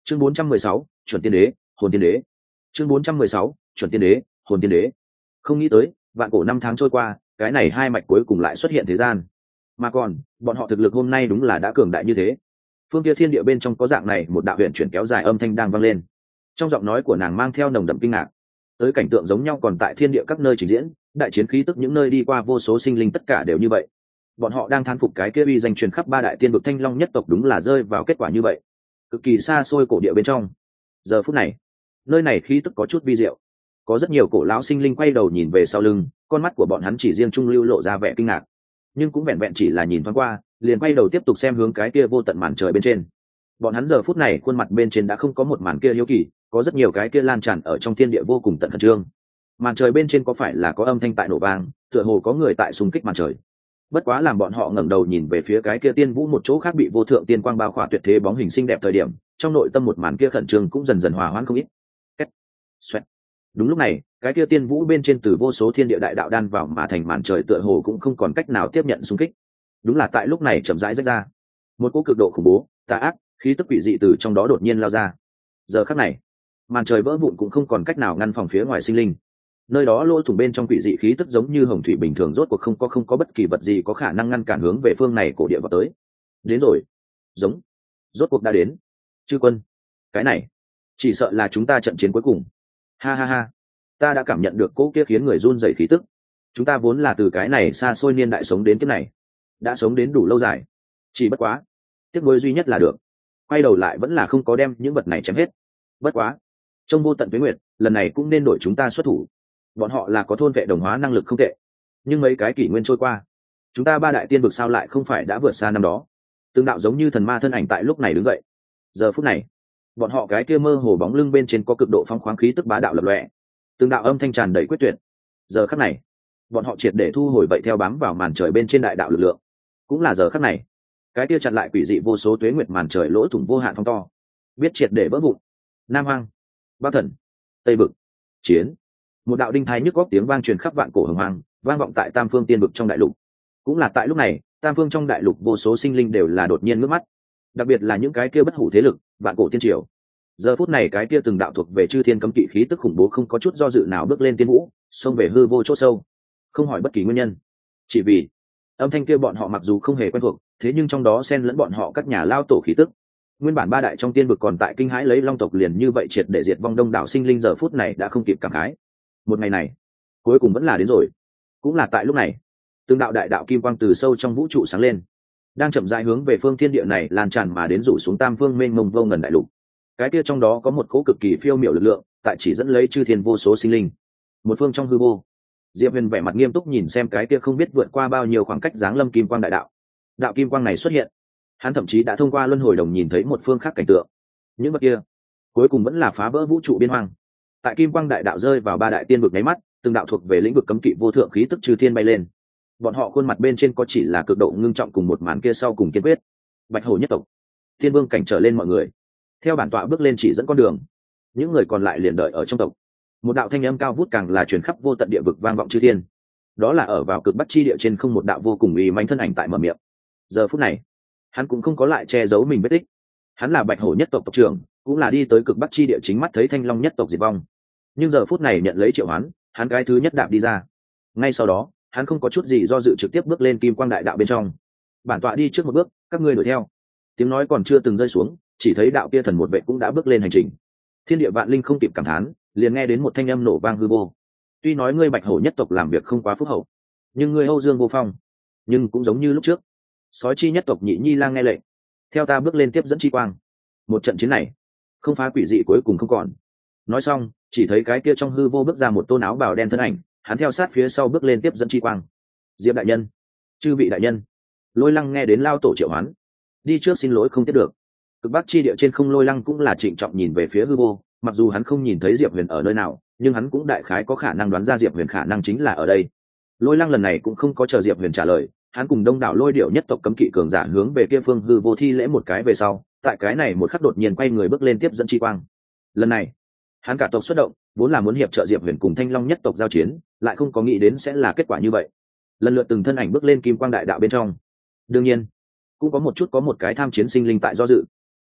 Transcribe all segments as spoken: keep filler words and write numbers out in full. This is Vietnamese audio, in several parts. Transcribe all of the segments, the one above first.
chương bốn trăm mười sáu, chuẩn tiên đế, hồn tiên đế. chương bốn trăm mười sáu, chuẩn tiên đế, hồn tiên đế. Không nghĩ tới, vạn cổ năm tháng trôi qua, cái này hai mạch cuối cùng lại xuất hiện thế gian. Mà còn, bọn họ thực lực hôm nay đúng là đã cường đại như thế. Phương kia thiên địa bên trong có dạng này một đạo huyền chuyển kéo dài âm thanh đang vang lên. Trong giọng nói của nàng mang theo nồng đậm kinh ngạc. Tới cảnh tượng giống nhau còn tại thiên địa các nơi trình diễn, đại chiến khí tức những nơi đi qua vô số sinh linh tất cả đều như vậy. Bọn họ đang thán phục cái kia uy danh truyền khắp ba đại tiên vực Thanh Long nhất tộc đúng là rơi vào kết quả như vậy. Cực kỳ xa xôi cổ địa bên trong. Giờ phút này, nơi này khí tức có chút vi diệu. Có rất nhiều cổ lão sinh linh quay đầu nhìn về sau lưng, con mắt của bọn hắn chỉ riêng trung lưu lộ ra vẻ kinh ngạc, nhưng cũng vẹn vẹn chỉ là nhìn thoáng qua, liền quay đầu tiếp tục xem hướng cái kia vô tận màn trời bên trên. Bọn hắn giờ phút này khuôn mặt bên trên đã không có một màn kia hiếu kỳ, có rất nhiều cái kia lan tràn ở trong thiên địa vô cùng tận khẩn trương. Màn trời bên trên có phải là có âm thanh tại nổ vang, tựa hồ có người tại xung kích màn trời. Bất quá làm bọn họ ngẩng đầu nhìn về phía cái kia tiên vũ một chỗ khác bị vô thượng tiên quang bao khỏa tuyệt thế bóng hình xinh đẹp thời điểm, trong nội tâm một màn kia khẩn trương cũng dần dần hòa hoãn không ít. Kết. Xoẹt. Đúng lúc này, cái kia tiên vũ bên trên từ vô số thiên địa đại đạo đan vào mà thành màn trời tựa hồ cũng không còn cách nào tiếp nhận xung kích. Đúng là tại lúc này chậm rãi rách ra, một cỗ cực độ khủng bố, tà ác, khí tức quỷ dị từ trong đó đột nhiên lao ra. Giờ khắc này, màn trời vỡ vụn cũng không còn cách nào ngăn phòng phía ngoài sinh linh. Nơi đó lỗ thủng bên trong quỷ dị khí tức giống như hồng thủy bình thường, rốt cuộc không có không có bất kỳ vật gì có khả năng ngăn cản hướng về phương này cổ địa vào tới. Đến rồi, giống, rốt cuộc đã đến. Chư quân, cái này, chỉ sợ là chúng ta trận chiến cuối cùng. Ha ha ha, ta đã cảm nhận được cỗ kia khiến người run rẩy khí tức. Chúng ta vốn là từ cái này xa xôi niên đại sống đến kiếp này, đã sống đến đủ lâu dài. Chỉ bất quá, tiếc nuối duy nhất là được, quay đầu lại vẫn là không có đem những vật này chém hết. Bất quá, trong vô tận tuế nguyệt, lần này cũng nên đổi chúng ta xuất thủ. Bọn họ là có thôn vệ đồng hóa năng lực không tệ, nhưng mấy cái kỷ nguyên trôi qua, chúng ta ba đại tiên vực sao lại không phải đã vượt xa năm đó. Tương đạo giống như thần ma thân ảnh tại lúc này đứng dậy. Giờ phút này, bọn họ cái kia mơ hồ bóng lưng bên trên có cực độ phong khoáng khí tức bá đạo lập lòe, tương đạo âm thanh tràn đầy quyết tuyệt. Giờ khắc này, bọn họ triệt để thu hồi vậy theo bám vào màn trời bên trên đại đạo lực lượng. Cũng là giờ khắc này, cái kia chặn lại quỷ dị vô số tuế nguyệt màn trời lỗ thủng vô hạn phong to, biết triệt để vỡ vụn. Nam Hoang, Bắc Thần, Tây Vực, chiến. Một đạo đinh thái nhức góc tiếng vang truyền khắp vạn cổ hồng hoang, vang vọng tại tam phương tiên vực trong đại lục. Cũng là tại lúc này, tam phương trong đại lục vô số sinh linh đều là đột nhiên ngước mắt, đặc biệt là những cái kia bất hủ thế lực, vạn cổ tiên triều. Giờ phút này cái kia từng đạo thuộc về chư thiên cấm kỵ khí tức khủng bố không có chút do dự nào bước lên tiên vũ, xông về hư vô chỗ sâu, không hỏi bất kỳ nguyên nhân, chỉ vì âm thanh kia bọn họ mặc dù không hề quen thuộc, thế nhưng trong đó xen lẫn bọn họ các nhà lao tổ khí tức. Nguyên bản ba đại trong tiên vực còn tại kinh hãi lấy long tộc liền như vậy triệt để diệt vong đông đảo sinh linh, giờ phút này đã không kịp cảm khái. Một ngày này cuối cùng vẫn là đến rồi. Cũng là tại lúc này, từng đạo đại đạo kim quang từ sâu trong vũ trụ sáng lên, đang chậm rãi hướng về phương thiên địa này lan tràn mà đến, rủ xuống tam phương mênh mông vô ngần đại lục. Cái kia trong đó có một cỗ cực kỳ phiêu miểu lực lượng tại chỉ dẫn lấy chư thiên vô số sinh linh. Một phương trong hư vô, Diệp Huyền vẻ mặt nghiêm túc nhìn xem cái kia không biết vượt qua bao nhiêu khoảng cách giáng lâm kim quang đại đạo. Đạo kim quang này xuất hiện, hắn thậm chí đã thông qua luân hồi đồng nhìn thấy một phương khác cảnh tượng. Những vật kia cuối cùng vẫn là phá vỡ vũ trụ biên hoang. Tại kim quang đại đạo rơi vào ba đại tiên vực nháy mắt, từng đạo thuộc về lĩnh vực cấm kỵ vô thượng khí tức chư thiên bay lên. Bọn họ khuôn mặt bên trên có chỉ là cực độ ngưng trọng cùng một màn kia sau cùng kiên quyết. Bạch hổ nhất tộc, thiên vương cảnh trở lên mọi người, theo bản tọa bước lên chỉ dẫn con đường. Những người còn lại liền đợi ở trong tộc. Một đạo thanh âm cao vút càng là truyền khắp vô tận địa vực vang vọng chư thiên. Đó là ở vào cực bắc chi địa trên không một đạo vô cùng uy mãnh thân ảnh tại mở miệng. Giờ phút này, hắn cũng không có lại che giấu mình vết tích. Hắn là Bạch hổ nhất tộc tộc trưởng, cũng là đi tới cực bắc chi địa chính mắt thấy Thanh Long nhất tộc diệt vong. Nhưng giờ phút này nhận lấy triệu hoán, hắn cái thứ nhất đạp đi ra. Ngay sau đó, hắn không có chút gì do dự trực tiếp bước lên kim quang đại đạo bên trong. Bản tọa đi trước một bước, các ngươi đuổi theo. Tiếng nói còn chưa từng rơi xuống, chỉ thấy đạo kia thần một vệ cũng đã bước lên hành trình. Thiên địa vạn linh không kịp cảm thán, liền nghe đến một thanh âm nổ vang hư vô. Tuy nói ngươi Bạch hổ nhất tộc làm việc không quá phúc hậu, nhưng ngươi Âu Dương vô phong, nhưng cũng giống như lúc trước, sói chi nhất tộc Nhị Nhi Lang nghe lệnh, theo ta bước lên tiếp dẫn chi quang. Một trận chiến này, không phá quỷ dị cuối cùng không còn. Nói xong, chỉ thấy cái kia trong hư vô bước ra một tôn áo bào đen thân ảnh, hắn theo sát phía sau bước lên tiếp dẫn chi quang. Diệp đại nhân, chư vị đại nhân. Lôi Lăng nghe đến lao tổ triệu hoán, đi trước xin lỗi không tiếp được. Cực bắc chi địa trên không, Lôi Lăng cũng là trịnh trọng nhìn về phía hư vô, mặc dù hắn không nhìn thấy Diệp Huyền ở nơi nào, nhưng hắn cũng đại khái có khả năng đoán ra Diệp Huyền khả năng chính là ở đây. Lôi Lăng lần này cũng không có chờ Diệp Huyền trả lời, hắn cùng đông đảo lôi điệu nhất tộc cấm kỵ cường giả hướng về kia phương hư vô thi lễ một cái về sau, tại cái này một khắc đột nhiên quay người bước lên tiếp dẫn chi quang. Lần này, hắn cả tộc xuất động, vốn là muốn hiệp trợ Diệp Huyền cùng Thanh Long nhất tộc giao chiến, lại không có nghĩ đến sẽ là kết quả như vậy. Lần lượt từng thân ảnh bước lên kim quang đại đạo bên trong. Đương nhiên, cũng có một chút có một cái tham chiến sinh linh tại do dự.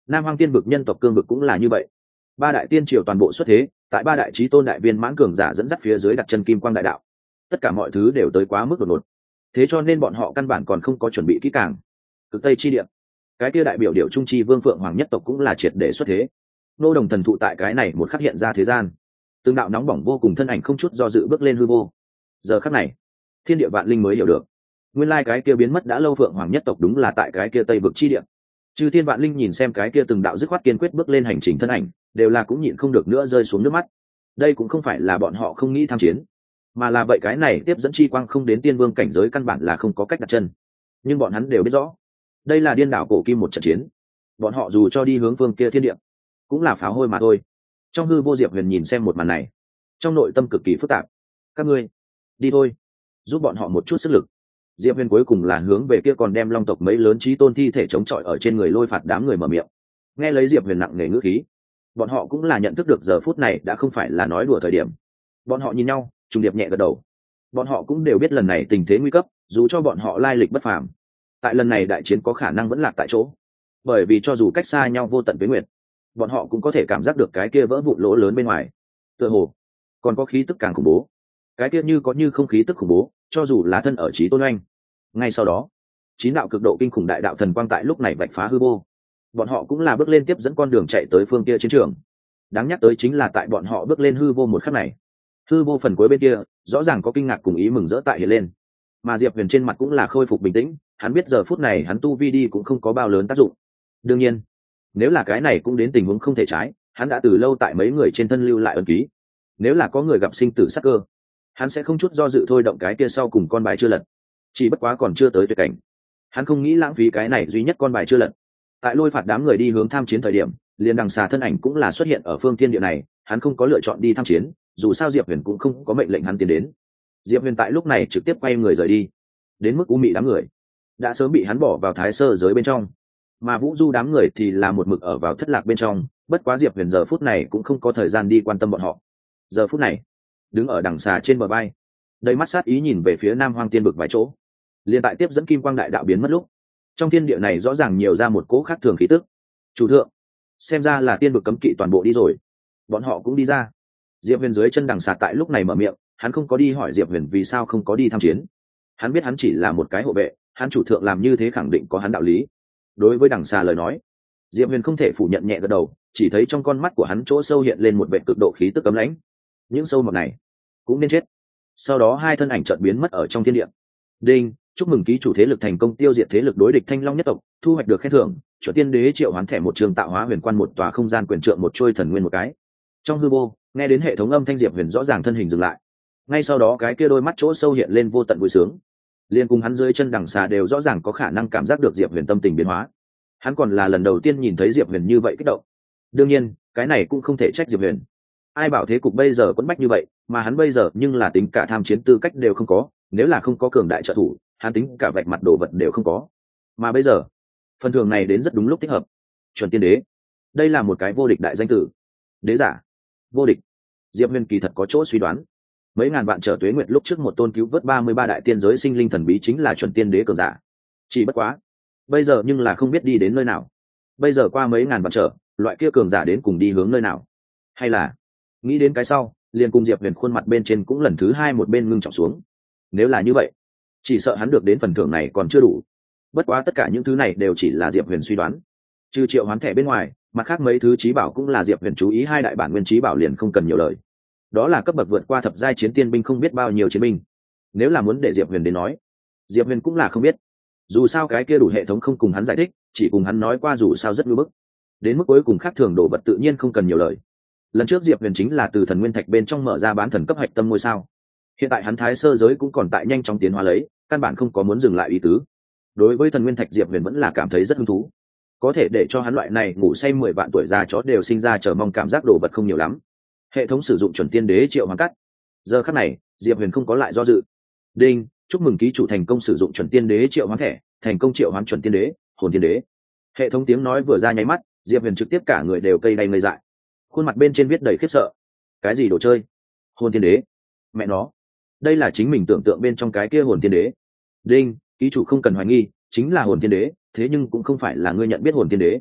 Nam Hoang Tiên vực nhân tộc cương vực cũng là như vậy. Ba đại tiên triều toàn bộ xuất thế, tại ba đại chí tôn đại viên mãn cường giả dẫn dắt phía dưới đặt chân kim quang đại đạo. Tất cả mọi thứ đều tới quá mức đột ngột. Thế cho nên bọn họ căn bản còn không có chuẩn bị kỹ càng. Cực Tây chi địa, cái kia đại biểu điệu trung chi vương phượng hoàng nhất tộc cũng là triệt để xuất thế. Nô đồng thần thụ tại cái này một khắc hiện ra thế gian. Tương đạo nóng bỏng vô cùng thân ảnh không chút do dự bước lên hư vô. Giờ khắc này, thiên địa vạn linh mới hiểu được, nguyên lai cái kia biến mất đã lâu phượng hoàng nhất tộc đúng là tại cái kia Tây vực chi địa. Chư thiên vạn linh nhìn xem cái kia từng đạo dứt khoát kiên quyết bước lên hành trình thân ảnh, đều là cũng nhịn không được nữa rơi xuống nước mắt. Đây cũng không phải là bọn họ không nghĩ tham chiến, mà là vậy cái này tiếp dẫn chi quang không đến tiên vương cảnh giới căn bản là không có cách đặt chân. Nhưng bọn hắn đều biết rõ, đây là điên đảo cổ kim một trận chiến. Bọn họ dù cho đi hướng phương kia thiên địa, cũng là pháo hôi mà thôi. Trong hư vô Diệp Huyền nhìn xem một màn này, trong nội tâm cực kỳ phức tạp. Các ngươi đi thôi, giúp bọn họ một chút sức lực. Diệp Huyền cuối cùng là hướng về kia còn đem long tộc mấy lớn chí tôn thi thể chống chọi ở trên người lôi phạt đám người mở miệng. Nghe lấy Diệp Huyền nặng nề ngữ khí, bọn họ cũng là nhận thức được giờ phút này đã không phải là nói đùa thời điểm. Bọn họ nhìn nhau, trùng điệp nhẹ gật đầu. Bọn họ cũng đều biết lần này tình thế nguy cấp, dù cho bọn họ lai lịch bất phàm, tại lần này đại chiến có khả năng vẫn lạc tại chỗ, bởi vì cho dù cách xa nhau vô tận với nguyệt, bọn họ cũng có thể cảm giác được cái kia vỡ vụn lỗ lớn bên ngoài, tựa hồ còn có khí tức càng khủng bố. Cái kia như có như không khí tức khủng bố, cho dù là thân ở chí tôn oanh. Ngay sau đó, chín đạo cực độ kinh khủng đại đạo thần quang tại lúc này vạch phá hư vô. Bọn họ cũng là bước lên tiếp dẫn con đường chạy tới phương kia chiến trường. Đáng nhắc tới chính là tại bọn họ bước lên hư vô một khắc này, hư vô phần cuối bên kia rõ ràng có kinh ngạc cùng ý mừng rỡ tại hiện lên. Mà Diệp Huyền trên mặt cũng là khôi phục bình tĩnh, hắn biết giờ phút này hắn tu vi đi cũng không có bao lớn tác dụng. Đương nhiên, nếu là cái này cũng đến tình huống không thể trái, hắn đã từ lâu tại mấy người trên thân lưu lại ấn ký. Nếu là có người gặp sinh tử sắc cơ, hắn sẽ không chút do dự thôi động cái kia sau cùng con bài chưa lật. Chỉ bất quá còn chưa tới tuyệt cảnh, hắn không nghĩ lãng phí cái này duy nhất con bài chưa lật. Tại lôi phạt đám người đi hướng tham chiến thời điểm, liền đằng xà thân ảnh cũng là xuất hiện ở phương thiên địa này. Hắn không có lựa chọn đi tham chiến, dù sao Diệp Huyền cũng không có mệnh lệnh hắn tiến đến. Diệp Huyền tại lúc này trực tiếp quay người rời đi. Đến mức u mị đám người đã sớm bị hắn bỏ vào thái sơ giới bên trong, mà Vũ Du đám người thì là một mực ở vào thất lạc bên trong. Bất quá Diệp Huyền giờ phút này cũng không có thời gian đi quan tâm bọn họ. Giờ phút này, đứng ở đằng xà trên bờ bay, đầy mắt sát ý nhìn về phía Nam Hoang Tiên vực vài chỗ. Liên tại tiếp dẫn kim quang đại đạo biến mất lúc, trong thiên địa này rõ ràng nhiều ra một cỗ khác thường khí tức. Chủ thượng, xem ra là tiên vực cấm kỵ toàn bộ đi rồi. Bọn họ cũng đi ra. Diệp Huyền dưới chân đằng xà tại lúc này mở miệng, hắn không có đi hỏi Diệp Huyền vì sao không có đi tham chiến. Hắn biết hắn chỉ là một cái hộ vệ, hắn chủ thượng làm như thế khẳng định có hắn đạo lý. Đối với đằng xà lời nói, Diệp Huyền không thể phủ nhận, nhẹ gật đầu, chỉ thấy trong con mắt của hắn chỗ sâu hiện lên một vẻ cực độ khí tức cấm lãnh. Những sâu mọt này cũng nên chết. Sau đó hai thân ảnh chợt biến mất ở trong thiên địa. Đinh, chúc mừng ký chủ thế lực thành công tiêu diệt thế lực đối địch Thanh Long nhất tộc, thu hoạch được khen thưởng, chuẩn tiên đế triệu hoán thẻ một trường tạo hóa huyền quan một tòa không gian quyền trượng một trôi thần nguyên một cái. Trong hư vô, nghe đến hệ thống âm thanh, Diệp Huyền rõ ràng thân hình dừng lại. Ngay sau đó cái kia đôi mắt chỗ sâu hiện lên vô tận vui sướng. Liên cùng hắn dưới chân đằng xà đều rõ ràng có khả năng cảm giác được Diệp Huyền tâm tình biến hóa. Hắn còn là lần đầu tiên nhìn thấy Diệp Huyền như vậy kích động. Đương nhiên, cái này cũng không thể trách Diệp Huyền. Ai bảo thế cục bây giờ quẫn bách như vậy, mà hắn bây giờ nhưng là tính cả tham chiến tư cách đều không có, nếu là không có cường đại trợ thủ, hắn tính cả vạch mặt đồ vật đều không có. Mà bây giờ, phần thưởng này đến rất đúng lúc thích hợp. Chuẩn tiên đế, đây là một cái vô địch đại danh tử. Đế giả, vô địch. Diệp Huyền kỳ thật có chỗ suy đoán. Mấy ngàn vạn trở tuế nguyệt lúc trước một tôn cứu vớt ba mươi ba đại tiên giới sinh linh thần bí chính là chuẩn tiên đế cường giả. Chỉ bất quá, bây giờ nhưng là không biết đi đến nơi nào. Bây giờ qua mấy ngàn vạn trở, loại kia cường giả đến cùng đi hướng nơi nào? Hay là nghĩ đến cái sau, liền cùng Diệp Huyền khuôn mặt bên trên cũng lần thứ hai một bên ngưng trọng xuống. Nếu là như vậy, chỉ sợ hắn được đến phần thưởng này còn chưa đủ. Bất quá tất cả những thứ này đều chỉ là Diệp Huyền suy đoán. Trừ triệu hoán thẻ bên ngoài, mặt khác mấy thứ trí bảo cũng là Diệp Huyền chú ý, hai đại bản nguyên trí bảo liền không cần nhiều lời. Đó là cấp bậc vượt qua thập giai chiến tiên binh không biết bao nhiêu chiến binh. Nếu là muốn để Diệp Huyền đến nói, Diệp Huyền cũng là không biết. Dù sao cái kia đủ hệ thống không cùng hắn giải thích, chỉ cùng hắn nói qua dù sao rất ngưỡng bức. Đến mức cuối cùng khác thường đồ vật tự nhiên không cần nhiều lời. Lần trước Diệp Huyền chính là từ thần nguyên thạch bên trong mở ra bán thần cấp hạch tâm ngôi sao. Hiện tại hắn thái sơ giới cũng còn tại nhanh chóng tiến hóa lấy, căn bản không có muốn dừng lại ý tứ. Đối với thần nguyên thạch, Diệp Huyền vẫn là cảm thấy rất hứng thú. Có thể để cho hắn loại này ngủ say mười vạn tuổi già chó đều sinh ra chờ mong cảm giác đồ vật không nhiều lắm. Hệ thống sử dụng chuẩn tiên đế triệu hoán cắt. Giờ khắc này, Diệp Huyền không có lại do dự. Đinh, chúc mừng ký chủ thành công sử dụng chuẩn tiên đế triệu hoán thẻ, thành công triệu hoán chuẩn tiên đế, hồn tiên đế. Hệ thống tiếng nói vừa ra nháy mắt, Diệp Huyền trực tiếp cả người đều cây đay ngây dại. Khuôn mặt bên trên viết đầy khiếp sợ. Cái gì đồ chơi? Hồn tiên đế? Mẹ nó, đây là chính mình tưởng tượng bên trong cái kia hồn tiên đế. Đinh, ký chủ không cần hoài nghi, chính là hồn tiên đế, thế nhưng cũng không phải là ngươi nhận biết hồn tiên đế.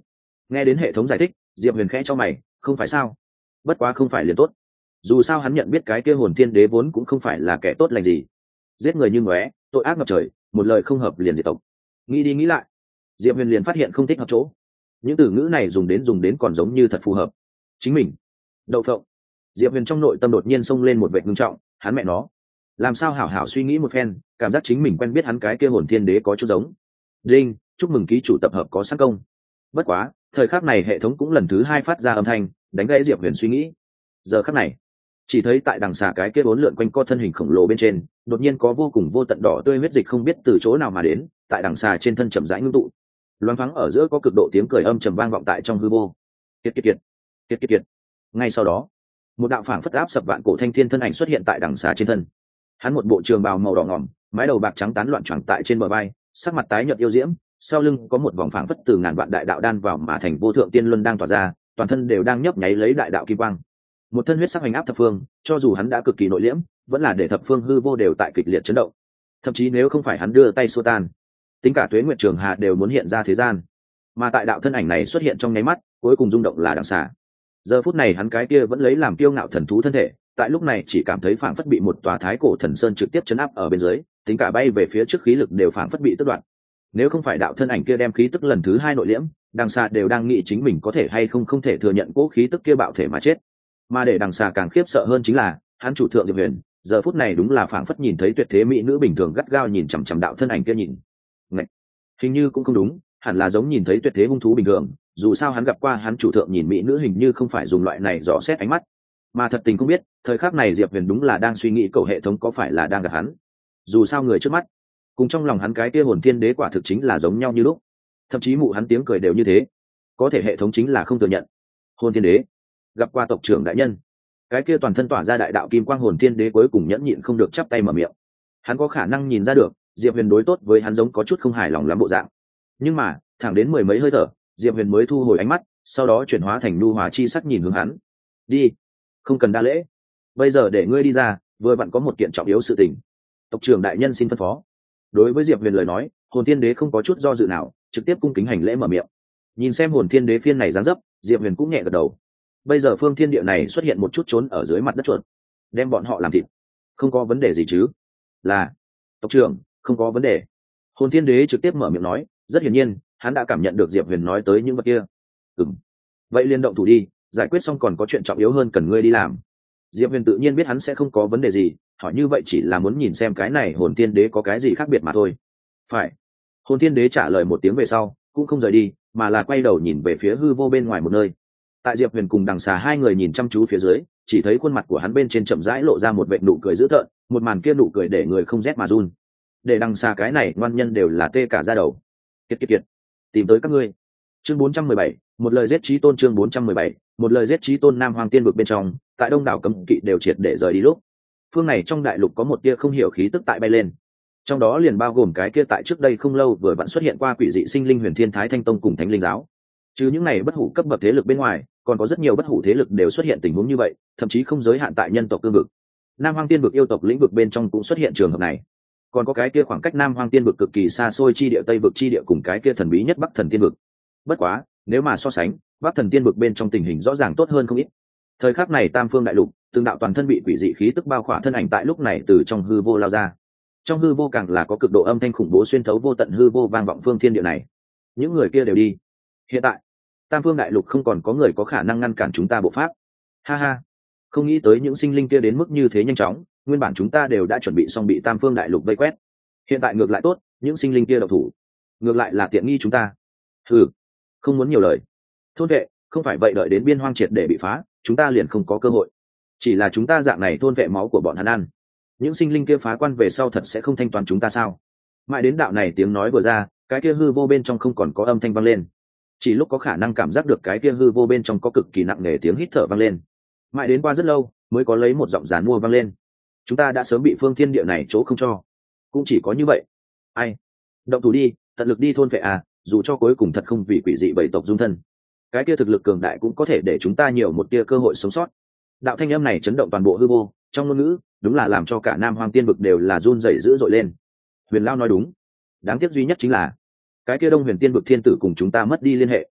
Nghe đến hệ thống giải thích, Diệp Huyền khẽ cho mày, không phải sao? Bất quá không phải liền tốt. Dù sao hắn nhận biết cái kia hồn thiên đế vốn cũng không phải là kẻ tốt lành gì, giết người như ngóe, tội ác ngập trời, một lời không hợp liền diệt tộc. Nghĩ đi nghĩ lại, Diệp Huyền liền phát hiện không thích hợp chỗ. Những từ ngữ này dùng đến dùng đến còn giống như thật phù hợp. Chính mình. Đậu phộng. Diệp Huyền trong nội tâm đột nhiên xông lên một vệ ngưng trọng, hắn mẹ nó, làm sao hảo hảo suy nghĩ một phen, cảm giác chính mình quen biết hắn cái kia hồn thiên đế có chút giống. Đinh, chúc mừng ký chủ tập hợp có sát công. Bất quá, thời khắc này hệ thống cũng lần thứ hai phát ra âm thanh, đánh gãy Diệp Huyền suy nghĩ. Giờ khắc này, chỉ thấy tại đằng xà cái kia bốn lượn quanh co thân hình khổng lồ bên trên, đột nhiên có vô cùng vô tận đỏ tươi huyết dịch không biết từ chỗ nào mà đến, tại đằng xà trên thân chậm rãi ngưng tụ. Loáng thoáng ở giữa có cực độ tiếng cười âm trầm vang vọng tại trong hư vô. Kiệt kiệt kiệt, kiệt kiệt kiệt. Ngay sau đó, một đạo phảng phất áp sập vạn cổ thanh thiên thân ảnh xuất hiện tại đằng xà trên thân. Hắn một bộ trường bào màu đỏ ngòm, mái đầu bạc trắng tán loạn choàng tại trên bờ vai, sắc mặt tái nhợt yêu diễm, sau lưng có một vòng phảng phất từ ngàn vạn đại đạo đan vào mà thành vô thượng tiên luân đang tỏa ra, toàn thân đều đang nhấp nháy lấy đại đạo kim quang. Một thân huyết sắc hành áp thập phương, cho dù hắn đã cực kỳ nội liễm, vẫn là để thập phương hư vô đều tại kịch liệt chấn động. Thậm chí nếu không phải hắn đưa tay xua tan, tính cả Tuế Nguyệt Trường Hà đều muốn hiện ra thế gian. Mà tại đạo thân ảnh này xuất hiện trong nháy mắt, cuối cùng rung động là đằng xà. Giờ phút này hắn cái kia vẫn lấy làm kiêu ngạo thần thú thân thể, tại lúc này chỉ cảm thấy phảng phất bị một tòa thái cổ thần sơn trực tiếp chấn áp ở bên dưới, tính cả bay về phía trước khí lực đều phảng phất bị tước đoạt. Nếu không phải đạo thân ảnh kia đem khí tức lần thứ hai nội liễm, đằng xà đều đang nghĩ chính mình có thể hay không không thể thừa nhận cố khí tức kia bạo thể mà chết. Mà để đằng xà càng khiếp sợ hơn chính là hắn chủ thượng Diệp Huyền, giờ phút này đúng là phảng phất nhìn thấy tuyệt thế mỹ nữ bình thường gắt gao nhìn chằm chằm đạo thân ảnh kia nhìn. Ngậy! Hình như cũng không đúng, hẳn là giống nhìn thấy tuyệt thế hung thú bình thường, dù sao hắn gặp qua hắn chủ thượng nhìn mỹ nữ hình như không phải dùng loại này dò xét ánh mắt. Mà thật tình không biết, thời khắc này Diệp Huyền đúng là đang suy nghĩ cầu hệ thống có phải là đang gặp hắn. Dù sao người trước mắt, cùng trong lòng hắn cái kia hồn thiên đế quả thực chính là giống nhau như lúc, thậm chí mụ hắn tiếng cười đều như thế. Có thể hệ thống chính là không thừa nhận. Hồn thiên đế gặp qua tộc trưởng đại nhân, cái kia toàn thân tỏa ra đại đạo kim quang hồn thiên đế cuối cùng nhẫn nhịn không được chắp tay mở miệng. Hắn có khả năng nhìn ra được Diệp Huyền đối tốt với hắn giống có chút không hài lòng lắm bộ dạng, nhưng mà thẳng đến mười mấy hơi thở, Diệp Huyền mới thu hồi ánh mắt, sau đó chuyển hóa thành nhu hòa chi sắc nhìn hướng hắn. Đi, không cần đa lễ, bây giờ để ngươi đi ra, vừa vặn có một kiện trọng yếu sự tình, tộc trưởng đại nhân xin phân phó. Đối với Diệp Huyền lời nói, hồn thiên đế không có chút do dự nào, trực tiếp cung kính hành lễ mở miệng. Nhìn xem hồn thiên đế phiên này dáng dấp, Diệp Huyền cũng nhẹ gật đầu. Bây giờ phương thiên địa này xuất hiện một chút trốn ở dưới mặt đất chuột, đem bọn họ làm thịt, không có vấn đề gì chứ? Là tộc trưởng, không có vấn đề. Hồn thiên đế trực tiếp mở miệng nói, rất hiển nhiên hắn đã cảm nhận được Diệp Huyền nói tới những vật kia. Ừm, vậy liên động thủ đi, giải quyết xong còn có chuyện trọng yếu hơn cần ngươi đi làm. Diệp Huyền tự nhiên biết hắn sẽ không có vấn đề gì, hỏi như vậy chỉ là muốn nhìn xem cái này hồn thiên đế có cái gì khác biệt mà thôi. Phải. Hồn thiên đế trả lời một tiếng về sau, cũng không rời đi, mà là quay đầu nhìn về phía hư vô bên ngoài một nơi. Tại Diệp Huyền cùng đằng xà hai người nhìn chăm chú phía dưới, chỉ thấy khuôn mặt của hắn bên trên chậm rãi lộ ra một vệt nụ cười dữ tợn, một màn kia nụ cười để người không rét mà run. Để đằng xà cái này ngoan nhân đều là tê cả da đầu. Kiệt kiệt kiệt, tìm tới các ngươi. Chương bốn trăm mười bảy, một lời giết chí tôn. Chương bốn trăm mười bảy, một lời giết chí tôn. Nam Hoàng Tiên vực bên trong, tại đông đảo cấm kỵ đều triệt để rời đi lúc, phương này trong đại lục có một tia không hiểu khí tức tại bay lên, trong đó liền bao gồm cái kia tại trước đây không lâu vừa vặn xuất hiện qua quỷ dị sinh linh Huyền Thiên Thái Thanh Tông cùng Thánh Linh giáo. Chứ những này bất hủ cấp bậc thế lực bên ngoài, còn có rất nhiều bất hủ thế lực đều xuất hiện tình huống như vậy, thậm chí không giới hạn tại nhân tộc cương vực. Nam Hoang Tiên vực yêu tộc lĩnh vực bên trong cũng xuất hiện trường hợp này. Còn có cái kia khoảng cách Nam Hoang Tiên vực cực kỳ xa xôi chi địa Tây vực chi địa cùng cái kia thần bí nhất Bắc Thần Tiên vực. Bất quá, nếu mà so sánh, Bắc Thần Tiên vực bên trong tình hình rõ ràng tốt hơn không ít. Thời khắc này Tam Phương đại lục, từng đạo toàn thân bị quỷ dị khí tức bao khỏa thân ảnh tại lúc này từ trong hư vô lao ra. Trong hư vô càng là có cực độ âm thanh khủng bố xuyên thấu vô tận hư vô vang vọng phương thiên địa này. Những người kia đều đi. Hiện tại, Tam Phương đại lục không còn có người có khả năng ngăn cản chúng ta bộ pháp. Ha ha, không nghĩ tới những sinh linh kia đến mức như thế nhanh chóng, nguyên bản chúng ta đều đã chuẩn bị xong bị Tam Phương đại lục vây quét. Hiện tại ngược lại tốt, những sinh linh kia độc thủ, ngược lại là tiện nghi chúng ta. Hừ, không muốn nhiều lời. Thôn vệ, không phải vậy đợi đến biên hoang triệt để bị phá, chúng ta liền không có cơ hội. Chỉ là chúng ta dạng này thôn vệ máu của bọn hắn ăn, những sinh linh kia phá quan về sau thật sẽ không thanh toán chúng ta sao? Mãi đến đạo này tiếng nói vừa ra, cái kia hư vô bên trong không còn có âm thanh vang lên, chỉ lúc có khả năng cảm giác được cái kia hư vô bên trong có cực kỳ nặng nề tiếng hít thở vang lên. Mãi đến qua rất lâu mới có lấy một giọng giàn mua vang lên, chúng ta đã sớm bị phương thiên địa này chỗ không cho, cũng chỉ có như vậy. Ai động thủ đi, tận lực đi thôn vệ à, dù cho cuối cùng thật không vì quỷ dị bảy tộc dung thân, cái kia thực lực cường đại cũng có thể để chúng ta nhiều một tia cơ hội sống sót. Đạo thanh âm này chấn động toàn bộ hư vô, trong ngôn ngữ đúng là làm cho cả Nam Hoang Tiên vực đều là run rẩy dữ dội lên. Huyền Lao nói đúng, đáng tiếc duy nhất chính là cái kia Đông Huyền Tiên vực thiên tử cùng chúng ta mất đi liên hệ.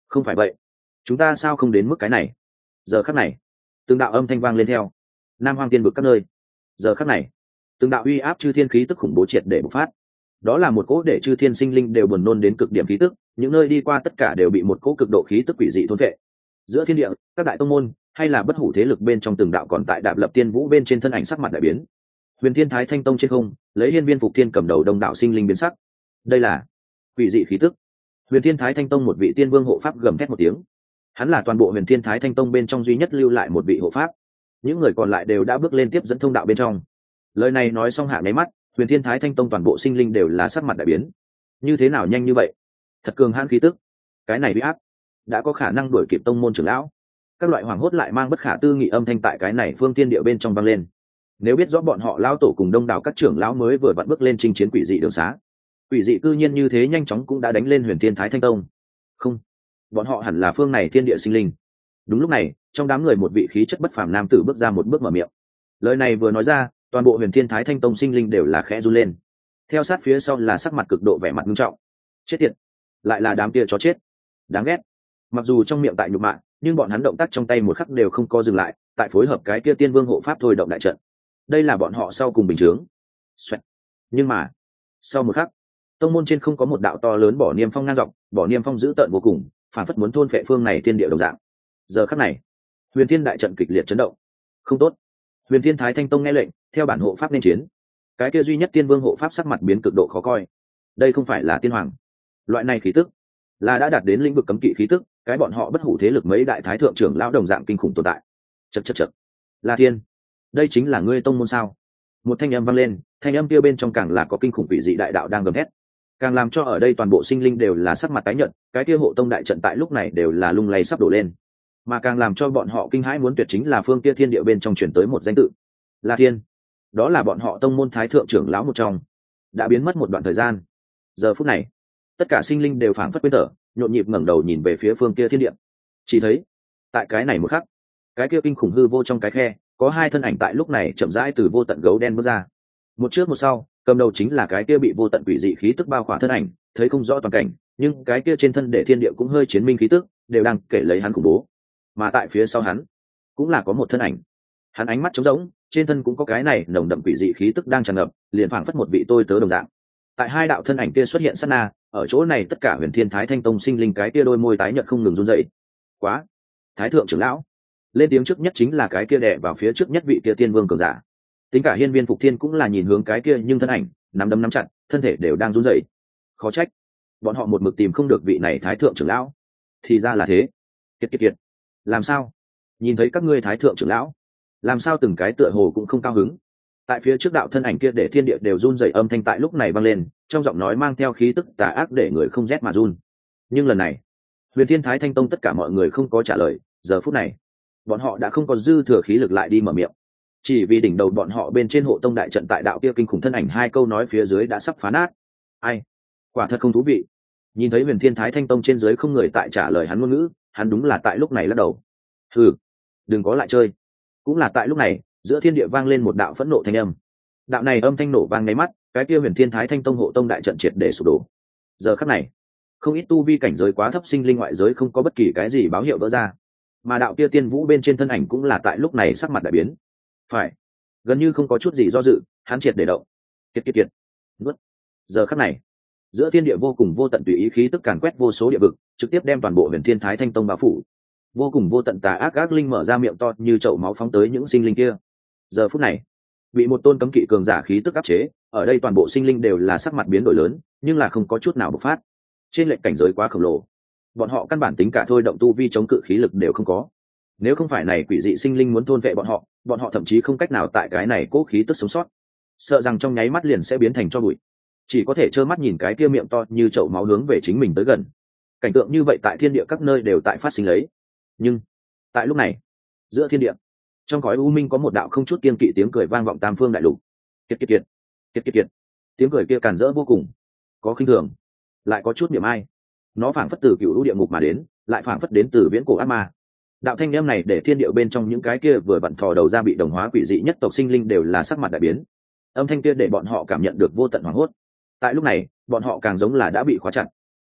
không phải vậy, chúng ta sao không đến mức cái này? Giờ khắc này, từng đạo âm thanh vang lên theo Nam Hoang Tiên vực các nơi. Giờ khắc này, từng đạo uy áp chư thiên khí tức khủng bố triệt để bộc phát. Đó là một cỗ để chư thiên sinh linh đều buồn nôn đến cực điểm khí tức, những nơi đi qua tất cả đều bị một cỗ cực độ khí tức quỷ dị thôn vệ. Giữa thiên địa, các đại tông môn hay là bất hủ thế lực bên trong từng đạo còn tại đạp lập tiên vũ bên trên thân ảnh sắc mặt đại biến. Huyền Thiên Thái Thanh Tông trên không, lấy Hiên Viên Phục Thiên cầm đầu đông đạo sinh linh biến sắc. Đây là quỷ dị khí tức. Huyền Thiên Thái Thanh Tông một vị tiên vương hộ pháp gầm thét một tiếng. Hắn là toàn bộ Huyền Thiên Thái Thanh Tông bên trong duy nhất lưu lại một vị hộ pháp. Những người còn lại đều đã bước lên tiếp dẫn thông đạo bên trong. Lời này nói xong hạ nháy mắt, Huyền Thiên Thái Thanh Tông toàn bộ sinh linh đều là sắc mặt đại biến. Như thế nào nhanh như vậy? Thật cường hãn khí tức. Cái này uy áp đã có khả năng đuổi kịp tông môn trưởng lão. Các loại hoàng hốt lại mang bất khả tư nghị âm thanh tại cái này phương tiên địa bên trong vang lên. Nếu biết rõ bọn họ lão tổ cùng đông đảo các trưởng lão mới vừa vặn bước lên chinh chiến quỷ dị đường xá, quỷ dị cư nhiên như thế nhanh chóng cũng đã đánh lên Huyền Thiên Thái Thanh Tông. Không, bọn họ hẳn là phương này thiên địa sinh linh. Đúng lúc này, trong đám người một vị khí chất bất phàm nam tử bước ra một bước mở miệng. Lời này vừa nói ra, toàn bộ Huyền Thiên Thái Thanh Tông sinh linh đều là khẽ run lên. Theo sát phía sau là sắc mặt cực độ vẻ mặt nghiêm trọng. Chết tiệt, lại là đám kia chó chết, đáng ghét. Mặc dù trong miệng tại nhục mạ, nhưng bọn hắn động tác trong tay một khắc đều không có dừng lại, tại phối hợp cái kia tiên vương hộ pháp thôi động đại trận. Đây là bọn họ sau cùng bình chướng. Xoẹt. Nhưng mà, sau một khắc, tông môn trên không có một đạo to lớn bỏ niêm phong ngang dọc, bỏ niêm phong dữ tợn vô cùng, phản phất muốn thôn phệ phương này thiên địa đồng dạng. Giờ khắc này, Huyền Thiên đại trận kịch liệt chấn động. Không tốt. Huyền Thiên Thái Thanh Tông nghe lệnh, theo bản hộ pháp nên chiến. Cái kia duy nhất tiên vương hộ pháp sắc mặt biến cực độ khó coi. Đây không phải là tiên hoàng. Loại này khí tức là đã đạt đến lĩnh vực cấm kỵ khí tức, cái bọn họ bất hủ thế lực mấy đại thái thượng trưởng lão đồng dạng kinh khủng tồn tại. Chậc chậc chậc. La Thiên, đây chính là ngươi tông môn sao? Một thanh âm vang lên, thanh âm kia bên trong càng là có kinh khủng quỷ dị đại đạo đang gầm thét, càng làm cho ở đây toàn bộ sinh linh đều là sắc mặt tái nhợt, cái kia hộ tông đại trận tại lúc này đều là lung lay sắp đổ lên, mà càng làm cho bọn họ kinh hãi muốn tuyệt chính là phương kia thiên địa bên trong truyền tới một danh tự, La Thiên. Đó là bọn họ tông môn thái thượng trưởng lão một trong, đã biến mất một đoạn thời gian. Giờ phút này, tất cả sinh linh đều phảng phất quên thở, nhộn nhịp ngẩng đầu nhìn về phía phương kia thiên địa. Chỉ thấy, tại cái này một khắc, cái kia kinh khủng hư vô trong cái khe, có hai thân ảnh tại lúc này chậm rãi từ vô tận gấu đen bước ra. Một trước một sau, cầm đầu chính là cái kia bị vô tận quỷ dị khí tức bao khỏa thân ảnh, thấy không rõ toàn cảnh, nhưng cái kia trên thân để thiên địa cũng hơi chiến minh khí tức, đều đang kể lấy hắn khủng bố. Mà tại phía sau hắn, cũng là có một thân ảnh. Hắn ánh mắt trống rỗng, trên thân cũng có cái này nồng đậm quỷ dị khí tức đang tràn ngập, liền phảng phất một vị tôi tớ đồng dạng. Tại hai đạo thân ảnh kia xuất hiện sát na, ở chỗ này tất cả Huyền Thiên Thái Thanh Tông sinh linh cái kia đôi môi tái nhợt không ngừng run rẩy. Quá, Thái thượng trưởng lão. Lên tiếng trước nhất chính là cái kia đè vào phía trước nhất vị kia tiên vương cường giả. Tính cả Hiên Viên Phục Thiên cũng là nhìn hướng cái kia, nhưng thân ảnh nắm đấm nắm chặt, thân thể đều đang run rẩy. Khó trách, bọn họ một mực tìm không được vị này Thái thượng trưởng lão. Thì ra là thế. Kiệt kiệt kiệt, làm sao? Nhìn thấy các ngươi Thái thượng trưởng lão, làm sao từng cái tựa hồ cũng không cao hứng. Tại phía trước đạo thân ảnh kia để thiên địa đều run rẩy âm thanh tại lúc này vang lên, trong giọng nói mang theo khí tức tà ác để người không rét mà run. Nhưng lần này, Huyền Thiên Thái Thanh Tông tất cả mọi người không có trả lời, giờ phút này, bọn họ đã không có dư thừa khí lực lại đi mở miệng. Chỉ vì đỉnh đầu bọn họ bên trên hộ tông đại trận tại đạo kia kinh khủng thân ảnh hai câu nói phía dưới đã sắp phá nát. Ai? Quả thật không thú vị. Nhìn thấy Huyền Thiên Thái Thanh Tông trên dưới không người tại trả lời hắn ngôn ngữ, hắn đúng là tại lúc này lắc đầu. Hừ, đừng có lại chơi. Cũng là tại lúc này, giữa thiên địa vang lên một đạo phẫn nộ thanh âm. Đạo này âm thanh nổ vang nháy mắt, cái kia Huyền Thiên Thái Thanh Tông hộ tông đại trận triệt để sụp đổ. Giờ khắc này, không ít tu vi cảnh giới quá thấp sinh linh ngoại giới không có bất kỳ cái gì báo hiệu vỡ ra, mà đạo kia tiên vũ bên trên thân ảnh cũng là tại lúc này sắc mặt đại biến. Phải, gần như không có chút gì do dự, hắn triệt để động. Kiệt kiệt kiệt, nuốt. Giờ khắc này, giữa thiên địa vô cùng vô tận tùy ý khí tức càn quét vô số địa vực, trực tiếp đem toàn bộ Huyền Thiên Thái Thanh Tông bao phủ. Vô cùng vô tận tà ác ác linh mở ra miệng to như chậu máu phóng tới những sinh linh kia. Giờ phút này, bị một tôn cấm kỵ cường giả khí tức áp chế, ở đây toàn bộ sinh linh đều là sắc mặt biến đổi lớn, nhưng là không có chút nào bộc phát. Trên lệnh cảnh giới quá khổng lồ, bọn họ căn bản tính cả thôi động tu vi chống cự khí lực đều không có. Nếu không phải này quỷ dị sinh linh muốn thôn vệ bọn họ, bọn họ thậm chí không cách nào tại cái này cố khí tức sống sót, sợ rằng trong nháy mắt liền sẽ biến thành tro bụi, chỉ có thể trơ mắt nhìn cái kia miệng to như chậu máu hướng về chính mình tới gần. Cảnh tượng như vậy tại thiên địa các nơi đều tại phát sinh lấy. Nhưng tại lúc này, giữa thiên địa, trong khói u minh có một đạo không chút kiên kỵ tiếng cười vang vọng tam phương đại lục. Kiệt kiệt kiệt, kiệt kiệt kiệt. Tiếng cười kia càn rỡ vô cùng, có khinh thường, lại có chút niệm ai. Nó phảng phất từ cựu lũ địa ngục mà đến, lại phảng phất đến từ viễn cổ ác ma. Đạo thanh âm này để thiên địa bên trong những cái kia vừa vặn thò đầu ra bị đồng hóa quỷ dị nhất tộc sinh linh đều là sắc mặt đại biến. Âm thanh kia để bọn họ cảm nhận được vô tận hoảng hốt. Tại lúc này, bọn họ càng giống là đã bị khóa chặt.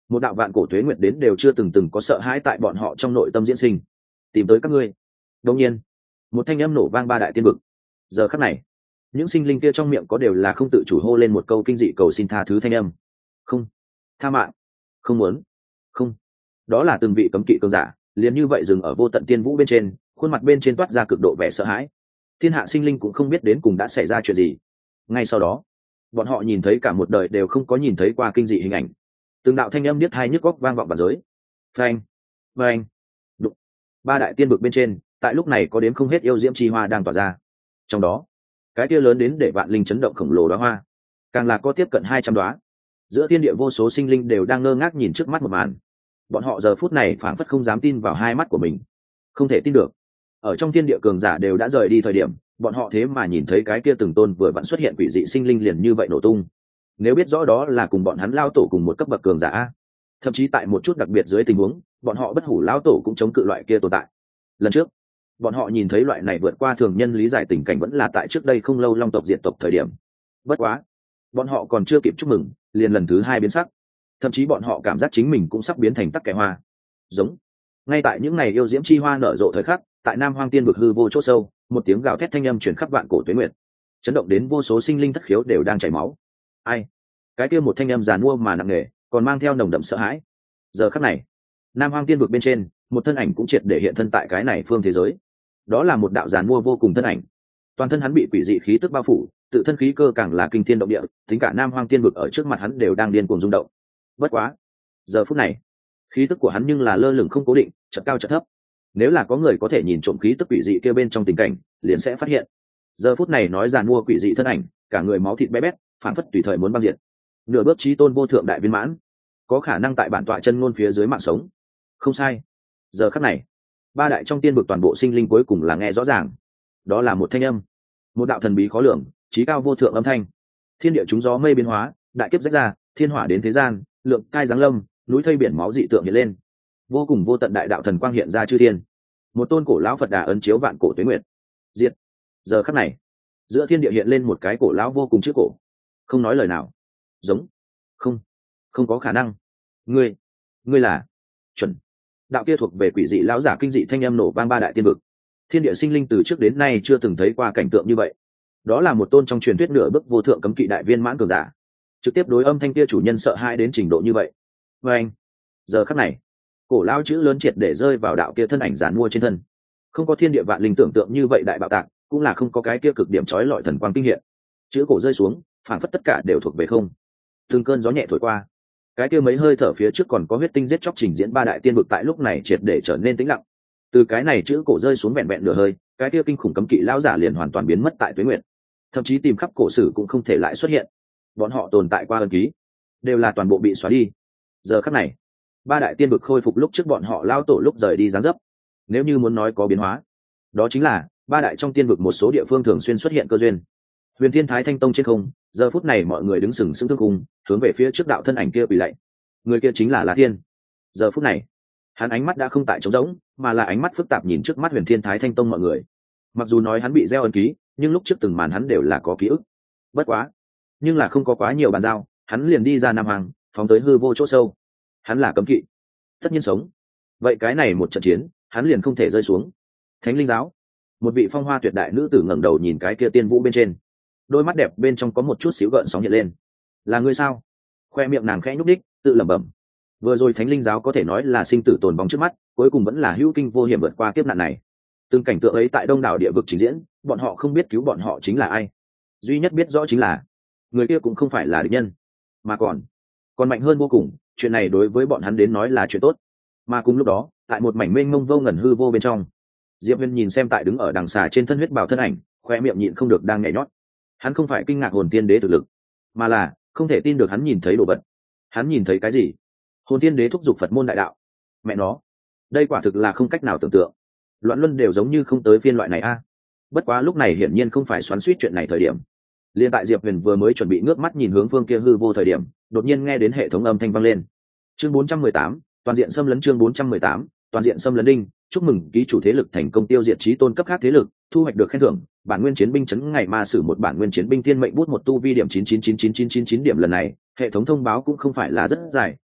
một đạo vạn cổ tuế nguyệt đến đều chưa từng từng có sợ hãi tại bọn họ trong nội tâm diễn sinh. Tìm tới các ngươi. Đột nhiên một thanh âm nổ vang ba đại tiên vực. Giờ khắc này những sinh linh kia trong miệng có đều là không tự chủ hô lên một câu kinh dị cầu xin tha thứ thanh âm. Không, tha mạng, không muốn, không. Đó là từng vị cấm kỵ cường giả liền như vậy dừng ở vô tận tiên vũ bên trên, khuôn mặt bên trên toát ra cực độ vẻ sợ hãi. Thiên hạ sinh linh cũng không biết đến cùng đã xảy ra chuyện gì. Ngay sau đó bọn họ nhìn thấy cả một đời đều không có nhìn thấy qua kinh dị hình ảnh. Từng đạo thanh âm điếc tai nhức góc vang vọng bản giới. Phanh, phanh, đụng. Ba đại tiên vực bên trên tại lúc này có đếm không hết yêu diễm chi hoa đang tỏa ra. Trong đó cái kia lớn đến để vạn linh chấn động khổng lồ đóa hoa càng là có tiếp cận hai trăm đóa. Giữa thiên địa vô số sinh linh đều đang ngơ ngác nhìn trước mắt một màn. Bọn họ giờ phút này phảng phất không dám tin vào hai mắt của mình, không thể tin được ở trong thiên địa cường giả đều đã rời đi thời điểm, bọn họ thế mà nhìn thấy cái kia từng tôn vừa vẫn xuất hiện quỷ dị sinh linh liền như vậy nổ tung. Nếu biết rõ đó là cùng bọn hắn lao tổ cùng một cấp bậc cường giả, thậm chí tại một chút đặc biệt dưới tình huống bọn họ bất hủ lao tổ cũng chống cự loại kia tồn tại. Lần trước bọn họ nhìn thấy loại này vượt qua thường nhân lý giải tình cảnh vẫn là tại trước đây không lâu long tộc diệt tộc thời điểm. Bất quá bọn họ còn chưa kịp chúc mừng liền lần thứ hai biến sắc, thậm chí bọn họ cảm giác chính mình cũng sắp biến thành tắc kẻ hoa. Giống ngay tại những ngày yêu diễm chi hoa nở rộ thời khắc, tại Nam Hoang Tiên vực hư vô chỗ sâu, một tiếng gào thét thanh âm truyền khắp vạn cổ tuế nguyệt, chấn động đến vô số sinh linh thất khiếu đều đang chảy máu. Ai? Cái kia một thanh âm giàn mua mà nặng nề, còn mang theo nồng đậm sợ hãi. Giờ khắc này, Nam Hoang Tiên vực bên trên, một thân ảnh cũng triệt để hiện thân tại cái này phương thế giới. Đó là một đạo giàn mua vô cùng thân ảnh. Toàn thân hắn bị quỷ dị khí tức bao phủ, tự thân khí cơ càng là kinh thiên động địa, tính cả Nam Hoang Tiên vực ở trước mặt hắn đều đang điên cuồng rung động. Bất quá, giờ phút này, khí tức của hắn nhưng là lơ lửng không cố định, chợt cao chợt thấp. Nếu là có người có thể nhìn trộm khí tức quỷ dị kia bên trong tình cảnh, liền sẽ phát hiện giờ phút này nói giàn mua quỷ dị thân ảnh, cả người máu thịt bé bét, phản phất tùy thời muốn băng diệt. Nửa bước chí tôn vô thượng đại viên mãn, có khả năng tại bản tọa chân ngôn phía dưới mạng sống. Không sai. Giờ khắc này, ba đại trong tiên vực toàn bộ sinh linh cuối cùng là nghe rõ ràng. Đó là một thanh âm, một đạo thần bí khó lường, chí cao vô thượng âm thanh. Thiên địa chúng gió mây biến hóa, đại kiếp rách ra, thiên hỏa đến thế gian, lượng cai giáng lâm, núi thây biển máu dị tượng hiện lên. Vô cùng vô tận đại đạo thần quang hiện ra chư thiên. Một tôn cổ lão Phật Đà ấn chiếu vạn cổ tuế nguyệt. Diệt. Giờ khắc này, giữa thiên địa hiện lên một cái cổ lão vô cùng chữ cổ. Không nói lời nào. Giống. Không. Không có khả năng. Ngươi, ngươi là chuẩn. Đạo kia thuộc về quỷ dị lão giả kinh dị thanh âm nổ vang ba đại tiên vực. Thiên địa sinh linh từ trước đến nay chưa từng thấy qua cảnh tượng như vậy. Đó là một tôn trong truyền thuyết nửa bước vô thượng cấm kỵ đại viên mãn cường giả, trực tiếp đối âm thanh kia chủ nhân sợ hãi đến trình độ như vậy. Và anh, giờ khắc này, cổ lão chữ lớn triệt để rơi vào đạo kia thân ảnh giàn mua trên thân. Không có thiên địa vạn linh tưởng tượng như vậy đại bạo tạc, cũng là không có cái kia cực điểm chói lọi thần quang kinh hiện. Chữ cổ rơi xuống, phản phất tất cả đều thuộc về không. Từng cơn gió nhẹ thổi qua, cái kia mấy hơi thở phía trước còn có huyết tinh giết chóc trình diễn ba đại tiên vực tại lúc này triệt để trở nên tĩnh lặng. Từ cái này chữ cổ rơi xuống vẹn vẹn nửa hơi, cái kia kinh khủng cấm kỵ lão giả liền hoàn toàn biến mất tại tuế nguyệt. Thậm chí tìm khắp cổ sử cũng không thể lại xuất hiện. Bọn họ tồn tại qua ân ký, đều là toàn bộ bị xóa đi. Giờ khắc này, ba đại tiên vực khôi phục lúc trước bọn họ lao tổ lúc rời đi giáng dấp. Nếu như muốn nói có biến hóa, đó chính là ba đại trong tiên vực một số địa phương thường xuyên xuất hiện cơ duyên. Huyền Thiên Thái Thanh Tông trên không, giờ phút này mọi người đứng sừng sững thương cùng, hướng về phía trước đạo thân ảnh kia quỳ lạy. Người kia chính là La Thiên. Giờ phút này, hắn ánh mắt đã không tại trống rỗng, mà là ánh mắt phức tạp nhìn trước mắt Huyền Thiên Thái Thanh Tông mọi người. Mặc dù nói hắn bị gieo ấn ký, nhưng lúc trước từng màn hắn đều là có ký ức. Bất quá, nhưng là không có quá nhiều bàn giao, hắn liền đi ra Nam Hoàng, phóng tới hư vô chỗ sâu. Hắn là cấm kỵ, tất nhiên sống. Vậy cái này một trận chiến, hắn liền không thể rơi xuống. Thánh Linh giáo, một vị phong hoa tuyệt đại nữ tử ngẩng đầu nhìn cái kia tiên vũ bên trên, đôi mắt đẹp bên trong có một chút xíu gợn sóng hiện lên. Là ngươi sao? Khoe miệng nàng khẽ nhúc đích, tự lẩm bẩm. Vừa rồi Thánh Linh giáo có thể nói là sinh tử tồn vong trước mắt, cuối cùng vẫn là hữu kinh vô hiểm vượt qua kiếp nạn này. Từng cảnh tượng ấy tại đông đảo địa vực trình diễn, bọn họ không biết cứu bọn họ chính là ai, duy nhất biết rõ chính là người kia cũng không phải là địch nhân, mà còn còn mạnh hơn vô cùng. Chuyện này đối với bọn hắn đến nói là chuyện tốt. Mà cùng lúc đó, tại một mảnh mênh mông vô ngần hư vô bên trong, Diệp Huyền nhìn xem tại đứng ở đằng xà trên thân huyết bào thân ảnh, khoe miệng nhịn không được đang nhảy nhót. Hắn không phải kinh ngạc hồn tiên đế thực lực, mà là không thể tin được hắn nhìn thấy đồ vật. Hắn nhìn thấy cái gì? Hồn tiên đế thúc giục Phật môn đại đạo. Mẹ nó, đây quả thực là không cách nào tưởng tượng. Loạn luân đều giống như không tới phiên loại này a. Bất quá lúc này hiển nhiên không phải xoắn xuýt chuyện này thời điểm. Liên tại Diệp Huyền vừa mới chuẩn bị ngước mắt nhìn hướng phương kia hư vô thời điểm, đột nhiên nghe đến hệ thống âm thanh vang lên. Chương bốn trăm mười tám, toàn diện xâm lấn. Chương bốn trăm mười tám, toàn diện xâm lấn đinh. Chúc mừng ký chủ thế lực thành công tiêu diệt chí tôn cấp khác thế lực, thu hoạch được khen thưởng, bản nguyên chiến binh chấn ngày ma sử một bản nguyên chiến binh thiên mệnh bút một tu vi điểm chín chín chín chín chín chín chín điểm. Lần này, hệ thống thông báo cũng không phải là rất dài,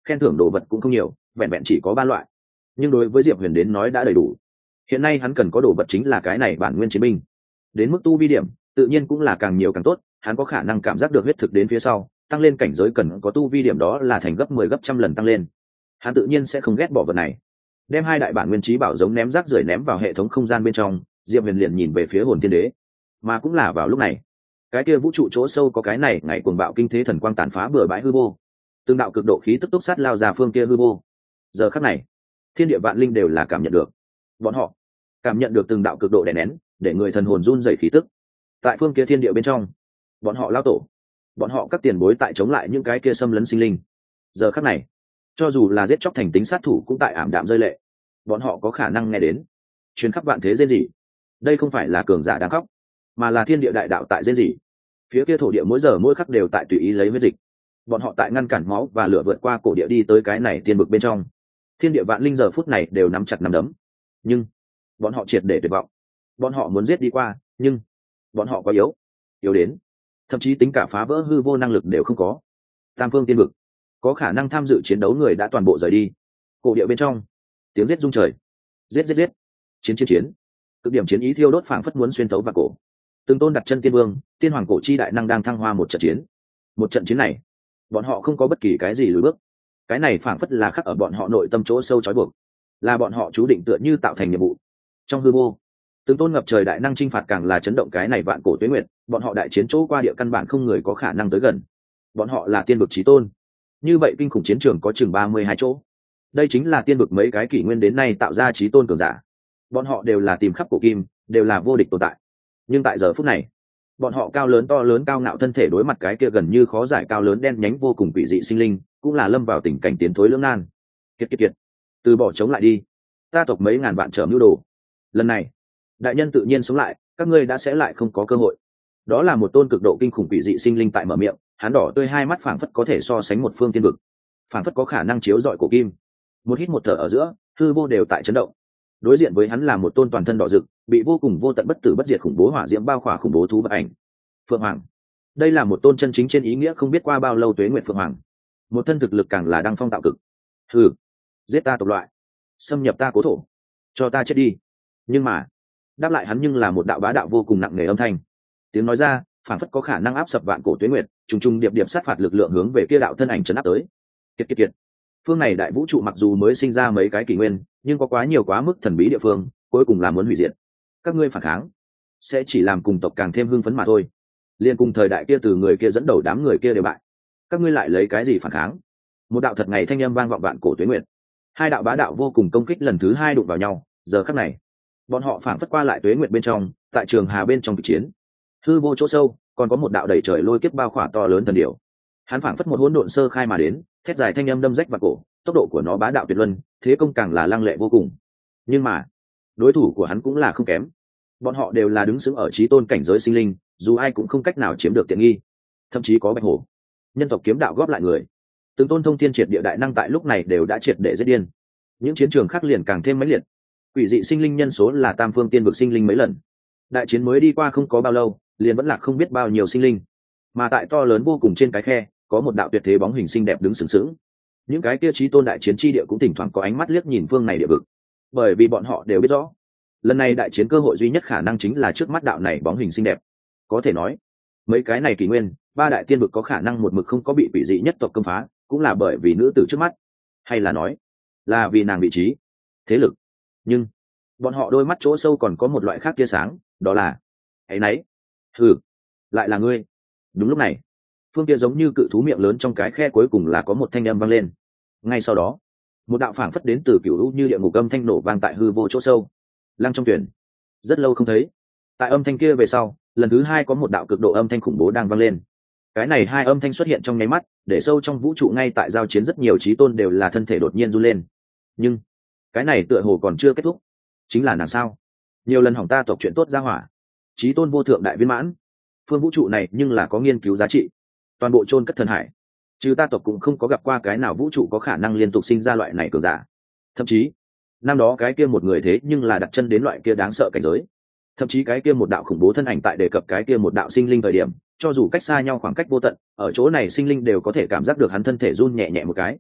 khen thưởng đồ vật cũng không nhiều, vẹn vẹn chỉ có ba loại, nhưng đối với Diệp Huyền đến nói đã đầy đủ. Hiện nay hắn cần có đồ vật chính là cái này bản nguyên chiến binh. Đến mức tu vi điểm tự nhiên cũng là càng nhiều càng tốt, hắn có khả năng cảm giác được huyết thực đến phía sau tăng lên cảnh giới cần có tu vi điểm đó là thành gấp mười gấp trăm lần tăng lên, hắn tự nhiên sẽ không ghét bỏ vật này. Đem hai đại bản nguyên trí bảo giống ném rác rưởi ném vào hệ thống không gian bên trong, Diệp Huyền liền nhìn về phía hồn thiên đế. Mà cũng là vào lúc này, cái kia vũ trụ chỗ sâu có cái này ngày cuồng bạo kinh thế thần quang tàn phá bừa bãi hư vô, từng đạo cực độ khí tức túc sát lao ra phương kia hư vô. Giờ khắc này, thiên địa vạn linh đều là cảm nhận được, bọn họ cảm nhận được từng đạo cực độ đè nén để người thần hồn run rẩy khí tức. Tại phương kia thiên địa bên trong, bọn họ lao tổ, bọn họ các tiền bối tại chống lại những cái kia xâm lấn sinh linh. Giờ khắc này, cho dù là giết chóc thành tính sát thủ cũng tại ảm đạm rơi lệ, bọn họ có khả năng nghe đến chuyến khắp vạn thế rên rỉ. Đây không phải là cường giả đang khóc, mà là thiên địa đại đạo tại rên rỉ. Phía kia thổ địa mỗi giờ mỗi khắc đều tại tùy ý lấy huyết dịch, bọn họ tại ngăn cản máu và lửa vượt qua cổ địa đi tới cái này tiên vực bên trong. Thiên địa vạn linh giờ phút này đều nắm chặt nắm đấm, nhưng bọn họ triệt để tuyệt vọng. Bọn họ muốn giết đi qua, nhưng bọn họ quá yếu, yếu đến thậm chí tính cả phá vỡ hư vô năng lực đều không có. Tam phương tiên vực có khả năng tham dự chiến đấu người đã toàn bộ rời đi. Cổ địa bên trong tiếng giết rung trời, giết giết giết, chiến chiến chiến, cực điểm chiến ý thiêu đốt phảng phất muốn xuyên thấu vào cổ. Từng tôn đặt chân tiên vương, tiên hoàng cổ chi đại năng đang thăng hoa một trận chiến. Một trận chiến này, bọn họ không có bất kỳ cái gì lùi bước. Cái này phảng phất là khắc ở bọn họ nội tâm chỗ sâu trói buộc, là bọn họ chú định tựa như tạo thành nhiệm vụ. Trong hư vô, từng tôn ngập trời đại năng chinh phạt càng là chấn động cái này vạn cổ tuế nguyệt. Bọn họ đại chiến chỗ qua địa căn bản không người có khả năng tới gần. Bọn họ là tiên vực chí tôn. Như vậy kinh khủng chiến trường có chừng ba mươi hai chỗ. Đây chính là tiên vực mấy cái kỷ nguyên đến nay tạo ra chí tôn cường giả. Bọn họ đều là tìm khắp cổ kim, đều là vô địch tồn tại. Nhưng tại giờ phút này, bọn họ cao lớn to lớn cao ngạo thân thể đối mặt cái kia gần như khó giải cao lớn đen nhánh vô cùng quỷ dị sinh linh, cũng là lâm vào tình cảnh tiến thối lưỡng nan. Kiệt kiệt kiệt, từ bỏ chống lại đi, ta tộc mấy ngàn vạn trở mưu đồ. Lần này, đại nhân tự nhiên sống lại, các ngươi đã sẽ lại không có cơ hội. Đó là một tôn cực độ kinh khủng quỷ dị sinh linh tại mở miệng, hắn đỏ tươi hai mắt phảng phất có thể so sánh một phương tiên vực, phảng phất có khả năng chiếu rọi cổ kim. Một hít một thở ở giữa, hư vô đều tại chấn động. Đối diện với hắn là một tôn toàn thân đỏ rực, bị vô cùng vô tận bất tử bất diệt khủng bố hỏa diễm bao khỏa khủng bố thú vật ảnh. Phượng Hoàng. Đây là một tôn chân chính trên ý nghĩa không biết qua bao lâu tuế nguyệt Phượng Hoàng. Một thân thực lực càng là đăng phong tạo cực. Hừ, giết ta tộc loại, xâm nhập ta cố thổ, cho ta chết đi. Nhưng mà, đáp lại hắn nhưng là một đạo bá đạo vô cùng nặng nề âm thanh. Tiếng nói ra, phản phất có khả năng áp sập vạn cổ tuế nguyệt, trùng trùng điệp điệp sát phạt lực lượng hướng về kia đạo thân ảnh chấn áp tới. Kiệt kiệt kiệt. Phương này đại vũ trụ mặc dù mới sinh ra mấy cái kỷ nguyên, nhưng có quá nhiều quá mức thần bí địa phương, cuối cùng là muốn hủy diệt. Các ngươi phản kháng sẽ chỉ làm cùng tộc càng thêm hưng phấn mà thôi. Liên cùng thời đại kia từ người kia dẫn đầu đám người kia đều bại, các ngươi lại lấy cái gì phản kháng? Một đạo thật ngày thanh âm vang vọng vạn cổ tuế nguyệt. Hai đạo bá đạo vô cùng công kích lần thứ hai đụng vào nhau. Giờ khắc này, bọn họ phảng phất qua lại tuế nguyệt bên trong, tại trường hà bên trong kịch chiến. Hư vô chỗ sâu còn có một đạo đầy trời lôi kiếp bao khỏa to lớn thần điểu. Hắn phảng phất một hỗn độn sơ khai mà đến, thét dài thanh âm đâm rách vào cổ, tốc độ của nó bá đạo tuyệt luân, thế công càng là lăng lệ vô cùng. Nhưng mà, đối thủ của hắn cũng là không kém. Bọn họ đều là đứng sững ở chí tôn cảnh giới sinh linh, dù ai cũng không cách nào chiếm được tiện nghi. Thậm chí có Bạch Hổ, nhân tộc kiếm đạo góp lại người, từng tôn thông thiên triệt địa đại năng tại lúc này đều đã triệt để giết điên. Những chiến trường khác liền càng thêm mãnh liệt. Quỷ dị sinh linh nhân số là tam phương tiên vực sinh linh mấy lần. Đại chiến mới đi qua không có bao lâu, liền vẫn là không biết bao nhiêu sinh linh. Mà tại to lớn vô cùng trên cái khe, có một đạo tuyệt thế bóng hình xinh đẹp đứng sừng sững. Những cái kia chí tôn đại chiến chi địa cũng thỉnh thoảng có ánh mắt liếc nhìn phương này địa vực, bởi vì bọn họ đều biết rõ, lần này đại chiến cơ hội duy nhất khả năng chính là trước mắt đạo này bóng hình xinh đẹp. Có thể nói, mấy cái này kỷ nguyên, ba đại tiên vực có khả năng một mực không có bị quỷ dị nhất tộc công phá, cũng là bởi vì nữ tử trước mắt, hay là nói, là vì nàng vị trí, thế lực. Nhưng bọn họ đôi mắt chỗ sâu còn có một loại khác tia sáng, đó là ấy nấy. Hừ, lại là ngươi. Đúng lúc này, phương kia giống như cự thú miệng lớn trong cái khe cuối cùng là có một thanh âm vang lên. Ngay sau đó, một đạo phảng phất đến từ cửu u như địa ngục âm thanh nổ vang tại hư vô chỗ sâu. Lăng trong tuyển, rất lâu không thấy. Tại âm thanh kia về sau, lần thứ hai có một đạo cực độ âm thanh khủng bố đang vang lên. Cái này hai âm thanh xuất hiện trong nháy mắt, để sâu trong vũ trụ ngay tại giao chiến rất nhiều chí tôn đều là thân thể đột nhiên run lên. Nhưng cái này tựa hồ còn chưa kết thúc. Chính là nàng sao? Nhiều lần hỏng ta tộc chuyện tốt ra hỏa. Chí tôn vô thượng đại viên mãn. Phương vũ trụ này nhưng là có nghiên cứu giá trị. Toàn bộ chôn cất thần hải, chứ ta tộc cũng không có gặp qua cái nào vũ trụ có khả năng liên tục sinh ra loại này cường giả. Thậm chí năm đó cái kia một người thế nhưng là đặt chân đến loại kia đáng sợ cảnh giới. Thậm chí cái kia một đạo khủng bố thân ảnh tại đề cập cái kia một đạo sinh linh thời điểm, cho dù cách xa nhau khoảng cách vô tận, ở chỗ này sinh linh đều có thể cảm giác được hắn thân thể run nhẹ nhẹ một cái.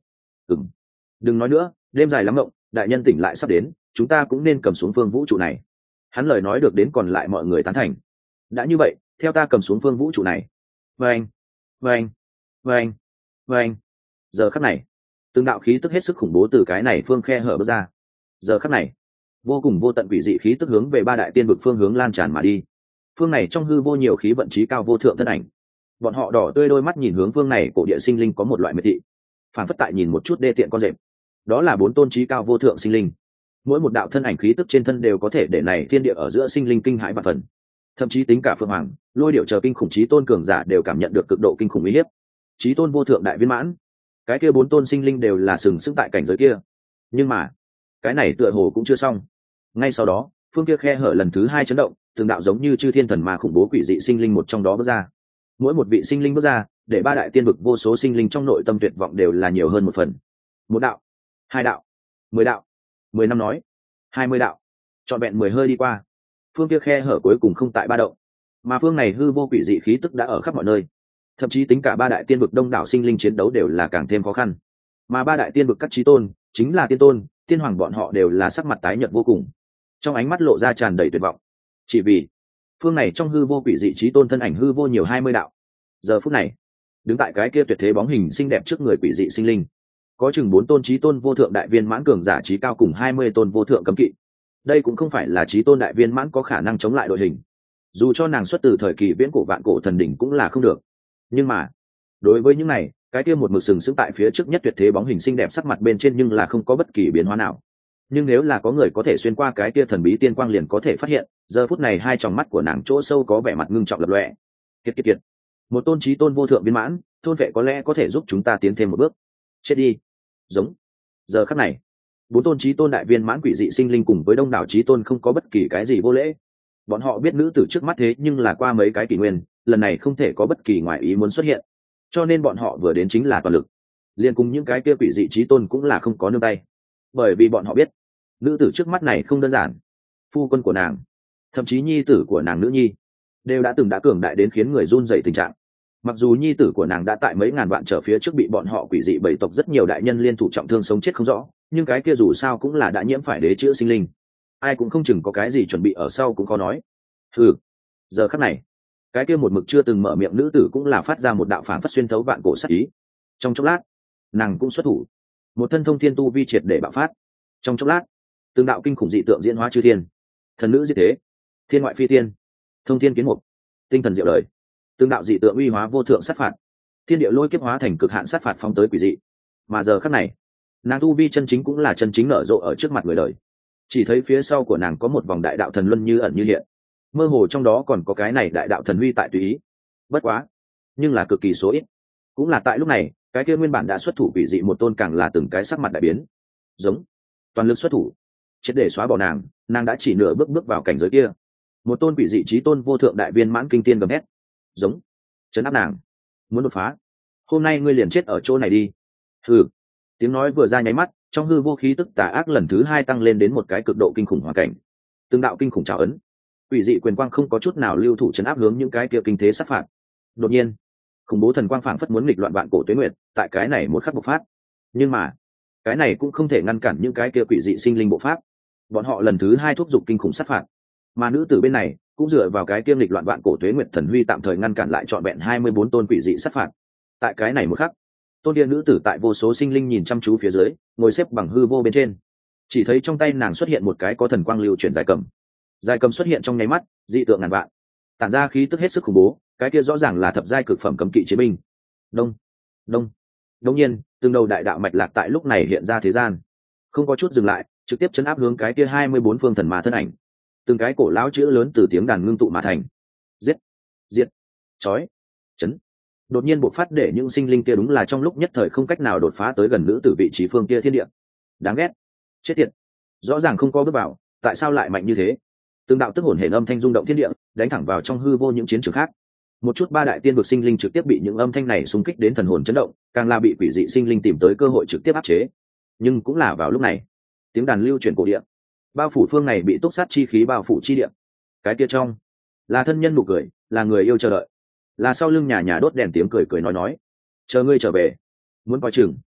Ừm, đừng nói nữa, đêm dài lắm mộng, đại nhân tỉnh lại sắp đến, chúng ta cũng nên cầm xuống phương vũ trụ này. Hắn lời nói được đến còn lại mọi người tán thành. Đã như vậy, theo ta cầm xuống phương vũ trụ này. Vâng, vâng, vâng, vâng. Giờ khắc này, từng đạo khí tức hết sức khủng bố từ cái này phương khe hở bước ra. Giờ khắc này, vô cùng vô tận quỷ dị khí tức hướng về ba đại tiên vực phương hướng lan tràn mà đi. Phương này trong hư vô nhiều khí vận trí cao vô thượng thân ảnh. Bọn họ đỏ tươi đôi mắt nhìn hướng phương này, cổ địa sinh linh có một loại miệt thị, phản phất tại nhìn một chút đê tiện con rệp. Đó là bốn tôn trí cao vô thượng sinh linh, mỗi một đạo thân ảnh khí tức trên thân đều có thể để này thiên địa ở giữa sinh linh kinh hãi và phần. Thậm chí tính cả Phượng Hoàng, Lôi Điểu chờ kinh khủng chí tôn cường giả đều cảm nhận được cực độ kinh khủng uy hiếp. Chí tôn vô thượng đại viên mãn, cái kia bốn tôn sinh linh đều là sừng sững tại cảnh giới kia. Nhưng mà, cái này tựa hồ cũng chưa xong. Ngay sau đó, phương kia khe hở lần thứ hai chấn động, từng đạo giống như chư thiên thần ma khủng bố quỷ dị sinh linh một trong đó bước ra. Mỗi một vị sinh linh bước ra, để ba đại tiên vực vô số sinh linh trong nội tâm tuyệt vọng đều là nhiều hơn một phần. Một đạo, hai đạo, mười đạo, mười năm nói, hai mươi đạo, trọn vẹn mười hơi đi qua, phương kia khe hở cuối cùng không tại ba động, mà phương này hư vô quỷ dị khí tức đã ở khắp mọi nơi. Thậm chí tính cả ba đại tiên vực đông đảo sinh linh chiến đấu đều là càng thêm khó khăn. Mà ba đại tiên vực các chí tôn, chính là tiên tôn, tiên hoàng, bọn họ đều là sắc mặt tái nhợt vô cùng, trong ánh mắt lộ ra tràn đầy tuyệt vọng. Chỉ vì phương này trong hư vô quỷ dị chí tôn thân ảnh hư vô nhiều hai mươi đạo. Giờ phút này, đứng tại cái kia tuyệt thế bóng hình xinh đẹp trước người quỷ dị sinh linh, có chừng bốn tôn chí tôn vô thượng đại viên mãn cường giả chí cao cùng hai mươi tôn vô thượng cấm kỵ. Đây cũng không phải là chí tôn đại viên mãn có khả năng chống lại đội hình, dù cho nàng xuất từ thời kỳ viễn cổ vạn cổ thần đỉnh cũng là không được. Nhưng mà đối với những này, cái kia một mực sừng sững tại phía trước nhất tuyệt thế bóng hình xinh đẹp sắc mặt bên trên nhưng là không có bất kỳ biến hóa nào. Nhưng nếu là có người có thể xuyên qua cái kia thần bí tiên quang liền có thể phát hiện, giờ phút này hai tròng mắt của nàng chỗ sâu có vẻ mặt ngưng trọng lập lòe. Kiệt kiệt kiệt, một tôn chí tôn vô thượng viên mãn, thôn vệ có lẽ có thể giúp chúng ta tiến thêm một bước. Chết đi. Giống. Giờ khắc này, bốn tôn chí tôn đại viên mãn quỷ dị sinh linh cùng với đông đảo chí tôn không có bất kỳ cái gì vô lễ. Bọn họ biết nữ tử trước mắt thế nhưng là qua mấy cái kỷ nguyên, lần này không thể có bất kỳ ngoại ý muốn xuất hiện, cho nên bọn họ vừa đến chính là toàn lực, liền cùng những cái kia quỷ dị chí tôn cũng là không có nương tay, bởi vì bọn họ biết nữ tử trước mắt này không đơn giản. Phu quân của nàng, thậm chí nhi tử của nàng nữ nhi, đều đã từng đã cường đại đến khiến người run rẩy tình trạng. Mặc dù nhi tử của nàng đã tại mấy ngàn vạn trở phía trước bị bọn họ quỷ dị bảy tộc rất nhiều đại nhân liên thủ trọng thương sống chết không rõ, nhưng cái kia dù sao cũng là đã nhiễm phải đế chữa sinh linh, ai cũng không chừng có cái gì chuẩn bị ở sau cũng khó nói. Ừ, giờ khắc này, cái kia một mực chưa từng mở miệng nữ tử cũng là phát ra một đạo phản phất xuyên thấu vạn cổ sát ý. Trong chốc lát, nàng cũng xuất thủ, một thân thông thiên tu vi triệt để bạo phát. Trong chốc lát, từng đạo kinh khủng dị tượng diễn hóa chư thiên, thần nữ diệt thế, thiên ngoại phi tiên, thông thiên kiến mục, tinh thần diệu đời, từng đạo dị tượng uy hóa vô thượng sát phạt, thiên địa lôi kiếp hóa thành cực hạn sát phạt phóng tới quỷ dị. Mà giờ khắc này, nàng tu vi chân chính cũng là chân chính nở rộ ở trước mặt người đời. Chỉ thấy phía sau của nàng có một vòng đại đạo thần luân như ẩn như hiện, mơ hồ trong đó còn có cái này đại đạo thần huy tại tùy ý. Bất quá, nhưng là cực kỳ số ít. Cũng là tại lúc này, cái kia nguyên bản đã xuất thủ quỷ dị một tôn càng là từng cái sắc mặt đại biến. Giống, toàn lực xuất thủ, chết để xóa bỏ nàng. Nàng đã chỉ nửa bước bước vào cảnh giới kia. Một tôn quỷ dị chí tôn vô thượng đại viên mãn kinh tiên gầm hét. Giống, chấn áp nàng, muốn đột phá, hôm nay ngươi liền chết ở chỗ này đi. Hừ. Tiếng nói vừa ra nháy mắt, trong hư vô khí tức tà ác lần thứ hai tăng lên đến một cái cực độ kinh khủng hoàn cảnh. Từng đạo kinh khủng trào ấn, quỷ dị quyền quang không có chút nào lưu thủ chấn áp hướng những cái kia kinh thế sát phạt. Đột nhiên, khủng bố thần quang phảng phất muốn nghịch loạn vạn cổ tuế nguyệt, tại cái này một khắc bộc phát. Nhưng mà, cái này cũng không thể ngăn cản những cái kia quỷ dị sinh linh bộ pháp. Bọn họ lần thứ hai thúc giục kinh khủng sát phạt, mà nữ tử bên này cũng dựa vào cái kiêm lịch loạn vạn cổ tuế nguyệt thần huy tạm thời ngăn cản lại trọn vẹn hai mươi bốn tôn quỷ dị sát phạt. Tại cái này một khắc, tôn điện nữ tử tại vô số sinh linh nhìn chăm chú phía dưới, ngồi xếp bằng hư vô bên trên, chỉ thấy trong tay nàng xuất hiện một cái có thần quang lưu chuyển dài cầm. Dài cầm xuất hiện trong nháy mắt, dị tượng ngàn vạn, tản ra khí tức hết sức khủng bố. Cái kia rõ ràng là thập giai cực phẩm cấm kỵ chiến binh. Đông, đông, đông nhiên, từng đầu đại đạo mạch lạc tại lúc này hiện ra thế gian, không có chút dừng lại, trực tiếp chấn áp hướng cái kia hai mươi bốn phương thần ma thân ảnh. Từng cái cổ lão chữ lớn từ tiếng đàn ngưng tụ mà thành. Giết, diệt, chói, chấn. Đột nhiên bộc phát để những sinh linh kia đúng là trong lúc nhất thời không cách nào đột phá tới gần nữ tử vị trí phương kia thiên địa. Đáng ghét, chết tiệt, rõ ràng không có bước vào, tại sao lại mạnh như thế? Từng đạo tức hồn hển âm thanh rung động thiên địa, đánh thẳng vào trong hư vô những chiến trường khác. Một chút ba đại tiên vực sinh linh trực tiếp bị những âm thanh này xung kích đến thần hồn chấn động, càng là bị quỷ dị sinh linh tìm tới cơ hội trực tiếp áp chế. Nhưng cũng là vào lúc này, tiếng đàn lưu chuyển cổ địa, bao phủ phương này bị túc sát chi khí bao phủ chi địa. Cái kia trong là thân nhân nụ cười, là người yêu chờ đợi, là sau lưng nhà nhà đốt đèn tiếng cười cười nói nói, chờ ngươi trở về, muốn coi chừng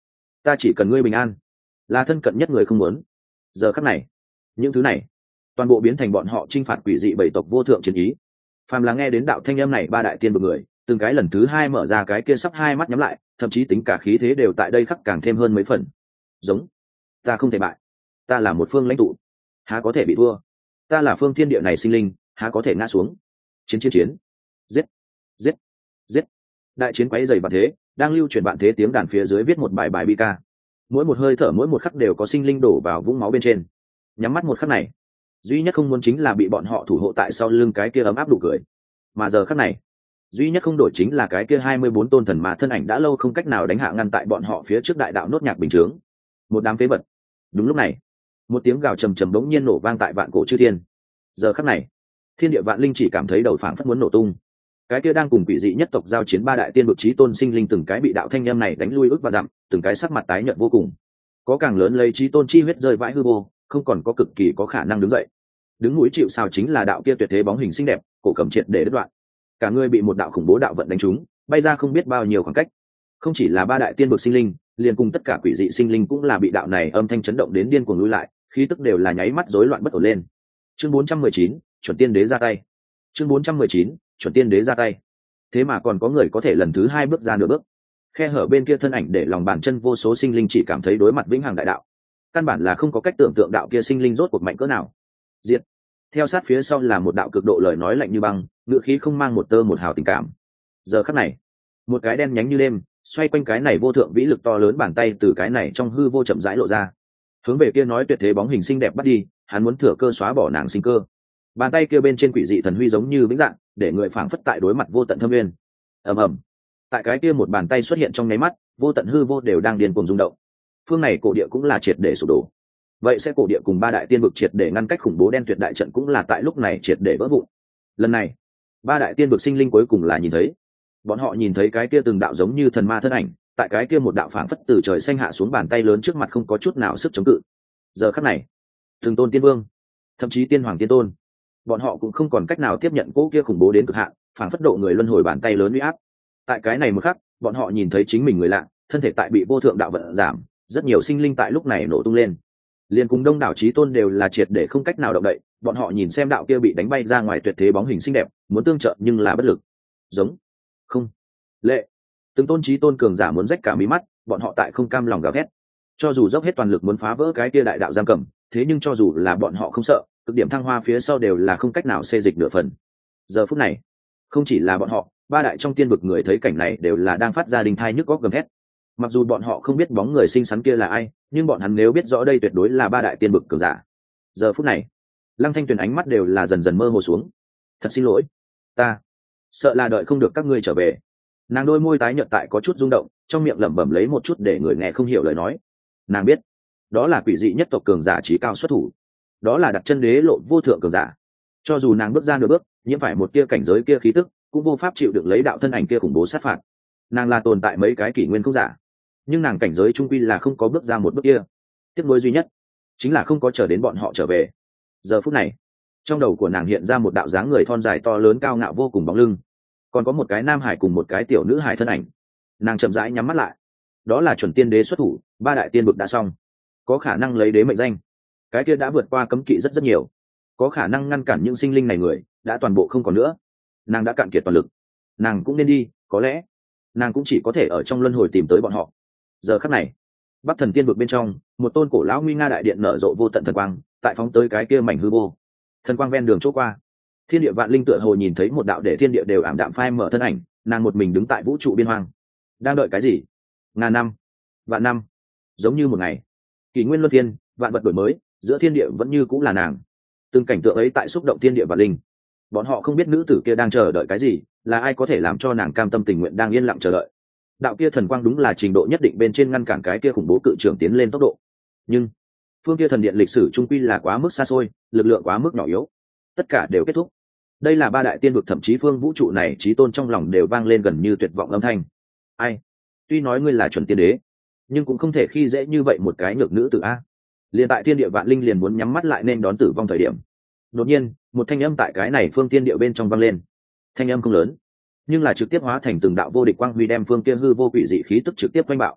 ta chỉ cần ngươi bình an, là thân cận nhất người không muốn. Giờ khắc này, những thứ này toàn bộ biến thành bọn họ chinh phạt quỷ dị bảy tộc vô thượng chiến ý. Phàm là nghe đến đạo thanh âm này, ba đại tiên vực người từng cái lần thứ hai mở ra cái kia sắp hai mắt nhắm lại, thậm chí tính cả khí thế đều tại đây khắc càng thêm hơn mấy phần. Giống, ta không thể bại, ta là một phương lãnh tụ, há có thể bị thua, ta là phương thiên địa này sinh linh, há có thể ngã xuống. Chiến chiến chiến, giết giết giết. Đại chiến quấy dày vạn thế, đang lưu truyền vạn thế tiếng đàn phía dưới viết một bài bài bi ca. Mỗi một hơi thở, mỗi một khắc đều có sinh linh đổ vào vũng máu bên trên. Nhắm mắt một khắc này, duy nhất không muốn chính là bị bọn họ thủ hộ tại sau lưng cái kia ấm áp đủ cười. Mà giờ khắc này, duy nhất không đổi chính là cái kia hai mươi bốn tôn thần mà thân ảnh đã lâu không cách nào đánh hạ ngăn tại bọn họ phía trước đại đạo nốt nhạc bình chướng. Một đám phế vật. Đúng lúc này, một tiếng gào trầm trầm bỗng nhiên nổ vang tại vạn cổ chư thiên. Giờ khắc này, thiên địa vạn linh chỉ cảm thấy đầu phảng phất muốn nổ tung. Cái kia đang cùng quỷ dị nhất tộc giao chiến ba đại tiên vực chí tôn sinh linh từng cái bị đạo thanh âm này đánh lui ức và dặm, từng cái sắc mặt tái nhợt vô cùng. Có càng lớn lấy chí tôn chi huyết rơi vãi hư vô, không còn có cực kỳ có khả năng đứng dậy. Đứng núi chịu sào chính là đạo kia tuyệt thế bóng hình xinh đẹp, cổ cầm triệt để đứt đoạn. Cả người bị một đạo khủng bố đạo vận đánh trúng, bay ra không biết bao nhiêu khoảng cách. Không chỉ là ba đại tiên vực sinh linh, liền cùng tất cả quỷ dị sinh linh cũng là bị đạo này âm thanh chấn động đến điên cuồng lui lại, khí tức đều là nháy mắt rối loạn bất ổn lên. Chương bốn trăm mười chín, chuẩn tiên đế ra tay. Chương bốn trăm mười chín, chuẩn tiên đế ra tay. Thế mà còn có người có thể lần thứ hai bước ra nửa bước. Khe hở bên kia thân ảnh để lòng bàn chân vô số sinh linh chỉ cảm thấy đối mặt vĩnh hằng đại đạo. Căn bản là không có cách tưởng tượng đạo kia sinh linh rốt cuộc mạnh cỡ nào. Diệt. Theo sát phía sau là một đạo cực độ lời nói lạnh như băng, ngựa khí không mang một tơ một hào tình cảm. Giờ khắc này, một cái đen nhánh như đêm xoay quanh cái này vô thượng vĩ lực to lớn bàn tay từ cái này trong hư vô chậm rãi lộ ra, hướng về kia nói tuyệt thế bóng hình xinh đẹp bắt đi. Hắn muốn thừa cơ xóa bỏ nàng sinh cơ. Bàn tay kia bên trên quỷ dị thần huy giống như vĩnh dạng, để người phảng phất tại đối mặt vô tận thâm nguyên. Ầm ầm. Tại cái kia một bàn tay xuất hiện trong nháy mắt, vô tận hư vô đều đang điên cuồng rung động. Phương này cổ địa cũng là triệt để sụp đổ. Vậy sẽ cổ địa cùng ba đại tiên vực triệt để ngăn cách khủng bố đen tuyệt đại trận cũng là tại lúc này triệt để vỡ vụn. Lần này, ba đại tiên vực sinh linh cuối cùng là nhìn thấy. Bọn họ nhìn thấy cái kia từng đạo giống như thần ma thân ảnh, tại cái kia một đạo phảng phất từ trời xanh hạ xuống bàn tay lớn trước mặt không có chút nào sức chống cự. Giờ khắc này, từng tôn tiên vương, thậm chí tiên hoàng tiên tôn, bọn họ cũng không còn cách nào tiếp nhận cỗ kia khủng bố đến cực hạn, phảng phất độ người luân hồi bàn tay lớn uy áp. Tại cái này một khắc, bọn họ nhìn thấy chính mình người lạ, thân thể tại bị vô thượng đạo vận giảm, rất nhiều sinh linh tại lúc này nổ tung lên. Liên cùng đông đảo chí tôn đều là triệt để không cách nào động đậy, bọn họ nhìn xem đạo kia bị đánh bay ra ngoài tuyệt thế bóng hình xinh đẹp, muốn tương trợ nhưng là bất lực. Giống, không, lệ. Từng tôn chí tôn cường giả muốn rách cả mí mắt, bọn họ tại không cam lòng gào thét. Cho dù dốc hết toàn lực muốn phá vỡ cái kia đại đạo giam cầm, thế nhưng cho dù là bọn họ không sợ, cực điểm thăng hoa phía sau đều là không cách nào xê dịch nửa phần. Giờ phút này, không chỉ là bọn họ, ba đại trong tiên vực người thấy cảnh này đều là đang phát ra đình thai nhức góc gầm thét. Mặc dù bọn họ không biết bóng người xinh xắn kia là ai, nhưng bọn hắn nếu biết rõ đây tuyệt đối là ba đại tiên vực cường giả. Giờ phút này, Lăng Thanh Tuyền ánh mắt đều là dần dần mơ hồ xuống. Thật xin lỗi, ta sợ là đợi không được các ngươi trở về. Nàng đôi môi tái nhợt tại có chút rung động, trong miệng lẩm bẩm lấy một chút để người nghe không hiểu lời nói. Nàng biết, đó là quỷ dị nhất tộc cường giả trí cao xuất thủ, đó là đặt chân đế lộ vô thượng cường giả. Cho dù nàng bước ra nửa bước, nhiễm phải một tia cảnh giới kia khí tức, cũng vô pháp chịu được lấy đạo thân ảnh kia khủng bố sát phạt. Nàng là tồn tại mấy cái kỷ nguyên không giả, nhưng nàng cảnh giới trung quy là không có bước ra một bước kia. Tiếc nuối duy nhất chính là không có chờ đến bọn họ trở về. Giờ phút này, trong đầu của nàng hiện ra một đạo dáng người thon dài to lớn cao ngạo vô cùng bóng lưng, còn có một cái nam hải cùng một cái tiểu nữ hải thân ảnh. Nàng chậm rãi nhắm mắt lại. Đó là chuẩn tiên đế xuất thủ, ba đại tiên vực đã xong, có khả năng lấy đế mệnh danh. Cái kia đã vượt qua cấm kỵ rất rất nhiều, có khả năng ngăn cản những sinh linh này người đã toàn bộ không còn nữa. Nàng đã cạn kiệt toàn lực, nàng cũng nên đi, có lẽ nàng cũng chỉ có thể ở trong luân hồi tìm tới bọn họ. Giờ khắc này, bắc thần tiên vực bên trong, một tôn cổ lão nguy nga đại điện nở rộ vô tận thần quang, tại phóng tới cái kia mảnh hư vô. Thần quang ven đường chỗ qua, thiên địa vạn linh tựa hồ nhìn thấy một đạo để thiên địa đều ảm đạm phai mở thân ảnh, nàng một mình đứng tại vũ trụ biên hoang, đang đợi cái gì? Ngàn năm, vạn năm, giống như một ngày. Kỷ nguyên luân phiên, vạn vật đổi mới, giữa thiên địa vẫn như cũng là nàng. Từng cảnh tượng ấy tại xúc động thiên địa vạn linh. Bọn họ không biết nữ tử kia đang chờ đợi cái gì, là ai có thể làm cho nàng cam tâm tình nguyện đang yên lặng chờ đợi. Đạo kia thần quang đúng là trình độ nhất định bên trên ngăn cản cái kia khủng bố cự trưởng tiến lên tốc độ, nhưng phương kia thần điện lịch sử trung quy là quá mức xa xôi, lực lượng quá mức nhỏ yếu, tất cả đều kết thúc. Đây là ba đại tiên vực, thậm chí phương vũ trụ này chí tôn trong lòng đều vang lên gần như tuyệt vọng âm thanh. Ai? Tuy nói ngươi là chuẩn tiên đế, nhưng cũng không thể khi dễ như vậy một cái nhược nữ tử a. Liền tại thiên địa vạn linh liền muốn nhắm mắt lại nên đón tử vong thời điểm, đột nhiên một thanh âm tại cái này phương tiên địa bên trong vang lên. Thanh âm không lớn, nhưng là trực tiếp hóa thành từng đạo vô địch quang huy, đem phương kia hư vô quỷ dị khí tức trực tiếp quanh bạo.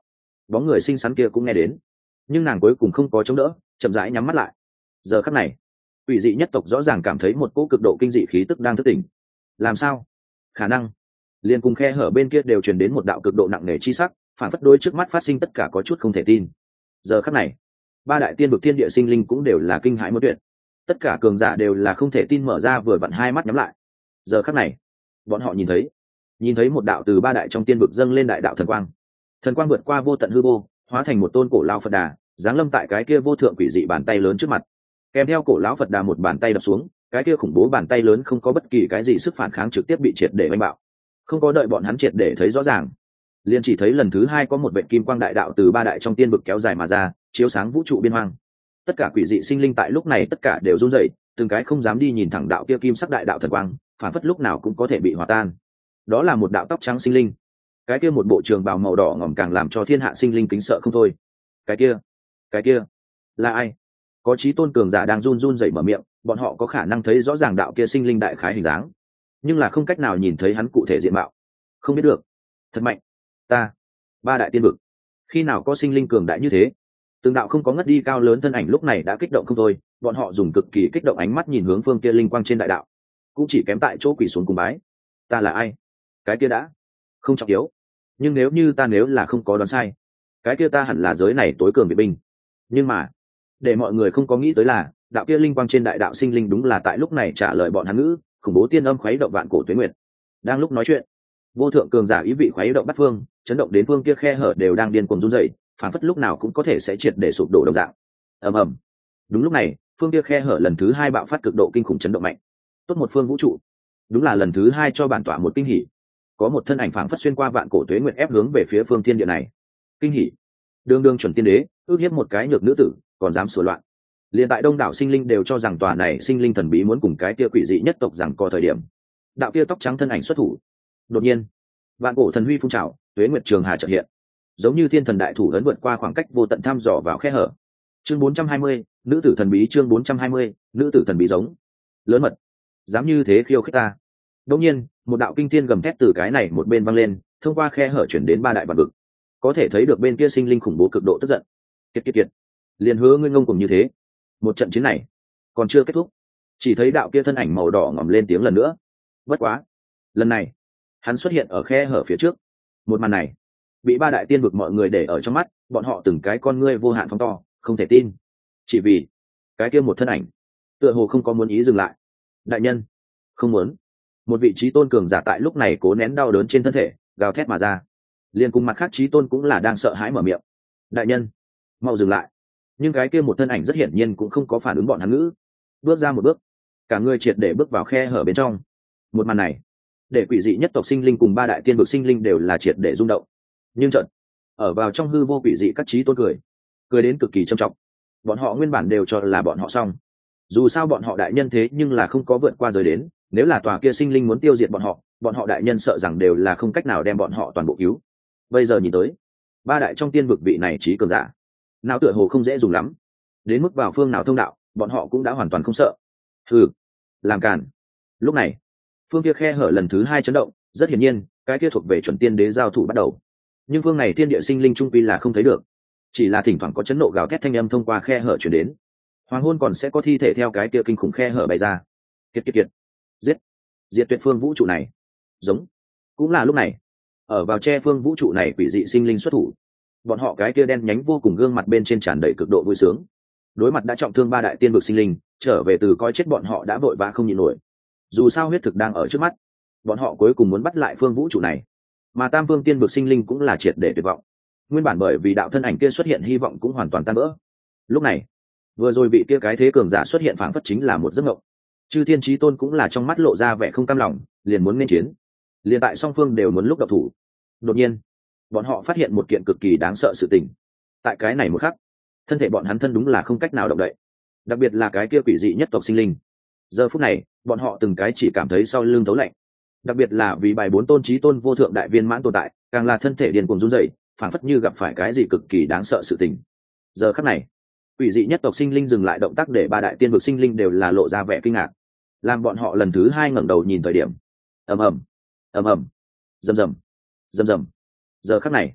bóng người xinh xắn kia cũng nghe đến, nhưng nàng cuối cùng không có chống đỡ, chậm rãi nhắm mắt lại. Giờ khắc này, quỷ dị nhất tộc rõ ràng cảm thấy một cỗ cực độ kinh dị khí tức đang thức tỉnh. Làm sao? Khả năng liền cùng khe hở bên kia đều truyền đến một đạo cực độ nặng nề chi sắc, phản phất đôi trước mắt phát sinh tất cả có chút không thể tin. Giờ khắc này, ba đại tiên vực thiên địa sinh linh cũng đều là kinh hãi muốn tuyệt, tất cả cường giả đều là không thể tin mở ra vừa vặn hai mắt nhắm lại. Giờ khắc này, bọn họ nhìn thấy nhìn thấy một đạo từ ba đại trong tiên vực dâng lên đại đạo thần quang. Thần quang vượt qua vô tận hư vô, hóa thành một tôn cổ lao Phật Đà, giáng lâm tại cái kia vô thượng quỷ dị bàn tay lớn trước mặt. Kèm theo cổ lão Phật Đà một bàn tay đập xuống, cái kia khủng bố bàn tay lớn không có bất kỳ cái gì sức phản kháng, trực tiếp bị triệt để oanh bạo. Không có đợi bọn hắn triệt để thấy rõ ràng, liền chỉ thấy lần thứ hai có một vệt kim quang đại đạo từ ba đại trong tiên vực kéo dài mà ra, chiếu sáng vũ trụ biên hoang. Tất cả quỷ dị sinh linh tại lúc này tất cả đều run rẩy, từng cái không dám đi nhìn thẳng đạo kia kim sắc đại đạo thần quang, phản phất lúc nào cũng có thể bị hòa tan. Đó là một đạo tóc trắng sinh linh, cái kia một bộ trường bào màu đỏ ngòm càng làm cho thiên hạ sinh linh kính sợ không thôi. Cái kia, cái kia là ai? Có chí tôn cường giả đang run run rẩy mở miệng, bọn họ có khả năng thấy rõ ràng đạo kia sinh linh đại khái hình dáng, nhưng là không cách nào nhìn thấy hắn cụ thể diện mạo. Không biết được. Thật mạnh. Ta, ba đại tiên vực, khi nào có sinh linh cường đại như thế? Từng đạo không có ngất đi cao lớn thân ảnh lúc này đã kích động không thôi, bọn họ dùng cực kỳ kích động ánh mắt nhìn hướng phương kia linh quang trên đại đạo, cũng chỉ kém tại chỗ quỳ xuống cùng bái. Ta là ai? Cái kia đã không trọng yếu, nhưng nếu như ta nếu là không có đoán sai, cái kia ta hẳn là giới này tối cường viện binh. Nhưng mà để mọi người không có nghĩ tới là đạo kia linh quang trên đại đạo sinh linh đúng là tại lúc này trả lời bọn hắn ngữ, khủng bố tiên âm khuấy động vạn cổ tuế nguyệt. Đang lúc nói chuyện, vô thượng cường giả ý vị khuấy động bắt phương, chấn động đến phương kia khe hở đều đang điên cuồng run rẩy, phản phất lúc nào cũng có thể sẽ triệt để sụp đổ đồng dạng. Ầm ầm. Đúng lúc này, phương kia khe hở lần thứ hai bạo phát cực độ kinh khủng chấn động mạnh. Tốt một phương vũ trụ, đúng là lần thứ hai cho bản tỏa một kinh hỉ. Có một thân ảnh phảng phất xuyên qua vạn cổ tuế nguyệt ép hướng về phía phương thiên địa này. Kinh hỉ. Đường đường chuẩn tiên đế, ước hiếp một cái nhược nữ tử, còn dám sửa loạn. Liên tại đông đảo sinh linh đều cho rằng tòa này sinh linh thần bí muốn cùng cái kia quỷ dị nhất tộc rằng co thời điểm, đạo kia tóc trắng thân ảnh xuất thủ. Đột nhiên, vạn cổ thần huy phun trào, tuế nguyệt trường hà chợt hiện, giống như thiên thần đại thủ ấn vượt qua khoảng cách vô tận thăm dò vào khe hở. Chương bốn trăm hai mươi, nữ tử thần bí. Chương bốn trăm hai mươi, nữ tử thần bí giống lớn mật, dám như thế khiêu khích ta. Đột nhiên, một đạo kinh thiên gầm thét từ cái này một bên vang lên, thông qua khe hở chuyển đến ba đại vạn vực. Có thể thấy được bên kia sinh linh khủng bố cực độ tức giận. Kiệt kiệt kiệt, liền hứa ngươi ngông cùng như thế. Một trận chiến này còn chưa kết thúc, chỉ thấy đạo kia thân ảnh màu đỏ ngòm lên tiếng lần nữa. Bất quá, lần này hắn xuất hiện ở khe hở phía trước. Một màn này bị ba đại tiên vực mọi người để ở trong mắt, bọn họ từng cái con ngươi vô hạn phóng to, không thể tin. Chỉ vì cái kia một thân ảnh tựa hồ không có muốn ý dừng lại. Đại nhân, không muốn. Một vị trí tôn cường giả tại lúc này cố nén đau đớn trên thân thể, gào thét mà ra. Liên cùng mặt khác trí tôn cũng là đang sợ hãi mở miệng. Đại nhân, mau dừng lại. Nhưng cái kia một thân ảnh rất hiển nhiên cũng không có phản ứng bọn hắn ngữ, bước ra một bước, cả người triệt để bước vào khe hở bên trong. Một màn này để quỷ dị nhất tộc sinh linh cùng ba đại tiên vực sinh linh đều là triệt để rung động. Nhưng trận ở vào trong hư vô quỷ dị các trí tôn cười cười đến cực kỳ trầm trọng. Bọn họ nguyên bản đều cho là bọn họ xong, dù sao bọn họ đại nhân thế nhưng là không có vượt qua giới đến, nếu là tòa kia sinh linh muốn tiêu diệt bọn họ, bọn họ đại nhân sợ rằng đều là không cách nào đem bọn họ toàn bộ cứu. Bây giờ nhìn tới, ba đại trong tiên vực vị này trí cường giả nào tựa hồ không dễ dùng lắm, đến mức vào phương nào thông đạo bọn họ cũng đã hoàn toàn không sợ. Hừ, làm càn. Lúc này phương kia khe hở lần thứ hai chấn động, rất hiển nhiên cái kia thuộc về chuẩn tiên đế giao thủ bắt đầu. Nhưng phương này thiên địa sinh linh trung quy là không thấy được, chỉ là thỉnh thoảng có chấn nộ gào thét thanh âm thông qua khe hở chuyển đến. Hoàng hôn còn sẽ có thi thể theo cái kia kinh khủng khe hở bày ra. Kiệt kiệt kiệt, giết, diệt tuyệt phương vũ trụ này. Giống. Cũng là lúc này, ở vào che phương vũ trụ này quỷ dị sinh linh xuất thủ. Bọn họ cái kia đen nhánh vô cùng gương mặt bên trên tràn đầy cực độ vui sướng. Đối mặt đã trọng thương ba đại tiên vực sinh linh, trở về từ coi chết bọn họ đã vội vã không nhịn nổi. Dù sao huyết thực đang ở trước mắt, bọn họ cuối cùng muốn bắt lại phương vũ trụ này. Mà tam phương tiên vực sinh linh cũng là triệt để tuyệt vọng. Nguyên bản bởi vì đạo thân ảnh kia xuất hiện hy vọng cũng hoàn toàn tan vỡ. Lúc này, vừa rồi vị kia cái thế cường giả xuất hiện phảng phất chính là một giấc mộng. Chư thiên chí tôn cũng là trong mắt lộ ra vẻ không cam lòng, liền muốn nên chiến. Liền tại song phương đều muốn lúc độc thủ. Đột nhiên, bọn họ phát hiện một kiện cực kỳ đáng sợ sự tình. Tại cái này một khắc, thân thể bọn hắn thân đúng là không cách nào động đậy. Đặc biệt là cái kia quỷ dị nhất tộc sinh linh. Giờ phút này, bọn họ từng cái chỉ cảm thấy sau lưng thấu lạnh. Đặc biệt là vì bài bốn tôn chí tôn vô thượng đại viên mãn tồn tại, càng là thân thể điên cuồng run rẩy, phảng phất như gặp phải cái gì cực kỳ đáng sợ sự tình. Giờ khắc này, quỷ dị nhất tộc sinh linh dừng lại động tác để ba đại tiên vực sinh linh đều là lộ ra vẻ kinh ngạc. Làm bọn họ lần thứ hai ngẩng đầu nhìn thời điểm, ầm ầm, ầm ầm, rầm rầm, rầm rầm. Giờ khắc này,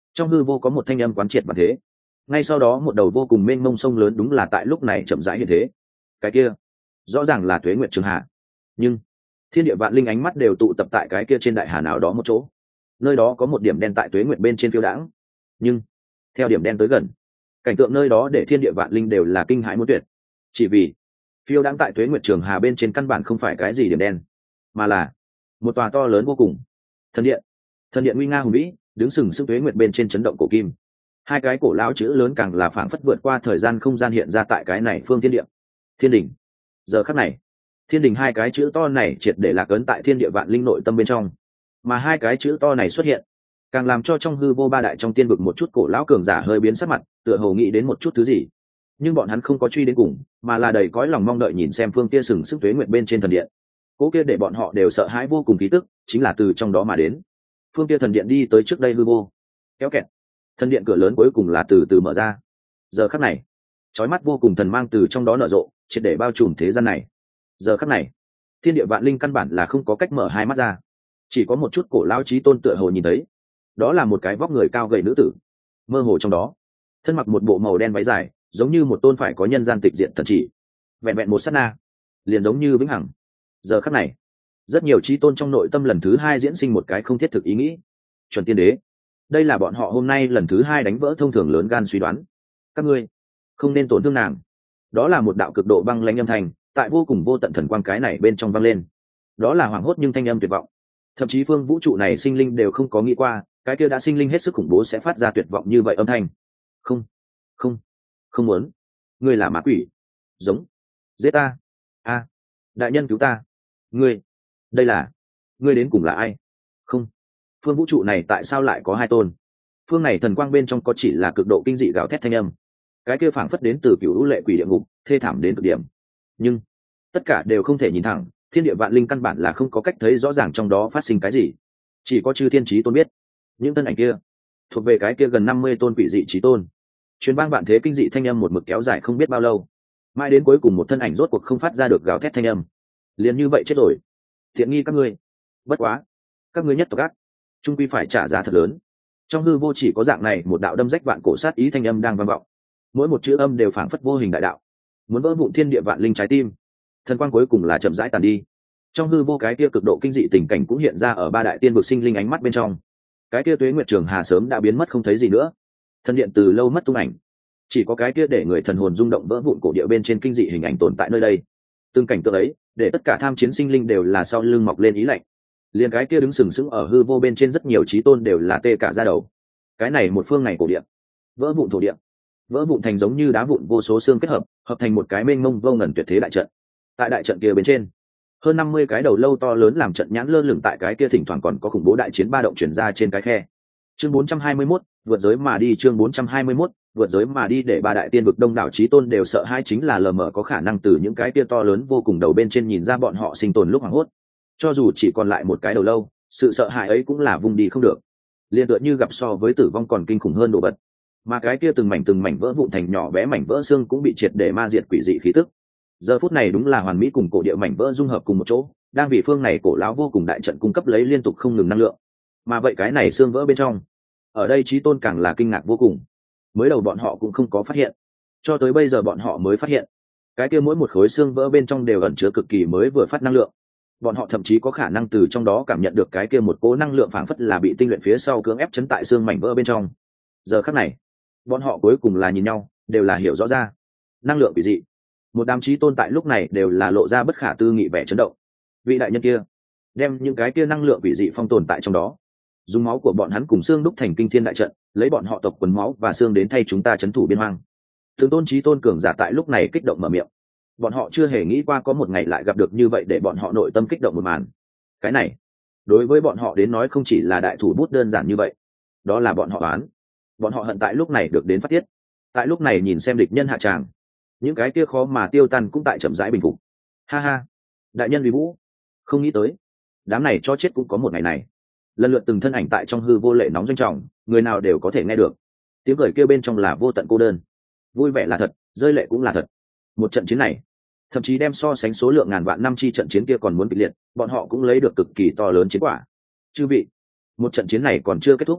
Trong hư vô có một thanh âm quán triệt và thế, ngay sau đó một đầu vô cùng mênh mông sông lớn đúng là tại lúc này chậm rãi hiện thế. Cái kia rõ ràng là Tuế Nguyệt Trường Hà, nhưng thiên địa vạn linh ánh mắt đều tụ tập tại cái kia trên đại hà nào đó một chỗ. Nơi đó có một điểm đen tại Tuế Nguyệt bên trên phiêu đãng, nhưng theo điểm đen tới gần, cảnh tượng nơi đó để thiên địa vạn linh đều là kinh hãi muốn tuyệt. Chỉ vì phiêu đãng tại Tuế Nguyệt Trường Hà bên trên căn bản không phải cái gì điểm đen, mà là một tòa to lớn vô cùng thần điện. Thần điện nguy nga hùng vĩ, đứng sừng sững Tuế Nguyệt bên trên chấn động cổ kim. Hai cái cổ lão chữ lớn càng là phảng phất vượt qua thời gian không gian hiện ra tại cái này phương thiên địa. Thiên đình. Giờ khắc này, thiên đình hai cái chữ to này triệt để lạc ấn tại thiên địa vạn linh nội tâm bên trong. Mà hai cái chữ to này xuất hiện, càng làm cho trong hư vô ba đại trong tiên vực một chút cổ lão cường giả hơi biến sắc mặt, tựa hồ nghĩ đến một chút thứ gì. Nhưng bọn hắn không có truy đến cùng, mà là đầy cõi lòng mong đợi nhìn xem phương kia sừng sững Tuế Nguyệt bên trên thần điện. Cố kia để bọn họ đều sợ hãi vô cùng khí tức, chính là từ trong đó mà đến. Phương kia thần điện đi tới trước đây hư vô, kéo kẹt. Thần điện cửa lớn cuối cùng là từ từ mở ra. Giờ khắc này, chói mắt vô cùng thần mang từ trong đó nở rộ, triệt để bao trùm thế gian này. Giờ khắc này, thiên địa vạn linh căn bản là không có cách mở hai mắt ra, chỉ có một chút cổ lão chí tôn tựa hồ nhìn thấy, đó là một cái vóc người cao gầy nữ tử, mơ hồ trong đó thân mặc một bộ màu đen váy dài, giống như một tôn phải có nhân gian tịch diện thần chỉ, vẹn vẹn một sát na liền giống như vĩnh hằng. Giờ khắc này, rất nhiều chí tôn trong nội tâm lần thứ hai diễn sinh một cái không thiết thực ý nghĩ. Chuẩn tiên đế, đây là bọn họ hôm nay lần thứ hai đánh vỡ thông thường lớn gan suy đoán. Các ngươi không nên tổn thương nàng. Đó là một đạo cực độ băng lãnh âm thanh tại vô cùng vô tận thần quang cái này bên trong vang lên. Đó là hoảng hốt nhưng thanh âm tuyệt vọng. Thậm chí phương vũ trụ này sinh linh đều không có nghĩ qua cái kia đã sinh linh hết sức khủng bố sẽ phát ra tuyệt vọng như vậy âm thanh. Không, không, không muốn. Ngươi là ma quỷ. Giống. Giết ta. A. Đại nhân cứu ta. Ngươi. Đây là. Ngươi đến cùng là ai? Không. Phương vũ trụ này tại sao lại có hai tôn? Phương này thần quang bên trong có chỉ là cực độ kinh dị gào thét thanh âm. Cái kia phảng phất đến từ cửu lũ lệ quỷ địa ngục, thê thảm đến cực điểm. Nhưng tất cả đều không thể nhìn thẳng, thiên địa vạn linh căn bản là không có cách thấy rõ ràng trong đó phát sinh cái gì. Chỉ có chư thiên chí tôn biết, những thân ảnh kia thuộc về cái kia gần năm mươi tôn quỷ dị chí tôn. Truyền bang vạn thế kinh dị thanh âm một mực kéo dài không biết bao lâu, mãi đến cuối cùng một thân ảnh rốt cuộc không phát ra được gào thét thanh âm. Liền như vậy chết rồi. Thiện nghi các ngươi. Bất quá, các ngươi nhất tộc ác, trung quy phải trả giá thật lớn. Trong hư vô chỉ có dạng này một đạo đâm rách vạn cổ sát ý thanh âm đang vang vọng. Mỗi một chữ âm đều phảng phất vô hình đại đạo, muốn vỡ vụn thiên địa vạn linh trái tim. Thần quang cuối cùng là chậm rãi tàn đi. Trong hư vô cái kia cực độ kinh dị tình cảnh cũng hiện ra ở ba đại tiên vực sinh linh ánh mắt bên trong. Cái kia Tuế Nguyệt Trường Hà sớm đã biến mất không thấy gì nữa. Thần điện từ lâu mất tung ảnh, chỉ có cái kia để người thần hồn rung động vỡ vụn cổ địa bên trên kinh dị hình ảnh tồn tại nơi đây. Từng cảnh tượng ấy, để tất cả tham chiến sinh linh đều là sau lưng mọc lên ý lạnh. Liền cái kia đứng sừng sững ở hư vô bên trên rất nhiều chí tôn đều là tê cả da đầu. Cái này một phương này cổ địa, vỡ vụn thổ địa, vỡ vụn thành giống như đá vụn vô số xương kết hợp, hợp thành một cái mênh mông vô ngần tuyệt thế đại trận. Tại đại trận kia bên trên, hơn năm mươi cái đầu lâu to lớn làm trận nhãn lơ lửng tại cái kia, thỉnh thoảng còn có khủng bố đại chiến ba động truyền ra trên cái khe. Chương bốn trăm hai mươi mốt, vượt giới mà đi. Chương bốn trăm hai mươi mốt, vượt giới mà đi. Để ba đại tiên vực đông đảo chí tôn đều sợ hãi chính là lờ mờ có khả năng từ những cái kia to lớn vô cùng đầu bên trên nhìn ra bọn họ sinh tồn lúc hoảng hốt. Cho dù chỉ còn lại một cái đầu lâu, sự sợ hãi ấy cũng là vùng đi không được, liên tựa như gặp so với tử vong còn kinh khủng hơn đồ vật. Mà cái kia từng mảnh từng mảnh vỡ vụn thành nhỏ bé mảnh vỡ xương cũng bị triệt để ma diệt quỷ dị khí tức. Giờ phút này đúng là hoàn mỹ cùng cổ địa mảnh vỡ dung hợp cùng một chỗ, đang vì phương này cổ lão vô cùng đại trận cung cấp lấy liên tục không ngừng năng lượng. Mà vậy cái này xương vỡ bên trong, ở đây chí tôn càng là kinh ngạc vô cùng. Mới đầu bọn họ cũng không có phát hiện, cho tới bây giờ bọn họ mới phát hiện, cái kia mỗi một khối xương vỡ bên trong đều ẩn chứa cực kỳ mới vừa phát năng lượng. Bọn họ thậm chí có khả năng từ trong đó cảm nhận được cái kia một cỗ năng lượng phảng phất là bị tinh luyện phía sau cưỡng ép chấn tại xương mảnh vỡ bên trong. Giờ khắc này, bọn họ cuối cùng là nhìn nhau, đều là hiểu rõ ra năng lượng quỷ dị. Một đám chí tôn tại lúc này đều là lộ ra bất khả tư nghị vẻ chấn động. Vị đại nhân kia đem những cái kia năng lượng quỷ dị phong tồn tại trong đó, dùng máu của bọn hắn cùng xương đúc thành kinh thiên đại trận, lấy bọn họ tộc quần máu và xương đến thay chúng ta trấn thủ biên hoang. Từng tôn chí tôn cường giả tại lúc này kích động mở miệng. Bọn họ chưa hề nghĩ qua có một ngày lại gặp được như vậy để bọn họ nội tâm kích động một màn. Cái này đối với bọn họ đến nói không chỉ là đại thủ bút đơn giản như vậy, đó là bọn họ oán. Bọn họ hận tại lúc này được đến phát tiết, tại lúc này nhìn xem địch nhân hạ tràng, những cái kia khó mà tiêu tan cũng tại chậm rãi bình phục. Ha ha, đại nhân vì vũ, không nghĩ tới đám này cho chết cũng có một ngày này. Lần lượt từng thân ảnh tại trong hư vô lệ nóng doanh trọng, người nào đều có thể nghe được tiếng cười kêu bên trong là vô tận cô đơn. Vui vẻ là thật, rơi lệ cũng là thật. Một trận chiến này thậm chí đem so sánh số lượng ngàn vạn năm chi trận chiến kia còn muốn kịch liệt, bọn họ cũng lấy được cực kỳ to lớn chiến quả. Chư vị, một trận chiến này còn chưa kết thúc,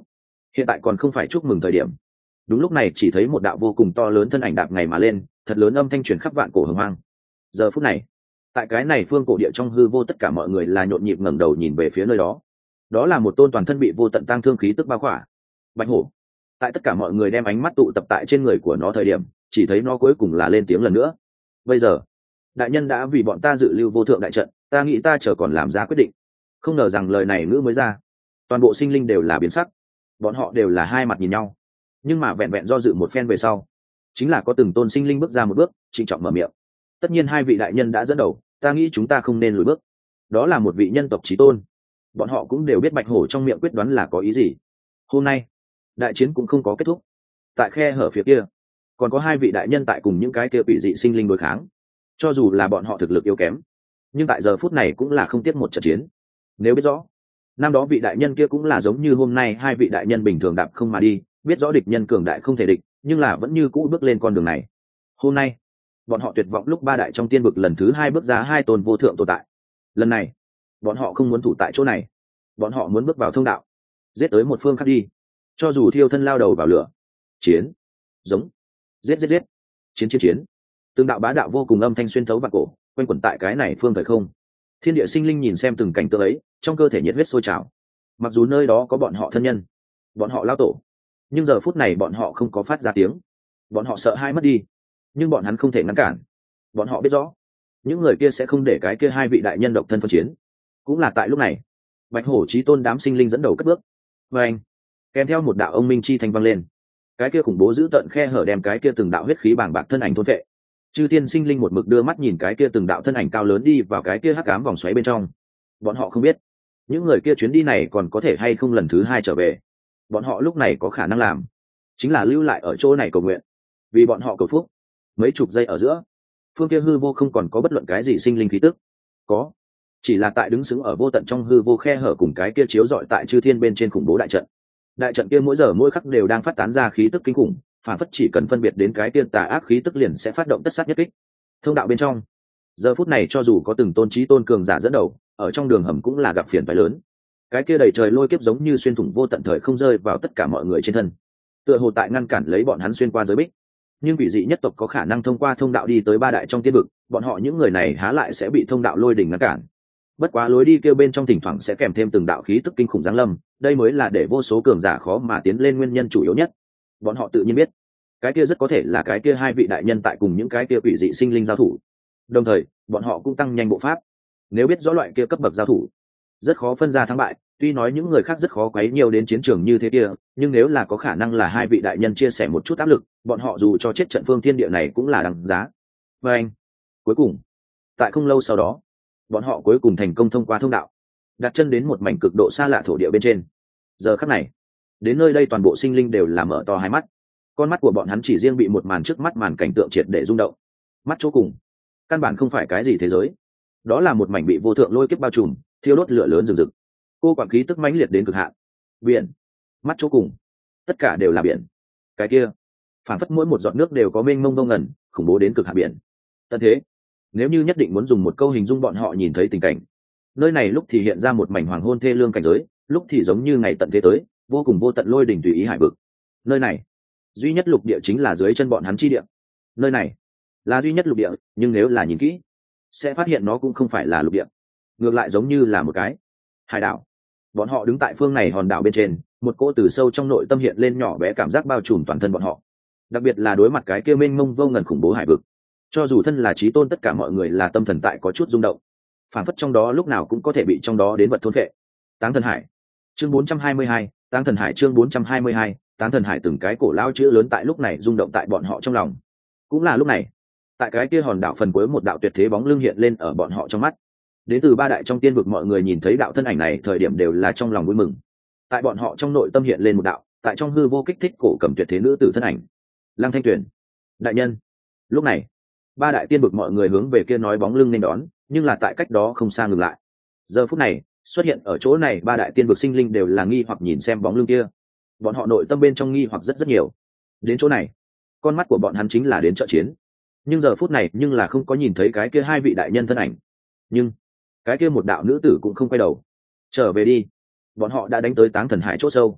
hiện tại còn không phải chúc mừng thời điểm. Đúng lúc này chỉ thấy một đạo vô cùng to lớn thân ảnh đạp ngày mà lên, thật lớn âm thanh truyền khắp vạn cổ hồng hoang. Giờ phút này, tại cái này phương cổ địa trong hư vô, tất cả mọi người là nhộn nhịp ngẩng đầu nhìn về phía nơi đó. Đó là một tôn toàn thân bị vô tận tang thương khí tức bao khỏa bạch hổ. Tại tất cả mọi người đem ánh mắt tụ tập tại trên người của nó thời điểm, chỉ thấy nó cuối cùng là lên tiếng lần nữa. Bây giờ đại nhân đã vì bọn ta dự lưu vô thượng đại trận, ta nghĩ ta chờ còn làm ra quyết định. Không ngờ rằng lời này ngữ mới ra, toàn bộ sinh linh đều là biến sắc. Bọn họ đều là hai mặt nhìn nhau, nhưng mà vẹn vẹn do dự một phen về sau, chính là có từng tôn sinh linh bước ra một bước, trịnh trọng mở miệng. Tất nhiên hai vị đại nhân đã dẫn đầu, ta nghĩ chúng ta không nên lùi bước. Đó là một vị nhân tộc chí tôn, bọn họ cũng đều biết bạch hổ trong miệng quyết đoán là có ý gì. Hôm nay đại chiến cũng không có kết thúc, tại khe hở phía kia còn có hai vị đại nhân tại cùng những cái kia quỷ dị sinh linh đối kháng. Cho dù là bọn họ thực lực yếu kém, nhưng tại giờ phút này cũng là không tiếc một trận chiến. Nếu biết rõ năm đó vị đại nhân kia cũng là giống như hôm nay hai vị đại nhân bình thường đạp không mà đi, biết rõ địch nhân cường đại không thể địch, nhưng là vẫn như cũ bước lên con đường này. Hôm nay bọn họ tuyệt vọng lúc ba đại trong tiên vực lần thứ hai bước ra hai tôn vô thượng tồn tại. Lần này bọn họ không muốn thủ tại chỗ này, bọn họ muốn bước vào thông đạo, giết tới một phương khác đi. Cho dù thiêu thân lao đầu vào lửa, chiến giống giết giết giết chiến chiến chiến. Từng đạo bá đạo vô cùng âm thanh xuyên thấu vạn cổ, quanh quẩn tại cái này phương thời không. Thiên địa sinh linh nhìn xem từng cảnh tượng ấy, trong cơ thể nhiệt huyết sôi trào. Mặc dù nơi đó có bọn họ thân nhân, bọn họ lao tổ, nhưng giờ phút này bọn họ không có phát ra tiếng. Bọn họ sợ hai mất đi, nhưng bọn hắn không thể ngăn cản. Bọn họ biết rõ những người kia sẽ không để cái kia hai vị đại nhân độc thân phân chiến. Cũng là tại lúc này, bạch hổ chí tôn đám sinh linh dẫn đầu cất bước, và anh kèm theo một đạo ông minh chi thanh vang lên. Cái kia khủng bố giữ tận khe hở đem cái kia từng đạo huyết khí bàng bạc thân ảnh thôn vệ. Chư tiên sinh linh một mực đưa mắt nhìn cái kia từng đạo thân ảnh cao lớn đi vào cái kia hắc ám vòng xoáy bên trong. Bọn họ không biết những người kia chuyến đi này còn có thể hay không lần thứ hai trở về. Bọn họ lúc này có khả năng làm chính là lưu lại ở chỗ này cầu nguyện, vì bọn họ cầu phúc. Mấy chục giây ở giữa, phương kia hư vô không còn có bất luận cái gì sinh linh khí tức, có chỉ là tại đứng sững ở vô tận trong hư vô khe hở cùng cái kia chiếu rọi tại chư thiên bên trên khủng bố đại trận. Đại trận kia mỗi giờ mỗi khắc đều đang phát tán ra khí tức kinh khủng, phản phất chỉ cần phân biệt đến cái tiên tà ác khí tức liền sẽ phát động tất sát nhất kích. Thông đạo bên trong giờ phút này cho dù có từng tôn trí tôn cường giả dẫn đầu, ở trong đường hầm cũng là gặp phiền phải lớn. Cái kia đầy trời lôi kiếp giống như xuyên thủng vô tận thời không rơi vào tất cả mọi người trên thân, tựa hồ tại ngăn cản lấy bọn hắn xuyên qua giới bích. Nhưng vị dị nhất tộc có khả năng thông qua thông đạo đi tới ba đại trong tiên vực, bọn họ những người này há lại sẽ bị thông đạo lôi đỉnh ngăn cản. Bất quá lối đi kêu bên trong thỉnh thoảng sẽ kèm thêm từng đạo khí tức kinh khủng giáng lâm, đây mới là để vô số cường giả khó mà tiến lên nguyên nhân chủ yếu nhất. Bọn họ tự nhiên biết cái kia rất có thể là cái kia hai vị đại nhân tại cùng những cái kia quỷ dị sinh linh giao thủ, đồng thời bọn họ cũng tăng nhanh bộ pháp. Nếu biết rõ loại kia cấp bậc giao thủ rất khó phân ra thắng bại, tuy nói những người khác rất khó quấy nhiều đến chiến trường như thế kia, nhưng nếu là có khả năng là hai vị đại nhân chia sẻ một chút áp lực, bọn họ dù cho chết trận phương thiên địa này cũng là đằng giá. Và anh cuối cùng tại không lâu sau đó, bọn họ cuối cùng thành công thông qua thông đạo, đặt chân đến một mảnh cực độ xa lạ thổ địa bên trên. Giờ khắc này đến nơi đây toàn bộ sinh linh đều là mở to hai mắt, con mắt của bọn hắn chỉ riêng bị một màn trước mắt màn cảnh tượng triệt để rung động. Mắt chỗ cùng căn bản không phải cái gì thế giới, đó là một mảnh bị vô thượng lôi kiếp bao trùm, thiêu đốt lửa lớn rừng rực, cô quản khí tức mãnh liệt đến cực hạn. Biển, mắt chỗ cùng tất cả đều là biển. Cái kia phản phất mỗi một giọt nước đều có mênh mông vô ngần, khủng bố đến cực hạn biển. Tận thế, nếu như nhất định muốn dùng một câu hình dung bọn họ nhìn thấy tình cảnh, nơi này lúc thì hiện ra một mảnh hoàng hôn thê lương cảnh giới, lúc thì giống như ngày tận thế tới, vô cùng vô tận lôi đỉnh tùy ý hải vực. Nơi này duy nhất lục địa chính là dưới chân bọn hắn chi địa. Nơi này là duy nhất lục địa, nhưng nếu là nhìn kỹ sẽ phát hiện nó cũng không phải là lục địa, ngược lại giống như là một cái hải đảo. Bọn họ đứng tại phương này hòn đảo bên trên, một cỗ từ sâu trong nội tâm hiện lên nhỏ bé cảm giác bao trùm toàn thân bọn họ, đặc biệt là đối mặt cái kia mênh mông vô ngần khủng bố hải vực. Cho dù thân là chí tôn, tất cả mọi người là tâm thần tại có chút rung động, phản phất trong đó lúc nào cũng có thể bị trong đó đến vật thôn phệ. Táng thần hải chương bốn trăm hai mươi hai, Táng thần hải chương bốn trăm hai mươi hai, Táng thần hải. Từng cái cổ lao chữ lớn tại lúc này rung động tại bọn họ trong lòng. Cũng là lúc này, tại cái kia hòn đảo phần cuối một đạo tuyệt thế bóng lưng hiện lên ở bọn họ trong mắt. Đến từ ba đại trong tiên vực mọi người nhìn thấy đạo thân ảnh này thời điểm đều là trong lòng vui mừng. Tại bọn họ trong nội tâm hiện lên một đạo, tại trong hư vô kích thích cổ cầm tuyệt thế nữ tử thân ảnh. Lăng Thanh Tuyển đại nhân. Lúc này ba đại tiên vực mọi người hướng về kia nói bóng lưng nên đón, nhưng là tại cách đó không xa ngừng lại. Giờ phút này xuất hiện ở chỗ này ba đại tiên vực sinh linh đều là nghi hoặc nhìn xem bóng lưng kia. Bọn họ nội tâm bên trong nghi hoặc rất rất nhiều. Đến chỗ này con mắt của bọn hắn chính là đến trợ chiến, nhưng giờ phút này nhưng là không có nhìn thấy cái kia hai vị đại nhân thân ảnh. Nhưng cái kia một đạo nữ tử cũng không quay đầu trở về đi. Bọn họ đã đánh tới Táng thần hải chỗ sâu,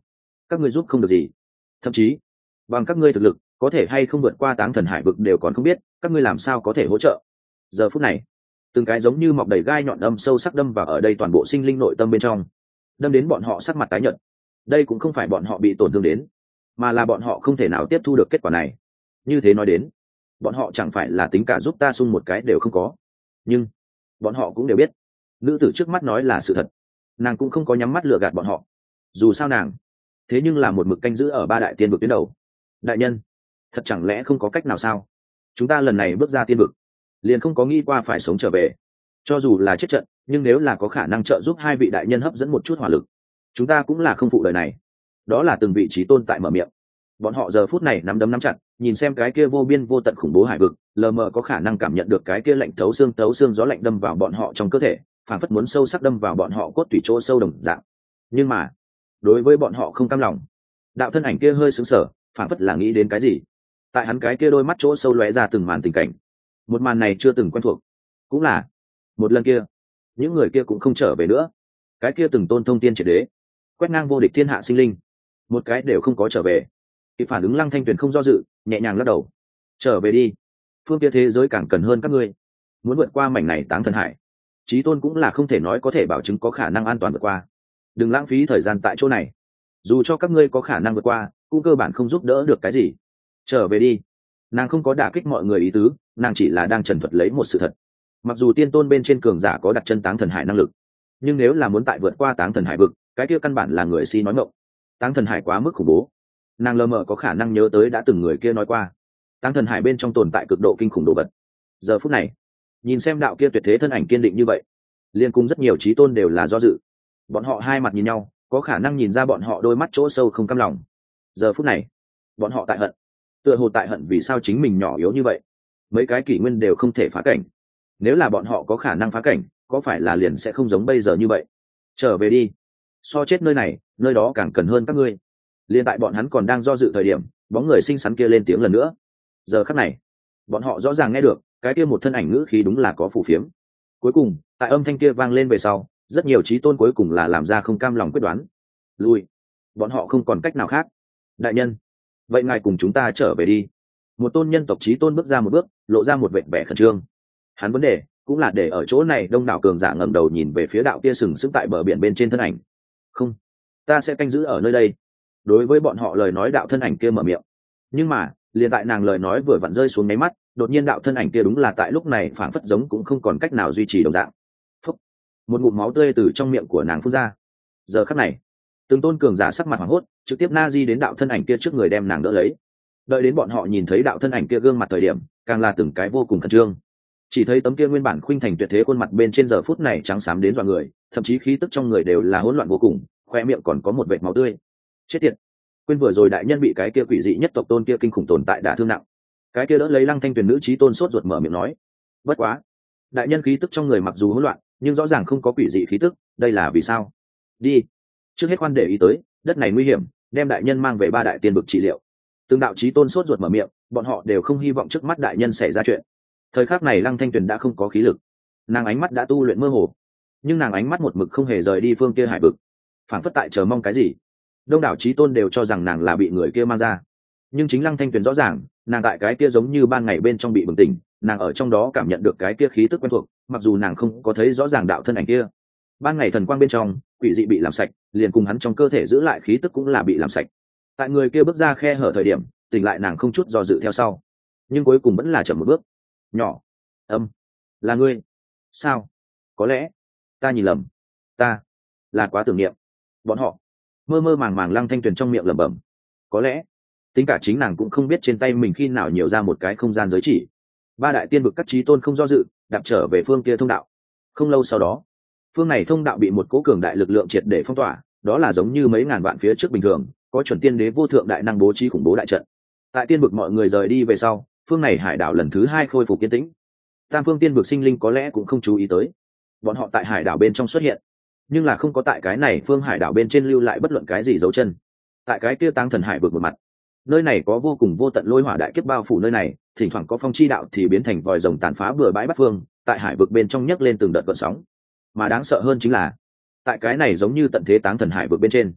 các ngươi giúp không được gì, thậm chí bằng các ngươi thực lực có thể hay không vượt qua táng thần hải vực đều còn không biết, các ngươi làm sao có thể hỗ trợ. Giờ phút này từng cái giống như mọc đầy gai nhọn âm sâu sắc đâm vào ở đây toàn bộ sinh linh nội tâm bên trong, đâm đến bọn họ sắc mặt tái nhợt. Đây cũng không phải bọn họ bị tổn thương đến, mà là bọn họ không thể nào tiếp thu được kết quả này. Như thế nói đến, bọn họ chẳng phải là tính cả giúp ta xung một cái đều không có. Nhưng bọn họ cũng đều biết nữ tử trước mắt nói là sự thật, nàng cũng không có nhắm mắt lừa gạt bọn họ. Dù sao nàng thế nhưng là một mực canh giữ ở ba đại tiên vực tuyến đầu. Đại nhân, thật chẳng lẽ không có cách nào sao? Chúng ta lần này bước ra tiên vực liền không có nghĩ qua phải sống trở về, cho dù là chết trận, nhưng nếu là có khả năng trợ giúp hai vị đại nhân hấp dẫn một chút hỏa lực, chúng ta cũng là không phụ đời này. Đó là từng vị trí tôn tại mở miệng. Bọn họ giờ phút này nắm đấm nắm chặt, nhìn xem cái kia vô biên vô tận khủng bố hải vực, lờ mờ có khả năng cảm nhận được cái kia lạnh thấu xương thấu xương gió lạnh đâm vào bọn họ trong cơ thể, phảng phất muốn sâu sắc đâm vào bọn họ cốt tủy chỗ sâu đồng dạng. Nhưng mà đối với bọn họ không cam lòng. Đạo thân ảnh kia hơi sững sờ, phảng phất là nghĩ đến cái gì. Tại hắn cái kia đôi mắt chỗ sâu lóe ra từng màn tình cảnh. Một màn này chưa từng quen thuộc, cũng là một lần kia những người kia cũng không trở về nữa. Cái kia từng tôn thông tiên triệt đế, quét ngang vô địch thiên hạ sinh linh, một cái đều không có trở về. Khi phản ứng Lăng Thanh Tuyền không do dự, nhẹ nhàng lắc đầu. Trở về đi, phương kia thế giới càng cần hơn các ngươi. Muốn vượt qua mảnh này táng thần hải, chí tôn cũng là không thể nói có thể bảo chứng có khả năng an toàn vượt qua. Đừng lãng phí thời gian tại chỗ này, dù cho các ngươi có khả năng vượt qua cũng cơ bản không giúp đỡ được cái gì. Trở về đi. Nàng không có đả kích mọi người ý tứ, nàng chỉ là đang trần thuật lấy một sự thật. Mặc dù tiên tôn bên trên cường giả có đặt chân táng thần hải năng lực, nhưng nếu là muốn tại vượt qua táng thần hải vực, cái kia căn bản là người si nói mộng. Táng thần hải quá mức khủng bố. Nàng lờ mờ có khả năng nhớ tới đã từng người kia nói qua, táng thần hải bên trong tồn tại cực độ kinh khủng đồ vật. Giờ phút này nhìn xem đạo kia tuyệt thế thân ảnh kiên định như vậy, liên cung rất nhiều trí tôn đều là do dự. Bọn họ hai mặt nhìn nhau, có khả năng nhìn ra bọn họ đôi mắt chỗ sâu không cam lòng. Giờ phút này bọn họ tại hận, tựa hồ tại hận vì sao chính mình nhỏ yếu như vậy, mấy cái kỷ nguyên đều không thể phá cảnh. Nếu là bọn họ có khả năng phá cảnh, có phải là liền sẽ không giống bây giờ như vậy. Trở về đi, so chết nơi này, nơi đó càng cần hơn các ngươi. Liên tại bọn hắn còn đang do dự thời điểm, bóng người xinh xắn kia lên tiếng lần nữa. Giờ khắc này bọn họ rõ ràng nghe được cái kia một thân ảnh ngữ khí đúng là có phù phiếm. Cuối cùng tại âm thanh kia vang lên về sau, rất nhiều trí tôn cuối cùng là làm ra không cam lòng quyết đoán. Lui, bọn họ không còn cách nào khác. Đại nhân, vậy ngài cùng chúng ta trở về đi. Một tôn nhân tộc trí tôn bước ra một bước, lộ ra một vẻ vẻ khẩn trương. Hắn vấn đề cũng là để ở chỗ này đông đảo cường giả ngẩng đầu nhìn về phía đạo kia sừng sững tại bờ biển bên trên thân ảnh. Không, ta sẽ canh giữ ở nơi đây. Đối với bọn họ lời nói, đạo thân ảnh kia mở miệng. Nhưng mà liền tại nàng lời nói vừa vặn rơi xuống mấy mắt, đột nhiên đạo thân ảnh kia đúng là tại lúc này phảng phất giống cũng không còn cách nào duy trì đồng dạng. Phúc, một ngụm máu tươi từ trong miệng của nàng phun ra. Giờ khắc này từng tôn cường giả sắc mặt hoảng hốt, trực tiếp na di đến đạo thân ảnh kia trước người đem nàng đỡ lấy. Đợi đến bọn họ nhìn thấy đạo thân ảnh kia gương mặt thời điểm, càng là từng cái vô cùng khẩn trương. Chỉ thấy tấm kia nguyên bản khuynh thành tuyệt thế khuôn mặt bên trên giờ phút này trắng xám đến dọa người, thậm chí khí tức trong người đều là hỗn loạn vô cùng, khoe miệng còn có một vệt máu tươi. Chết tiệt, quên vừa rồi đại nhân bị cái kia quỷ dị nhất tộc tôn kia kinh khủng tồn tại đả thương nặng. Cái kia đỡ lấy Lăng Thanh Tuyền nữ chí tôn sốt ruột mở miệng nói. Bất quá, đại nhân khí tức trong người mặc dù hỗn loạn, nhưng rõ ràng không có quỷ dị khí tức, đây là vì sao? Đi, trước hết khoan để ý tới, đất này nguy hiểm, đem đại nhân mang về ba đại tiên vực trị liệu. Từng đạo chí tôn sốt ruột mở miệng, bọn họ đều không hy vọng trước mắt đại nhân xảy ra chuyện. Thời khắc này Lăng Thanh Tuyền đã không có khí lực, nàng ánh mắt đã tu luyện mơ hồ, nhưng nàng ánh mắt một mực không hề rời đi phương kia hải vực, phảng phất tại chờ mong cái gì. Đông đảo chí tôn đều cho rằng nàng là bị người kia mang ra, nhưng chính Lăng Thanh Tuyền rõ ràng, nàng tại cái kia giống như ban ngày bên trong bị bừng tỉnh, nàng ở trong đó cảm nhận được cái kia khí tức quen thuộc, mặc dù nàng không có thấy rõ ràng đạo thân ảnh kia. Ban ngày thần quang bên trong, quỷ dị bị làm sạch, liền cùng hắn trong cơ thể giữ lại khí tức cũng là bị làm sạch. Tại người kia bước ra khe hở thời điểm, tỉnh lại nàng không chút do dự theo sau, nhưng cuối cùng vẫn là chậm một bước. Nhỏ, âm, là ngươi? Sao? Có lẽ ta nhìn lầm, ta là quá tưởng niệm bọn họ. Mơ mơ màng màng Lăng Thanh Tuyền trong miệng lẩm bẩm. Có lẽ tính cả chính nàng cũng không biết trên tay mình khi nào nhiều ra một cái không gian giới chỉ. Ba đại tiên vực các chí tôn không do dự, đạp trở về phương kia thông đạo. Không lâu sau đó, phương này thông đạo bị một cố cường đại lực lượng triệt để phong tỏa, đó là giống như mấy ngàn vạn phía trước bình thường, có chuẩn tiên đế vô thượng đại năng bố trí khủng bố đại trận. Tại tiên vực mọi người rời đi về sau, phương này hải đảo lần thứ hai khôi phục yên tĩnh. Tam phương tiên vực sinh linh có lẽ cũng không chú ý tới, bọn họ tại hải đảo bên trong xuất hiện, nhưng là không có tại cái này phương hải đảo bên trên lưu lại bất luận cái gì dấu chân. Tại cái kia táng thần hải vực một mặt, nơi này có vô cùng vô tận lôi hỏa đại kiếp bao phủ nơi này, thỉnh thoảng có phong chi đạo thì biến thành vòi rồng tàn phá bừa bãi bắt phương, tại hải vực bên trong nhấc lên từng đợt gợn sóng. Mà đáng sợ hơn chính là, tại cái này giống như tận thế táng thần hải vực bên trên,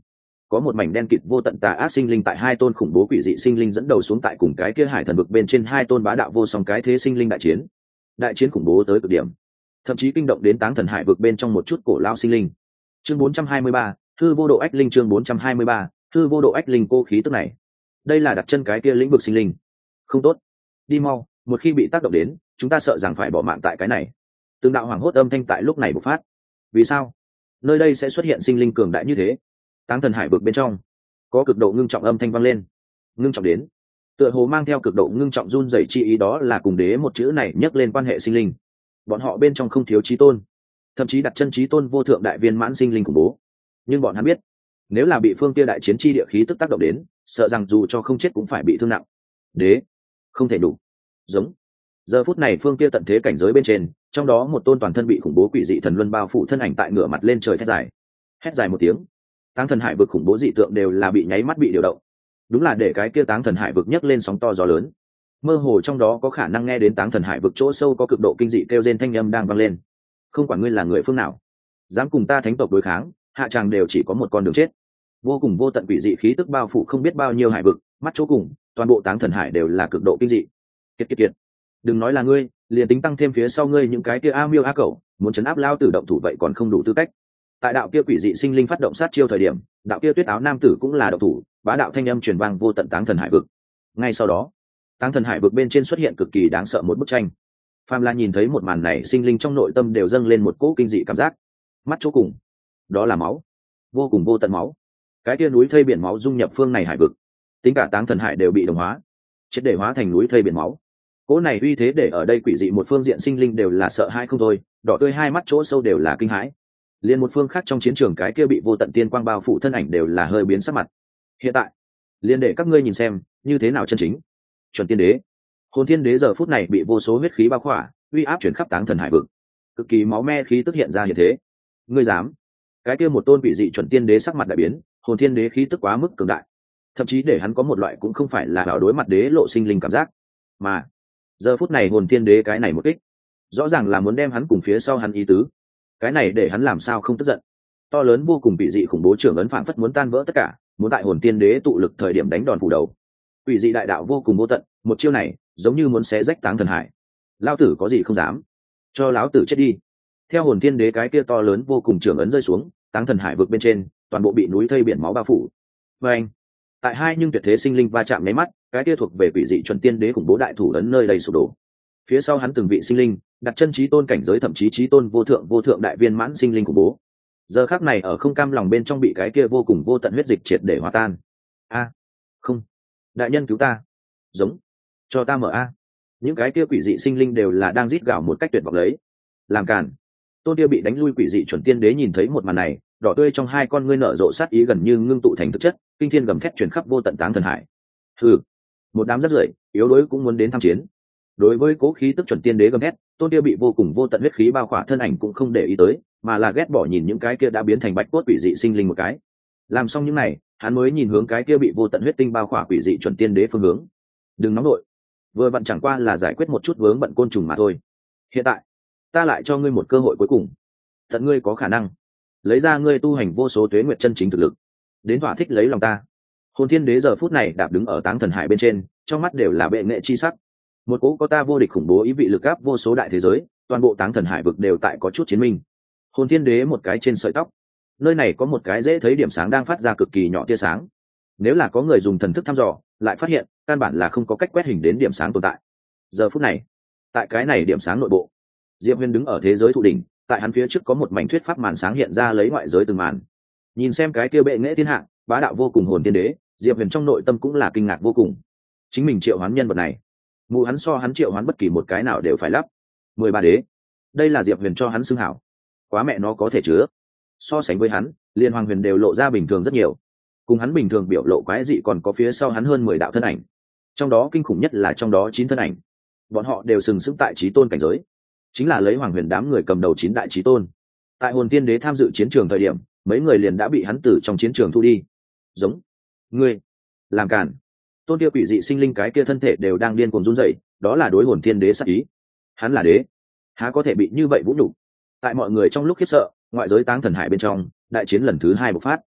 có một mảnh đen kịt vô tận tà ác sinh linh tại hai tôn khủng bố quỷ dị sinh linh dẫn đầu xuống tại cùng cái kia hải thần vực bên trên hai tôn bá đạo vô song cái thế sinh linh đại chiến. Đại chiến khủng bố tới cực điểm, thậm chí kinh động đến Táng Thần Hải vực bên trong một chút cổ lao sinh linh. Chương bốn trăm hai mươi ba, hư vô độ ách linh. Chương bốn trăm hai mươi ba, hư vô độ ách linh. Cô khí tức này, đây là đặt chân cái kia lĩnh vực sinh linh. Không tốt, đi mau, một khi bị tác động đến, chúng ta sợ rằng phải bỏ mạng tại cái này. Từng đạo hoàng hốt âm thanh tại lúc này bộc phát. Vì sao nơi đây sẽ xuất hiện sinh linh cường đại như thế? Táng Thần Hải vực bên trong có cực độ ngưng trọng âm thanh vang lên. Ngưng trọng đến tựa hồ mang theo cực độ ngưng trọng run rẩy chi ý, đó là cùng đế một chữ này nhắc lên quan hệ sinh linh. Bọn họ bên trong không thiếu chí tôn, thậm chí đặt chân chí tôn vô thượng đại viên mãn sinh linh khủng bố. Nhưng bọn hắn biết, nếu là bị phương kia đại chiến chi địa khí tức tác động đến, sợ rằng dù cho không chết cũng phải bị thương nặng. Đế không thể đủ. Giống giờ phút này phương kia tận thế cảnh giới bên trên, trong đó một tôn toàn thân bị khủng bố quỷ dị thần luân bao phủ thân ảnh tại ngửa mặt lên trời thét dài. Hét dài một tiếng, Táng Thần Hải vực khủng bố dị tượng đều là bị nháy mắt bị điều động. Đúng là để cái kia Táng Thần Hải vực nhấc lên sóng to gió lớn. Mơ hồ trong đó có khả năng nghe đến Táng Thần Hải vực chỗ sâu có cực độ kinh dị kêu rên thanh âm đang vang lên. Không quản ngươi là người phương nào, dám cùng ta thánh tộc đối kháng, hạ tràng đều chỉ có một con đường chết. Vô cùng vô tận quỷ dị khí tức bao phủ không biết bao nhiêu hải vực, mắt chỗ cùng, toàn bộ Táng Thần Hải đều là cực độ kinh dị. Kiệt kiệt kiệt, đừng nói là ngươi, liền tính tăng thêm phía sau ngươi những cái kia a miêu a cẩu, muốn chấn áp lao tử động thủ vậy còn không đủ tư cách. Tại đạo kia quỷ dị sinh linh phát động sát chiêu thời điểm, đạo kia tuyết áo nam tử cũng là động thủ, bá đạo thanh âm truyền vang vô tận Táng Thần Hải vực. Ngay sau đó, Táng Thần Hải vực bên trên xuất hiện cực kỳ đáng sợ một bức tranh. Phàm La nhìn thấy một màn này, sinh linh trong nội tâm đều dâng lên một cỗ kinh dị cảm giác. Mắt chỗ cùng, đó là máu, vô cùng vô tận máu. Cái kia núi thây biển máu dung nhập phương này hải vực, tính cả Táng Thần Hải đều bị đồng hóa, triệt để hóa thành núi thây biển máu. Cỗ này uy thế để ở đây quỷ dị một phương diện sinh linh đều là sợ hãi không thôi, đỏ tươi hai mắt chỗ sâu đều là kinh hãi. Liên một phương khác trong chiến trường cái kia bị vô tận tiên quang bao phủ thân ảnh đều là hơi biến sắc mặt. Hiện tại, liên để các ngươi nhìn xem như thế nào chân chính. Chuẩn tiên đế, hồn thiên đế giờ phút này bị vô số huyết khí bao khỏa, uy áp chuyển khắp Táng Thần Hải vực, cực kỳ máu me khí tức hiện ra hiện thế. Ngươi dám? Cái kia một tôn quỷ dị chuẩn tiên đế sắc mặt đại biến, hồn thiên đế khí tức quá mức cường đại, thậm chí để hắn có một loại cũng không phải là bảo đối mặt đế lộ sinh linh cảm giác, mà giờ phút này hồn thiên đế cái này một kích, rõ ràng là muốn đem hắn cùng phía sau hắn ý tứ. Cái này để hắn làm sao không tức giận. To lớn vô cùng quỷ dị khủng bố trưởng ấn phảng phất muốn tan vỡ tất cả, muốn tại hồn tiên đế tụ lực thời điểm đánh đòn phủ đầu. Quỷ dị đại đạo vô cùng vô tận, một chiêu này giống như muốn xé rách Táng Thần Hải. Lão tử có gì không dám, cho lão tử chết đi. Theo hồn tiên đế cái kia to lớn vô cùng trưởng ấn rơi xuống, Táng Thần Hải vực bên trên toàn bộ bị núi thây biển máu bao phủ. Và anh, tại hai nhưng tuyệt thế sinh linh va chạm nháy mắt, cái kia thuộc về quỷ dị chuẩn tiên đế khủng bố đại thủ ấn nơi đây sụp đổ. Phía sau hắn từng vị sinh linh đặt chân chí tôn cảnh giới, thậm chí chí tôn vô thượng vô thượng đại viên mãn sinh linh khủng bố, giờ khắc này ở không cam lòng bên trong bị cái kia vô cùng vô tận huyết dịch triệt để hòa tan. A, không, đại nhân cứu ta, giống, cho ta mở a. Những cái kia quỷ dị sinh linh đều là đang rít gào một cách tuyệt vọng lấy làm cản. Tôn kia bị đánh lui quỷ dị chuẩn tiên đế nhìn thấy một màn này, đỏ tươi trong hai con ngươi nở rộ sát ý gần như ngưng tụ thành thực chất, kinh thiên gầm thét truyền khắp vô tận Táng Thần Hải. Hừ, một đám rác rưởi yếu đuối cũng muốn đến tham chiến. Đối với cố khí tức chuẩn tiên đế gầm thét, tôn kia bị vô cùng vô tận huyết khí bao khỏa thân ảnh cũng không để ý tới, mà là ghét bỏ nhìn những cái kia đã biến thành bạch cốt quỷ dị sinh linh một cái. Làm xong những này, hắn mới nhìn hướng cái kia bị vô tận huyết tinh bao khỏa quỷ dị chuẩn tiên đế phương hướng. Đừng nóng nội, vừa vặn chẳng qua là giải quyết một chút vướng bận côn trùng mà thôi. Hiện tại, ta lại cho ngươi một cơ hội cuối cùng. Tận ngươi có khả năng lấy ra ngươi tu hành vô số tuế nguyệt chân chính thực lực, đến thỏa thích lấy lòng ta. Hồn thiên đế giờ phút này đạp đứng ở Táng Thần Hải bên trên, trong mắt đều là bệ nghệ chi sắc. Một cỗ có ta vô địch khủng bố ý vị lực áp vô số đại thế giới, toàn bộ Táng Thần Hải vực đều tại có chút chiến minh. Hồn thiên đế một cái trên sợi tóc, nơi này có một cái dễ thấy điểm sáng đang phát ra cực kỳ nhỏ tia sáng. Nếu là có người dùng thần thức thăm dò, lại phát hiện căn bản là không có cách quét hình đến điểm sáng tồn tại. Giờ phút này, tại cái này điểm sáng nội bộ, Diệp Huyền đứng ở thế giới thụ đỉnh, tại hắn phía trước có một mảnh thuyết pháp màn sáng hiện ra lấy ngoại giới từng màn. Nhìn xem cái kia bệ nghệ thiên hạ, bá đạo vô cùng hồn thiên đế, Diệp Huyền trong nội tâm cũng là kinh ngạc vô cùng. Chính mình triệu hoán nhân vật này, mù hắn so hắn triệu hoán bất kỳ một cái nào đều phải lắp. Mười ba đế, đây là Diệp Huyền cho hắn xưng hảo. Quá mẹ nó có thể chứa. So sánh với hắn, Liên Hoàng Huyền đều lộ ra bình thường rất nhiều. Cùng hắn bình thường biểu lộ quái dị còn có phía sau hắn hơn mười đạo thân ảnh. Trong đó kinh khủng nhất là trong đó chín thân ảnh. Bọn họ đều sừng sững tại chí tôn cảnh giới, chính là lấy Hoàng Huyền đám người cầm đầu chín đại chí tôn. Tại hồn tiên đế tham dự chiến trường thời điểm, mấy người liền đã bị hắn từ trong chiến trường thu đi. Giống, ngươi làm cản. Tôn kia quỷ dị sinh linh cái kia thân thể đều đang điên cuồng run rẩy, đó là đối hồn thiên đế sát ý. Hắn là đế, há có thể bị như vậy vũ nhục. Tại mọi người trong lúc khiếp sợ, ngoại giới Táng Thần Hải bên trong, đại chiến lần thứ hai bộc phát.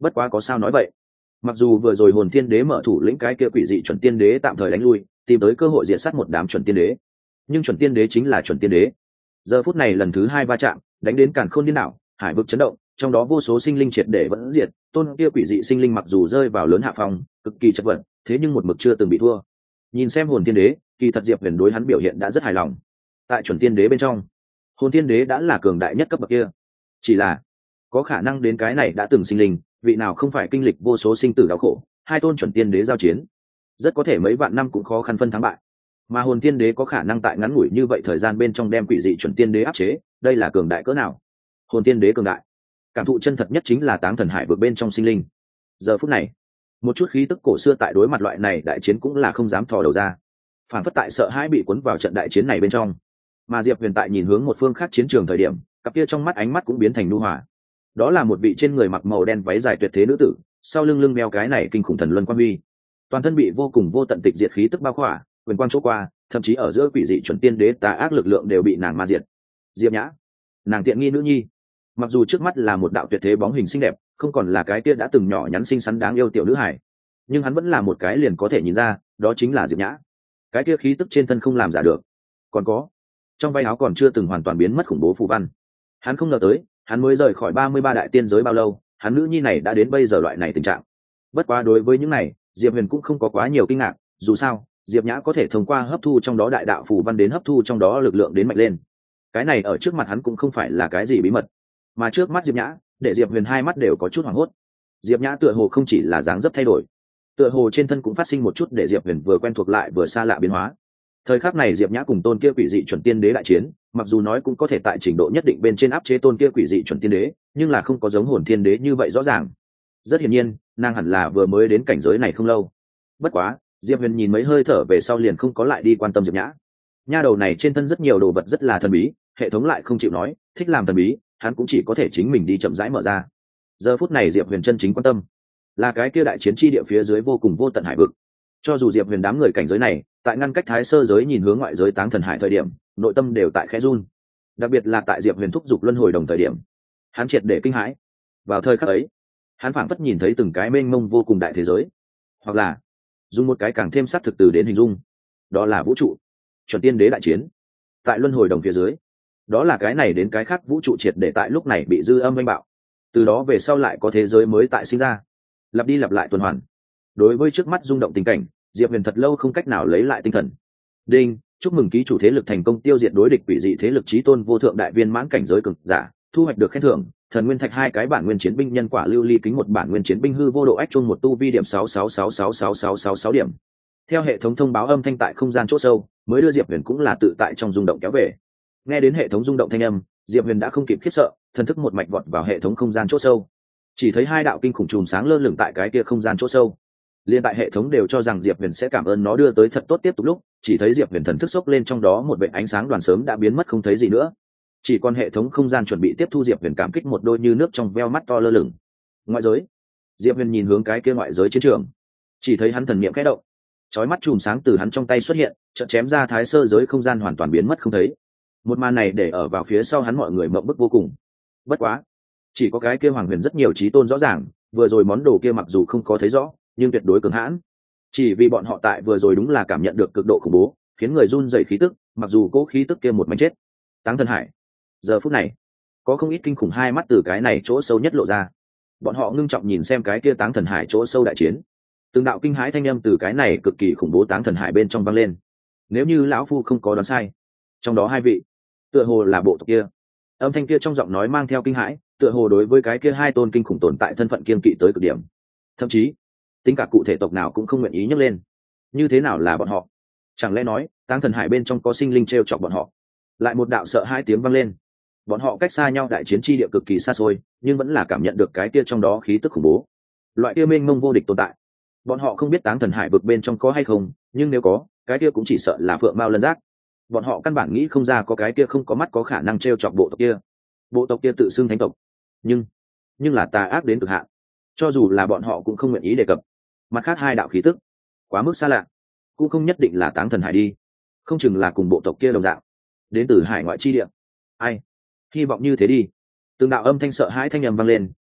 Bất quá có sao nói vậy, mặc dù vừa rồi hồn thiên đế mở thủ lĩnh cái kia quỷ dị chuẩn tiên đế tạm thời đánh lui, tìm tới cơ hội diệt sát một đám chuẩn tiên đế, nhưng chuẩn tiên đế chính là chuẩn tiên đế. Giờ phút này lần thứ hai va chạm, đánh đến càn khôn điên đảo, hải vực chấn động, trong đó vô số sinh linh triệt để vẫn diệt. Tôn kia quỷ dị sinh linh mặc dù rơi vào lớn hạ phòng, cực kỳ chật vật, thế nhưng một mực chưa từng bị thua. Nhìn xem hồn tiên đế, kỳ thật Diệp Huyền đối hắn biểu hiện đã rất hài lòng. Tại chuẩn tiên đế bên trong, hồn tiên đế đã là cường đại nhất cấp bậc kia. Chỉ là có khả năng đến cái này đã từng sinh linh, vị nào không phải kinh lịch vô số sinh tử đau khổ, hai tôn chuẩn tiên đế giao chiến, rất có thể mấy vạn năm cũng khó khăn phân thắng bại. Mà hồn tiên đế có khả năng tại ngắn ngủi như vậy thời gian bên trong đem quỷ dị chuẩn tiên đế áp chế, đây là cường đại cỡ nào? Hồn tiên đế cường đại, cảm thụ chân thật nhất chính là táng thần hải vượt bên trong sinh linh. Giờ phút này, một chút khí tức cổ xưa tại đối mặt loại này đại chiến cũng là không dám thò đầu ra, phản phất tại sợ hãi bị cuốn vào trận đại chiến này bên trong. Mà Diệp Huyền tại nhìn hướng một phương khác chiến trường thời điểm, cặp kia trong mắt ánh mắt cũng biến thành nhu hòa. Đó là một vị trên người mặc màu đen váy dài tuyệt thế nữ tử, sau lưng lưng đeo cái này kinh khủng thần luân quan huy, toàn thân bị vô cùng vô tận tịch diệt khí tức bao khỏa, quyền quang chỗ qua, thậm chí ở giữa quỷ dị chuẩn tiên đế tà ác lực lượng đều bị nàng ma diệt. Diệp Nhã, nàng tiện nghi nữ nhi, mặc dù trước mắt là một đạo tuyệt thế bóng hình xinh đẹp, không còn là cái kia đã từng nhỏ nhắn xinh xắn đáng yêu tiểu nữ hải, nhưng hắn vẫn là một cái liền có thể nhìn ra, đó chính là Diệp Nhã. Cái kia khí tức trên thân không làm giả được, còn có trong vai áo còn chưa từng hoàn toàn biến mất khủng bố phù văn. Hắn không ngờ tới, hắn mới rời khỏi ba mươi ba đại tiên giới bao lâu, hắn nữ nhi này đã đến bây giờ loại này tình trạng. Bất quá đối với những này, Diệp Huyền cũng không có quá nhiều kinh ngạc, dù sao Diệp Nhã có thể thông qua hấp thu trong đó đại đạo phù văn đến hấp thu trong đó lực lượng đến mạnh lên, cái này ở trước mặt hắn cũng không phải là cái gì bí mật. Mà trước mắt Diệp Nhã, để Diệp Huyền hai mắt đều có chút hoảng hốt. Diệp Nhã tựa hồ không chỉ là dáng dấp thay đổi, tựa hồ trên thân cũng phát sinh một chút để Diệp Huyền vừa quen thuộc lại vừa xa lạ biến hóa. Thời khắc này Diệp Nhã cùng tôn kia quỷ dị chuẩn tiên đế đại chiến, mặc dù nói cũng có thể tại trình độ nhất định bên trên áp chế tôn kia quỷ dị chuẩn tiên đế, nhưng là không có giống hồn thiên đế như vậy rõ ràng. Rất hiển nhiên, nàng hẳn là vừa mới đến cảnh giới này không lâu. Bất quá, Diệp Huyền nhìn mấy hơi thở về sau liền không có lại đi quan tâm Diệp Nhã. Nha đầu này trên thân rất nhiều đồ vật rất là thần bí, hệ thống lại không chịu nói, thích làm thần bí, hắn cũng chỉ có thể chính mình đi chậm rãi mở ra. Giờ phút này Diệp Huyền chân chính quan tâm là cái kia đại chiến chi địa phía dưới vô cùng vô tận hải vực. Cho dù Diệp Huyền đám người cảnh giới này, tại ngăn cách thái sơ giới nhìn hướng ngoại giới táng thần hải thời điểm, nội tâm đều tại khẽ run. Đặc biệt là tại Diệp Huyền thúc giục luân hồi đồng thời điểm, hắn triệt để kinh hãi. Vào thời khắc ấy, hắn phảng phất nhìn thấy từng cái mênh mông vô cùng đại thế giới, hoặc là dùng một cái càng thêm sát thực từ đến hình dung, đó là vũ trụ. Chuẩn tiên đế đại chiến tại luân hồi đồng phía dưới, đó là cái này đến cái khác vũ trụ triệt để tại lúc này bị dư âm oanh bạo, từ đó về sau lại có thế giới mới tại sinh ra, lặp đi lặp lại tuần hoàn. Đối với trước mắt rung động tình cảnh, Diệp Huyền thật lâu không cách nào lấy lại tinh thần. Đinh, chúc mừng ký chủ thế lực thành công tiêu diệt đối địch quỷ dị thế lực chí tôn vô thượng đại viên mãn cảnh giới cực giả, thu hoạch được khen thưởng thần nguyên thạch hai cái bản nguyên chiến binh nhân quả lưu ly kính một bản nguyên chiến binh hư vô độ ách chung một tu vi điểm sáu sáu sáu sáu sáu sáu sáu sáu điểm. Theo hệ thống thông báo âm thanh tại không gian chỗ sâu, mới đưa Diệp Huyền cũng là tự tại trong rung động kéo về. Nghe đến hệ thống rung động thanh âm, Diệp Huyền đã không kịp khiếp sợ, thần thức một mạch vọt vào hệ thống không gian chỗ sâu. Chỉ thấy hai đạo kinh khủng chùm sáng lơ lửng tại cái kia không gian chỗ sâu. Liên tại hệ thống đều cho rằng Diệp Huyền sẽ cảm ơn nó đưa tới thật tốt tiếp tục lúc, chỉ thấy Diệp Huyền thần thức sốc lên trong đó một vệt ánh sáng đoàn sớm đã biến mất không thấy gì nữa. Chỉ còn hệ thống không gian chuẩn bị tiếp thu Diệp Huyền cảm kích một đôi như nước trong veo mắt to lơ lửng. Ngoại giới, Diệp Huyền nhìn hướng cái kia ngoại giới chiến trường, chỉ thấy hắn thần niệm khẽ động, chói mắt chùm sáng từ hắn trong tay xuất hiện, chợt chém ra thái sơ giới không gian hoàn toàn biến mất không thấy. Một màn này để ở vào phía sau hắn mọi người mộng bức vô cùng. Bất quá, chỉ có cái kia Hoàng Huyền rất nhiều trí tôn rõ ràng, vừa rồi món đồ kia mặc dù không có thấy rõ, nhưng tuyệt đối cường hãn. Chỉ vì bọn họ tại vừa rồi đúng là cảm nhận được cực độ khủng bố, khiến người run rẩy khí tức, mặc dù cố khí tức kia một mảnh chết. Táng thần hải. Giờ phút này, có không ít kinh khủng hai mắt từ cái này chỗ sâu nhất lộ ra. Bọn họ ngưng trọng nhìn xem cái kia táng thần hải chỗ sâu đại chiến. Từng đạo kinh hãi thanh âm từ cái này cực kỳ khủng bố táng thần hải bên trong vang lên. Nếu như lão phu không có đoán sai, trong đó hai vị, tựa hồ là bộ tộc kia. Âm thanh kia trong giọng nói mang theo kinh hãi, tựa hồ đối với cái kia hai tôn kinh khủng tồn tại thân phận kiên kỵ tới cực điểm. Thậm chí, tính cả cụ thể tộc nào cũng không nguyện ý nhấc lên. Như thế nào là bọn họ? Chẳng lẽ nói, táng thần hải bên trong có sinh linh trêu chọc bọn họ? Lại một đạo sợ hai tiếng vang lên. Bọn họ cách xa nhau đại chiến chi địa cực kỳ xa xôi, nhưng vẫn là cảm nhận được cái kia trong đó khí tức khủng bố. Loại kia mênh mông vô địch tồn tại. Bọn họ không biết táng thần hải vực bên trong có hay không, nhưng nếu có, cái kia cũng chỉ sợ là phượng mao lân giác. Bọn họ căn bản nghĩ không ra có cái kia không có mắt có khả năng trêu chọc bộ tộc kia. Bộ tộc kia tự xưng thánh tộc, nhưng nhưng là tà ác đến cực hạn, cho dù là bọn họ cũng không nguyện ý đề cập. Mặt khác hai đạo khí tức quá mức xa lạ, cũng không nhất định là táng thần hải đi, không chừng là cùng bộ tộc kia đồng dạng, đến từ hải ngoại chi địa. Ai, hy vọng như thế đi. Từng đạo âm thanh sợ hãi thanh âm vang lên,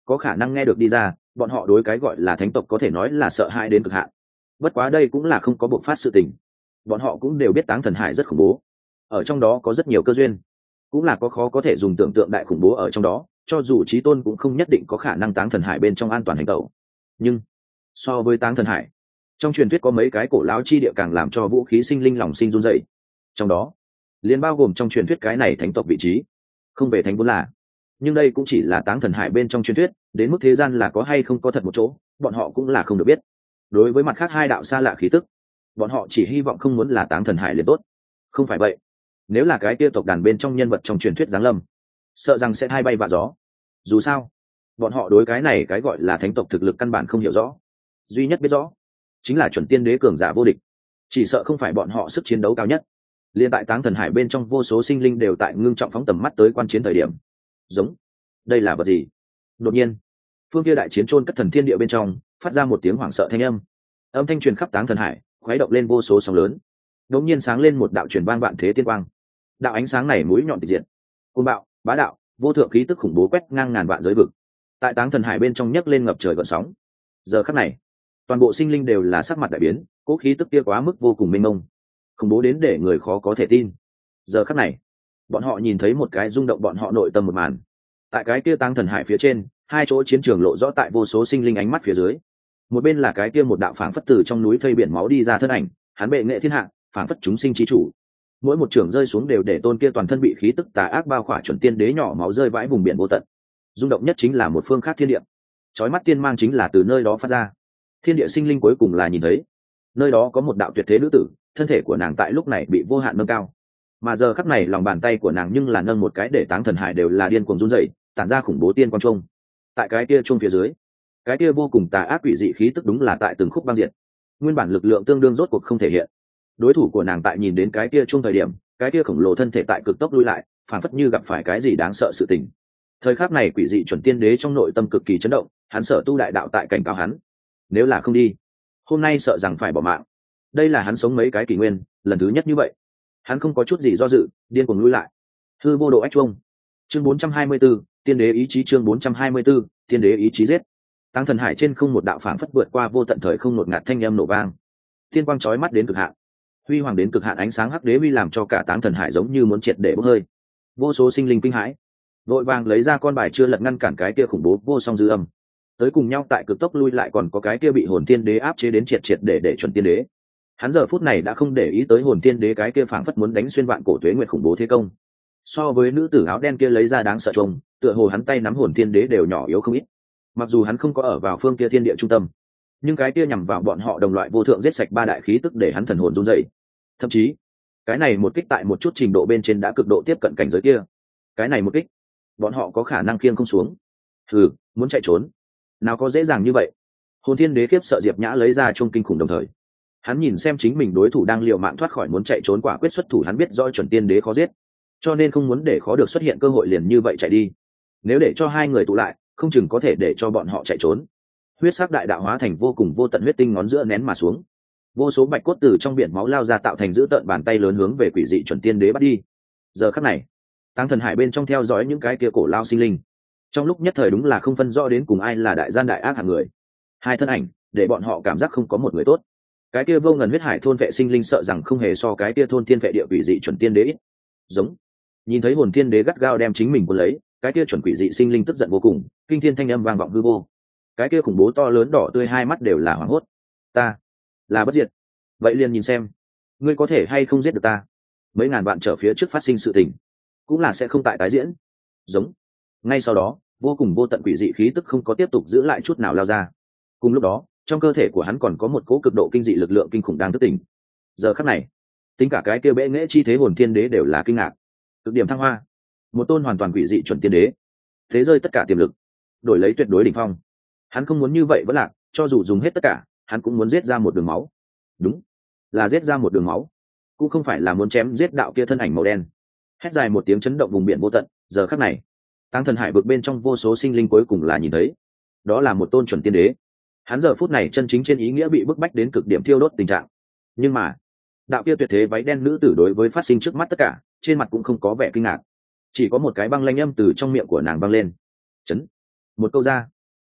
có khả năng nghe được đi ra, bọn họ đối cái gọi là thánh tộc có thể nói là sợ hãi đến cực hạn. Bất quá đây cũng là không có bộc phát sự tình, bọn họ cũng đều biết Táng Thần Hải rất khủng bố, ở trong đó có rất nhiều cơ duyên, cũng là có khó có thể dùng tưởng tượng đại khủng bố ở trong đó, cho dù chí tôn cũng không nhất định có khả năng Táng Thần Hải bên trong an toàn hành tẩu. Nhưng so với Táng Thần Hải, trong truyền thuyết có mấy cái cổ lão chi địa càng làm cho vũ khí sinh linh lòng sinh run dậy, trong đó liền bao gồm trong truyền thuyết cái này thánh tộc vị trí không về thánh vốn là, nhưng đây cũng chỉ là Táng Thần Hải bên trong truyền thuyết, đến mức thế gian là có hay không có thật một chỗ, bọn họ cũng là không được biết. Đối với mặt khác hai đạo xa lạ khí tức, bọn họ chỉ hy vọng không muốn là Táng Thần Hải liền tốt. Không phải vậy, nếu là cái kia tộc đàn bên trong nhân vật trong truyền thuyết giáng lâm, sợ rằng sẽ hai bay vạ gió. Dù sao, bọn họ đối cái này cái gọi là thánh tộc thực lực căn bản không hiểu rõ, duy nhất biết rõ chính là chuẩn tiên đế cường giả vô địch, chỉ sợ không phải bọn họ sức chiến đấu cao nhất. Liên tại Táng Thần Hải bên trong vô số sinh linh đều tại ngưng trọng phóng tầm mắt tới quan chiến thời điểm, giống, đây là vật gì? Đột nhiên, phương kia đại chiến chôn cất thần thiên địa bên trong phát ra một tiếng hoảng sợ thanh âm, âm thanh truyền khắp Táng Thần Hải, khuấy động lên vô số sóng lớn. Đột nhiên sáng lên một đạo truyền vang vạn thế tiên quang, đạo ánh sáng này mũi nhọn tịch diệt, côn bạo, bá đạo, vô thượng khí tức khủng bố quét ngang ngàn vạn giới vực, tại Táng Thần Hải bên trong nhấc lên ngập trời gợn sóng. Giờ khắc này, toàn bộ sinh linh đều là sắc mặt đại biến, cố khí tức kia quá mức vô cùng mênh mông, khủng bố đến để người khó có thể tin. Giờ khắc này, bọn họ nhìn thấy một cái rung động bọn họ nội tâm một màn. Tại cái kia Táng Thần Hải phía trên, hai chỗ chiến trường lộ rõ tại vô số sinh linh ánh mắt phía dưới. Một bên là cái kia một đạo phảng phất từ trong núi thây biển máu đi ra thân ảnh, hắn bệ nghệ thiên hạ, phảng phất chúng sinh chí chủ. Mỗi một trường rơi xuống đều để tôn kia toàn thân bị khí tức tà ác bao khỏa chuẩn tiên đế nhỏ máu rơi vãi vùng biển vô tận. Rung động nhất chính là một phương khác thiên địa. Chói mắt tiên mang chính là từ nơi đó phát ra. Thiên địa sinh linh cuối cùng là nhìn thấy, nơi đó có một đạo tuyệt thế nữ tử, thân thể của nàng tại lúc này bị vô hạn nâng cao, mà giờ khắc này lòng bàn tay của nàng nhưng là nâng một cái để Táng Thần Hải đều là điên cuồng run rẩy, tản ra khủng bố tiên quang trung. Tại cái kia trung phía dưới, cái kia vô cùng tà ác quỷ dị khí tức đúng là tại từng khúc băng diệt, nguyên bản lực lượng tương đương rốt cuộc không thể hiện. Đối thủ của nàng tại nhìn đến cái kia trung thời điểm, cái kia khổng lồ thân thể tại cực tốc lui lại, phản phất như gặp phải cái gì đáng sợ sự tình. Thời khắc này quỷ dị chuẩn tiên đế trong nội tâm cực kỳ chấn động, hắn sợ tu đại đạo tại cảnh cáo hắn, nếu là không đi, hôm nay sợ rằng phải bỏ mạng. Đây là hắn sống mấy cái kỷ nguyên lần thứ nhất như vậy, hắn không có chút gì do dự, điên cuồng lui lại. Hư vô độ ách chuông. Chương bốn trăm hai mươi 4, tiên đế ý chí. Chương bốn trăm hai mươi 4, tiên đế ý chí giết. Táng Thần Hải trên không một đạo phảng phất vượt qua vô tận thời không nột ngạt thanh âm nổ vang, tiên quang chói mắt đến cực hạn, huy hoàng đến cực hạn, ánh sáng hắc đế uy làm cho cả Táng Thần Hải giống như muốn triệt để bốc hơi. Vô số sinh linh kinh hãi, vội vàng lấy ra con bài chưa lật ngăn cản cái kia khủng bố vô song dư âm. Tới cùng nhau tại cực tốc lui lại còn có cái kia bị hồn tiên đế áp chế đến triệt triệt để để chuẩn tiên đế. Hắn giờ phút này đã không để ý tới hồn tiên đế cái kia phảng phất muốn đánh xuyên vạn cổ tuế nguyệt khủng bố thế công. So với nữ tử áo đen kia lấy ra đáng sợ trông, tựa hồ hắn tay nắm hồn tiên đế đều nhỏ yếu không ít. Mặc dù hắn không có ở vào phương kia thiên địa trung tâm, nhưng cái kia nhằm vào bọn họ đồng loại vô thượng giết sạch ba đại khí tức để hắn thần hồn run rẩy. Thậm chí, cái này một kích tại một chút trình độ bên trên đã cực độ tiếp cận cảnh giới kia. Cái này một kích, bọn họ có khả năng khiêng không xuống. Hừ, muốn chạy trốn, nào có dễ dàng như vậy. Hồn thiên đế khiếp sợ Diệp Nhã lấy ra chung kinh khủng đồng thời, hắn nhìn xem chính mình đối thủ đang liều mạng thoát khỏi muốn chạy trốn, quả quyết xuất thủ. Hắn biết rõ chuẩn tiên đế khó giết, cho nên không muốn để khó được xuất hiện cơ hội liền như vậy chạy đi. Nếu để cho hai người tụ lại, không chừng có thể để cho bọn họ chạy trốn. Huyết sắc đại đạo hóa thành vô cùng vô tận huyết tinh ngón giữa nén mà xuống, vô số bạch cốt từ trong biển máu lao ra tạo thành giữ tợn bàn tay lớn hướng về quỷ dị chuẩn tiên đế bắt đi. Giờ khắc này, Táng Thần Hải bên trong theo dõi những cái kia cổ lao sinh linh, trong lúc nhất thời đúng là không phân rõ đến cùng ai là đại gian đại ác hạng người. Hai thân ảnh để bọn họ cảm giác không có một người tốt. Cái kia vô ngần huyết hải thôn vệ sinh linh sợ rằng không hề so cái kia thôn thiên vệ địa quỷ dị chuẩn tiên đế. Giống, nhìn thấy hồn tiên đế gắt gao đem chính mình cuốn lấy, cái kia chuẩn quỷ dị sinh linh tức giận vô cùng, kinh thiên thanh âm vang vọng hư vô. Cái kia khủng bố to lớn đỏ tươi hai mắt đều là hoảng hốt. Ta là bất diệt, vậy liền nhìn xem ngươi có thể hay không giết được ta. Mấy ngàn vạn trở phía trước phát sinh sự tình, cũng là sẽ không tại tái diễn. Giống, ngay sau đó vô cùng vô tận quỷ dị khí tức không có tiếp tục giữ lại chút nào lao ra. Cùng lúc đó trong cơ thể của hắn còn có một cỗ cực độ kinh dị lực lượng kinh khủng đang thức tỉnh. Giờ khắc này, tính cả cái kia bệ nghệ chi thế hồn thiên đế đều là kinh ngạc. Cực điểm thăng hoa, một tôn hoàn toàn quỷ dị chuẩn tiên đế, thế rơi tất cả tiềm lực, đổi lấy tuyệt đối đỉnh phong. Hắn không muốn như vậy vẫn lạc, cho dù dùng hết tất cả, hắn cũng muốn giết ra một đường máu. Đúng, là giết ra một đường máu, cũng không phải là muốn chém giết đạo kia thân ảnh màu đen. Hét dài một tiếng chấn động vùng biển vô tận. Giờ khắc này, Táng Thần Hải vực bên trong vô số sinh linh cuối cùng là nhìn thấy, đó là một tôn chuẩn tiên đế. Hắn giờ phút này chân chính trên ý nghĩa bị bức bách đến cực điểm thiêu đốt tình trạng. Nhưng mà, đạo kia tuyệt thế váy đen nữ tử đối với phát sinh trước mắt tất cả, trên mặt cũng không có vẻ kinh ngạc, chỉ có một cái băng lanh âm từ trong miệng của nàng vang lên. Chấn. Một câu ra,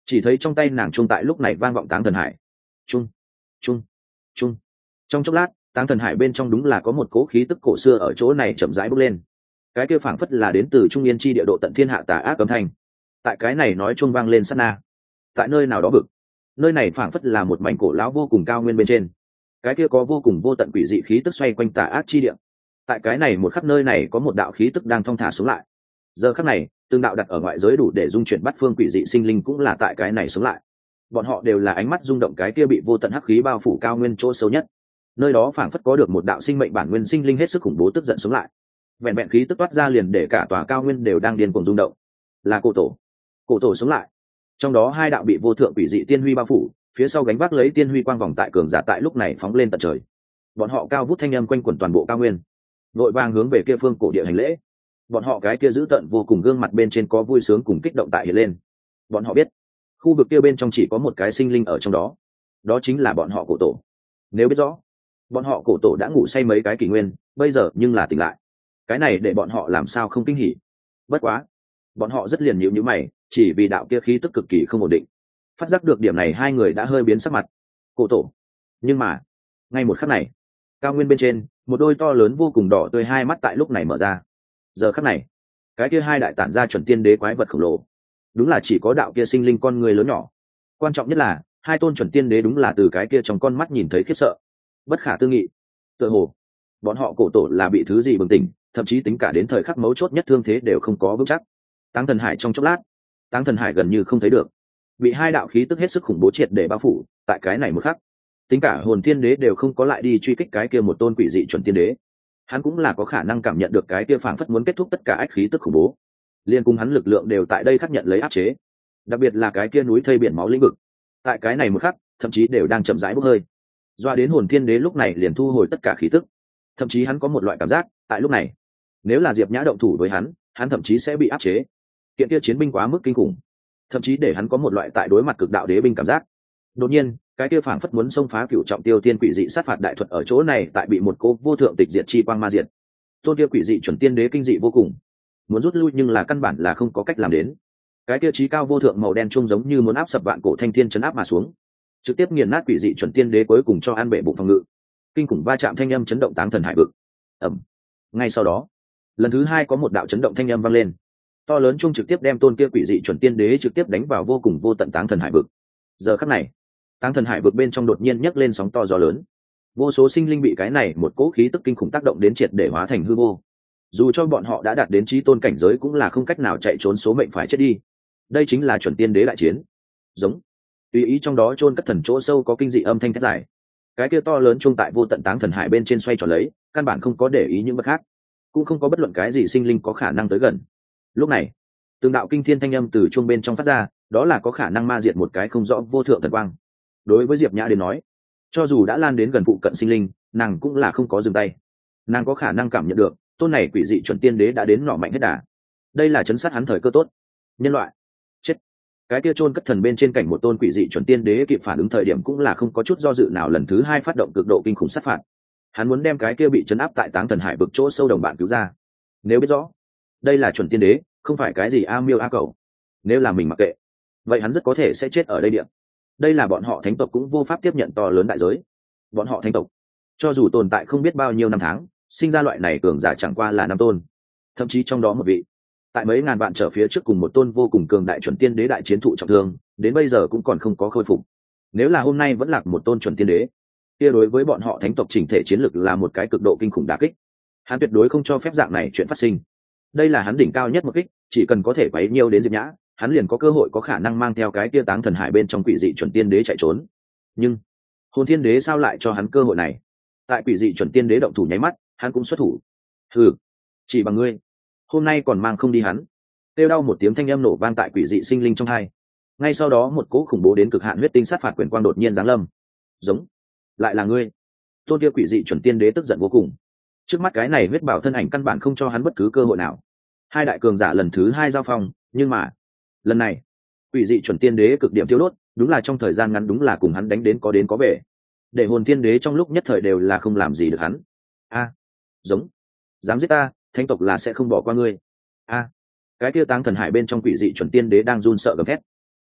chỉ thấy trong tay nàng trung tại lúc này vang vọng táng thần hải. Trung, trung, trung. Trong chốc lát, táng thần hải bên trong đúng là có một cỗ khí tức cổ xưa ở chỗ này chậm rãi bốc lên. Cái kia phảng phất là đến từ trung yên chi địa độ tận thiên hạ tà ác âm thanh. Tại cái này nói chuông vang lên sát na, tại nơi nào đó vực, nơi này phảng phất là một mảnh cổ lão vô cùng cao nguyên bên trên, cái kia có vô cùng vô tận quỷ dị khí tức xoay quanh tà ác chi địa. Tại cái này một khắc nơi này có một đạo khí tức đang thong thả xuống lại. Giờ khắc này, từng đạo đặt ở ngoại giới đủ để dung chuyển bắt phương quỷ dị sinh linh cũng là tại cái này sống lại. Bọn họ đều là ánh mắt rung động cái kia bị vô tận hắc khí bao phủ cao nguyên chỗ sâu nhất. Nơi đó phảng phất có được một đạo sinh mệnh bản nguyên sinh linh hết sức khủng bố tức giận sống lại. Vẹn vẹn khí tức toát ra liền để cả tòa cao nguyên đều đang điên cuồng rung động. Là cổ tổ. Cổ tổ sống lại. Trong đó hai đạo bị vô thượng quỷ dị tiên huy bao phủ, phía sau gánh vác lấy tiên huy quang vòng tại cường giả tại lúc này phóng lên tận trời. Bọn họ cao vút thanh âm quanh quẩn toàn bộ cao nguyên, vội vàng hướng về kia phương cổ địa hành lễ. Bọn họ cái kia giữ tận vô cùng gương mặt bên trên có vui sướng cùng kích động tại hiện lên. Bọn họ biết, khu vực kia bên trong chỉ có một cái sinh linh ở trong đó, đó chính là bọn họ cổ tổ. Nếu biết rõ, bọn họ cổ tổ đã ngủ say mấy cái kỷ nguyên, bây giờ nhưng là tỉnh lại. Cái này để bọn họ làm sao không kinh hỉ. Bất quá, bọn họ rất liền nhíu nhíu mày, chỉ vì đạo kia khí tức cực kỳ không ổn định. Phát giác được điểm này, hai người đã hơi biến sắc mặt. Cổ tổ. Nhưng mà, ngay một khắc này, cao nguyên bên trên, một đôi to lớn vô cùng đỏ tươi hai mắt tại lúc này mở ra. Giờ khắc này, cái kia hai đại tản ra chuẩn tiên đế quái vật khổng lồ, đúng là chỉ có đạo kia sinh linh con người lớn nhỏ. Quan trọng nhất là, hai tôn chuẩn tiên đế đúng là từ cái kia trong con mắt nhìn thấy khiếp sợ. Bất khả tư nghị. Tựa hồ, bọn họ cổ tổ là bị thứ gì bừng tỉnh, thậm chí tính cả đến thời khắc mấu chốt nhất thương thế đều không có vững chắc. Táng thần hải trong chốc lát, Táng thần hải gần như không thấy được, bị hai đạo khí tức hết sức khủng bố triệt để bao phủ. Tại cái này một khắc, tính cả hồn thiên đế đều không có lại đi truy kích cái kia một tôn quỷ dị chuẩn tiên đế. Hắn cũng là có khả năng cảm nhận được cái kia phảng phất muốn kết thúc tất cả ách khí tức khủng bố, liên cùng hắn lực lượng đều tại đây khắc nhận lấy áp chế. Đặc biệt là cái kia núi thây biển máu lĩnh vực, tại cái này một khắc thậm chí đều đang chậm rãi bốc hơi. Doa đến hồn thiên đế lúc này liền thu hồi tất cả khí tức. Thậm chí hắn có một loại cảm giác, tại lúc này, nếu là Diệp Nhã động thủ với hắn, hắn thậm chí sẽ bị áp chế. Kiện kia chiến binh quá mức kinh khủng, thậm chí để hắn có một loại tại đối mặt cực đạo đế binh cảm giác. Đột nhiên, cái kia phảng phất muốn xông phá cửu trọng tiêu tiên quỷ dị sát phạt đại thuật ở chỗ này tại bị một cô vô thượng tịch diệt chi quang ma diệt. Tôn kia quỷ dị chuẩn tiên đế kinh dị vô cùng, muốn rút lui nhưng là căn bản là không có cách làm đến. Cái kia chí cao vô thượng màu đen trung giống như muốn áp sập vạn cổ thanh thiên chấn áp mà xuống, trực tiếp nghiền nát quỷ dị chuẩn tiên đế cuối cùng cho an bệ bụng phòng ngự. Kinh khủng va chạm thanh âm chấn động táng thần hải vực. Ầm. Ngay sau đó, lần thứ hai có một đạo chấn động thanh âm vang lên. To lớn trung trực tiếp đem tôn kia quỷ dị chuẩn tiên đế trực tiếp đánh vào vô cùng vô tận táng thần hải vực. Giờ khắc này, táng thần hải vực bên trong đột nhiên nhấc lên sóng to gió lớn. Vô số sinh linh bị cái này một cỗ khí tức kinh khủng tác động đến triệt để hóa thành hư vô. Dù cho bọn họ đã đạt đến chí tôn cảnh giới cũng là không cách nào chạy trốn số mệnh phải chết đi. Đây chính là chuẩn tiên đế đại chiến. Giống. Tùy ý trong đó chôn cất thần chỗ sâu có kinh dị âm thanh thét dài. Cái kia to lớn trung tại vô tận táng thần hải bên trên xoay tròn lấy, căn bản không có để ý những bất khác, cũng không có bất luận cái gì sinh linh có khả năng tới gần. Lúc này, từng đạo kinh thiên thanh âm từ chuông bên trong phát ra, đó là có khả năng ma diệt một cái không rõ vô thượng thần quang. Đối với Diệp Nhã đến nói, cho dù đã lan đến gần phụ cận sinh linh, nàng cũng là không có dừng tay. Nàng có khả năng cảm nhận được, tôn này quỷ dị chuẩn tiên đế đã đến nọ mạnh hết đà. Đây là chấn sát hắn thời cơ tốt. Nhân loại, chết. Cái kia chôn cất thần bên trên cảnh một tôn quỷ dị chuẩn tiên đế kịp phản ứng thời điểm cũng là không có chút do dự nào lần thứ hai phát động cực độ kinh khủng sát phạt. Hắn muốn đem cái kia bị chấn áp tại táng thần hải vực chỗ sâu đồng bạn cứu ra. Nếu biết rõ, đây là chuẩn tiên đế, không phải cái gì a miêu a cầu. Nếu là mình mặc kệ, vậy hắn rất có thể sẽ chết ở đây điện. Đây là bọn họ thánh tộc cũng vô pháp tiếp nhận to lớn đại giới. Bọn họ thánh tộc, cho dù tồn tại không biết bao nhiêu năm tháng, sinh ra loại này cường giả chẳng qua là năm tôn, thậm chí trong đó một vị tại mấy ngàn vạn trở phía trước cùng một tôn vô cùng cường đại chuẩn tiên đế đại chiến thụ trọng thương, đến bây giờ cũng còn không có khôi phục. Nếu là hôm nay vẫn lạc một tôn chuẩn tiên đế, kia đối với bọn họ thánh tộc chỉnh thể chiến lực là một cái cực độ kinh khủng đả kích. Hắn tuyệt đối không cho phép dạng này chuyện phát sinh. Đây là hắn đỉnh cao nhất một kích, chỉ cần có thể quấy nhiêu đến Diệp Nhã, hắn liền có cơ hội có khả năng mang theo cái kia táng thần hải bên trong quỷ dị chuẩn tiên đế chạy trốn. Nhưng hồn thiên đế sao lại cho hắn cơ hội này? Tại quỷ dị chuẩn tiên đế động thủ nháy mắt, hắn cũng xuất thủ. Hừ, chỉ bằng ngươi, hôm nay còn mang không đi hắn. Kêu đau một tiếng thanh âm nổ vang tại quỷ dị sinh linh trong hai. Ngay sau đó một cỗ khủng bố đến cực hạn huyết tinh sát phạt quyền quang đột nhiên giáng lâm. Giống, lại là ngươi. Tôn kia quỷ dị chuẩn tiên đế tức giận vô cùng. Trước mắt cái này huyết bảo thân ảnh căn bản không cho hắn bất cứ cơ hội nào. Hai đại cường giả lần thứ hai giao phong, nhưng mà lần này quỷ dị chuẩn tiên đế cực điểm tiêu đốt, đúng là trong thời gian ngắn đúng là cùng hắn đánh đến có đến có về, để hồn tiên đế trong lúc nhất thời đều là không làm gì được hắn. A, giống, dám giết ta, thánh tộc là sẽ không bỏ qua ngươi. A, cái kia táng thần hải bên trong quỷ dị chuẩn tiên đế đang run sợ gầm thét.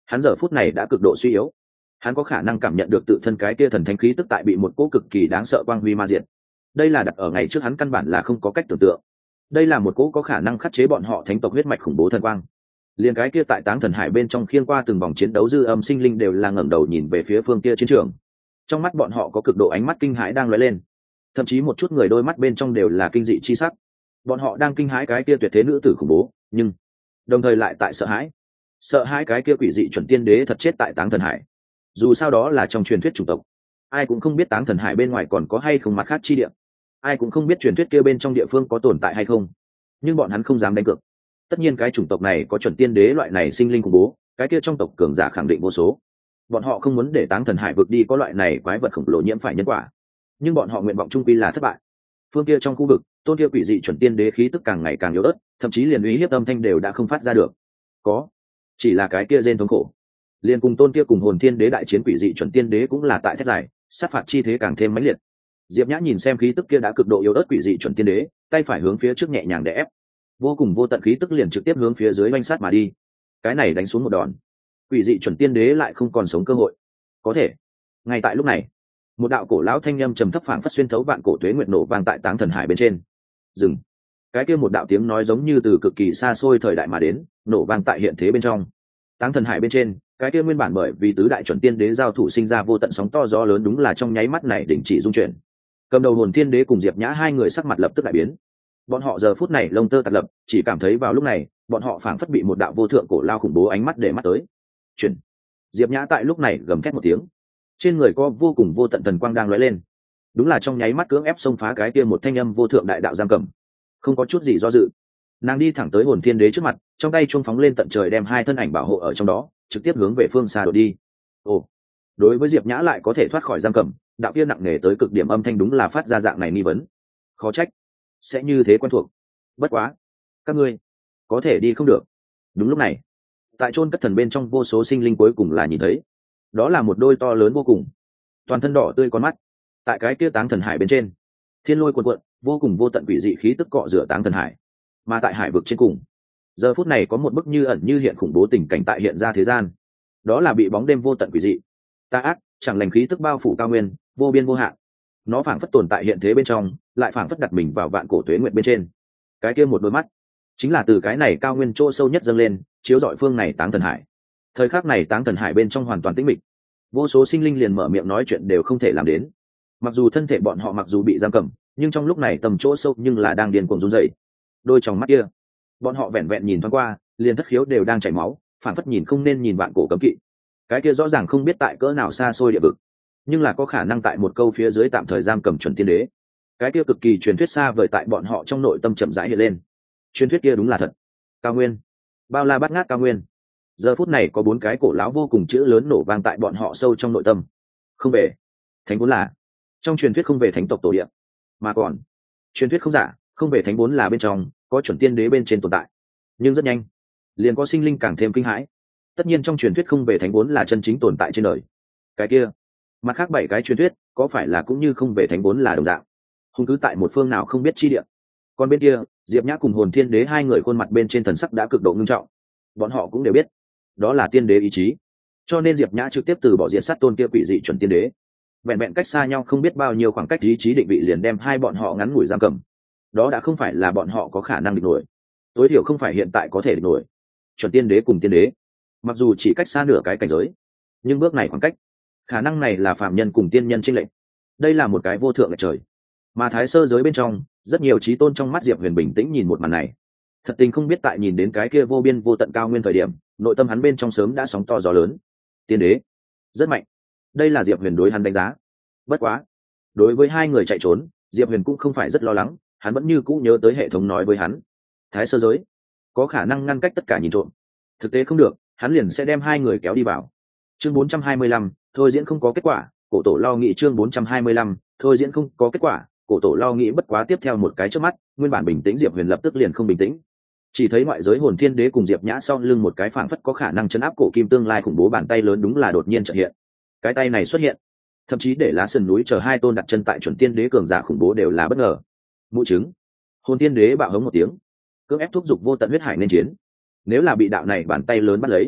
hắn giờ phút này đã cực độ suy yếu, hắn có khả năng cảm nhận được tự thân cái kia thần thánh khí tức tại bị một cỗ cực kỳ đáng sợ quang huy ma diệt. Đây là đặt ở ngày trước hắn căn bản là không có cách tưởng tượng. Đây là một cỗ có khả năng khắc chế bọn họ thánh tộc huyết mạch khủng bố thần quang. Liên cái kia tại Táng Thần Hải bên trong khiêng qua từng vòng chiến đấu dư âm sinh linh đều là ngẩng đầu nhìn về phía phương kia chiến trường. Trong mắt bọn họ có cực độ ánh mắt kinh hãi đang lóe lên, thậm chí một chút người đôi mắt bên trong đều là kinh dị chi sắc. Bọn họ đang kinh hãi cái kia tuyệt thế nữ tử khủng bố, nhưng đồng thời lại tại sợ hãi, sợ hãi cái kia quỷ dị chuẩn tiên đế thật chết tại Táng Thần Hải. Dù sao đó là trong truyền thuyết chủng tộc, ai cũng không biết Táng Thần Hải bên ngoài còn có hay không mặt khác chi địa, ai cũng không biết truyền thuyết kia bên trong địa phương có tồn tại hay không, nhưng bọn hắn không dám đánh cược. Tất nhiên cái chủng tộc này có chuẩn tiên đế loại này sinh linh khủng bố, cái kia trong tộc cường giả khẳng định vô số. Bọn họ không muốn để Táng Thần Hải vực đi có loại này quái vật khổng lồ nhiễm phải nhân quả, nhưng bọn họ nguyện vọng chung quy là thất bại. Phương kia trong khu vực, tôn kia quỷ dị chuẩn tiên đế khí tức càng ngày càng yếu ớt, thậm chí liền uy hiếp âm thanh đều đã không phát ra được. Có, chỉ là cái kia rên thống khổ. Liên cùng tôn kia cùng hồn thiên đế đại chiến quỷ dị chuẩn tiên đế cũng là tại thét dài, sát phạt chi thế càng thêm mãnh liệt. Diệp Nhã nhìn xem khí tức kia đã cực độ yếu ớt quỷ dị chuẩn tiên đế, tay phải hướng phía trước nhẹ nhàng đè ép, vô cùng vô tận khí tức liền trực tiếp hướng phía dưới oanh sát mà đi. Cái này đánh xuống một đòn, quỷ dị chuẩn tiên đế lại không còn sống cơ hội. Có thể, ngay tại lúc này, một đạo cổ lão thanh âm trầm thấp phảng phất xuyên thấu vạn cổ tuế nguyệt nổ vang tại Táng Thần Hải bên trên. Dừng. Cái kia một đạo tiếng nói giống như từ cực kỳ xa xôi thời đại mà đến, nổ vang tại hiện thế bên trong. Táng Thần Hải bên trên, cái kia nguyên bản bởi vì tứ đại chuẩn tiên đế giao thủ sinh ra vô tận sóng to gió lớn đúng là trong nháy mắt này đình chỉ dung chuyển. Cầm đầu hồn thiên đế cùng Diệp Nhã hai người sắc mặt lập tức đại biến. Bọn họ giờ phút này lông tơ tạt lập, chỉ cảm thấy vào lúc này, bọn họ phảng phất bị một đạo vô thượng cổ lao khủng bố ánh mắt để mắt tới. Chuyển. Diệp Nhã tại lúc này gầm thét một tiếng, trên người có vô cùng vô tận thần quang đang lóe lên, đúng là trong nháy mắt cưỡng ép xông phá cái kia một thanh âm vô thượng đại đạo giam cầm. Không có chút gì do dự, nàng đi thẳng tới hồn thiên đế trước mặt, trong tay chuông phóng lên tận trời đem hai thân ảnh bảo hộ ở trong đó, trực tiếp hướng về phương xa đổ đi. Ồ, đối với Diệp Nhã lại có thể thoát khỏi giam cầm, đạo kia nặng nề tới cực điểm âm thanh đúng là phát ra dạng này nghi vấn. Khó trách sẽ như thế quen thuộc. Bất quá, các ngươi có thể đi không được. Đúng lúc này, tại chôn cất thần bên trong vô số sinh linh cuối cùng là nhìn thấy, đó là một đôi to lớn vô cùng, toàn thân đỏ tươi con mắt. Tại cái kia Táng Thần Hải bên trên, thiên lôi cuồn cuộn, vô cùng vô tận quỷ dị khí tức cọ rửa Táng Thần Hải. Mà tại hải vực trên cùng, giờ phút này có một bức như ẩn như hiện khủng bố tình cảnh tại hiện ra thế gian. Đó là bị bóng đêm vô tận quỷ dị, tà ác, chẳng lành khí tức bao phủ cao nguyên, vô biên vô hạn. Nó phảng phất tồn tại hiện thế bên trong, lại phảng phất đặt mình vào vạn cổ tuế nguyệt bên trên. Cái kia một đôi mắt, chính là từ cái này cao nguyên chỗ sâu nhất dâng lên, chiếu rọi phương này Táng Thần Hải. Thời khắc này Táng Thần Hải bên trong hoàn toàn tĩnh mịch, vô số sinh linh liền mở miệng nói chuyện đều không thể làm đến. Mặc dù thân thể bọn họ mặc dù bị giam cầm, nhưng trong lúc này tầm chỗ sâu nhưng là đang điên cuồng run rẩy. Đôi trong mắt kia, bọn họ vẹn vẹn nhìn thoáng qua, liền thất khiếu đều đang chảy máu, phảng phất nhìn không nên nhìn vạn cổ cấm kỵ. Cái kia rõ ràng không biết tại cỡ nào xa xôi địa vực, nhưng là có khả năng tại một câu phía dưới tạm thời giam cầm chuẩn tiên đế. Cái kia cực kỳ truyền thuyết xa vời tại bọn họ trong nội tâm chậm rãi hiện lên. Truyền thuyết kia đúng là thật. Cao nguyên, bao la bát ngát cao nguyên. Giờ phút này có bốn cái cổ lão vô cùng chữ lớn nổ vang tại bọn họ sâu trong nội tâm. Không về, thánh vốn là. Trong truyền thuyết không về thánh tộc tổ địa, mà còn truyền thuyết không giả, không về thánh vốn là bên trong có chuẩn tiên đế bên trên tồn tại. Nhưng rất nhanh, liền có sinh linh càng thêm kinh hãi. Tất nhiên trong truyền thuyết không về thánh vốn là chân chính tồn tại trên đời. Cái kia, mặt khác bảy cái truyền thuyết có phải là cũng như không về thánh vốn là đồng dạng, hung cứ tại một phương nào không biết chi địa. Còn bên kia, Diệp Nhã cùng hồn thiên đế hai người khuôn mặt bên trên thần sắc đã cực độ ngưng trọng. Bọn họ cũng đều biết, đó là tiên đế ý chí, cho nên Diệp Nhã trực tiếp từ bỏ diện sát tôn kia quỷ dị chuẩn tiên đế. Vẹn vẹn cách xa nhau không biết bao nhiêu khoảng cách ý chí định vị liền đem hai bọn họ ngắn ngủi giam cầm. Đó đã không phải là bọn họ có khả năng địch nổi, tối thiểu không phải hiện tại có thể địch nổi. Chuẩn tiên đế cùng tiên đế, mặc dù chỉ cách xa nửa cái cảnh giới, nhưng bước này khoảng cách, khả năng này là phàm nhân cùng tiên nhân chênh lệch. Đây là một cái vô thượng lệch trời. Mà thái sơ giới bên trong, rất nhiều trí tôn trong mắt Diệp Huyền bình tĩnh nhìn một màn này. Thật tình không biết tại nhìn đến cái kia vô biên vô tận cao nguyên thời điểm, nội tâm hắn bên trong sớm đã sóng to gió lớn. Tiên đế rất mạnh, đây là Diệp Huyền đối hắn đánh giá. Bất quá, đối với hai người chạy trốn, Diệp Huyền cũng không phải rất lo lắng, hắn vẫn như cũ nhớ tới hệ thống nói với hắn, thái sơ giới có khả năng ngăn cách tất cả nhìn trộm. Thực tế không được, hắn liền sẽ đem hai người kéo đi vào. Chương bốn trăm hai mươi lăm, thôi diễn không có kết quả, cổ tổ lo nghĩ. Chương bốn trăm hai mươi lăm, thôi diễn không có kết quả, cổ tổ lo nghĩ. Bất quá tiếp theo một cái chớp mắt, nguyên bản bình tĩnh Diệp Huyền lập tức liền không bình tĩnh. Chỉ thấy ngoại giới hồn thiên đế cùng Diệp Nhã sau lưng một cái phảng phất có khả năng chấn áp cổ kim tương lai khủng bố bàn tay lớn đúng là đột nhiên chợt hiện. Cái tay này xuất hiện, thậm chí để lá sườn núi chờ hai tôn đặt chân tại chuẩn tiên đế cường giả khủng bố đều là bất ngờ. Mụ chứng, hồn thiên đế bạo hống một tiếng, cưỡng ép thúc giục vô tận huyết hải nên chiến. Nếu là bị đạo này bàn tay lớn bắt lấy,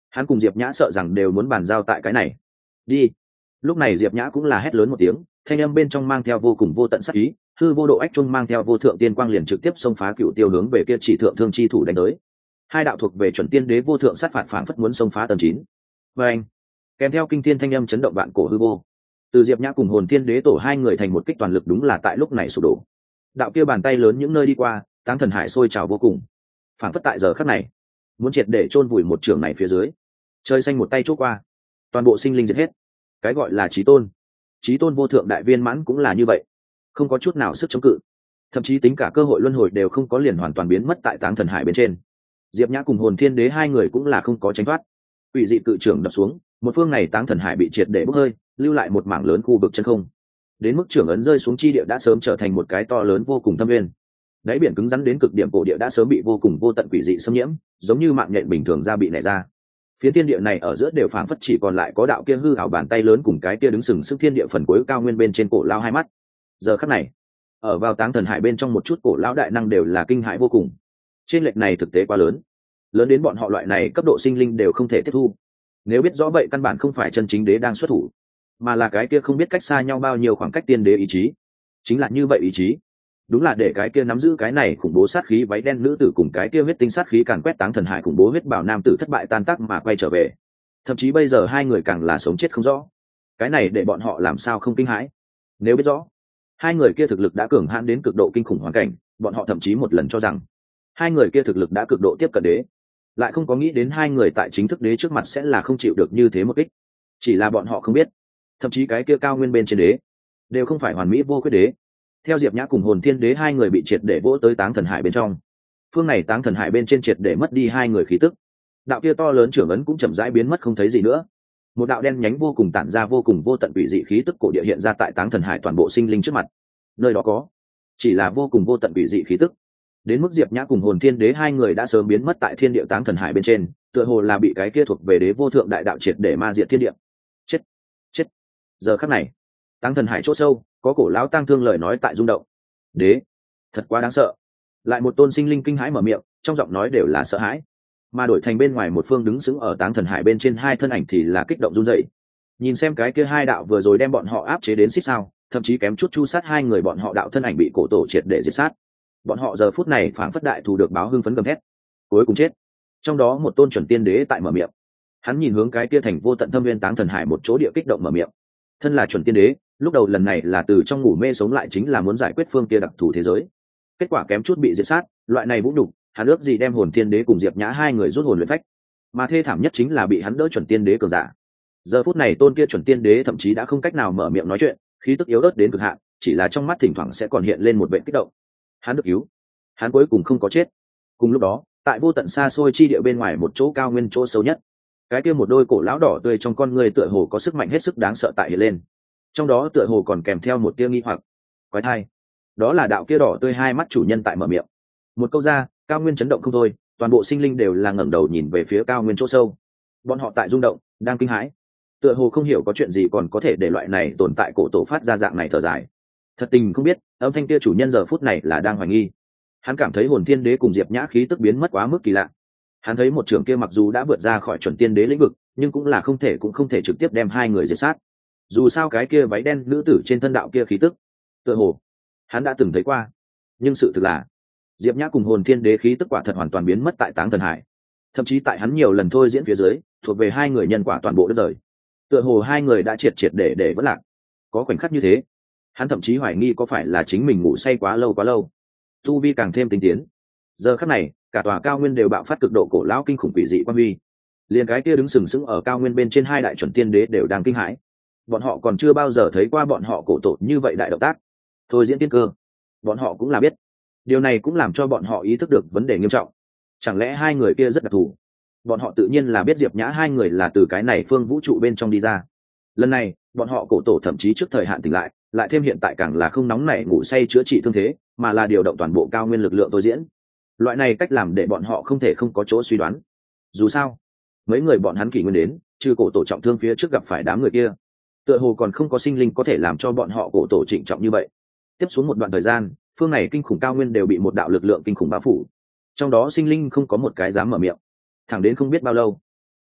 hắn cùng Diệp Nhã sợ rằng đều muốn bàn giao tại cái này. Đi. Lúc này Diệp Nhã cũng là hét lớn một tiếng, thanh âm bên trong mang theo vô cùng vô tận sát ý, hư vô độ ách trung mang theo vô thượng tiên quang liền trực tiếp xông phá cựu tiêu hướng về kia chỉ thượng thương chi thủ đánh tới. Hai đạo thuộc về chuẩn tiên đế vô thượng sát phạt phảng phất muốn xông phá tầng chín. Và anh, kèm theo kinh thiên thanh âm chấn động vạn cổ hư vô. Từ Diệp Nhã cùng Hồn Thiên Đế tổ hai người thành một kích toàn lực đúng là tại lúc này sụp đổ. Đạo kia bàn tay lớn những nơi đi qua, Táng Thần Hải sôi trào vô cùng. Phảng phất tại giờ khắc này, muốn triệt để chôn vùi một trường này phía dưới. Trời xanh một tay chốt qua, toàn bộ sinh linh diệt hết. Cái gọi là chí tôn, chí tôn vô thượng đại viên mãn cũng là như vậy, không có chút nào sức chống cự, thậm chí tính cả cơ hội luân hồi đều không có, liền hoàn toàn biến mất tại Táng Thần Hải bên trên. Diệp Nhã cùng Hồn Thiên Đế hai người cũng là không có tránh thoát. Quỷ dị cự trưởng đập xuống, một phương này Táng Thần Hải bị triệt để bốc hơi, lưu lại một mảng lớn khu vực chân không. Đến mức trưởng ấn rơi xuống chi địa đã sớm trở thành một cái to lớn vô cùng thâm nguyên. Đáy biển cứng rắn đến cực điểm cổ địa đã sớm bị vô cùng vô tận quỷ dị xâm nhiễm, giống như mạng nhện bình thường ra bị nảy ra. Phía thiên địa này ở giữa đều phảng phất chỉ còn lại có đạo kia hư ảo bàn tay lớn cùng cái kia đứng sừng sững thiên địa phần cuối cao nguyên bên trên cổ lao hai mắt. Giờ khắc này, ở vào Táng Thần Hải bên trong một chút cổ lão đại năng đều là kinh hãi vô cùng. Trên lệch này thực tế quá lớn, lớn đến bọn họ loại này cấp độ sinh linh đều không thể tiếp thu. Nếu biết rõ vậy căn bản không phải chân chính đế đang xuất thủ, mà là cái kia không biết cách xa nhau bao nhiêu khoảng cách tiên đế ý chí. Chính là như vậy ý chí, đúng là để cái kia nắm giữ cái này khủng bố sát khí váy đen nữ tử cùng cái kia huyết tinh sát khí càn quét Táng Thần Hải khủng bố huyết bảo nam tử thất bại tan tác mà quay trở về. Thậm chí bây giờ hai người càng là sống chết không rõ. Cái này để bọn họ làm sao không kinh hãi? Nếu biết rõ hai người kia thực lực đã cường hãn đến cực độ kinh khủng hoàn cảnh, bọn họ thậm chí một lần cho rằng hai người kia thực lực đã cực độ tiếp cận đế, lại không có nghĩ đến hai người tại chính thức đế trước mặt sẽ là không chịu được như thế một kích. Chỉ là bọn họ không biết, thậm chí cái kia cao nguyên bên trên đế đều không phải hoàn mỹ vô khuyết đế. Theo Diệp Nhã cùng Hồn Thiên Đế hai người bị triệt để vỗ tới Táng Thần Hải bên trong, phương này Táng Thần Hải bên trên triệt để mất đi hai người khí tức. Đạo kia to lớn trưởng ấn cũng chậm rãi biến mất không thấy gì nữa. Một đạo đen nhánh vô cùng tản ra vô cùng vô tận quỷ dị khí tức cổ địa hiện ra tại Táng Thần Hải toàn bộ sinh linh trước mặt. Nơi đó có chỉ là vô cùng vô tận quỷ dị khí tức. Đến mức Diệp Nhã cùng Hồn Thiên Đế hai người đã sớm biến mất tại thiên địa Táng Thần Hải bên trên, tựa hồ là bị cái kia thuộc về đế vô thượng đại đạo triệt để ma diệt thiên địa. Chết, chết. Giờ khắc này, Táng Thần Hải chỗ sâu, có cổ lão tang thương lời nói tại rung động. Đế, thật quá đáng sợ. Lại một tôn sinh linh kinh hãi mở miệng, trong giọng nói đều là sợ hãi. Mà đổi thành bên ngoài một phương đứng sững ở Táng Thần Hải bên trên hai thân ảnh thì là kích động run rẩy. Nhìn xem cái kia hai đạo vừa rồi đem bọn họ áp chế đến xích sao, thậm chí kém chút chu sát hai người bọn họ đạo thân ảnh bị cổ tổ triệt để diệt sát. Bọn họ giờ phút này phảng phất đại thù được báo hưng phấn gầm thét, cuối cùng chết. Trong đó một tôn chuẩn tiên đế tại mở miệng, hắn nhìn hướng cái kia thành vô tận thâm viên Táng Thần Hải một chỗ địa kích động mở miệng. Thân là chuẩn tiên đế, lúc đầu lần này là từ trong ngủ mê sống lại, chính là muốn giải quyết phương kia đặc thù thế giới. Kết quả kém chút bị diệt sát, loại này vũ nhục, hắn ước gì đem Hồn Thiên Đế cùng Diệp Nhã hai người rút hồn luyện phách. Mà thê thảm nhất chính là bị hắn đỡ chuẩn tiên đế cường giả. Giờ phút này tôn kia chuẩn tiên đế thậm chí đã không cách nào mở miệng nói chuyện, khí tức yếu ớt đến cực hạn, chỉ là trong mắt thỉnh thoảng sẽ còn hiện lên một vẻ kích động. Hắn được cứu, hắn cuối cùng không có chết. Cùng lúc đó, tại vô tận xa xôi chi địa bên ngoài một chỗ cao nguyên chỗ sâu nhất, cái kia một đôi cổ lão đỏ tươi trong con người tựa hồ có sức mạnh hết sức đáng sợ tại hiện lên. Trong đó tựa hồ còn kèm theo một tia nghi hoặc. Quái thai, đó là đạo kia đỏ tươi hai mắt chủ nhân tại mở miệng. Một câu ra, cao nguyên chấn động không thôi, toàn bộ sinh linh đều là ngẩng đầu nhìn về phía cao nguyên chỗ sâu. Bọn họ tại rung động, đang kinh hãi, tựa hồ không hiểu có chuyện gì còn có thể để loại này tồn tại cổ tổ phát ra dạng này thở dài. Thật tình không biết, âm thanh kia chủ nhân giờ phút này là đang hoài nghi. Hắn cảm thấy Hồn Thiên Đế cùng Diệp Nhã khí tức biến mất quá mức kỳ lạ. Hắn thấy một trường kia mặc dù đã vượt ra khỏi chuẩn tiên đế lĩnh vực, nhưng cũng là không thể cũng không thể trực tiếp đem hai người diệt sát. Dù sao cái kia váy đen nữ tử trên thân đạo kia khí tức, tựa hồ hắn đã từng thấy qua. Nhưng sự thực là, Diệp Nhã cùng Hồn Thiên Đế khí tức quả thật hoàn toàn biến mất tại Táng Thần Hải. Thậm chí tại hắn nhiều lần thôi diễn phía dưới, thuộc về hai người nhân quả toàn bộ đất rời. Tựa hồ hai người đã triệt triệt để để vỡ lạc. Có khoảnh khắc như thế, hắn thậm chí hoài nghi có phải là chính mình ngủ say quá lâu quá lâu, tu vi càng thêm tinh tiến. Giờ khắc này, cả tòa cao nguyên đều bạo phát cực độ cổ lão kinh khủng quỷ dị quan huy. Liền cái kia đứng sừng sững ở cao nguyên bên trên hai đại chuẩn tiên đế đều đang kinh hãi. Bọn họ còn chưa bao giờ thấy qua bọn họ cổ tổ như vậy đại động tác. Thôi diễn tiên cơ, bọn họ cũng là biết. Điều này cũng làm cho bọn họ ý thức được vấn đề nghiêm trọng. Chẳng lẽ hai người kia rất đặc thù? Bọn họ tự nhiên là biết Diệp Nhã hai người là từ cái này phương vũ trụ bên trong đi ra. Lần này, bọn họ cổ tổ thậm chí trước thời hạn tỉnh lại, lại thêm hiện tại càng là không nóng nảy ngủ say chữa trị thương thế, mà là điều động toàn bộ cao nguyên lực lượng tôi diễn. Loại này cách làm để bọn họ không thể không có chỗ suy đoán. Dù sao, mấy người bọn hắn kỷ nguyên đến, trừ cổ tổ trọng thương phía trước gặp phải đám người kia, tựa hồ còn không có sinh linh có thể làm cho bọn họ cổ tổ trịnh trọng như vậy. Tiếp xuống một đoạn thời gian, phương này kinh khủng cao nguyên đều bị một đạo lực lượng kinh khủng bao phủ. Trong đó sinh linh không có một cái dám mở miệng. Thẳng đến không biết bao lâu,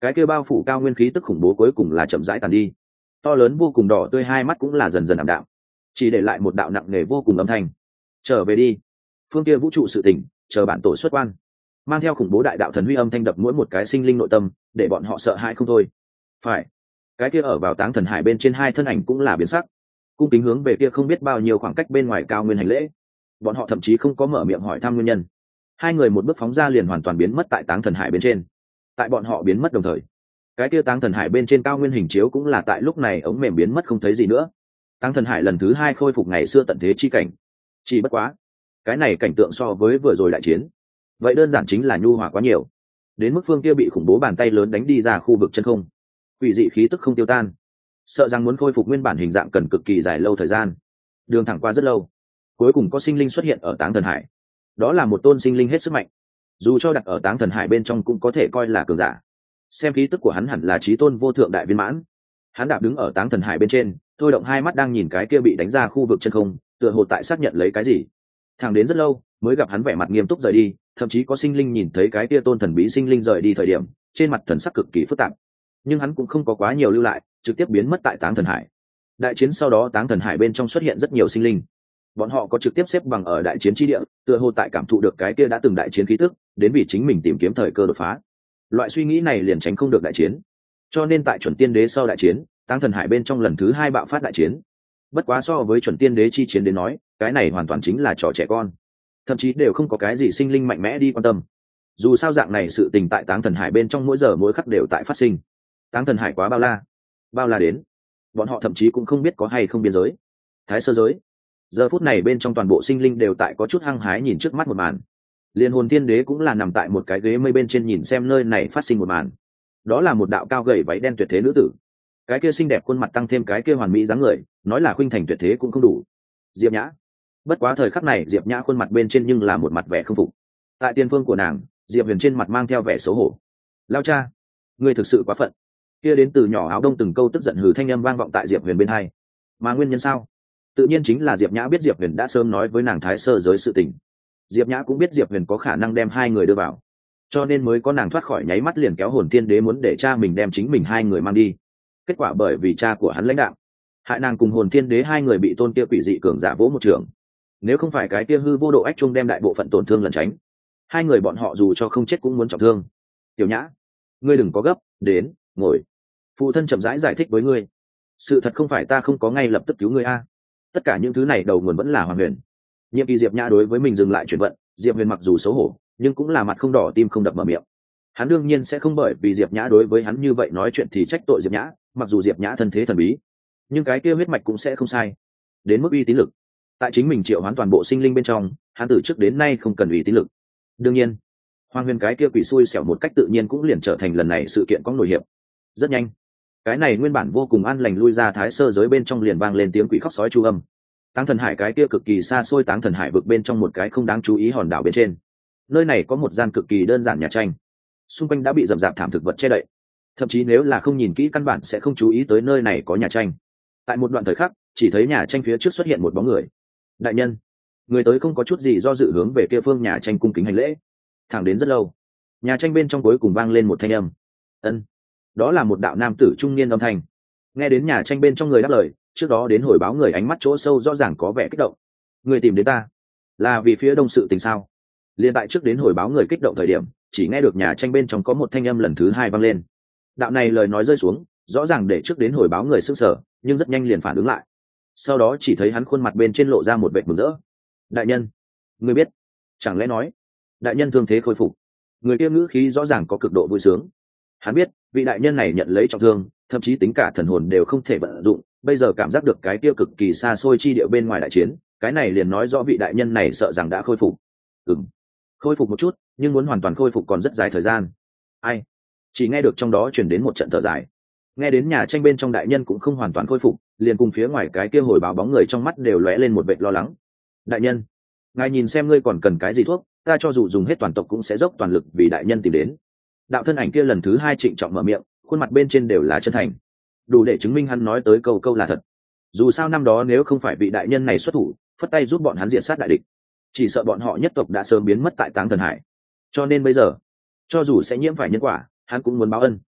cái kia bao phủ cao nguyên khí tức khủng bố cuối cùng là chậm rãi tàn đi, to lớn vô cùng đỏ tươi hai mắt cũng là dần dần ảm đạm, chỉ để lại một đạo nặng nề vô cùng âm thanh: trở về đi, phương kia vũ trụ sự tình, chờ bản tổ xuất quan. Mang theo khủng bố đại đạo thần huy âm thanh đập mỗi một cái sinh linh nội tâm, để bọn họ sợ hãi không thôi. Phải, cái kia ở vào Táng Thần Hải bên trên hai thân ảnh cũng là biến sắc, cung kính hướng về kia không biết bao nhiêu khoảng cách bên ngoài cao nguyên hành lễ. Bọn họ thậm chí không có mở miệng hỏi thăm nguyên nhân, hai người một bước phóng ra liền hoàn toàn biến mất tại Táng Thần Hải bên trên. Tại bọn họ biến mất đồng thời, cái kia Táng Thần Hải bên trên cao nguyên hình chiếu cũng là tại lúc này ống mềm biến mất không thấy gì nữa. Táng Thần Hải lần thứ hai khôi phục ngày xưa tận thế chi cảnh. Chỉ bất quá, cái này cảnh tượng so với vừa rồi đại chiến, vậy đơn giản chính là nhu hòa quá nhiều, đến mức phương kia bị khủng bố bàn tay lớn đánh đi ra khu vực chân không, quỷ dị khí tức không tiêu tan, sợ rằng muốn khôi phục nguyên bản hình dạng cần cực kỳ dài lâu thời gian, đường thẳng qua rất lâu. Cuối cùng có sinh linh xuất hiện ở Táng Thần Hải, đó là một tôn sinh linh hết sức mạnh, dù cho đặt ở Táng Thần Hải bên trong cũng có thể coi là cường giả. Xem khí tức của hắn hẳn là chí tôn vô thượng đại viên mãn. Hắn đạp đứng ở Táng Thần Hải bên trên, thôi động hai mắt đang nhìn cái kia bị đánh ra khu vực chân không, tựa hồ tại xác nhận lấy cái gì. Thẳng đến rất lâu mới gặp hắn vẻ mặt nghiêm túc rời đi, thậm chí có sinh linh nhìn thấy cái kia tôn thần bí sinh linh rời đi thời điểm, trên mặt thần sắc cực kỳ phức tạp. Nhưng hắn cũng không có quá nhiều lưu lại, trực tiếp biến mất tại Táng Thần Hải. Đại chiến sau đó, Táng Thần Hải bên trong xuất hiện rất nhiều sinh linh, bọn họ có trực tiếp xếp bằng ở đại chiến chi địa, tựa hồ tại cảm thụ được cái kia đã từng đại chiến khí tức, đến vì chính mình tìm kiếm thời cơ đột phá. Loại suy nghĩ này liền tránh không được đại chiến, cho nên tại chuẩn tiên đế sau đại chiến, Táng Thần Hải bên trong lần thứ hai bạo phát đại chiến. Bất quá so với chuẩn tiên đế chi chiến đến nói, cái này hoàn toàn chính là trò trẻ con, thậm chí đều không có cái gì sinh linh mạnh mẽ đi quan tâm. Dù sao dạng này sự tình tại Táng Thần Hải bên trong mỗi giờ mỗi khắc đều tại phát sinh. Táng Thần Hải quá bao la, bao la đến bọn họ thậm chí cũng không biết có hay không biên giới, thái sơ giới. Giờ phút này bên trong toàn bộ sinh linh đều tại có chút hăng hái nhìn trước mắt một màn. Liên hồn tiên đế cũng là nằm tại một cái ghế mây bên trên nhìn xem nơi này phát sinh một màn. Đó là một đạo cao gầy váy đen tuyệt thế nữ tử, cái kia xinh đẹp khuôn mặt tăng thêm cái kia hoàn mỹ dáng người, nói là khuynh thành tuyệt thế cũng không đủ. Diệp Nhã. Bất quá thời khắc này Diệp Nhã khuôn mặt bên trên nhưng là một mặt vẻ không phục. Tại tiên phương của nàng, Diệp Huyền trên mặt mang theo vẻ xấu hổ. Lao cha, ngươi thực sự quá phận. Kia đến từ nhỏ áo đông từng câu tức giận hừ thanh âm vang vọng tại Diệp Huyền bên hai. Mà nguyên nhân sao? Tự nhiên chính là Diệp Nhã biết Diệp Huyền đã sớm nói với nàng thái sơ giới sự tình. Diệp Nhã cũng biết Diệp Huyền có khả năng đem hai người đưa vào, cho nên mới có nàng thoát khỏi nháy mắt liền kéo hồn tiên đế muốn để cha mình đem chính mình hai người mang đi. Kết quả bởi vì cha của hắn lãnh đạo, hại nàng cùng hồn tiên đế hai người bị tôn kia quỷ dị cường giả vỗ một trường. Nếu không phải cái kia hư vô độ ách trung đem đại bộ phận tổn thương lẩn tránh, hai người bọn họ dù cho không chết cũng muốn trọng thương. Tiểu Nhã, ngươi đừng có gấp, đến, ngồi. Phụ thân chậm rãi giải, giải thích với ngươi. Sự thật không phải ta không có ngay lập tức cứu ngươi a. Tất cả những thứ này đầu nguồn vẫn là Hoàng Huyền. Nhiệm kỳ Diệp Nhã đối với mình dừng lại chuyển vận, Diệp Huyền mặc dù xấu hổ, nhưng cũng là mặt không đỏ tim không đập mở miệng. Hắn đương nhiên sẽ không bởi vì Diệp Nhã đối với hắn như vậy nói chuyện thì trách tội Diệp Nhã, mặc dù Diệp Nhã thân thế thần bí, nhưng cái kia huyết mạch cũng sẽ không sai. Đến mức uy tín lực, tại chính mình triệu hoán toàn bộ sinh linh bên trong, hắn từ trước đến nay không cần uy tín lực. Đương nhiên, Hoàng Huyền cái kia quỷ xui xẻo một cách tự nhiên cũng liền trở thành lần này sự kiện có nổi hiệp. Rất nhanh, cái này nguyên bản vô cùng an lành lui ra thái sơ giới bên trong liền vang lên tiếng quỷ khóc sói chu âm. Táng Thần Hải cái kia cực kỳ xa xôi Táng Thần Hải vực bên trong một cái không đáng chú ý hòn đảo bên trên, nơi này có một gian cực kỳ đơn giản nhà tranh, xung quanh đã bị rậm rạp thảm thực vật che đậy, thậm chí nếu là không nhìn kỹ căn bản sẽ không chú ý tới nơi này có nhà tranh. Tại một đoạn thời khắc, chỉ thấy nhà tranh phía trước xuất hiện một bóng người. Đại nhân. Người tới không có chút gì do dự hướng về kia phương nhà tranh cung kính hành lễ. Thẳng đến rất lâu, nhà tranh bên trong cuối cùng vang lên một thanh âm. Ân. Đó là một đạo nam tử trung niên âm thanh. Nghe đến nhà tranh bên trong người đáp lời, trước đó đến hồi báo người ánh mắt chỗ sâu rõ ràng có vẻ kích động. Người tìm đến ta là vì phía đông sự tình sao? Liên tại trước đến hồi báo người kích động thời điểm, chỉ nghe được nhà tranh bên trong có một thanh âm lần thứ hai vang lên. Đạo này lời nói rơi xuống, rõ ràng để trước đến hồi báo người sức sở, nhưng rất nhanh liền phản ứng lại. Sau đó chỉ thấy hắn khuôn mặt bên trên lộ ra một vệt mừng rỡ. Đại nhân, ngươi biết, chẳng lẽ nói đại nhân thương thế khôi phục? Người kia ngữ khí rõ ràng có cực độ vui sướng. Hắn biết vị đại nhân này nhận lấy trọng thương, thậm chí tính cả thần hồn đều không thể vận dụng, bây giờ cảm giác được cái kia cực kỳ xa xôi chi địa bên ngoài đại chiến, cái này liền nói rõ vị đại nhân này sợ rằng đã khôi phục. Ừm, khôi phục một chút, nhưng muốn hoàn toàn khôi phục còn rất dài thời gian. Ai? Chỉ nghe được trong đó truyền đến một trận thở dài. Nghe đến nhà tranh bên trong đại nhân cũng không hoàn toàn khôi phục, liền cùng phía ngoài cái kia hồi báo bóng người trong mắt đều lóe lên một vẻ lo lắng. Đại nhân, ngài nhìn xem ngươi còn cần cái gì thuốc, ta cho dù dùng hết toàn tộc cũng sẽ dốc toàn lực vì đại nhân tìm đến. Đạo thân ảnh kia lần thứ hai trịnh trọng mở miệng, khuôn mặt bên trên đều là chân thành, đủ để chứng minh hắn nói tới câu câu là thật. Dù sao năm đó nếu không phải vị đại nhân này xuất thủ phất tay giúp bọn hắn diệt sát đại địch, chỉ sợ bọn họ nhất tộc đã sớm biến mất tại Táng Thần Hải. Cho nên bây giờ, cho dù sẽ nhiễm phải nhân quả, hắn cũng muốn báo ân.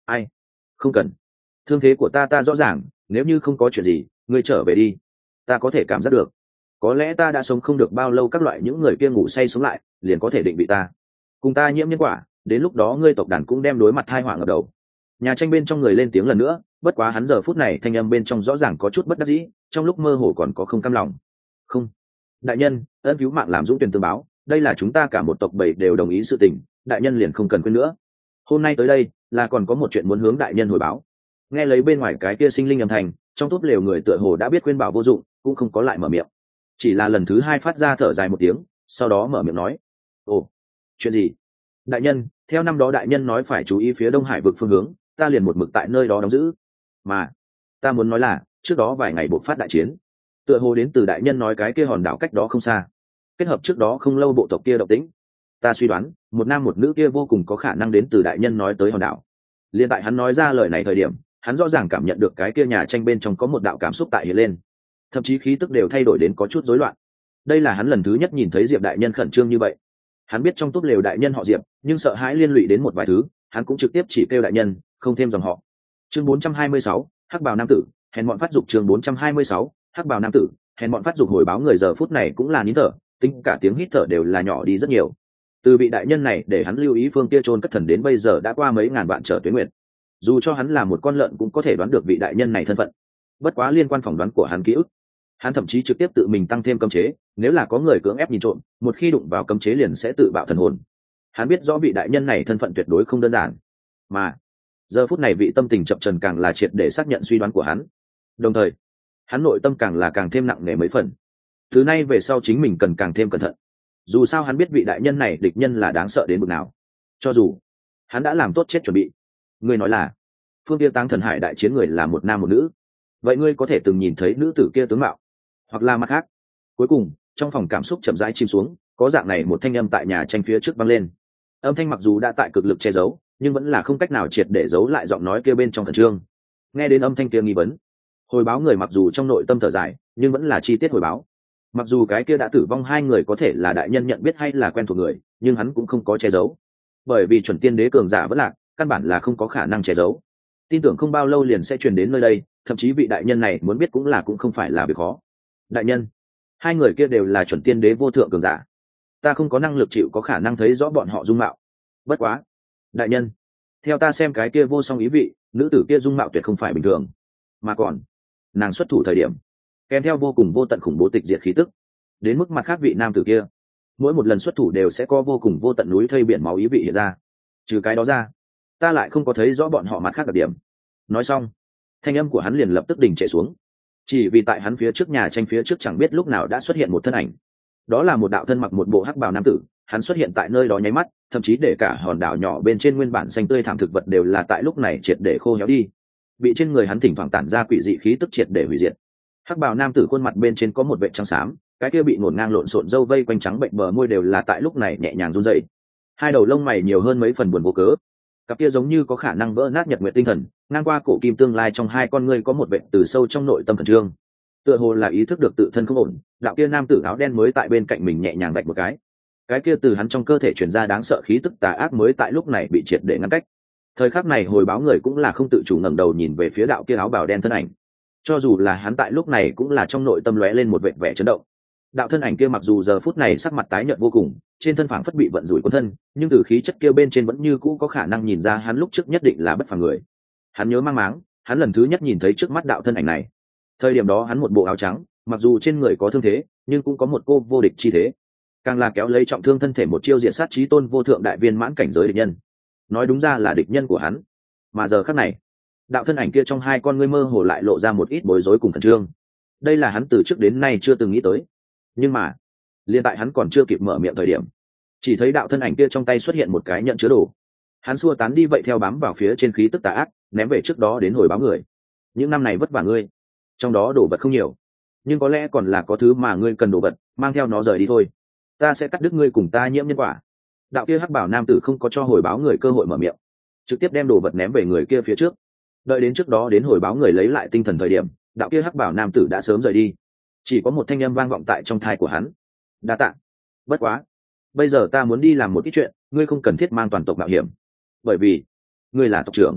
Ai? Không cần. Thương thế của ta ta rõ ràng, nếu như không có chuyện gì, ngươi trở về đi. Ta có thể cảm giác được, có lẽ ta đã sống không được bao lâu, các loại những người kia ngủ say sống lại liền có thể định vị ta, cùng ta nhiễm nhân quả, đến lúc đó ngươi tộc đàn cũng đem đối mặt tai họa ngập đầu. Nhà tranh bên trong người lên tiếng lần nữa, bất quá hắn giờ phút này thanh âm bên trong rõ ràng có chút bất đắc dĩ, trong lúc mơ hồ còn có không cam lòng. Không, đại nhân, ân cứu mạng làm dũng tuyển tương báo, đây là chúng ta cả một tộc bảy đều đồng ý sự tình, đại nhân liền không cần quên nữa. Hôm nay tới đây là còn có một chuyện muốn hướng đại nhân hồi báo. Nghe lấy bên ngoài cái kia sinh linh âm thanh, trong túp lều người tựa hồ đã biết khuyên bảo vô dụng, cũng không có lại mở miệng, chỉ là lần thứ hai phát ra thở dài một tiếng, sau đó mở miệng nói: ồ, chuyện gì? Đại nhân, theo năm đó đại nhân nói phải chú ý phía đông hải vực phương hướng, ta liền một mực tại nơi đó đóng giữ. Mà ta muốn nói là trước đó vài ngày bộc phát đại chiến, tựa hồ đến từ đại nhân nói cái kia hòn đảo cách đó không xa, kết hợp trước đó không lâu bộ tộc kia động tĩnh, ta suy đoán một nam một nữ kia vô cùng có khả năng đến từ đại nhân nói tới hòn đảo. Liên tại hắn nói ra lời này thời điểm, hắn rõ ràng cảm nhận được cái kia nhà tranh bên trong có một đạo cảm xúc tại hiện lên, thậm chí khí tức đều thay đổi đến có chút rối loạn. Đây là hắn lần thứ nhất nhìn thấy Diệp đại nhân khẩn trương như vậy. Hắn biết trong túp lều đại nhân họ Diệp, nhưng sợ hãi liên lụy đến một vài thứ, hắn cũng trực tiếp chỉ kêu đại nhân, không thêm dòng họ. Chương bốn trăm hai mươi sáu, hắc bào nam tử, hèn bọn phát dục. Chương bốn trăm hai mươi sáu, hắc bào nam tử, hèn bọn phát dục. Hồi báo người giờ phút này cũng là nín thở, tính cả tiếng hít thở đều là nhỏ đi rất nhiều. Từ vị đại nhân này để hắn lưu ý phương kia chôn cất thần đến bây giờ đã qua mấy ngàn vạn trở tuyến nguyện. Dù cho hắn là một con lợn cũng có thể đoán được vị đại nhân này thân phận. Bất quá liên quan phỏng đoán của hắn ký ức, hắn thậm chí trực tiếp tự mình tăng thêm cấm chế, nếu là có người cưỡng ép nhìn trộm, một khi đụng vào cấm chế liền sẽ tự bạo thần hồn. Hắn biết rõ vị đại nhân này thân phận tuyệt đối không đơn giản, mà giờ phút này vị tâm tình chập trần càng là triệt để xác nhận suy đoán của hắn. Đồng thời hắn nội tâm càng là càng thêm nặng nề mấy phần. Thứ này về sau chính mình cần càng thêm cẩn thận, dù sao hắn biết vị đại nhân này địch nhân là đáng sợ đến mức nào. Cho dù hắn đã làm tốt chết chuẩn bị. Ngươi nói là phương kia táng thần hải đại chiến người là một nam một nữ, vậy ngươi có thể từng nhìn thấy nữ tử kia tướng mạo, hoặc là mặt khác? Cuối cùng trong phòng cảm xúc chậm rãi chìm xuống, có dạng này một thanh âm tại nhà tranh phía trước vang lên. Âm thanh mặc dù đã tại cực lực che giấu, nhưng vẫn là không cách nào triệt để giấu lại giọng nói kia bên trong khẩn trương. Nghe đến âm thanh kia nghi vấn, hồi báo người mặc dù trong nội tâm thở dài, nhưng vẫn là chi tiết hồi báo. Mặc dù cái kia đã tử vong hai người có thể là đại nhân nhận biết hay là quen thuộc người, nhưng hắn cũng không có che giấu, bởi vì chuẩn tiên đế cường giả vẫn lạc, căn bản là không có khả năng che giấu. Tin tưởng không bao lâu liền sẽ truyền đến nơi đây, thậm chí vị đại nhân này muốn biết cũng là cũng không phải là việc khó. Đại nhân, hai người kia đều là chuẩn tiên đế vô thượng cường giả, ta không có năng lực chịu có khả năng thấy rõ bọn họ dung mạo. Bất quá đại nhân, theo ta xem cái kia vô song ý vị, nữ tử kia dung mạo tuyệt không phải bình thường, mà còn nàng xuất thủ thời điểm kèm theo vô cùng vô tận khủng bố tịch diệt khí tức, đến mức mặt khác vị nam tử kia mỗi một lần xuất thủ đều sẽ có vô cùng vô tận núi thây biển máu ý vị hiện ra. Trừ cái đó ra, ta lại không có thấy rõ bọn họ mặt khác đặc điểm. Nói xong thanh âm của hắn liền lập tức đình trệ xuống, chỉ vì tại hắn phía trước nhà tranh phía trước chẳng biết lúc nào đã xuất hiện một thân ảnh. Đó là một đạo thân mặc một bộ hắc bào nam tử, hắn xuất hiện tại nơi đó nháy mắt, thậm chí để cả hòn đảo nhỏ bên trên nguyên bản xanh tươi thảm thực vật đều là tại lúc này triệt để khô héo đi, bị trên người hắn thỉnh thoảng tản ra quỷ dị khí tức triệt để hủy diệt. Hắc bào nam tử khuôn mặt bên trên có một vệt trắng xám, cái kia bị ngổn ngang lộn xộn râu vây quanh trắng bệnh bờ môi đều là tại lúc này nhẹ nhàng run rẩy, hai đầu lông mày nhiều hơn mấy phần buồn vô cớ, cặp kia giống như có khả năng vỡ nát nhật nguyệt tinh thần, ngang qua cổ kim tương lai trong hai con ngươi có một vệt từ sâu trong nội tâm khẩn trương, tựa hồ là ý thức được tự thân không ổn. Đạo kia nam tử áo đen mới tại bên cạnh mình nhẹ nhàng vạch một cái, cái kia từ hắn trong cơ thể truyền ra đáng sợ khí tức tà ác mới tại lúc này bị triệt để ngăn cách. Thời khắc này hồi báo người cũng là không tự chủ ngẩng đầu nhìn về phía đạo kia áo bào đen thân ảnh, cho dù là hắn tại lúc này cũng là trong nội tâm lóe lên một vệt vẻ chấn động. Đạo thân ảnh kia mặc dù giờ phút này sắc mặt tái nhợt vô cùng, trên thân phảng phất bị vận rủi cuốn thân, nhưng từ khí chất kia bên trên vẫn như cũ có khả năng nhìn ra hắn lúc trước nhất định là bất phàm người. Hắn nhớ mang máng, hắn lần thứ nhất nhìn thấy trước mắt đạo thân ảnh này, thời điểm đó hắn một bộ áo trắng, mặc dù trên người có thương thế nhưng cũng có một cô vô địch chi thế, càng là kéo lấy trọng thương thân thể một chiêu diện sát chí tôn vô thượng đại viên mãn cảnh giới địch nhân, nói đúng ra là địch nhân của hắn. Mà giờ khắc này, đạo thân ảnh kia trong hai con ngươi mơ hồ lại lộ ra một ít bối rối cùng khẩn trương, đây là hắn từ trước đến nay chưa từng nghĩ tới. Nhưng mà liên tại hắn còn chưa kịp mở miệng thời điểm, chỉ thấy đạo thân ảnh kia trong tay xuất hiện một cái nhận chứa đồ, hắn xua tán đi vậy theo bám vào phía trên khí tức tà ác, ném về trước đó đến hồi báo người. Những năm này vất vả ngươi, trong đó đồ vật không nhiều, nhưng có lẽ còn là có thứ mà ngươi cần đồ vật, mang theo nó rời đi thôi, ta sẽ cắt đứt ngươi cùng ta nhiễm nhân quả. Đạo kia hắc bảo nam tử không có cho hồi báo người cơ hội mở miệng, trực tiếp đem đồ vật ném về người kia phía trước. Đợi đến trước đó đến hồi báo người lấy lại tinh thần thời điểm, đạo kia hắc bảo nam tử đã sớm rời đi, chỉ có một thanh âm vang vọng tại trong thai của hắn: đa tạ. Bất quá bây giờ ta muốn đi làm một ít chuyện, ngươi không cần thiết mang toàn tộc mạo hiểm, bởi vì ngươi là tộc trưởng.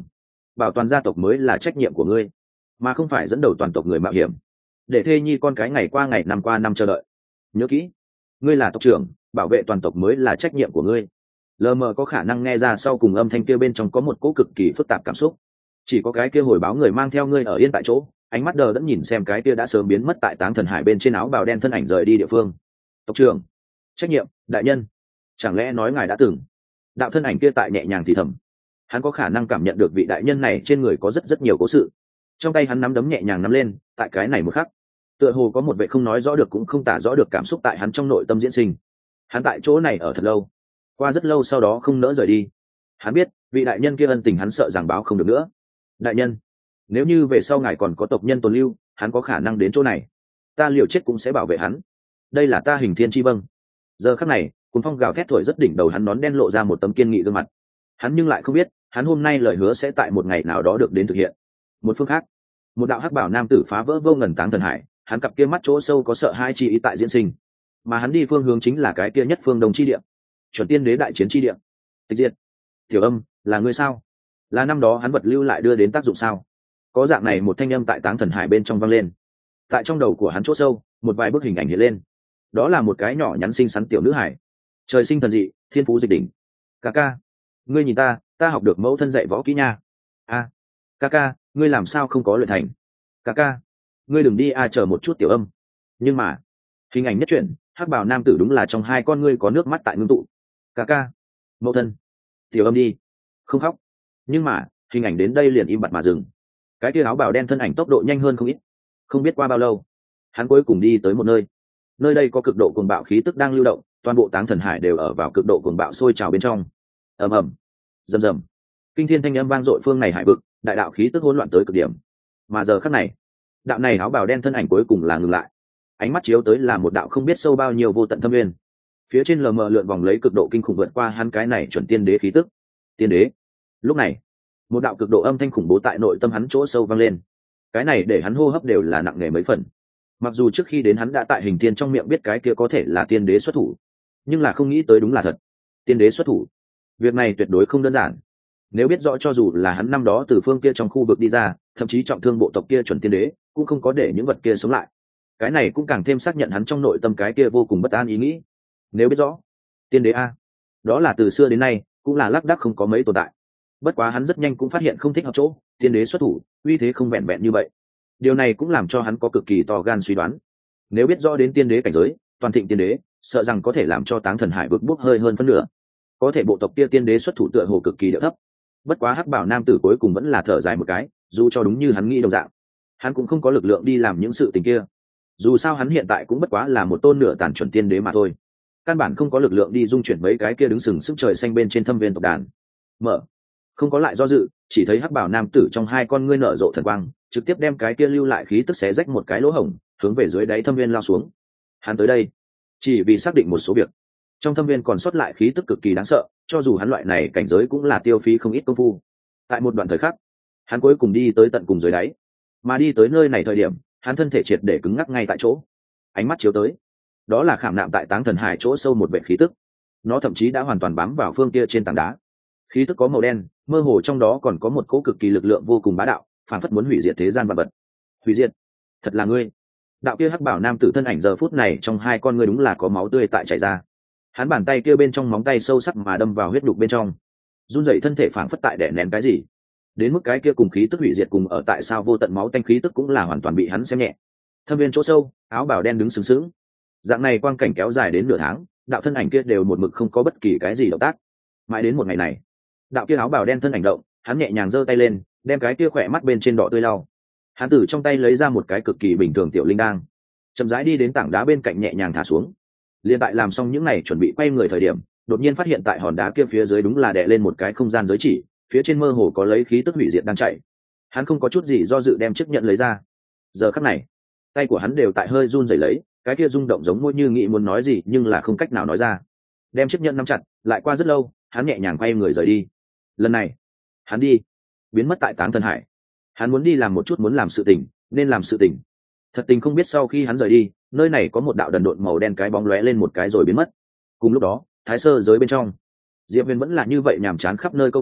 bảo toàn gia tộc mới là trách nhiệm của ngươi, mà không phải dẫn đầu toàn tộc người mạo hiểm để thê nhi con cái ngày qua ngày năm qua năm chờ đợi. Nhớ kỹ, ngươi là tộc trưởng, bảo vệ toàn tộc mới là trách nhiệm của ngươi. Lờ mờ có khả năng nghe ra sau cùng âm thanh kia bên trong có một cỗ cực kỳ phức tạp cảm xúc. Chỉ có cái kia hồi báo người mang theo ngươi ở yên tại chỗ, ánh mắt đờ đẫn nhìn xem cái kia đã sớm biến mất tại táng thần hải bên trên áo bào đen thân ảnh rời đi địa phương. Tộc trưởng, trách nhiệm, đại nhân, chẳng lẽ nói ngài đã từng? Đạo thân ảnh kia tại nhẹ nhàng thì thầm, hắn có khả năng cảm nhận được vị đại nhân này trên người có rất rất nhiều cố sự. Trong tay hắn nắm đấm nhẹ nhàng nắm lên, tại cái này một khắc, tựa hồ có một vệ không nói rõ được cũng không tả rõ được cảm xúc tại hắn trong nội tâm diễn sinh. Hắn tại chỗ này ở thật lâu, qua rất lâu sau đó không nỡ rời đi. Hắn biết vị đại nhân kia ân tình hắn sợ rằng báo không được nữa. Đại nhân, nếu như về sau ngài còn có tộc nhân tồn lưu, hắn có khả năng đến chỗ này, ta liều chết cũng sẽ bảo vệ hắn. Đây là ta Hình Thiên Chi Vâng. Giờ khắc này, cuồng phong gào thét thổi rất đỉnh đầu hắn, nón đen lộ ra một tấm kiên nghị gương mặt. Hắn nhưng lại không biết, hắn hôm nay lời hứa sẽ tại một ngày nào đó được đến thực hiện. Một phương khác, một đạo hắc bảo nam tử phá vỡ vô ngần táng thần hải, hắn cặp kia mắt chỗ sâu có sợ hai chi ý tại diễn sinh, mà hắn đi phương hướng chính là cái kia nhất phương đông chi địa, chuẩn tiên đế đại chiến chi địa. Tịch diệt, Tiểu Âm, là ngươi sao? Là năm đó hắn vật lưu lại đưa đến tác dụng sao? Có dạng này một thanh âm tại táng thần hải bên trong vang lên. Tại trong đầu của hắn chỗ sâu, một vài bức hình ảnh hiện lên. Đó là một cái nhỏ nhắn xinh xắn tiểu nữ hải, trời sinh thần dị, thiên phú dịch đỉnh. Ca ca, ngươi nhìn ta, ta học được mẫu thân dạy võ kỹ nha. A, ca ca, ngươi làm sao không có luyện thành? Ca ca, ngươi đừng đi a, chờ một chút Tiểu Âm. Nhưng mà, hình ảnh nhất chuyển, hắc bào nam tử đúng là trong hai con ngươi có nước mắt tại ngưng tụ. Ca ca, mẫu thân, Tiểu Âm đi, không khóc. Nhưng mà, hình ảnh đến đây liền im bặt mà dừng. Cái kia áo bào đen thân ảnh tốc độ nhanh hơn không ít. Không biết qua bao lâu, hắn cuối cùng đi tới một nơi. Nơi đây có cực độ cuồng bạo khí tức đang lưu động, toàn bộ táng thần hải đều ở vào cực độ cuồng bạo sôi trào bên trong. Ầm ầm, rầm rầm, kinh thiên thanh âm vang dội phương này hải vực, đại đạo khí tức hỗn loạn tới cực điểm. Mà giờ khắc này, đạo này áo bào đen thân ảnh cuối cùng là ngừng lại. Ánh mắt chiếu tới là một đạo không biết sâu bao nhiêu vô tận thâm nguyên. Phía trên lờ mờ lượn vòng lấy cực độ kinh khủng vượt qua hắn cái này chuẩn tiên đế khí tức. Tiên đế. Lúc này, một đạo cực độ âm thanh khủng bố tại nội tâm hắn chỗ sâu vang lên. Cái này để hắn hô hấp đều là nặng nề mấy phần. Mặc dù trước khi đến hắn đã tại Hình Thiên trong miệng biết cái kia có thể là tiên đế xuất thủ, nhưng là không nghĩ tới đúng là thật. Tiên đế xuất thủ, việc này tuyệt đối không đơn giản. Nếu biết rõ cho dù là hắn năm đó từ phương kia trong khu vực đi ra, thậm chí trọng thương bộ tộc kia chuẩn tiên đế, cũng không có để những vật kia sống lại. Cái này cũng càng thêm xác nhận hắn trong nội tâm cái kia vô cùng bất an ý nghĩ. Nếu biết rõ, tiên đế a, đó là từ xưa đến nay cũng là lác đác không có mấy tồn tại. Bất quá hắn rất nhanh cũng phát hiện không thích hợp chỗ, tiên đế xuất thủ, uy thế không vẹn vẹn như vậy. Điều này cũng làm cho hắn có cực kỳ to gan suy đoán. Nếu biết rõ đến tiên đế cảnh giới, toàn thịnh tiên đế, sợ rằng có thể làm cho táng thần hải bước bước hơi hơn phân nửa. Có thể bộ tộc kia tiên đế xuất thủ tựa hồ cực kỳ điệu thấp. Bất quá hắc bảo nam tử cuối cùng vẫn là thở dài một cái, dù cho đúng như hắn nghĩ đồng dạng, hắn cũng không có lực lượng đi làm những sự tình kia. Dù sao hắn hiện tại cũng bất quá là một tôn nửa tàn chuẩn tiên đế mà thôi, căn bản không có lực lượng đi dung chuyển mấy cái kia đứng sừng sững trời xanh bên trên thâm viên tộc đàn. Mở, không có lại do dự, chỉ thấy hắc bảo nam tử trong hai con ngươi nở rộ thần quang, trực tiếp đem cái kia lưu lại khí tức xé rách một cái lỗ hổng, hướng về dưới đáy thâm viên lao xuống. Hắn tới đây chỉ vì xác định một số việc. Trong thâm viên còn sót lại khí tức cực kỳ đáng sợ, cho dù hắn loại này cảnh giới cũng là tiêu phí không ít công phu. Tại một đoạn thời khắc, hắn cuối cùng đi tới tận cùng dưới đáy. Mà đi tới nơi này thời điểm, hắn thân thể triệt để cứng ngắc ngay tại chỗ. Ánh mắt chiếu tới, đó là khảm nạm tại táng thần hải chỗ sâu một vệt khí tức. Nó thậm chí đã hoàn toàn bám vào phương kia trên tảng đá. Khí tức có màu đen, mơ hồ trong đó còn có một cỗ cực kỳ lực lượng vô cùng bá đạo, phản phất muốn hủy diệt thế gian vạn vật. Hủy diệt? Thật là ngươi? Đạo kia hắc bảo nam tử thân ảnh giờ phút này trong hai con ngươi đúng là có máu tươi tại chảy ra. Hắn bàn tay kia bên trong móng tay sâu sắc mà đâm vào huyết đục bên trong, run rẩy thân thể phản phất tại đè nén cái gì. Đến mức cái kia cùng khí tức hủy diệt cùng ở tại sao vô tận máu tanh khí tức cũng là hoàn toàn bị hắn xem nhẹ. Thâm viên chỗ sâu, áo bào đen đứng sừng sững. Dạng này quang cảnh kéo dài đến nửa tháng, đạo thân ảnh kia đều một mực không có bất kỳ cái gì động tác. Mãi đến một ngày này, đạo kia áo bào đen thân ảnh động, hắn nhẹ nhàng giơ tay lên, đem cái kia khỏe mắt bên trên đỏ tươi lau. Hắn từ trong tay lấy ra một cái cực kỳ bình thường tiểu linh đang, chậm rãi đi đến tảng đá bên cạnh nhẹ nhàng thả xuống. Liên tại làm xong những này chuẩn bị quay người thời điểm, đột nhiên phát hiện tại hòn đá kia phía dưới đúng là đè lên một cái không gian giới chỉ, phía trên mơ hồ có lấy khí tức hủy diệt đang chạy. Hắn không có chút gì do dự đem chiếc nhẫn lấy ra. Giờ khắc này, tay của hắn đều tại hơi run rẩy lấy, cái kia rung động giống môi như nghĩ muốn nói gì nhưng là không cách nào nói ra. Đem chiếc nhẫn nắm chặt, lại qua rất lâu, hắn nhẹ nhàng quay người rời đi. Lần này, hắn đi, biến mất tại táng thần hải. Hắn muốn đi làm một chút muốn làm sự tình, nên làm sự tình. Thật tình không biết sau khi hắn rời đi, nơi này có một đạo đần độn màu đen cái bóng lóe lên một cái rồi biến mất. Cùng lúc đó, thái sơ giới bên trong, Diệp Huyền vẫn là như vậy nhàm chán khắp nơi câu cá,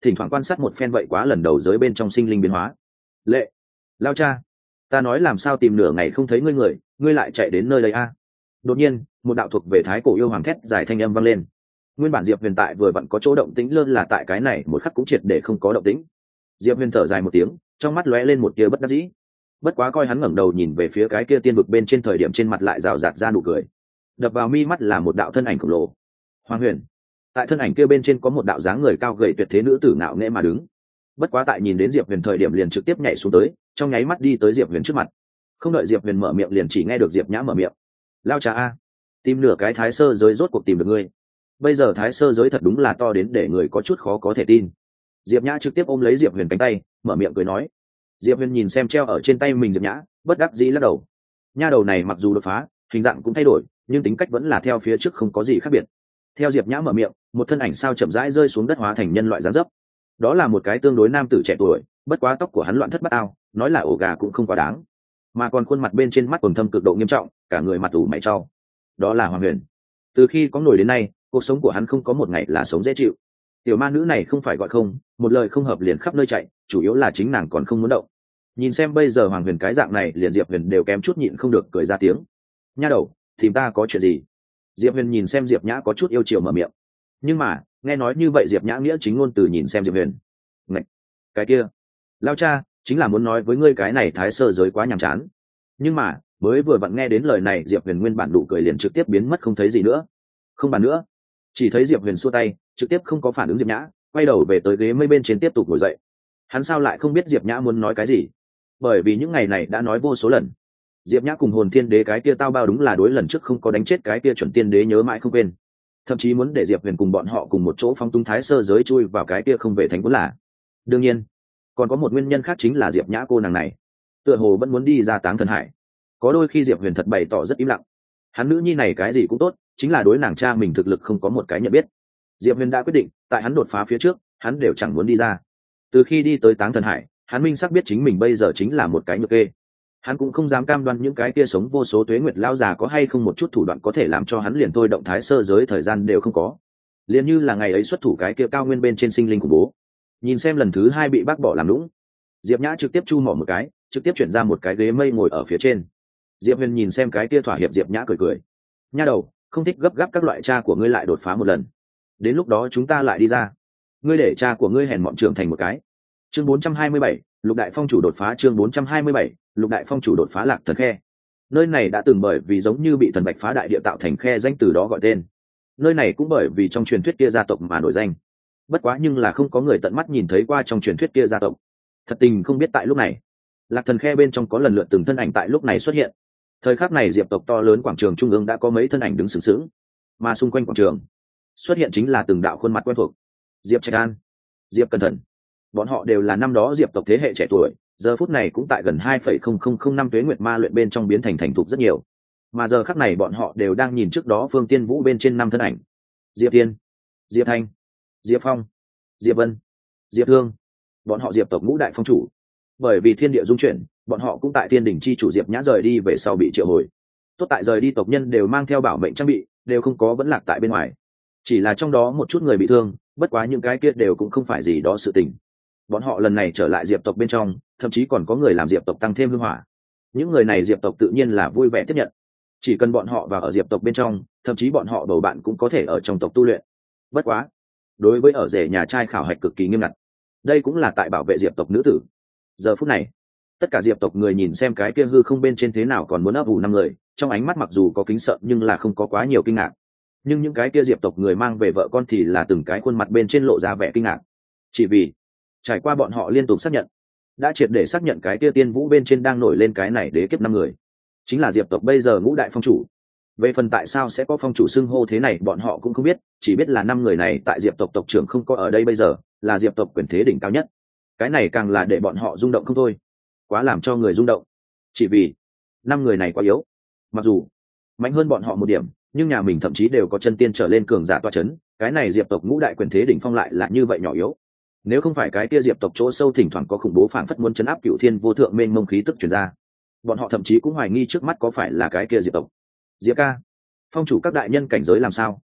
thỉnh thoảng quan sát một phen vậy quá lần đầu giới bên trong sinh linh biến hóa. Lệ, lao cha, ta nói làm sao tìm nửa ngày không thấy ngươi người, ngươi lại chạy đến nơi đây a? Đột nhiên một đạo thuộc về thái cổ yêu hoàng thét dài thanh âm vang lên. Nguyên bản Diệp Huyền tại vừa vặn có chỗ động tĩnh lơ là tại cái này một khắc cũng triệt để không có động tĩnh. Diệp Huyền thở dài một tiếng, trong mắt lóe lên một tia bất đắc dĩ. Bất quá coi hắn ngẩng đầu nhìn về phía cái kia tiên vực bên trên thời điểm trên mặt lại rào rạt ra nụ cười. Đập vào mi mắt là một đạo thân ảnh khổng lồ. Hoàng Huyền. Tại thân ảnh kia bên trên có một đạo dáng người cao gầy tuyệt thế nữ tử ngạo nghễ mà đứng. Bất quá tại nhìn đến Diệp Huyền thời điểm liền trực tiếp nhảy xuống tới, trong nháy mắt đi tới Diệp Huyền trước mặt. Không đợi Diệp Huyền mở miệng liền chỉ nghe được Diệp Nhã mở miệng. Lao cha a, tìm nửa cái thái sơ giới rốt cuộc tìm được ngươi. Bây giờ thái sơ giới thật đúng là to đến để người có chút khó có thể tin. Diệp Nhã trực tiếp ôm lấy Diệp Huyền cánh tay, mở miệng cười nói. Diệp Huyền nhìn xem treo ở trên tay mình Diệp Nhã, bất đắc dĩ lắc đầu. Nha đầu này mặc dù đột phá, hình dạng cũng thay đổi, nhưng tính cách vẫn là theo phía trước không có gì khác biệt. Theo Diệp Nhã mở miệng, một thân ảnh sao chậm rãi rơi xuống đất hóa thành nhân loại dáng dấp. Đó là một cái tương đối nam tử trẻ tuổi, bất quá tóc của hắn loạn thất bát ao, nói là ổ gà cũng không quá đáng. Mà còn khuôn mặt bên trên mắt còn thâm cực độ nghiêm trọng, cả người mặt ủ mày trao. Đó là Hoàng Huyền. Từ khi có nổi đến nay, cuộc sống của hắn không có một ngày là sống dễ chịu. Tiểu ma nữ này không phải gọi không, một lời không hợp liền khắp nơi chạy, chủ yếu là chính nàng còn không muốn động. Nhìn xem bây giờ Hoàng Huyền cái dạng này, liền Diệp Huyền đều kém chút nhịn không được cười ra tiếng. Nha đầu, tìm ta có chuyện gì? Diệp Huyền nhìn xem Diệp Nhã có chút yêu chiều mở miệng. Nhưng mà nghe nói như vậy Diệp Nhã nghĩa chính ngôn từ nhìn xem Diệp Huyền. Ngạch, cái kia lao cha chính là muốn nói với ngươi cái này thái sơ giới quá nhàm chán. Nhưng mà mới vừa vặn nghe đến lời này Diệp Huyền nguyên bản đủ cười liền trực tiếp biến mất không thấy gì nữa. Không bàn nữa, chỉ thấy Diệp Huyền xua tay, trực tiếp không có phản ứng Diệp Nhã, quay đầu về tới ghế mây bên trên tiếp tục ngồi dậy. Hắn sao lại không biết Diệp Nhã muốn nói cái gì? Bởi vì những ngày này đã nói vô số lần. Diệp Nhã cùng hồn thiên đế cái kia tao bao đúng là đối lần trước không có đánh chết cái kia chuẩn tiên đế nhớ mãi không quên, thậm chí muốn để Diệp Huyền cùng bọn họ cùng một chỗ phong tung thái sơ giới chui vào cái kia không về thành vốn là. Đương nhiên còn có một nguyên nhân khác, chính là Diệp Nhã cô nàng này tựa hồ vẫn muốn đi ra Táng Thần Hải. Có đôi khi Diệp Huyền thật bày tỏ rất im lặng, hắn nữ nhi này cái gì cũng tốt, chính là đối nàng cha mình thực lực không có một cái nhận biết. Diệp Huyền đã quyết định tại hắn đột phá phía trước hắn đều chẳng muốn đi ra. Từ khi đi tới Táng Thần Hải, hắn minh xác biết chính mình bây giờ chính là một cái nhược kê. Hắn cũng không dám cam đoan những cái kia sống vô số tuế nguyệt lao già có hay không một chút thủ đoạn có thể làm cho hắn liền thôi động thái sơ giới thời gian đều không có. Liền như là ngày ấy xuất thủ cái kia cao nguyên bên trên sinh linh của bố, nhìn xem lần thứ hai bị bác bỏ làm lũng, Diệp Nhã trực tiếp chu mỏ một cái, trực tiếp chuyển ra một cái ghế mây ngồi ở phía trên. Diệp Huyền nhìn xem cái kia thỏa hiệp Diệp Nhã cười cười. Nha đầu, không thích gấp gáp các loại cha của ngươi lại đột phá một lần, đến lúc đó chúng ta lại đi ra, ngươi để cha của ngươi hèn mọn trưởng thành một cái. Chương bốn trăm hai mươi bảy, Lục Đại Phong chủ đột phá. Chương bốn trăm hai mươi bảy, Lục Đại Phong chủ đột phá Lạc Thần Khe. Nơi này đã từng bởi vì giống như bị thần bạch phá đại địa tạo thành khe danh, từ đó gọi tên. Nơi này cũng bởi vì trong truyền thuyết kia gia tộc mà nổi danh. Bất quá nhưng là không có người tận mắt nhìn thấy qua trong truyền thuyết kia gia tộc. Thật tình không biết tại lúc này, Lạc Thần Khe bên trong có lần lượt từng thân ảnh tại lúc này xuất hiện. Thời khắc này Diệp tộc to lớn quảng trường trung ương đã có mấy thân ảnh đứng sừng sững, mà xung quanh quảng trường xuất hiện chính là từng đạo khuôn mặt quen thuộc. Diệp Trạch An, Diệp Cẩn Thận, bọn họ đều là năm đó Diệp tộc thế hệ trẻ tuổi, giờ phút này cũng tại gần hai phẩy không không không năm tuế nguyệt ma luyện bên trong biến thành thành thục rất nhiều. Mà giờ khắc này bọn họ đều đang nhìn trước đó Phương Tiên Vũ bên trên năm thân ảnh: Diệp Tiên, Diệp Thanh, Diệp Phong, Diệp Vân, Diệp Thương, bọn họ Diệp tộc ngũ đại phong chủ. Bởi vì thiên địa dung chuyển, bọn họ cũng tại thiên đỉnh chi chủ Diệp Nhã rời đi về sau bị triệu hồi. Tốt tại rời đi tộc nhân đều mang theo bảo mệnh trang bị, đều không có vẫn lạc tại bên ngoài. Chỉ là trong đó một chút người bị thương, bất quá những cái kia đều cũng không phải gì đó sự tình. Bọn họ lần này trở lại Diệp tộc bên trong, thậm chí còn có người làm Diệp tộc tăng thêm hương hỏa. Những người này Diệp tộc tự nhiên là vui vẻ tiếp nhận. Chỉ cần bọn họ vào ở Diệp tộc bên trong, thậm chí bọn họ bầu bạn cũng có thể ở trong tộc tu luyện. Bất quá, đối với ở rể nhà trai khảo hạch cực kỳ nghiêm ngặt. Đây cũng là tại bảo vệ Diệp tộc nữ tử. Giờ phút này, tất cả Diệp tộc người nhìn xem cái kia hư không bên trên thế nào còn muốn ấp ủ năm người, trong ánh mắt mặc dù có kính sợ nhưng là không có quá nhiều kinh ngạc. Nhưng những cái kia Diệp tộc người mang về vợ con thì là từng cái khuôn mặt bên trên lộ ra vẻ kinh ngạc. Chỉ vì trải qua bọn họ liên tục xác nhận, đã triệt để xác nhận cái kia Tiên Vũ bên trên đang nổi lên cái này đế kiếp năm người chính là Diệp tộc bây giờ ngũ đại phong chủ. Về phần tại sao sẽ có phong chủ xưng hô thế này bọn họ cũng không biết, chỉ biết là năm người này tại Diệp tộc tộc trưởng không có ở đây bây giờ, là Diệp tộc quyền thế đỉnh cao nhất. Cái này càng là để bọn họ rung động không thôi, quá làm cho người rung động. Chỉ vì năm người này quá yếu, mặc dù mạnh hơn bọn họ một điểm, nhưng nhà mình thậm chí đều có chân tiên trở lên cường giả toa chấn, cái này Diệp tộc ngũ đại quyền thế đỉnh phong lại là như vậy nhỏ yếu. Nếu không phải cái kia Diệp tộc chỗ sâu thỉnh thoảng có khủng bố phảng phất muốn chấn áp cựu thiên vô thượng mênh mông khí tức truyền ra, bọn họ thậm chí cũng hoài nghi trước mắt có phải là cái kia Diệp tộc. Diệp ca, phong chủ các đại nhân cảnh giới làm sao?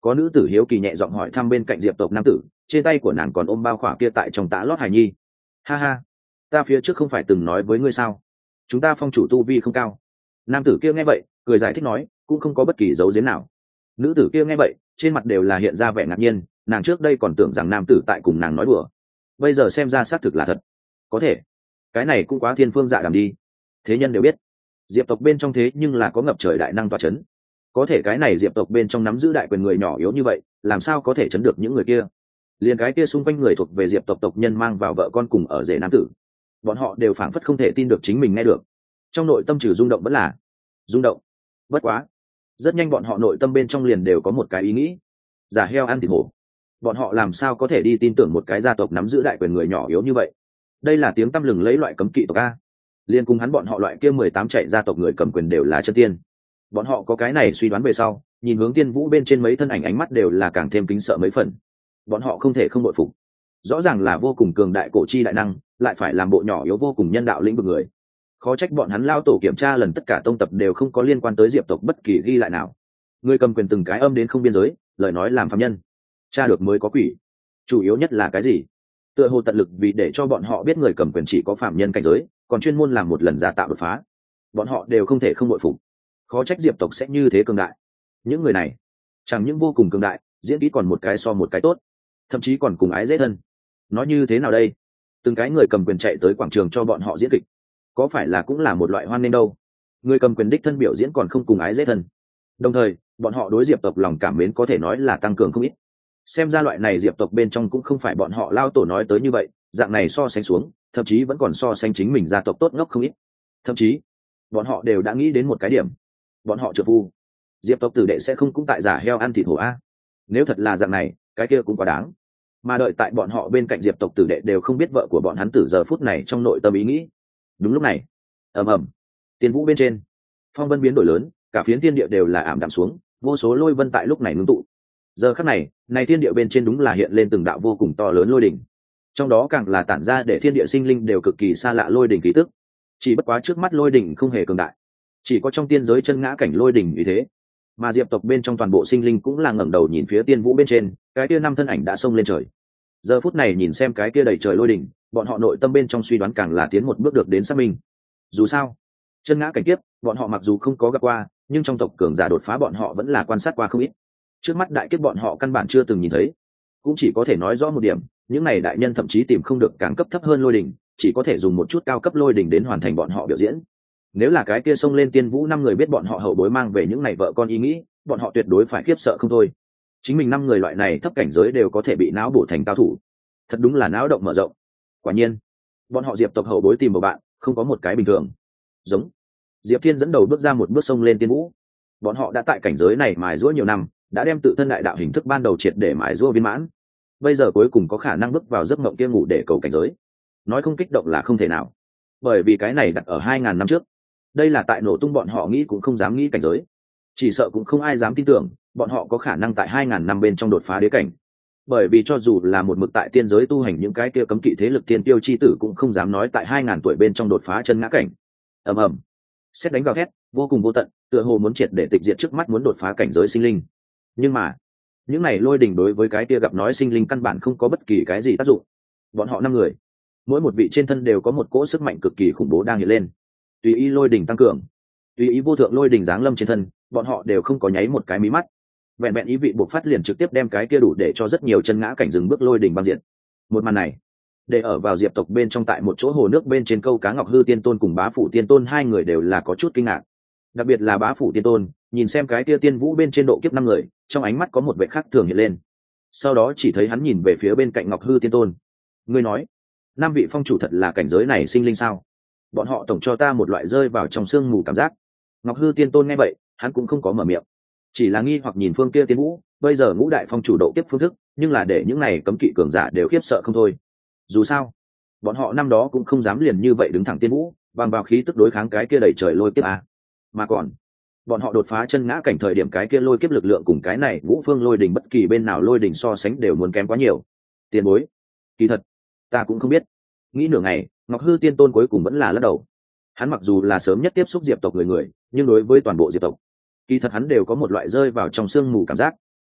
Có nữ tử hiếu kỳ nhẹ giọng hỏi thăm bên cạnh diệp tộc nam tử, trên tay của nàng còn ôm bao khỏa kia tại trong tã lót hài nhi. Ha ha, ta phía trước không phải từng nói với ngươi sao, chúng ta phong chủ tu vi không cao. Nam tử kia nghe vậy cười giải thích nói, cũng không có bất kỳ dấu giếm nào. Nữ tử kia nghe vậy trên mặt đều là hiện ra vẻ ngạc nhiên, nàng trước đây còn tưởng rằng nam tử tại cùng nàng nói đùa, bây giờ xem ra xác thực là thật. Có thể cái này cũng quá thiên phương dạ đàm đi. Thế nhân đều biết diệp tộc bên trong thế nhưng là có ngập trời đại năng toa c h ấ n, có thể cái này diệp tộc bên trong nắm giữ đại quyền người nhỏ yếu như vậy, làm sao có thể chấn được những người kia. Liền cái kia xung quanh người thuộc về diệp tộc tộc nhân mang vào vợ con cùng ở rể nam tử, bọn họ đều phảng phất không thể tin được chính mình nghe được. Trong nội tâm trừ rung động vẫn là rung động. Bất quá rất nhanh bọn họ nội tâm bên trong liền đều có một cái ý nghĩ: giả heo ăn thịt hổ. Bọn họ làm sao có thể đi tin tưởng một cái gia tộc nắm giữ đại quyền người nhỏ yếu như vậy. Đây là tiếng tăm lừng lấy loại cấm kỵ tộc a. Liên cùng hắn bọn họ loại kia mười tám chạy gia tộc người cầm quyền đều là chân tiên. Bọn họ có cái này suy đoán về sau, nhìn hướng Tiên Vũ bên trên mấy thân ảnh, ánh mắt đều là càng thêm kính sợ mấy phần. Bọn họ không thể không bội phục, rõ ràng là vô cùng cường đại cổ chi đại năng, lại phải làm bộ nhỏ yếu vô cùng nhân đạo lĩnh vực người. Khó trách bọn hắn lao tổ kiểm tra lần tất cả tông tập đều không có liên quan tới diệp tộc bất kỳ ghi lại nào. Người cầm quyền từng cái âm đến không biên giới, lời nói làm phàm nhân tra được mới có quỷ. Chủ yếu nhất là cái gì? Tựa hồ tận lực vì để cho bọn họ biết người cầm quyền chỉ có phạm nhân cảnh giới, còn chuyên môn làm một lần giả tạo đột phá. Bọn họ đều không thể không bội phục. Khó trách diệp tộc sẽ như thế cường đại. Những người này chẳng những vô cùng cường đại, diễn kỹ còn một cái so một cái tốt, thậm chí còn cùng ái dễ thân. Nói như thế nào đây? Từng cái người cầm quyền chạy tới quảng trường cho bọn họ diễn kịch, có phải là cũng là một loại hoan nghênh đâu? Người cầm quyền đích thân biểu diễn còn không cùng ái dễ thân. Đồng thời bọn họ đối diệp tộc lòng cảm mến có thể nói là tăng cường không ít. Xem ra loại này diệp tộc bên trong cũng không phải bọn họ lao tổ nói tới như vậy, dạng này so sánh xuống thậm chí vẫn còn so sánh chính mình gia tộc tốt ngốc không ít. Thậm chí bọn họ đều đã nghĩ đến một cái điểm: bọn họ trợ phu diệp tộc tử đệ sẽ không cũng tại giả heo ăn thịt hổ a. Nếu thật là dạng này, cái kia cũng quá đáng. Mà đợi tại bọn họ bên cạnh diệp tộc tử đệ đều không biết vợ của bọn hắn từ giờ phút này trong nội tâm ý nghĩ. Đúng lúc này, ầm ầm, Tiên Vũ bên trên phong vân biến đổi lớn, cả phiến thiên địa đều là ảm đạm xuống, vô số lôi vân tại lúc này ngưng tụ. Giờ khắc này, này thiên địa bên trên đúng là hiện lên từng đạo vô cùng to lớn lôi đỉnh, trong đó càng là tản ra để thiên địa sinh linh đều cực kỳ xa lạ lôi đỉnh khí tức. Chỉ bất quá trước mắt lôi đỉnh không hề cường đại, chỉ có trong tiên giới chân ngã cảnh lôi đỉnh như thế. Mà diệp tộc bên trong toàn bộ sinh linh cũng là ngẩng đầu nhìn phía Tiên Vũ bên trên, cái kia năm thân ảnh đã xông lên trời. Giờ phút này nhìn xem cái kia đầy trời lôi đỉnh, bọn họ nội tâm bên trong suy đoán càng là tiến một bước được đến xác minh. Dù sao, chân ngã cảnh kiếp, bọn họ mặc dù không có gặp qua, nhưng trong tộc cường giả đột phá bọn họ vẫn là quan sát qua không ít. Trước mắt đại kiếp bọn họ căn bản chưa từng nhìn thấy, cũng chỉ có thể nói rõ một điểm: những này đại nhân thậm chí tìm không được càng cấp thấp hơn lôi đỉnh, chỉ có thể dùng một chút cao cấp lôi đỉnh đến hoàn thành bọn họ biểu diễn. Nếu là cái kia xông lên Tiên Vũ năm người biết bọn họ hậu bối mang về những này vợ con ý nghĩ, bọn họ tuyệt đối phải khiếp sợ không thôi. Chính mình năm người loại này thấp cảnh giới đều có thể bị não bổ thành cao thủ, thật đúng là não động mở rộng. Quả nhiên bọn họ diệp tộc hậu bối tìm một bạn không có một cái bình thường. Giống Diệp Thiên dẫn đầu bước ra một bước xông lên Tiên Vũ. Bọn họ đã tại cảnh giới này mài giũa nhiều năm, đã đem tự thân đại đạo hình thức ban đầu triệt để mài giũa viên mãn, bây giờ cuối cùng có khả năng bước vào giấc mộng kia ngủ để cầu cảnh giới. Nói không kích động là không thể nào, bởi vì cái này đặt ở hai ngàn năm trước, đây là tại nổ tung bọn họ nghĩ cũng không dám nghĩ cảnh giới. Chỉ sợ cũng không ai dám tin tưởng bọn họ có khả năng tại hai ngàn năm bên trong đột phá đế cảnh, bởi vì cho dù là một mực tại tiên giới tu hành những cái kia cấm kỵ thế lực tiên tiêu chi tử cũng không dám nói tại hai ngàn tuổi bên trong đột phá chân ngã cảnh. Ầm ầm, xét đánh gào thét vô cùng vô tận, tựa hồ muốn triệt để tịch diệt trước mắt muốn đột phá cảnh giới sinh linh. Nhưng mà những này lôi đỉnh đối với cái kia gặp nói sinh linh căn bản không có bất kỳ cái gì tác dụng. Bọn họ năm người, mỗi một vị trên thân đều có một cỗ sức mạnh cực kỳ khủng bố đang hiện lên. Tùy ý lôi đỉnh tăng cường, tùy ý vô thượng lôi đỉnh giáng lâm trên thân, bọn họ đều không có nháy một cái mí mắt. Vẹn vẹn ý vị buộc phát liền trực tiếp đem cái kia đủ để cho rất nhiều chân ngã cảnh dừng bước lôi đỉnh băng diện. Một màn này để ở vào diệp tộc bên trong tại một chỗ hồ nước bên trên câu cá Ngọc Hư Tiên Tôn cùng Bá Phủ Tiên Tôn hai người đều là có chút kinh ngạc. Đặc biệt là Bá Phủ Tiên Tôn, nhìn xem cái kia Tiên Vũ bên trên độ kiếp năm người, trong ánh mắt có một vẻ khác thường hiện lên. Sau đó chỉ thấy hắn nhìn về phía bên cạnh Ngọc Hư Tiên Tôn. Ngươi nói, năm vị phong chủ thật là cảnh giới này sinh linh sao? Bọn họ tổng cho ta một loại rơi vào trong sương mù cảm giác. Ngọc Hư Tiên Tôn nghe vậy, hắn cũng không có mở miệng, chỉ là nghi hoặc nhìn phương kia Tiên Vũ, bây giờ ngũ đại phong chủ độ kiếp phương thức, nhưng là để những này cấm kỵ cường giả đều khiếp sợ không thôi. Dù sao, bọn họ năm đó cũng không dám liền như vậy đứng thẳng Tiên Vũ, bằng vào khí tức đối kháng cái kia đẩy trời lôi kiếp à. Mà còn, bọn họ đột phá chân ngã cảnh thời điểm cái kia lôi kiếp lực lượng cùng cái này ngũ phương lôi đỉnh bất kỳ bên nào lôi đỉnh so sánh đều muốn kém quá nhiều. Tiền bối, kỳ thật ta cũng không biết. Nghĩ nửa ngày, Ngọc Hư Tiên Tôn cuối cùng vẫn là lắc đầu. Hắn mặc dù là sớm nhất tiếp xúc diệp tộc người người, nhưng đối với toàn bộ diệp tộc, kỳ thật hắn đều có một loại rơi vào trong sương mù cảm giác.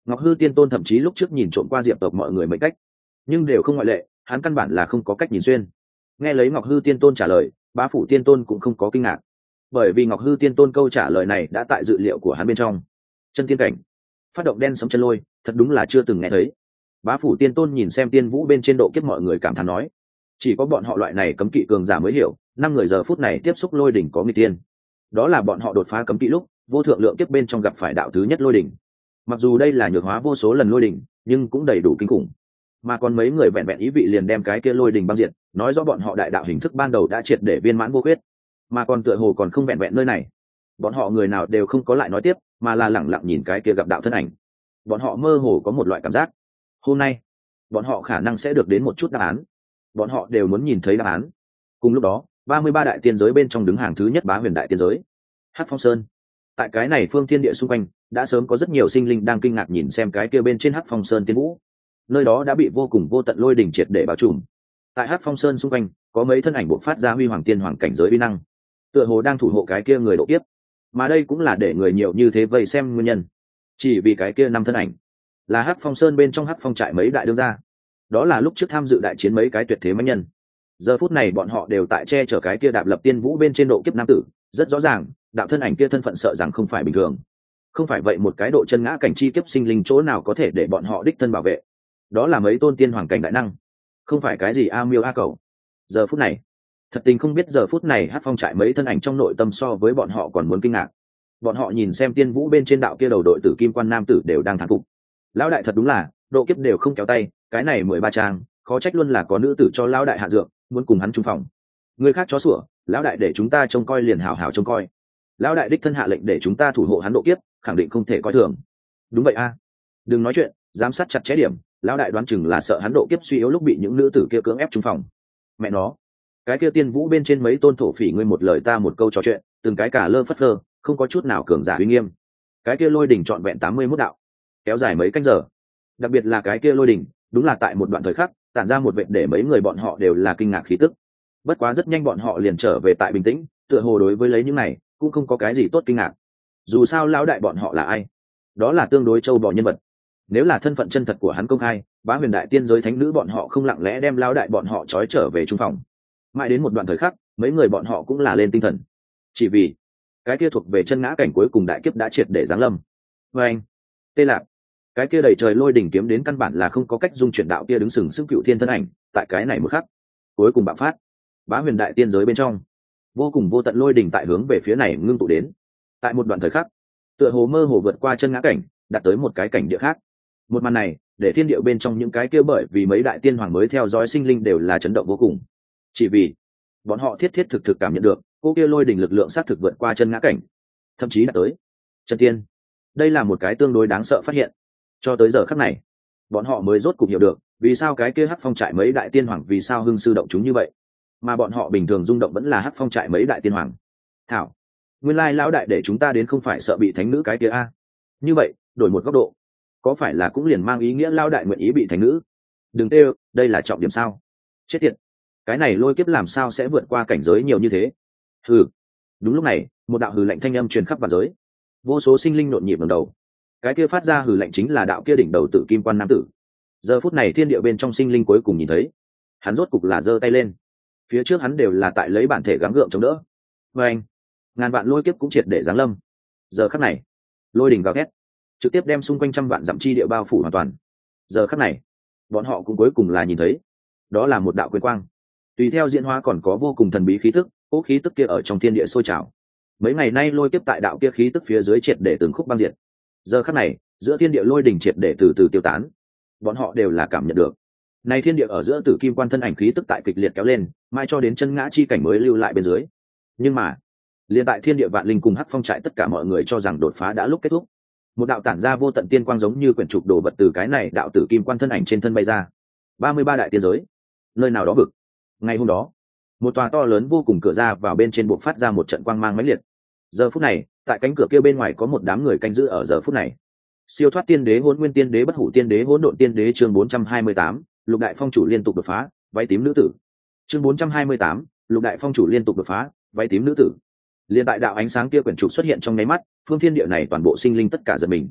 Ngọc Hư Tiên Tôn thậm chí lúc trước nhìn trộm qua diệp tộc mọi người mệnh cách, nhưng đều không ngoại lệ, hắn căn bản là không có cách nhìn xuyên. Nghe lấy Ngọc Hư Tiên Tôn trả lời, Bá Phủ Tiên Tôn cũng không có kinh ngạc, bởi vì Ngọc Hư Tiên Tôn câu trả lời này đã tại dự liệu của hắn bên trong. Chân tiên cảnh, phát động đen sống chân lôi, thật đúng là chưa từng nghe thấy. Bá Phủ Tiên Tôn nhìn xem tiên vũ bên trên độ kiếp, mọi người cảm thán nói, chỉ có bọn họ loại này cấm kỵ cường giả mới hiểu, năm người giờ phút này tiếp xúc lôi đỉnh có nghịch tiên. Đó là bọn họ đột phá cấm kỵ lúc vô thượng lượng kiếp bên trong gặp phải đạo thứ nhất lôi đỉnh. Mặc dù đây là nhược hóa vô số lần lôi đỉnh, nhưng cũng đầy đủ kinh khủng. Mà còn mấy người vẹn vẹn ý vị liền đem cái kia lôi đỉnh băng diệt, nói rõ bọn họ đại đạo hình thức ban đầu đã triệt để viên mãn vô khuyết. Mà còn tựa hồ còn không vẹn vẹn nơi này, bọn họ người nào đều không có lại nói tiếp, mà là lẳng lặng nhìn cái kia gặp đạo thân ảnh. Bọn họ mơ hồ có một loại cảm giác, hôm nay bọn họ khả năng sẽ được đến một chút đáp án. Bọn họ đều muốn nhìn thấy đáp án. Cùng lúc đó, ba mươi ba đại tiên giới bên trong đứng hàng thứ nhất Bá Huyền đại tiên giới, Hắc Phong Sơn. Tại cái này phương thiên địa xung quanh đã sớm có rất nhiều sinh linh đang kinh ngạc nhìn xem cái kia bên trên Hắc Phong Sơn tiên vũ. Nơi đó đã bị vô cùng vô tận lôi đỉnh triệt để bao trùm. Tại Hắc Phong Sơn xung quanh có mấy thân ảnh bộc phát ra huy hoàng tiên hoàng cảnh giới uy năng, tựa hồ đang thủ hộ cái kia người độ kiếp. Mà đây cũng là để người nhiều như thế vây xem nguyên nhân. Chỉ vì cái kia năm thân ảnh là Hắc Phong Sơn bên trong Hắc Phong trại mấy đại đương gia, đó là lúc trước tham dự đại chiến mấy cái tuyệt thế mãnh nhân. Giờ phút này bọn họ đều tại che chở cái kia đạp lập tiên vũ bên trên độ kiếp nam tử, rất rõ ràng đạo thân ảnh kia thân phận sợ rằng không phải bình thường. Không phải vậy một cái độ chân ngã cảnh chi kiếp sinh linh chỗ nào có thể để bọn họ đích thân bảo vệ. Đó là mấy tôn tiên hoàng cảnh đại năng, không phải cái gì a miêu a cầu. Giờ phút này thật tình không biết giờ phút này Hắc Phong trại mấy thân ảnh trong nội tâm so với bọn họ còn muốn kinh ngạc. Bọn họ nhìn xem tiên vũ bên trên đạo kia đầu đội tử kim quan nam tử đều đang thán phục. Lão đại thật đúng là độ kiếp đều không kéo tay, cái này mười ba trang khó trách luôn là có nữ tử cho lão đại hạ dược, muốn cùng hắn chung phòng. Người khác chó sủa, lão đại để chúng ta trông coi liền hảo hảo trông coi. Lão đại đích thân hạ lệnh để chúng ta thủ hộ hắn độ kiếp, khẳng định không thể coi thường. Đúng vậy a, đừng nói chuyện, giám sát chặt chẽ điểm. Lão đại đoán chừng là sợ hắn độ kiếp suy yếu lúc bị những nữ tử kia cưỡng ép chung phòng. Mẹ nó, cái kia tiên vũ bên trên mấy tôn thổ phỉ ngươi một lời ta một câu trò chuyện, từng cái cả lơ phất lơ, không có chút nào cường giả uy nghiêm. Cái kia lôi đỉnh trọn vẹn tám mươi mốt đạo, kéo dài mấy canh giờ. Đặc biệt là cái kia lôi đỉnh, đúng là tại một đoạn thời khắc tản ra một vệt để mấy người bọn họ đều là kinh ngạc khí tức. Bất quá rất nhanh bọn họ liền trở về tại bình tĩnh, tựa hồ đối với lấy những này cũng không có cái gì tốt kinh ngạc. Dù sao lão đại bọn họ là ai, đó là tương đối châu bò nhân vật. Nếu là thân phận chân thật của hắn công khai, Bá Huyền đại tiên giới thánh nữ bọn họ không lặng lẽ đem lão đại bọn họ trói trở về trung phòng. Mãi đến một đoạn thời khắc mấy người bọn họ cũng là lên tinh thần, chỉ vì cái kia thuộc về chân ngã cảnh cuối cùng đại kiếp đã triệt để giáng lâm. Và anh tê lạc, cái kia đầy trời lôi đỉnh kiếm đến căn bản là không có cách dung chuyển đạo kia đứng sừng sững cựu thiên thân ảnh. Tại cái này một khắc cuối cùng bạo phát, Bá Huyền đại tiên giới bên trong vô cùng vô tận lôi đỉnh tại hướng về phía này ngưng tụ đến. Tại một đoạn thời khắc tựa hồ mơ hồ vượt qua chân ngã cảnh, đạt tới một cái cảnh địa khác. Một màn này để thiên địa bên trong những cái kia bởi vì mấy đại tiên hoàng mới theo dõi sinh linh đều là chấn động vô cùng, chỉ vì bọn họ thiết thiết thực thực cảm nhận được cô kia lôi đỉnh lực lượng xác thực vượt qua chân ngã cảnh, thậm chí đạt tới chân tiên. Đây là một cái tương đối đáng sợ phát hiện. Cho tới giờ khắc này bọn họ mới rốt cục hiểu được vì sao cái kia Hắc Phong trại mấy đại tiên hoàng vì sao hưng sư động chúng như vậy, mà bọn họ bình thường rung động vẫn là Hắc Phong trại mấy đại tiên hoàng. Thảo, nguyên lai lão đại để chúng ta đến không phải sợ bị thánh nữ cái kia a. Như vậy đổi một góc độ, có phải là cũng liền mang ý nghĩa lão đại nguyện ý bị thánh nữ? Đừng tê, đây là trọng điểm sao? Chết tiệt, cái này lôi kiếp làm sao sẽ vượt qua cảnh giới nhiều như thế? Hừ. Đúng lúc này một đạo hừ lạnh thanh âm truyền khắp vạn giới, vô số sinh linh nhộn nhịp ngẩng đầu. Cái kia phát ra hừ lạnh chính là đạo kia đỉnh đầu tự kim quan nam tử. Giờ phút này thiên địa bên trong sinh linh cuối cùng nhìn thấy hắn, rốt cục là giơ tay lên. Phía trước hắn đều là tại lấy bản thể gắng gượng chống đỡ, và anh ngàn vạn lôi kiếp cũng triệt để giáng lâm. Giờ khắc này lôi đỉnh gào thét trực tiếp đem xung quanh trăm vạn dặm chi địa bao phủ hoàn toàn. Giờ khắc này bọn họ cũng cuối cùng là nhìn thấy, đó là một đạo quyền quang, tùy theo diễn hóa còn có vô cùng thần bí khí tức. Cỗ khí tức kia ở trong thiên địa sôi trào. Mấy ngày nay lôi kiếp tại đạo kia khí tức phía dưới triệt để từng khúc băng diệt. Giờ khắc này giữa thiên địa lôi đỉnh triệt để từ từ tiêu tán. Bọn họ đều là cảm nhận được này thiên địa ở giữa tử kim quan thân ảnh khí tức tại kịch liệt kéo lên, mai cho đến chân ngã chi cảnh mới lưu lại bên dưới. Nhưng mà liền tại thiên địa vạn linh cùng Hắc Phong trại tất cả mọi người cho rằng đột phá đã lúc kết thúc, một đạo tản ra vô tận tiên quang giống như quyển trục đồ vật từ cái này đạo tử kim quan thân ảnh trên thân bay ra. ba mươi ba đại tiên giới nơi nào đó vực. Ngày hôm đó một tòa to lớn vô cùng cửa ra vào bên trên buộc phát ra một trận quang mang mãnh liệt. Giờ phút này tại cánh cửa kia bên ngoài có một đám người canh giữ ở giờ phút này. Siêu thoát tiên đế, hỗn nguyên tiên đế, bất hủ tiên đế, hỗn độn tiên đế. Chương bốn trăm hai mươi tám, lục đại phong chủ liên tục đột phá, váy tím nữ tử. Chương bốn trăm hai mươi tám, lục đại phong chủ liên tục đột phá, váy tím nữ tử. Liên tại đạo ánh sáng kia quyển trục xuất hiện trong nháy mắt, phương thiên địa này toàn bộ sinh linh tất cả giật mình.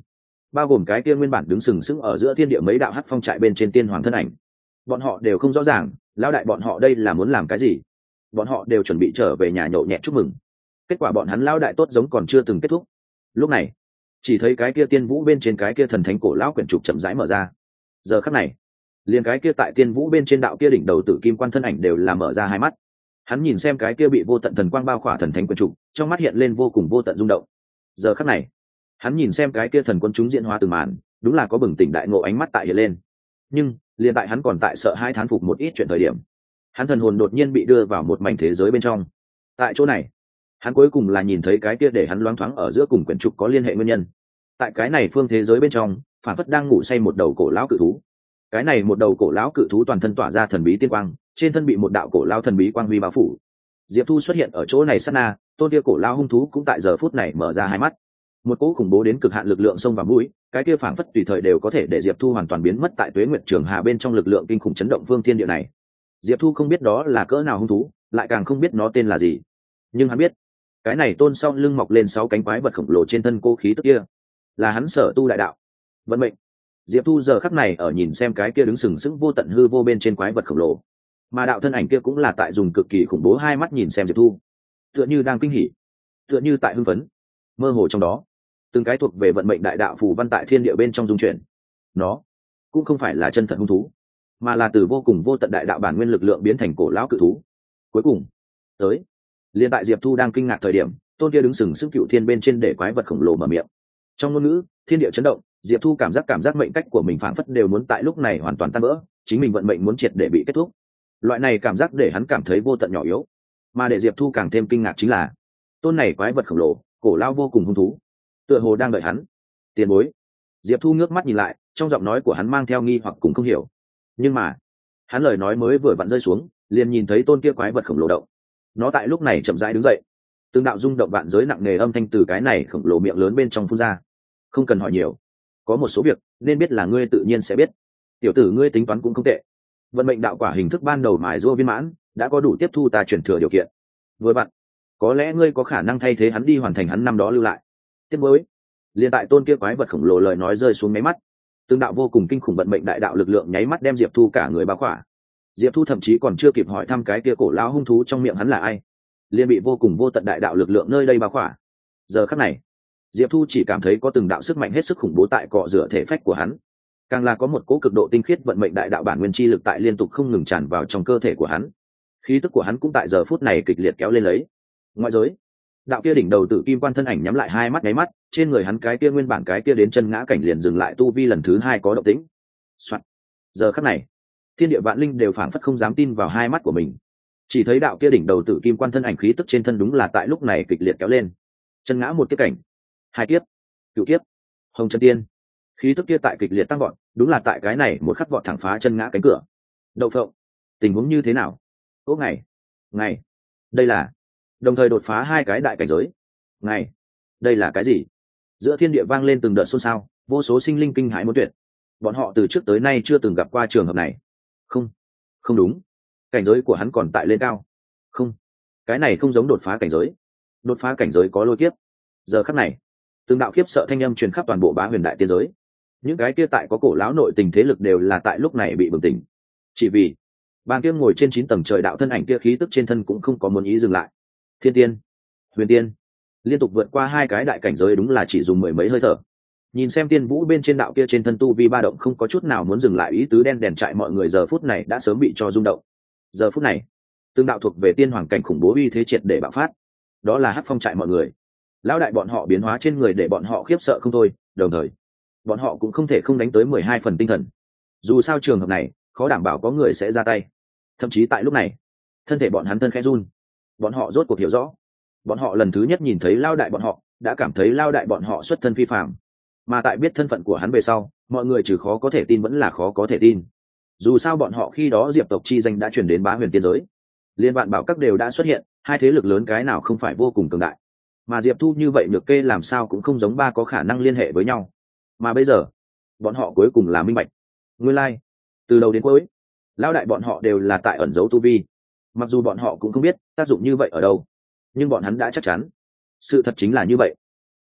bao gồm cái kia nguyên bản đứng sừng sững ở giữa thiên địa mấy đạo hắc phong trại bên trên tiên hoàng thân ảnh. Bọn họ đều không rõ ràng lão đại bọn họ đây là muốn làm cái gì. Bọn họ đều chuẩn bị trở về nhà nhậu nhẹt chúc mừng, kết quả bọn hắn lão đại tốt giống còn chưa từng kết thúc. Lúc này chỉ thấy cái kia tiên vũ bên trên cái kia thần thánh cổ lão quyển trục chậm rãi mở ra. Giờ khắc này liền cái kia tại tiên vũ bên trên đạo kia đỉnh đầu tử kim quan thân ảnh đều là mở ra hai mắt. Hắn nhìn xem cái kia bị vô tận thần quang bao khỏa thần thánh quyển trục, trong mắt hiện lên vô cùng vô tận rung động. Giờ khắc này hắn nhìn xem cái kia thần quân chúng diễn hóa từng màn, đúng là có bừng tỉnh đại ngộ ánh mắt tại hiện lên. Nhưng liền tại hắn còn tại sợ hai thán phục một ít chuyện thời điểm, hắn thần hồn đột nhiên bị đưa vào một mảnh thế giới bên trong. Tại chỗ này hắn cuối cùng là nhìn thấy cái kia để hắn loáng thoáng ở giữa cùng quyển trục có liên hệ nguyên nhân. Tại cái này phương thế giới bên trong, phản phất đang ngủ say một đầu cổ lão cự thú. Cái này một đầu cổ lão cự thú toàn thân tỏa ra thần bí tiên quang, trên thân bị một đạo cổ lão thần bí quang huy bao phủ. Diệp Thu xuất hiện ở chỗ này sát na, tôn kia cổ lão hung thú cũng tại giờ phút này mở ra hai mắt. Một cỗ khủng bố đến cực hạn lực lượng xông vào mũi, cái kia phảng phất tùy thời đều có thể để Diệp Thu hoàn toàn biến mất tại Tuế Nguyệt Trường Hà bên trong lực lượng kinh khủng chấn động phương thiên địa này. Diệp Thu không biết đó là cỡ nào hung thú, lại càng không biết nó tên là gì. Nhưng hắn biết, cái này tôn sau lưng mọc lên sáu cánh quái vật khổng lồ trên thân cô khí tức kia, là hắn sở tu đại đạo. Vận mệnh. Diệp Thu giờ khắc này ở nhìn xem cái kia đứng sừng sững vô tận hư vô bên trên quái vật khổng lồ, mà đạo thân ảnh kia cũng là tại dùng cực kỳ khủng bố hai mắt nhìn xem Diệp Thu, tựa như đang kinh hỉ, tựa như tại hưng phấn. Mơ hồ trong đó, từng cái thuộc về vận mệnh đại đạo phù văn tại thiên địa bên trong dung chuyển. Nó cũng không phải là chân thật hung thú, mà là từ vô cùng vô tận đại đạo bản nguyên lực lượng biến thành cổ lão cự thú. Cuối cùng tới, liên tại Diệp Thu đang kinh ngạc thời điểm, tôn kia đứng sừng sững cựu thiên bên trên để quái vật khổng lồ mở miệng. Trong ngôn ngữ thiên địa chấn động, Diệp Thu cảm giác cảm giác mệnh cách của mình phảng phất đều muốn tại lúc này hoàn toàn tan vỡ, chính mình vận mệnh muốn triệt để bị kết thúc. Loại này cảm giác để hắn cảm thấy vô tận nhỏ yếu, mà để Diệp Thu càng thêm kinh ngạc chính là tôn này quái vật khổng lồ cổ lao vô cùng hung thú tựa hồ đang đợi hắn. Tiền bối. Diệp Thu ngước mắt nhìn lại, trong giọng nói của hắn mang theo nghi hoặc cùng không hiểu. Nhưng mà hắn lời nói mới vừa vặn rơi xuống, liền nhìn thấy tôn kia quái vật khổng lồ động. Nó tại lúc này chậm rãi đứng dậy, từng đạo rung động vạn giới nặng nề âm thanh từ cái này khổng lồ miệng lớn bên trong phun ra. Không cần hỏi nhiều, có một số việc nên biết là ngươi tự nhiên sẽ biết. Tiểu tử ngươi tính toán cũng không tệ, vận mệnh đạo quả hình thức ban đầu mài rua viên mãn, đã có đủ tiếp thu ta chuyển thừa điều kiện. Vừa vặn, có lẽ ngươi có khả năng thay thế hắn đi hoàn thành hắn năm đó lưu lại. Tiếp với liền tại tôn kia quái vật khổng lồ lời nói rơi xuống máy mắt, từng đạo vô cùng kinh khủng vận mệnh đại đạo lực lượng nháy mắt đem Diệp Thu cả người bao khỏa. Diệp Thu thậm chí còn chưa kịp hỏi thăm cái kia cổ lão hung thú trong miệng hắn là ai, liền bị vô cùng vô tận đại đạo lực lượng nơi đây bao khỏa. Giờ khắc này Diệp Thu chỉ cảm thấy có từng đạo sức mạnh hết sức khủng bố tại cọ rửa thể phách của hắn, càng là có một cỗ cực độ tinh khiết vận mệnh đại đạo bản nguyên chi lực tại liên tục không ngừng tràn vào trong cơ thể của hắn. Khí tức của hắn cũng tại giờ phút này kịch liệt kéo lên lấy. Ngoại giới, đạo kia đỉnh đầu tử kim quan thân ảnh nhắm lại hai mắt nháy mắt, trên người hắn cái kia nguyên bản cái kia đến chân ngã cảnh liền dừng lại tu vi lần thứ hai có động tĩnh. Soạn. Giờ khắc này thiên địa vạn linh đều phảng phất không dám tin vào hai mắt của mình, chỉ thấy đạo kia đỉnh đầu tử kim quan thân ảnh khí tức trên thân đúng là tại lúc này kịch liệt kéo lên. Chân ngã một kiếp cảnh, hai kiếp, cửu kiếp, hồng chân tiên, khí tức kia tại kịch liệt tăng vọt, đúng là tại cái này một khắc vọt thẳng phá chân ngã cánh cửa. Đậu phộng, tình huống như thế nào? Ố ngày, ngày, đây là đồng thời đột phá hai cái đại cảnh giới. Ngày, đây là cái gì? Giữa thiên địa vang lên từng đợt xôn xao, vô số sinh linh kinh hãi muốn tuyệt. Bọn họ từ trước tới nay chưa từng gặp qua trường hợp này. Không, không đúng, cảnh giới của hắn còn tại lên cao. Không, cái này không giống đột phá cảnh giới. Đột phá cảnh giới có lôi kiếp. Giờ khắc này từng đạo khiếp sợ thanh âm truyền khắp toàn bộ Bá Huyền đại tiên giới. Những cái kia tại có cổ lão nội tình thế lực đều là tại lúc này bị bừng tỉnh, chỉ vì bàn kia ngồi trên chín tầng trời đạo thân ảnh kia khí tức trên thân cũng không có muốn ý dừng lại. Thiên tiên, huyền tiên, liên tục vượt qua hai cái đại cảnh giới, đúng là chỉ dùng mười mấy hơi thở. Nhìn xem tiên vũ bên trên đạo kia trên thân tu vi ba động không có chút nào muốn dừng lại ý tứ, đen đèn trại mọi người giờ phút này đã sớm bị cho rung động. Giờ phút này tương đạo thuộc về tiên hoàng cảnh khủng bố uy thế triệt để bạo phát. Đó là Hắc Phong trại mọi người, lão đại bọn họ biến hóa trên người để bọn họ khiếp sợ không thôi, đồng thời bọn họ cũng không thể không đánh tới mười hai phần tinh thần. Dù sao trường hợp này khó đảm bảo có người sẽ ra tay. Thậm chí tại lúc này thân thể bọn hắn thân khẽ run. Bọn họ rốt cuộc hiểu rõ, bọn họ lần thứ nhất nhìn thấy lao đại bọn họ đã cảm thấy lao đại bọn họ xuất thân phi phàm, mà tại biết thân phận của hắn về sau, mọi người trừ khó có thể tin vẫn là khó có thể tin. Dù sao bọn họ khi đó diệp tộc chi danh đã truyền đến Bá Huyền tiên giới, liên vạn bảo các đều đã xuất hiện, hai thế lực lớn cái nào không phải vô cùng cường đại. Mà Diệp Thu như vậy nhược kê làm sao cũng không giống ba có khả năng liên hệ với nhau. Mà bây giờ bọn họ cuối cùng là minh bạch, nguyên lai từ đầu đến cuối lão đại bọn họ đều là tại ẩn giấu tu vi. Mặc dù bọn họ cũng không biết tác dụng như vậy ở đâu, nhưng bọn hắn đã chắc chắn sự thật chính là như vậy.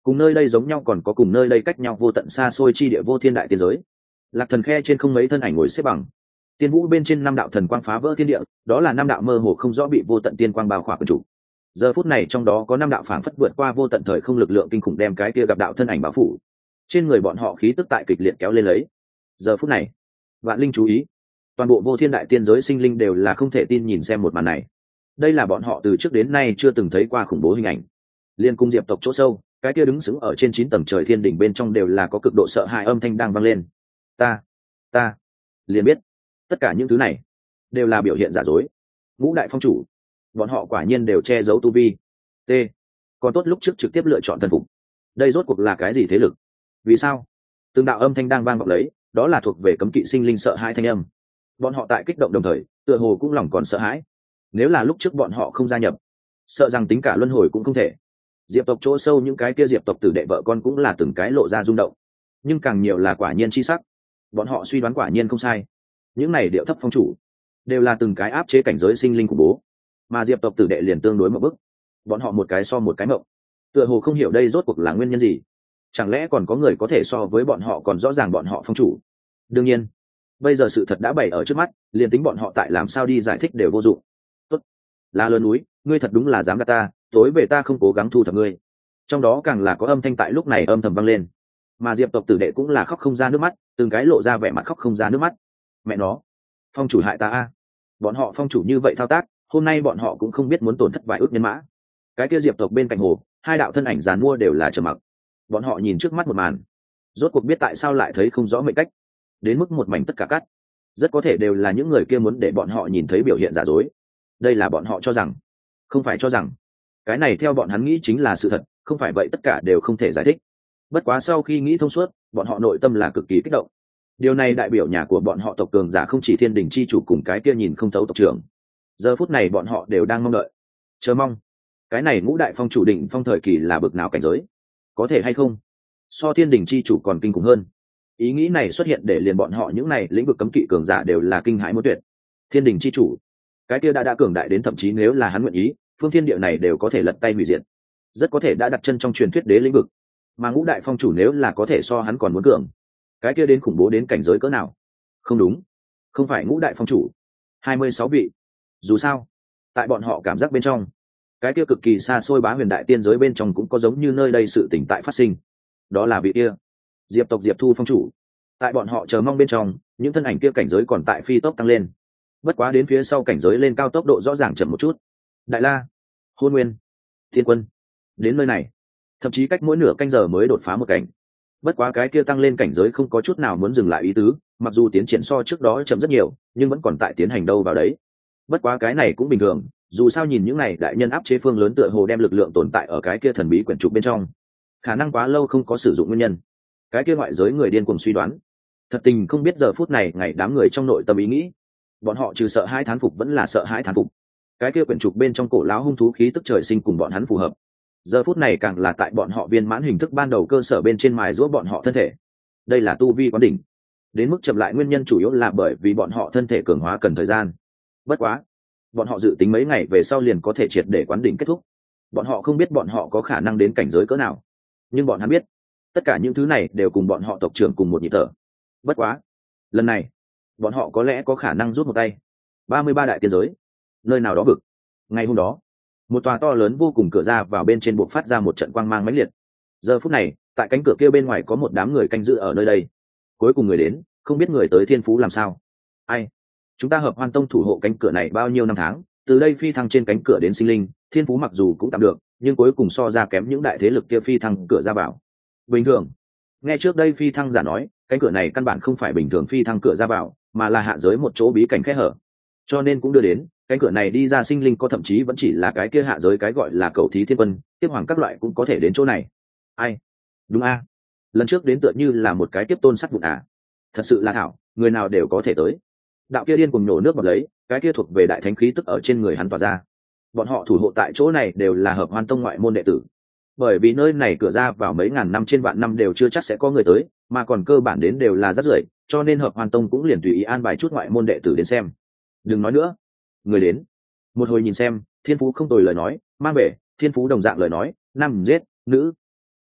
cùng nơi đây giống nhau còn có cùng nơi đây cách nhau vô tận xa xôi chi địa vô thiên đại tiên giới. Lạc Thần khe trên không mấy thân ảnh ngồi xếp bằng, tiên vũ bên trên năm đạo thần quang phá vỡ thiên địa, đó là năm đạo mơ hồ không rõ bị vô tận tiên quang bao khỏa quân chủ. Giờ phút này trong đó có năm đạo phảng phất vượt qua vô tận thời không lực lượng kinh khủng đem cái kia gặp đạo thân ảnh bao phủ, trên người bọn họ khí tức tại kịch liệt kéo lên lấy. Giờ phút này vạn linh chú ý, toàn bộ vô thiên đại tiên giới sinh linh đều là không thể tin nhìn xem một màn này. Đây là bọn họ từ trước đến nay chưa từng thấy qua khủng bố hình ảnh. Liên cung diệp tộc chỗ sâu, cái kia đứng sững ở trên chín tầng trời thiên đỉnh bên trong đều là có cực độ sợ hãi âm thanh đang vang lên. Ta, ta liền biết, tất cả những thứ này đều là biểu hiện giả dối. Ngũ đại phong chủ, bọn họ quả nhiên đều che giấu tu vi. T, còn tốt lúc trước trực tiếp lựa chọn thần phục. Đây rốt cuộc là cái gì thế lực? Vì sao? Từng đạo âm thanh đang vang vọng lấy, đó là thuộc về cấm kỵ sinh linh sợ hãi thanh âm. Bọn họ tại kích động đồng thời, tựa hồ cũng lòng còn sợ hãi. Nếu là lúc trước bọn họ không gia nhập, sợ rằng tính cả luân hồi cũng không thể. Diệp tộc chỗ sâu những cái kia diệp tộc tử đệ vợ con cũng là từng cái lộ ra rung động, nhưng càng nhiều là quả nhiên chi sắc. Bọn họ suy đoán quả nhiên không sai, những này điệu thấp phong chủ đều là từng cái áp chế cảnh giới sinh linh của bố, mà diệp tộc tử đệ liền tương đối một bức. Bọn họ một cái so một cái mộng, tựa hồ không hiểu đây rốt cuộc là nguyên nhân gì. Chẳng lẽ còn có người có thể so với bọn họ còn rõ ràng bọn họ phong chủ? Đương nhiên, bây giờ sự thật đã bày ở trước mắt, liền tính bọn họ tại làm sao đi giải thích đều vô dụng. Tốt, La Lớn núi, ngươi thật đúng là dám gạt ta, tối về ta không cố gắng thu thập ngươi. Trong đó càng là có âm thanh tại lúc này âm thầm vang lên, mà diệp tộc tử đệ cũng là khóc không ra nước mắt, từng cái lộ ra vẻ mặt khóc không ra nước mắt. Mẹ nó, phong chủ hại ta a! Bọn họ phong chủ như vậy thao tác, hôm nay bọn họ cũng không biết muốn tổn thất vài ước nhân mã. Cái kia diệp tộc bên cạnh hồ, hai đạo thân ảnh giàn mua đều là trầm mặc. Bọn họ nhìn trước mắt một màn, rốt cuộc biết tại sao lại thấy không rõ mệnh cách, đến mức một mảnh tất cả cắt. Rất có thể đều là những người kia muốn để bọn họ nhìn thấy biểu hiện giả dối. Đây là bọn họ cho rằng, không phải cho rằng. Cái này theo bọn hắn nghĩ chính là sự thật, không phải vậy tất cả đều không thể giải thích. Bất quá sau khi nghĩ thông suốt, bọn họ nội tâm là cực kỳ kích động. Điều này đại biểu nhà của bọn họ tộc cường giả không chỉ thiên đình chi chủ cùng cái kia nhìn không thấu tộc trưởng. Giờ phút này bọn họ đều đang mong đợi, chờ mong. Cái này ngũ đại phong chủ định phong thời kỳ là bực nào cảnh giới? Có thể hay không so thiên đình chi chủ còn kinh khủng hơn? Ý nghĩ này xuất hiện để liền bọn họ những này lĩnh vực cấm kỵ cường giả đều là kinh hãi muốn tuyệt. Thiên đình chi chủ, cái kia đã đã cường đại đến thậm chí nếu là hắn nguyện ý, phương thiên địa này đều có thể lật tay hủy diệt, rất có thể đã đặt chân trong truyền thuyết đế lĩnh vực. Mà ngũ đại phong chủ nếu là có thể so hắn còn muốn cường, cái kia đến khủng bố đến cảnh giới cỡ nào? Không đúng, không phải ngũ đại phong chủ, hai mươi sáu vị. Dù sao, tại bọn họ cảm giác bên trong, cái kia cực kỳ xa xôi bá huyền đại tiên giới bên trong cũng có giống như nơi đây sự tỉnh tại phát sinh. Đó là vị kia diệp tộc diệp thu phong chủ. Tại bọn họ chờ mong bên trong, những thân ảnh kia cảnh giới còn tại phi tốc tăng lên. Bất quá đến phía sau cảnh giới lên cao tốc độ rõ ràng chậm một chút. Đại la, hôn nguyên, thiên quân, đến nơi này thậm chí cách mỗi nửa canh giờ mới đột phá một cảnh. Bất quá cái kia tăng lên cảnh giới không có chút nào muốn dừng lại ý tứ, mặc dù tiến triển so trước đó chậm rất nhiều, nhưng vẫn còn tại tiến hành đâu vào đấy. Bất quá cái này cũng bình thường, dù sao nhìn những này đại nhân áp chế phương lớn tựa hồ đem lực lượng tồn tại ở cái kia thần bí quyển trục bên trong, khả năng quá lâu không có sử dụng nguyên nhân. Cái kia ngoại giới người điên cuồng suy đoán, thật tình không biết giờ phút này ngày đám người trong nội tâm ý nghĩ. Bọn họ trừ sợ hãi thán phục vẫn là sợ hãi thán phục. Cái kia quyển trục bên trong cổ lão hung thú khí tức trời sinh cùng bọn hắn phù hợp. Giờ phút này càng là tại bọn họ viên mãn hình thức ban đầu cơ sở bên trên mài giũa bọn họ thân thể. Đây là tu vi quán đỉnh. Đến mức chậm lại nguyên nhân chủ yếu là bởi vì bọn họ thân thể cường hóa cần thời gian. Bất quá, bọn họ dự tính mấy ngày về sau liền có thể triệt để quán đỉnh kết thúc. Bọn họ không biết bọn họ có khả năng đến cảnh giới cỡ nào, nhưng bọn hắn biết, tất cả những thứ này đều cùng bọn họ tộc trưởng cùng một nhịp thở. Bất quá, lần này, bọn họ có lẽ có khả năng rút một tay. ba mươi ba đại tiên giới, nơi nào đó vực. Ngày hôm đó, một tòa to lớn vô cùng cửa ra vào bên trên buộc phát ra một trận quang mang mãnh liệt. Giờ phút này, tại cánh cửa kia bên ngoài có một đám người canh giữ ở nơi đây. Cuối cùng người đến, không biết người tới thiên phú làm sao. Ai? Chúng ta hợp hoan tông thủ hộ cánh cửa này bao nhiêu năm tháng, từ đây phi thăng trên cánh cửa đến sinh linh, thiên phú mặc dù cũng tạm được, nhưng cuối cùng so ra kém những đại thế lực kia phi thăng cửa ra vào. Bình thường, nghe trước đây phi thăng giả nói, cánh cửa này căn bản không phải bình thường phi thăng cửa ra vào, mà là hạ giới một chỗ bí cảnh kẽ hở. Cho nên cũng đưa đến, cánh cửa này đi ra sinh linh có thậm chí vẫn chỉ là cái kia hạ giới cái gọi là cầu thí thiên quân, tiếp hoàng các loại cũng có thể đến chỗ này. Ai? Đúng a, lần trước đến tựa như là một cái tiếp tôn sắt vụn à. Thật sự là thảo, người nào đều có thể tới. Đạo kia điên cùng nhổ nước bọt lấy, cái kia thuộc về đại thánh khí tức ở trên người hắn tỏa ra. Bọn họ thủ hộ tại chỗ này đều là hợp hoan tông ngoại môn đệ tử. Bởi vì nơi này cửa ra vào mấy ngàn năm trên vạn năm đều chưa chắc sẽ có người tới, mà còn cơ bản đến đều là rất rưởi, cho nên hợp hoan tông cũng liền tùy ý an bài chút ngoại môn đệ tử đến xem. Đừng nói nữa, người đến. Một hồi nhìn xem, thiên phú không tồi lời nói, mang về, thiên phú đồng dạng lời nói, nam giết, nữ.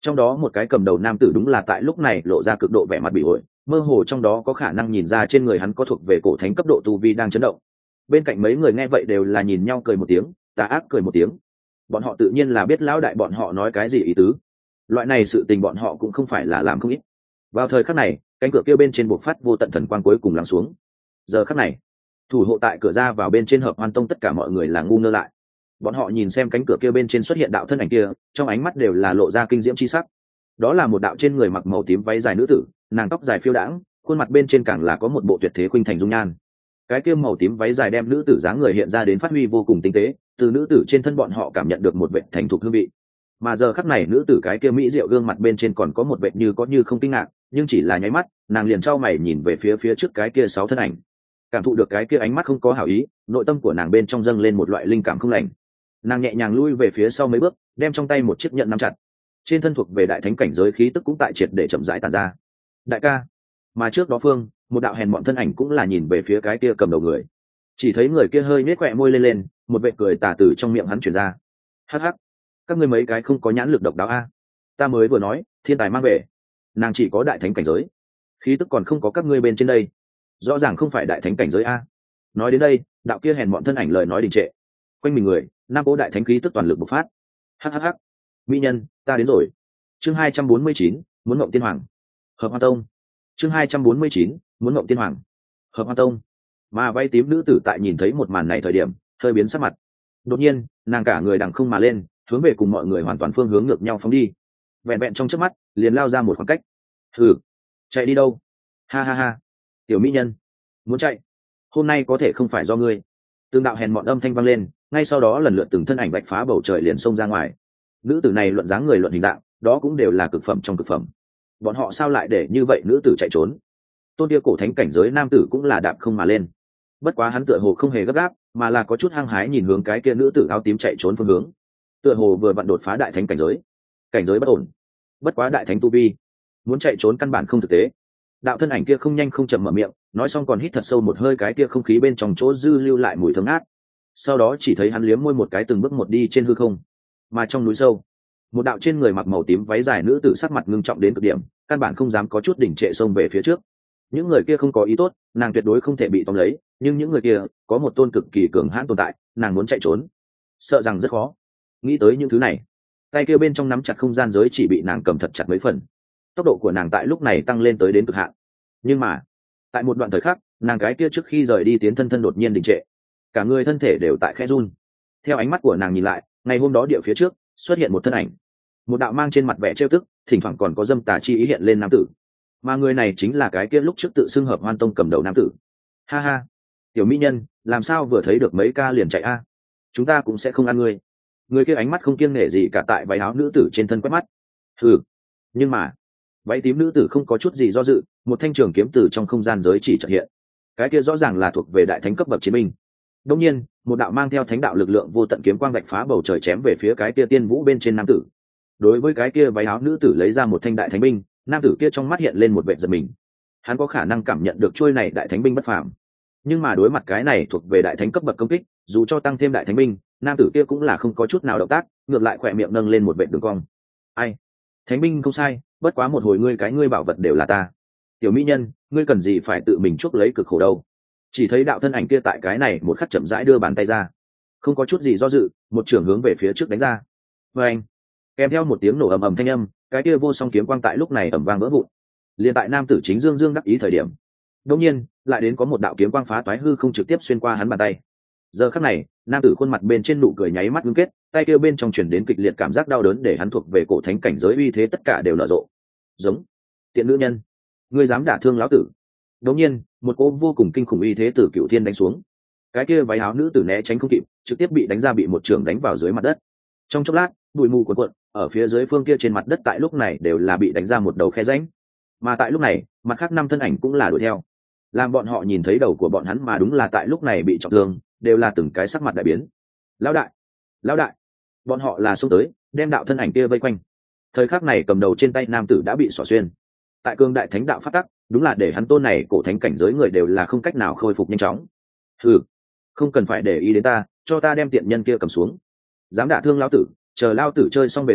Trong đó một cái cầm đầu nam tử đúng là tại lúc này lộ ra cực độ vẻ mặt bị ổi, mơ hồ trong đó có khả năng nhìn ra trên người hắn có thuộc về cổ thánh cấp độ tu vi đang chấn động. Bên cạnh mấy người nghe vậy đều là nhìn nhau cười một tiếng, tà ác cười một tiếng. Bọn họ tự nhiên là biết lão đại bọn họ nói cái gì ý tứ. Loại này sự tình bọn họ cũng không phải là làm không ít. Vào thời khắc này, cánh cửa kia bên trên bộc phát vô tận thần quang cuối cùng lắng xuống. Giờ khắc này, thủ hộ tại cửa ra vào bên trên Hợp Hoan Tông tất cả mọi người là ngu ngơ lại. Bọn họ nhìn xem cánh cửa kia bên trên xuất hiện đạo thân ảnh kia, trong ánh mắt đều là lộ ra kinh diễm chi sắc. Đó là một đạo trên người mặc màu tím váy dài nữ tử, nàng tóc dài phiêu đãng, khuôn mặt bên trên càng là có một bộ tuyệt thế khuynh thành dung nhan. Cái kia màu tím váy dài đem nữ tử dáng người hiện ra đến phát huy vô cùng tinh tế, từ nữ tử trên thân bọn họ cảm nhận được một vẻ thành thục hương vị. Mà giờ khắc này nữ tử cái kia mỹ diệu gương mặt bên trên còn có một vẻ như có như không kinh ngạc, nhưng chỉ là nháy mắt, nàng liền trao mày nhìn về phía phía trước cái kia sáu thân ảnh. Cảm thụ được cái kia ánh mắt không có hảo ý, nội tâm của nàng bên trong dâng lên một loại linh cảm không lành. Nàng nhẹ nhàng lui về phía sau mấy bước, đem trong tay một chiếc nhẫn nắm chặt. Trên thân thuộc về đại thánh cảnh giới khí tức cũng tại triệt để chậm rãi tàn ra. Đại ca. Mà trước đó phương, một đạo hèn mọn thân ảnh cũng là nhìn về phía cái kia cầm đầu người. Chỉ thấy người kia hơi nhếch khóe môi lên lên, một vệt cười tà từ trong miệng hắn truyền ra. Hắc hắc, các ngươi mấy cái không có nhãn lực độc đáo a. Ta mới vừa nói, thiên tài mang về, nàng chỉ có đại thánh cảnh giới, khí tức còn không có các ngươi bên trên đây, rõ ràng không phải đại thánh cảnh giới a. Nói đến đây, đạo kia hèn mọn thân ảnh lời nói đình trệ. Quanh mình người, nam cố đại thánh khí tức toàn lực bộc phát. Hắc hắc hắc, mỹ nhân, ta đến rồi. Chương hai trăm bốn mươi chín, muốn ngộng tiên hoàng. Hợp Hoan Tông. Chương hai trăm bốn mươi chín, muốn ngộng tiên hoàng. Hợp Hoan Tông. Mà váy tím nữ tử tại nhìn thấy một màn này thời điểm, hơi biến sắc mặt. Đột nhiên, nàng cả người đằng không mà lên, hướng về cùng mọi người hoàn toàn phương hướng ngược nhau phóng đi. Vẹn vẹn trong chớp mắt, liền lao ra một khoảng cách. Hừ, chạy đi đâu? Ha ha ha, tiểu mỹ nhân, muốn chạy? Hôm nay có thể không phải do ngươi. Tương đạo hèn mọn âm thanh vang lên, ngay sau đó lần lượt từng thân ảnh bạch phá bầu trời liền xông ra ngoài. Nữ tử này luận dáng người luận hình dạng, đó cũng đều là cực phẩm trong cực phẩm. Bọn họ sao lại để như vậy nữ tử chạy trốn? Tôn kia cổ thánh cảnh giới nam tử cũng là đạp không mà lên. Bất quá hắn tựa hồ không hề gấp gáp, mà là có chút hăng hái nhìn hướng cái kia nữ tử áo tím chạy trốn phương hướng. Tựa hồ vừa vặn đột phá đại thánh cảnh giới. Cảnh giới bất ổn. Bất quá đại thánh tu vi, muốn chạy trốn căn bản không thực tế. Đạo thân ảnh kia không nhanh không chậm mở miệng, nói xong còn hít thật sâu một hơi cái kia không khí bên trong chỗ dư lưu lại mùi thơm ngát. Sau đó chỉ thấy hắn liếm môi một cái từng bước một đi trên hư không. Mà trong núi sâu, một đạo trên người mặc màu tím váy dài nữ tử sắc mặt ngưng trọng đến cực điểm, căn bản không dám có chút đỉnh trệ xông về phía trước. Những người kia không có ý tốt, nàng tuyệt đối không thể bị tóm lấy, nhưng những người kia có một tôn cực kỳ cường hãn tồn tại, nàng muốn chạy trốn, sợ rằng rất khó. Nghĩ tới những thứ này, tay kia bên trong nắm chặt không gian giới chỉ bị nàng cầm thật chặt mấy phần. Tốc độ của nàng tại lúc này tăng lên tới đến cực hạn. Nhưng mà, tại một đoạn thời khắc, nàng cái kia trước khi rời đi tiến thân thân đột nhiên đình trệ, cả người thân thể đều tại khẽ run. Theo ánh mắt của nàng nhìn lại, ngày hôm đó địa phía trước xuất hiện một thân ảnh, một đạo mang trên mặt vẻ trêu tức, thỉnh thoảng còn có dâm tà chi ý hiện lên nam tử. Mà người này chính là cái kia lúc trước tự xưng Hợp Hoan Tông cầm đầu nam tử. Ha ha, tiểu mỹ nhân, làm sao vừa thấy được mấy ca liền chạy a? Chúng ta cũng sẽ không ăn ngươi. Người kia ánh mắt không kiêng nể gì cả tại váy áo nữ tử trên thân quét mắt. Ừ, nhưng mà váy tím nữ tử không có chút gì do dự, một thanh trường kiếm từ trong không gian giới chỉ chợt hiện. Cái kia rõ ràng là thuộc về đại thánh cấp bậc chiến binh. Đương nhiên, một đạo mang theo thánh đạo lực lượng vô tận kiếm quang vạch phá bầu trời chém về phía cái kia tiên vũ bên trên nam tử. Đối với cái kia váy áo nữ tử lấy ra một thanh đại thánh binh, nam tử kia trong mắt hiện lên một vẻ giật mình. Hắn có khả năng cảm nhận được chuôi này đại thánh binh bất phàm, nhưng mà đối mặt cái này thuộc về đại thánh cấp bậc công kích, dù cho tăng thêm đại thánh binh, nam tử kia cũng là không có chút nào động tác, ngược lại khỏe miệng nâng lên một vẻ đường cong. Ai, thánh binh không sai, bất quá một hồi ngươi cái ngươi bảo vật đều là ta. Tiểu mỹ nhân, ngươi cần gì phải tự mình chuốc lấy cực khổ đâu? Chỉ thấy đạo thân ảnh kia tại cái này một khắc chậm rãi đưa bàn tay ra, không có chút gì do dự, một trường hướng về phía trước đánh ra. Và anh, kèm theo một tiếng nổ ầm ầm thanh âm, cái kia vô song kiếm quang tại lúc này ầm vang vỡ vụn. Liên tại nam tử chính dương dương đắc ý thời điểm, đột nhiên lại đến có một đạo kiếm quang phá toái hư không trực tiếp xuyên qua hắn bàn tay. Giờ khắc này, nam tử khuôn mặt bên trên nụ cười nháy mắt ngưng kết, tay kia bên trong truyền đến kịch liệt cảm giác đau đớn để hắn thuộc về cổ thánh cảnh giới uy thế tất cả đều nở rộ. Giống, tiện nữ nhân, ngươi dám đả thương lão tử! Đột nhiên, một cỗ vô cùng kinh khủng uy thế từ cửu thiên đánh xuống. Cái kia váy áo nữ tử né tránh không kịp, trực tiếp bị đánh ra bị một trường đánh vào dưới mặt đất. Trong chốc lát, bụi mù cuộn cuộn, ở phía dưới phương kia trên mặt đất tại lúc này đều là bị đánh ra một đầu khe rãnh. Mà tại lúc này, mặt khác năm thân ảnh cũng là đuổi theo. Làm bọn họ nhìn thấy đầu của bọn hắn mà đúng là tại lúc này bị trọng thương, đều là từng cái sắc mặt đại biến. Lão đại, lão đại! Bọn họ là xông tới, đem đạo thân ảnh kia vây quanh. Thời khắc này cầm đầu trên tay nam tử đã bị xỏ xuyên. Tại cương đại thánh đạo phát tắc, đúng là để hắn tôn này cổ thánh cảnh giới người đều là không cách nào khôi phục nhanh chóng. Hừ, không cần phải để ý đến ta, cho ta đem tiện nhân kia cầm xuống. Dám đả thương lão tử, chờ lão tử chơi xong về sau,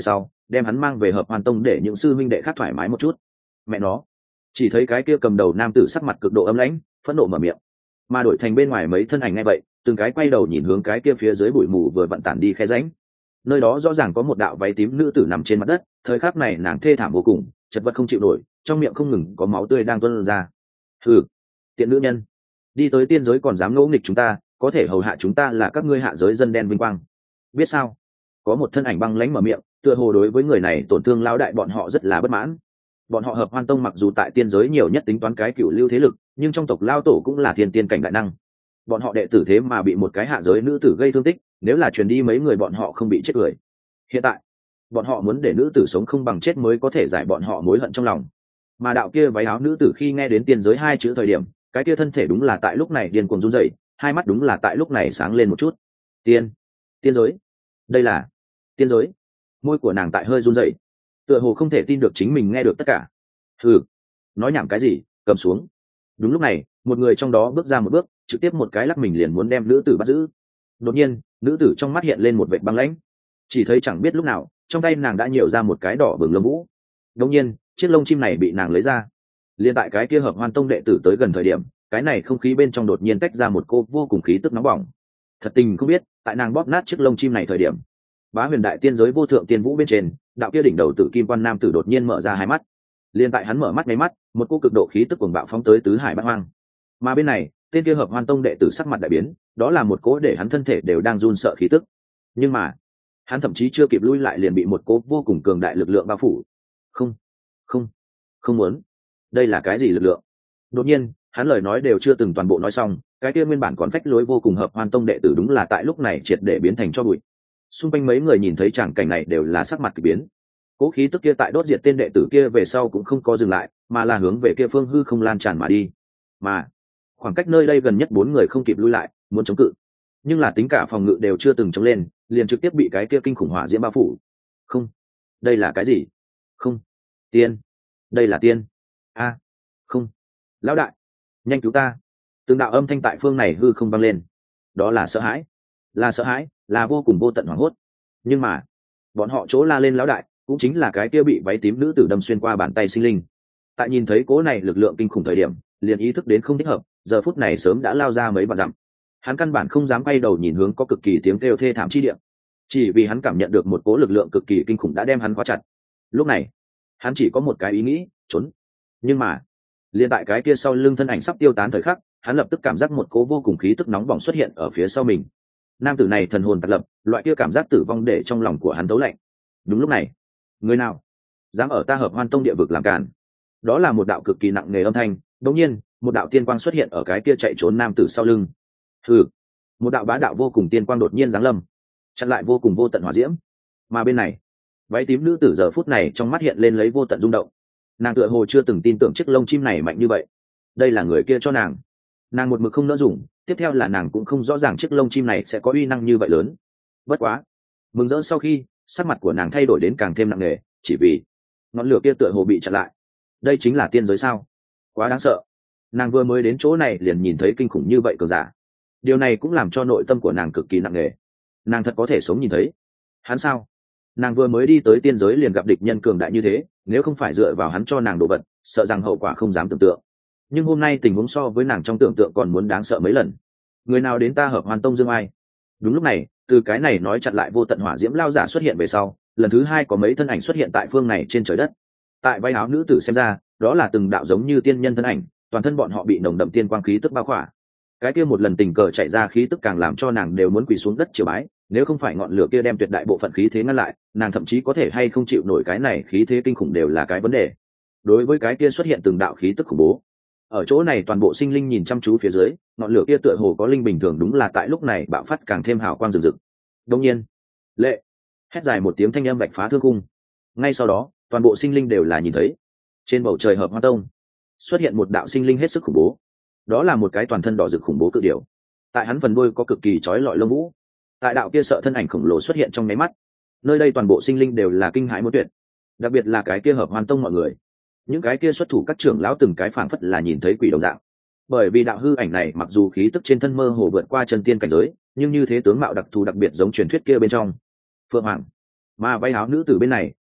đem hắn mang về hợp hoàn tông để những sư huynh đệ khác thoải mái một chút. Mẹ nó, chỉ thấy cái kia cầm đầu nam tử sắc mặt cực độ ấm lãnh, phẫn nộ mở miệng. Mà đổi thành bên ngoài mấy thân ảnh ngay vậy, từng cái quay đầu nhìn hướng cái kia phía dưới bụi mù vừa vặn tản đi khe rãnh. Nơi đó rõ ràng có một đạo váy tím nữ tử nằm trên mặt đất, thời khắc này nàng thê thảm vô cùng, chật vật không chịu nổi, trong miệng không ngừng có máu tươi đang tuôn ra. Hừ, tiện nữ nhân, đi tới tiên giới còn dám ngỗ nghịch chúng ta, có thể hầu hạ chúng ta là các ngươi hạ giới dân đen vinh quang. Biết sao? Có một thân ảnh băng lãnh mở miệng, tựa hồ đối với người này tổn thương lão đại bọn họ rất là bất mãn. Bọn họ hợp hoan tông mặc dù tại tiên giới nhiều nhất tính toán cái cựu lưu thế lực, nhưng trong tộc lao tổ cũng là thiên tiên cảnh đại năng. Bọn họ đệ tử thế mà bị một cái hạ giới nữ tử gây thương tích, nếu là truyền đi mấy người bọn họ không bị chết cười. Hiện tại bọn họ muốn để nữ tử sống không bằng chết mới có thể giải bọn họ mối hận trong lòng. Mà đạo kia váy áo nữ tử khi nghe đến tiên giới hai chữ thời điểm, cái kia thân thể đúng là tại lúc này điên cuồng run rẩy, hai mắt đúng là tại lúc này sáng lên một chút. Tiên, tiên giới, đây là tiên giới. Môi của nàng tại hơi run rẩy, tựa hồ không thể tin được chính mình nghe được tất cả. Hừ, nói nhảm cái gì, cầm xuống. Đúng lúc này, một người trong đó bước ra một bước, trực tiếp một cái lắc mình liền muốn đem nữ tử bắt giữ. Đột nhiên, nữ tử trong mắt hiện lên một vệt băng lãnh, chỉ thấy chẳng biết lúc nào trong tay nàng đã nhiều ra một cái đỏ bừng lông vũ. Đột nhiên, chiếc lông chim này bị nàng lấy ra. Liên tại cái kia hợp hoan tông đệ tử tới gần thời điểm, cái này không khí bên trong đột nhiên tách ra một cô vô cùng khí tức nóng bỏng. Thật tình không biết, tại nàng bóp nát chiếc lông chim này thời điểm, bá huyền đại tiên giới vô thượng tiên vũ bên trên, đạo kia đỉnh đầu tử kim quan nam tử đột nhiên mở ra hai mắt. Liên tại hắn mở mắt mấy mắt, một cô cực độ khí tức cuồng bạo phóng tới tứ hải bát hoang. Mà bên này, tên kia hợp hoan tông đệ tử sắc mặt đại biến, đó là một cố để hắn thân thể đều đang run sợ khí tức. Nhưng mà, hắn thậm chí chưa kịp lui lại liền bị một cố vô cùng cường đại lực lượng bao phủ. Không, không, không muốn. Đây là cái gì lực lượng? Đột nhiên, hắn lời nói đều chưa từng toàn bộ nói xong, cái kia nguyên bản còn phách lối vô cùng hợp hoan tông đệ tử đúng là tại lúc này triệt để biến thành cho bụi. Xung quanh mấy người nhìn thấy tràng cảnh này đều là sắc mặt kỳ biến. Cố khí tức kia tại đốt diệt tên đệ tử kia về sau cũng không có dừng lại, mà là hướng về kia phương hư không lan tràn mà đi. Mà khoảng cách nơi đây gần nhất bốn người không kịp lui lại, muốn chống cự, nhưng là tính cả phòng ngự đều chưa từng chống lên, liền trực tiếp bị cái kia kinh khủng hỏa diễm bao phủ. Không, đây là cái gì? Không, tiên, đây là tiên. A, không, lão đại, nhanh cứu ta! Từng đạo âm thanh tại phương này hư không vang lên. Đó là sợ hãi, là sợ hãi, là vô cùng vô tận hoảng hốt. Nhưng mà bọn họ chỗ la lên lão đại, cũng chính là cái kia bị váy tím nữ tử đâm xuyên qua bàn tay sinh linh. Tại nhìn thấy cố này lực lượng kinh khủng thời điểm, liền ý thức đến không thích hợp, giờ phút này sớm đã lao ra mấy vạn dặm. Hắn căn bản không dám quay đầu nhìn hướng có cực kỳ tiếng kêu thê thảm chi địa, chỉ vì hắn cảm nhận được một cố lực lượng cực kỳ kinh khủng đã đem hắn khóa chặt. Lúc này hắn chỉ có một cái ý nghĩ, trốn. Nhưng mà liền tại cái kia sau lưng thân ảnh sắp tiêu tán thời khắc, hắn lập tức cảm giác một cố vô cùng khí tức nóng bỏng xuất hiện ở phía sau mình. Nam tử này thần hồn tạc lập, loại kia cảm giác tử vong để trong lòng của hắn tấu lạnh. Đúng lúc này, người nào dám ở ta hợp hoan tông địa vực làm cản? Đó là một đạo cực kỳ nặng nề âm thanh. Đột nhiên, một đạo tiên quang xuất hiện ở cái kia chạy trốn nam tử sau lưng. Hừ, một đạo bá đạo vô cùng tiên quang đột nhiên giáng lâm, chặn lại vô cùng vô tận hỏa diễm. Mà bên này, váy tím nữ tử giờ phút này trong mắt hiện lên lấy vô tận rung động. Nàng tựa hồ chưa từng tin tưởng chiếc lông chim này mạnh như vậy. Đây là người kia cho nàng. Nàng một mực không nỡ dùng, tiếp theo là nàng cũng không rõ ràng chiếc lông chim này sẽ có uy năng như vậy lớn. Bất quá mừng rỡ sau khi, sắc mặt của nàng thay đổi đến càng thêm nặng nề, chỉ vì ngọn lửa kia tựa hồ bị chặn lại. Đây chính là tiên giới sao? Quá đáng sợ. Nàng vừa mới đến chỗ này liền nhìn thấy kinh khủng như vậy cường giả. Điều này cũng làm cho nội tâm của nàng cực kỳ nặng nề. Nàng thật có thể sống nhìn thấy hắn sao? Nàng vừa mới đi tới tiên giới liền gặp địch nhân cường đại như thế, nếu không phải dựa vào hắn cho nàng đồ vật, sợ rằng hậu quả không dám tưởng tượng. Nhưng hôm nay tình huống so với nàng trong tưởng tượng còn muốn đáng sợ mấy lần. Người nào đến ta hợp hoan tông dương ai? Đúng lúc này, từ cái này nói chặn lại vô tận hỏa diễm lao giả xuất hiện về sau, lần thứ hai có mấy thân ảnh xuất hiện tại phương này trên trời đất. Tại váy áo nữ tử xem ra, đó là từng đạo giống như tiên nhân thân ảnh, toàn thân bọn họ bị nồng đậm tiên quang khí tức bao khỏa. Cái kia một lần tình cờ chạy ra khí tức càng làm cho nàng đều muốn quỳ xuống đất triều bái, nếu không phải ngọn lửa kia đem tuyệt đại bộ phận khí thế ngăn lại, nàng thậm chí có thể hay không chịu nổi cái này khí thế kinh khủng đều là cái vấn đề. Đối với cái kia xuất hiện từng đạo khí tức khủng bố, ở chỗ này toàn bộ sinh linh nhìn chăm chú phía dưới, ngọn lửa kia tựa hồ có linh bình thường, đúng là tại lúc này bạo phát càng thêm hào quang rực rực. Đương nhiên, lệ hét dài một tiếng thanh âm bạch phá thương cung. Ngay sau đó, toàn bộ sinh linh đều là nhìn thấy, trên bầu trời hợp hoan tông xuất hiện một đạo sinh linh hết sức khủng bố. Đó là một cái toàn thân đỏ rực khủng bố cự điểu, tại hắn phần đuôi có cực kỳ chói lọi lông vũ. Tại đạo kia sợ thân ảnh khổng lồ xuất hiện trong máy mắt, nơi đây toàn bộ sinh linh đều là kinh hãi muốn tuyệt, đặc biệt là cái kia hợp hoan tông mọi người. Những cái kia xuất thủ các trưởng lão từng cái phảng phất là nhìn thấy quỷ đồng dạng, bởi vì đạo hư ảnh này mặc dù khí tức trên thân mơ hồ vượt qua chân tiên cảnh giới, nhưng như thế tướng mạo đặc thù đặc biệt giống truyền thuyết kia bên trong phượng hoàng. Mà váy áo nữ tử bên này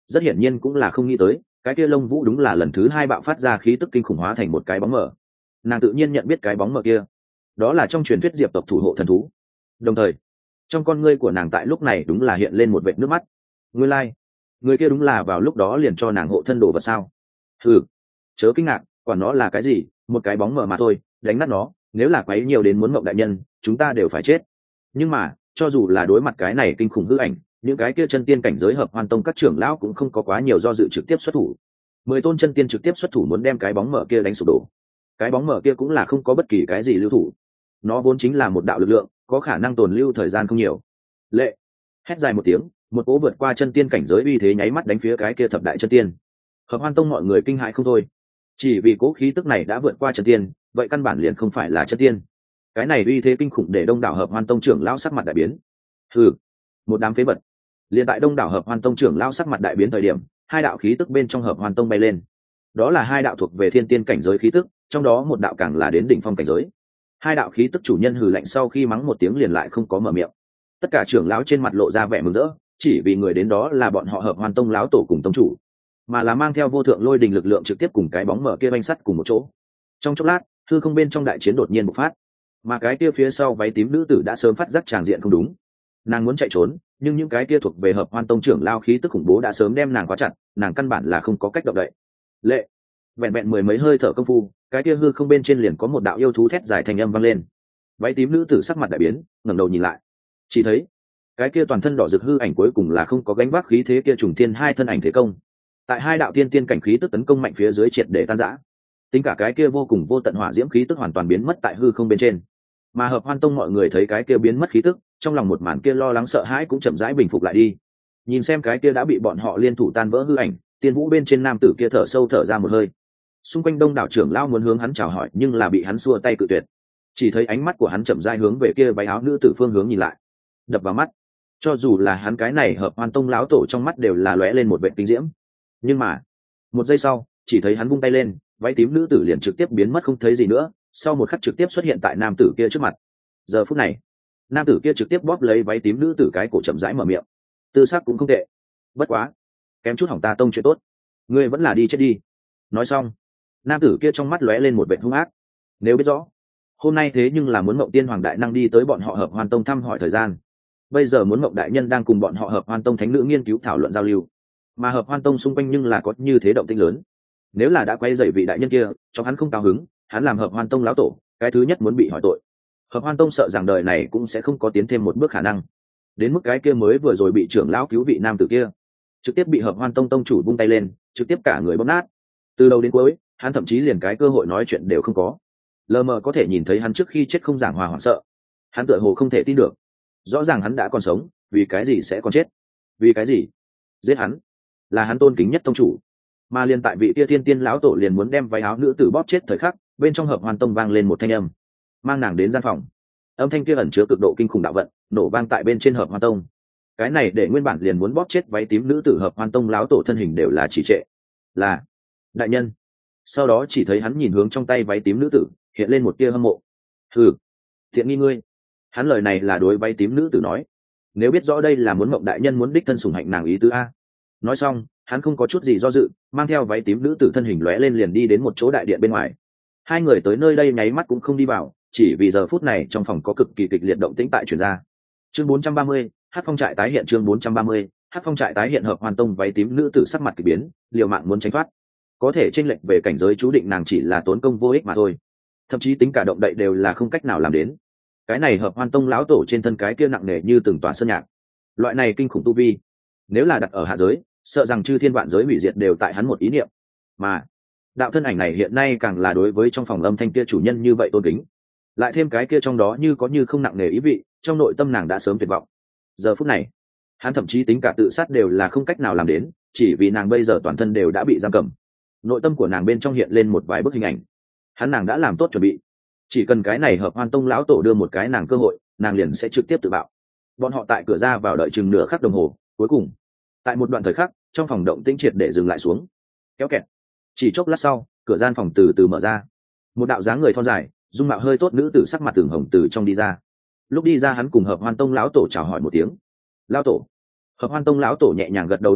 rất hiển nhiên cũng là không nghĩ tới cái kia lông vũ đúng là lần thứ hai bạo phát ra khí tức kinh khủng hóa thành một cái bóng mờ. Nàng tự nhiên nhận biết cái bóng mờ kia, đó là trong truyền thuyết diệp tộc thủ hộ thần thú. Đồng thời trong con ngươi của nàng tại lúc này đúng là hiện lên một vệt nước mắt. Nguyên lai like, người kia đúng là vào lúc đó liền cho nàng hộ thân đồ vật sao? Ừ, chớ kinh ngạc, quản nó là cái gì, một cái bóng mờ mà thôi, đánh nát nó, nếu là quấy nhiều đến muốn mộng đại nhân, chúng ta đều phải chết. Nhưng mà cho dù là đối mặt cái này kinh khủng hư ảnh, những cái kia chân tiên cảnh giới hợp hoan tông các trưởng lão cũng không có quá nhiều do dự trực tiếp xuất thủ. Mười tôn chân tiên trực tiếp xuất thủ muốn đem cái bóng mờ kia đánh sụp đổ. Cái bóng mờ kia cũng là không có bất kỳ cái gì lưu thủ, nó vốn chính là một đạo lực lượng có khả năng tồn lưu thời gian không nhiều. Lệ hét dài một tiếng, một cỗ vượt qua chân tiên cảnh giới uy thế nháy mắt đánh phía cái kia thập đại chân tiên. Hợp hoan tông mọi người kinh hãi không thôi, chỉ vì cỗ khí tức này đã vượt qua chân tiên, vậy căn bản liền không phải là chân tiên. Cái này uy thế kinh khủng để đông đảo hợp hoan tông trưởng lão sắc mặt đại biến. Hừ, một đám phế vật. Liên tại đông đảo hợp hoan tông trưởng lão sắc mặt đại biến thời điểm, hai đạo khí tức bên trong hợp hoan tông bay lên. Đó là hai đạo thuộc về thiên tiên cảnh giới khí tức, trong đó một đạo càng là đến đỉnh phong cảnh giới. Hai đạo khí tức chủ nhân hừ lạnh sau khi mắng một tiếng liền lại không có mở miệng. Tất cả trưởng lão trên mặt lộ ra vẻ mừng rỡ, chỉ vì người đến đó là bọn họ hợp hoan tông lão tổ cùng tông chủ, mà là mang theo vô thượng lôi đình lực lượng trực tiếp cùng cái bóng mở kia banh sắt cùng một chỗ. Trong chốc lát hư không bên trong đại chiến đột nhiên bộc phát, mà cái kia phía sau váy tím nữ tử đã sớm phát giác tràng diện không đúng. Nàng muốn chạy trốn, nhưng những cái kia thuộc về hợp hoan tông trưởng lao khí tức khủng bố đã sớm đem nàng khóa chặt, nàng căn bản là không có cách động đậy. Lệ vẹn vẹn mười mấy hơi thở công phu, cái kia hư không bên trên liền có một đạo yêu thú thét dài thành âm vang lên. Váy tím nữ tử sắc mặt đại biến, ngẩng đầu nhìn lại, chỉ thấy cái kia toàn thân đỏ rực hư ảnh cuối cùng là không có gánh vác khí thế kia trùng thiên hai thân ảnh thế công. Tại hai đạo tiên tiên cảnh khí tức tấn công mạnh phía dưới triệt để tan rã, tính cả cái kia vô cùng vô tận hỏa diễm khí tức hoàn toàn biến mất tại hư không bên trên. Mà hợp hoan tông mọi người thấy cái kia biến mất khí tức, trong lòng một màn kia lo lắng sợ hãi cũng chậm rãi bình phục lại đi. Nhìn xem cái kia đã bị bọn họ liên thủ tan vỡ hư ảnh, tiên vũ bên trên nam tử kia thở sâu thở ra một hơi. Xung quanh đông đảo trưởng lao muốn hướng hắn chào hỏi nhưng là bị hắn xua tay cự tuyệt. Chỉ thấy ánh mắt của hắn chậm rãi hướng về kia váy áo nữ tử phương hướng nhìn lại, đập vào mắt, cho dù là hắn cái này hợp hoan tông lão tổ trong mắt đều là lóe lên một vẻ kinh diễm. Nhưng mà một giây sau, chỉ thấy hắn vung tay lên, váy tím nữ tử liền trực tiếp biến mất không thấy gì nữa, sau một khắc trực tiếp xuất hiện tại nam tử kia trước mặt. Giờ phút này nam tử kia trực tiếp bóp lấy váy tím nữ tử cái cổ chậm rãi mở miệng, tư sắc cũng không tệ, bất quá kém chút hỏng ta tông chuyện tốt, ngươi vẫn là đi chết đi. Nói xong nam tử kia trong mắt lóe lên một vẻ hung ác. Nếu biết rõ hôm nay thế nhưng là muốn mộng tiên hoàng đại năng đi tới bọn họ hợp hoan tông thăm hỏi thời gian, bây giờ muốn mộng đại nhân đang cùng bọn họ hợp hoan tông thánh nữ nghiên cứu thảo luận giao lưu, mà hợp hoan tông xung quanh nhưng là có như thế động tĩnh lớn. Nếu là đã quay dậy vị đại nhân kia cho hắn không cao hứng, hắn làm hợp hoan tông lão tổ cái thứ nhất muốn bị hỏi tội. Hợp hoan tông sợ rằng đời này cũng sẽ không có tiến thêm một bước khả năng, đến mức cái kia mới vừa rồi bị trưởng lão cứu vị nam tử kia trực tiếp bị hợp hoan tông tông chủ vung tay lên, trực tiếp cả người bóp nát. Từ đầu đến cuối hắn thậm chí liền cái cơ hội nói chuyện đều không có. Lờ mờ có thể nhìn thấy hắn trước khi chết không giảng hòa hoảng sợ, hắn tựa hồ không thể tin được, rõ ràng hắn đã còn sống, vì cái gì sẽ còn chết? Vì cái gì giết hắn? Là hắn tôn kính nhất tông chủ, mà liền tại vị kia thiên tiên lão tổ liền muốn đem váy áo nữ tử bóp chết thời khắc, bên trong hợp hoan tông vang lên một thanh âm, mang nàng đến gian phòng. Âm thanh kia ẩn chứa cực độ kinh khủng đạo vận, nổ vang tại bên trên hợp hoan tông. Cái này để nguyên bản liền muốn bóp chết váy tím nữ tử hợp hoan tông lão tổ thân hình đều là chỉ trệ. Là đại nhân. Sau đó chỉ thấy hắn nhìn hướng trong tay váy tím nữ tử, hiện lên một tia hâm mộ. Hừ, thiện nghi ngươi. Hắn lời này là đối váy tím nữ tử nói, nếu biết rõ đây là muốn mộng đại nhân muốn đích thân sủng hạnh nàng ý tứ a. Nói xong hắn không có chút gì do dự, mang theo váy tím nữ tử thân hình lóe lên liền đi đến một chỗ đại điện bên ngoài. Hai người tới nơi đây nháy mắt cũng không đi vào, chỉ vì giờ phút này trong phòng có cực kỳ kịch liệt động tĩnh tại truyền ra. Chương bốn trăm ba mươi, Hát phong trại tái hiện. Chương bốn trăm ba mươi, Hát phong trại tái hiện. Hợp hoàn tông váy tím nữ tử sắc mặt kỳ biến, liều mạng muốn tránh thoát. Có thể chênh lệch về cảnh giới chú định nàng chỉ là tốn công vô ích mà thôi, thậm chí tính cả động đậy đều là không cách nào làm đến. Cái này hợp hoan tông lão tổ trên thân cái kia nặng nề như từng tòa sơn nhạc, loại này kinh khủng tu vi, nếu là đặt ở hạ giới, sợ rằng chư thiên vạn giới hủy diệt đều tại hắn một ý niệm. Mà đạo thân ảnh này hiện nay càng là đối với trong phòng âm thanh kia chủ nhân như vậy tôn kính, lại thêm cái kia trong đó như có như không nặng nề ý vị, trong nội tâm nàng đã sớm tuyệt vọng. Giờ phút này hắn thậm chí tính cả tự sát đều là không cách nào làm đến, chỉ vì nàng bây giờ toàn thân đều đã bị giam cầm. Nội tâm của nàng bên trong hiện lên một vài bức hình ảnh, hắn nàng đã làm tốt chuẩn bị, chỉ cần cái này hợp hoan tông lão tổ đưa một cái nàng cơ hội, nàng liền sẽ trực tiếp tự bạo. Bọn họ tại cửa ra vào đợi chừng nửa khắc đồng hồ, cuối cùng tại một đoạn thời khắc trong phòng động tĩnh triệt để dừng lại xuống. Kéo kẹt, chỉ chốc lát sau cửa gian phòng từ từ mở ra, một đạo dáng người thon dài dung mạo hơi tốt nữ tử sắc mặt tường hồng từ trong đi ra. Lúc đi ra hắn cùng hợp hoan tông lão tổ chào hỏi một tiếng. Lão tổ. Hợp hoan tông lão tổ nhẹ nhàng gật đầu đáp lại,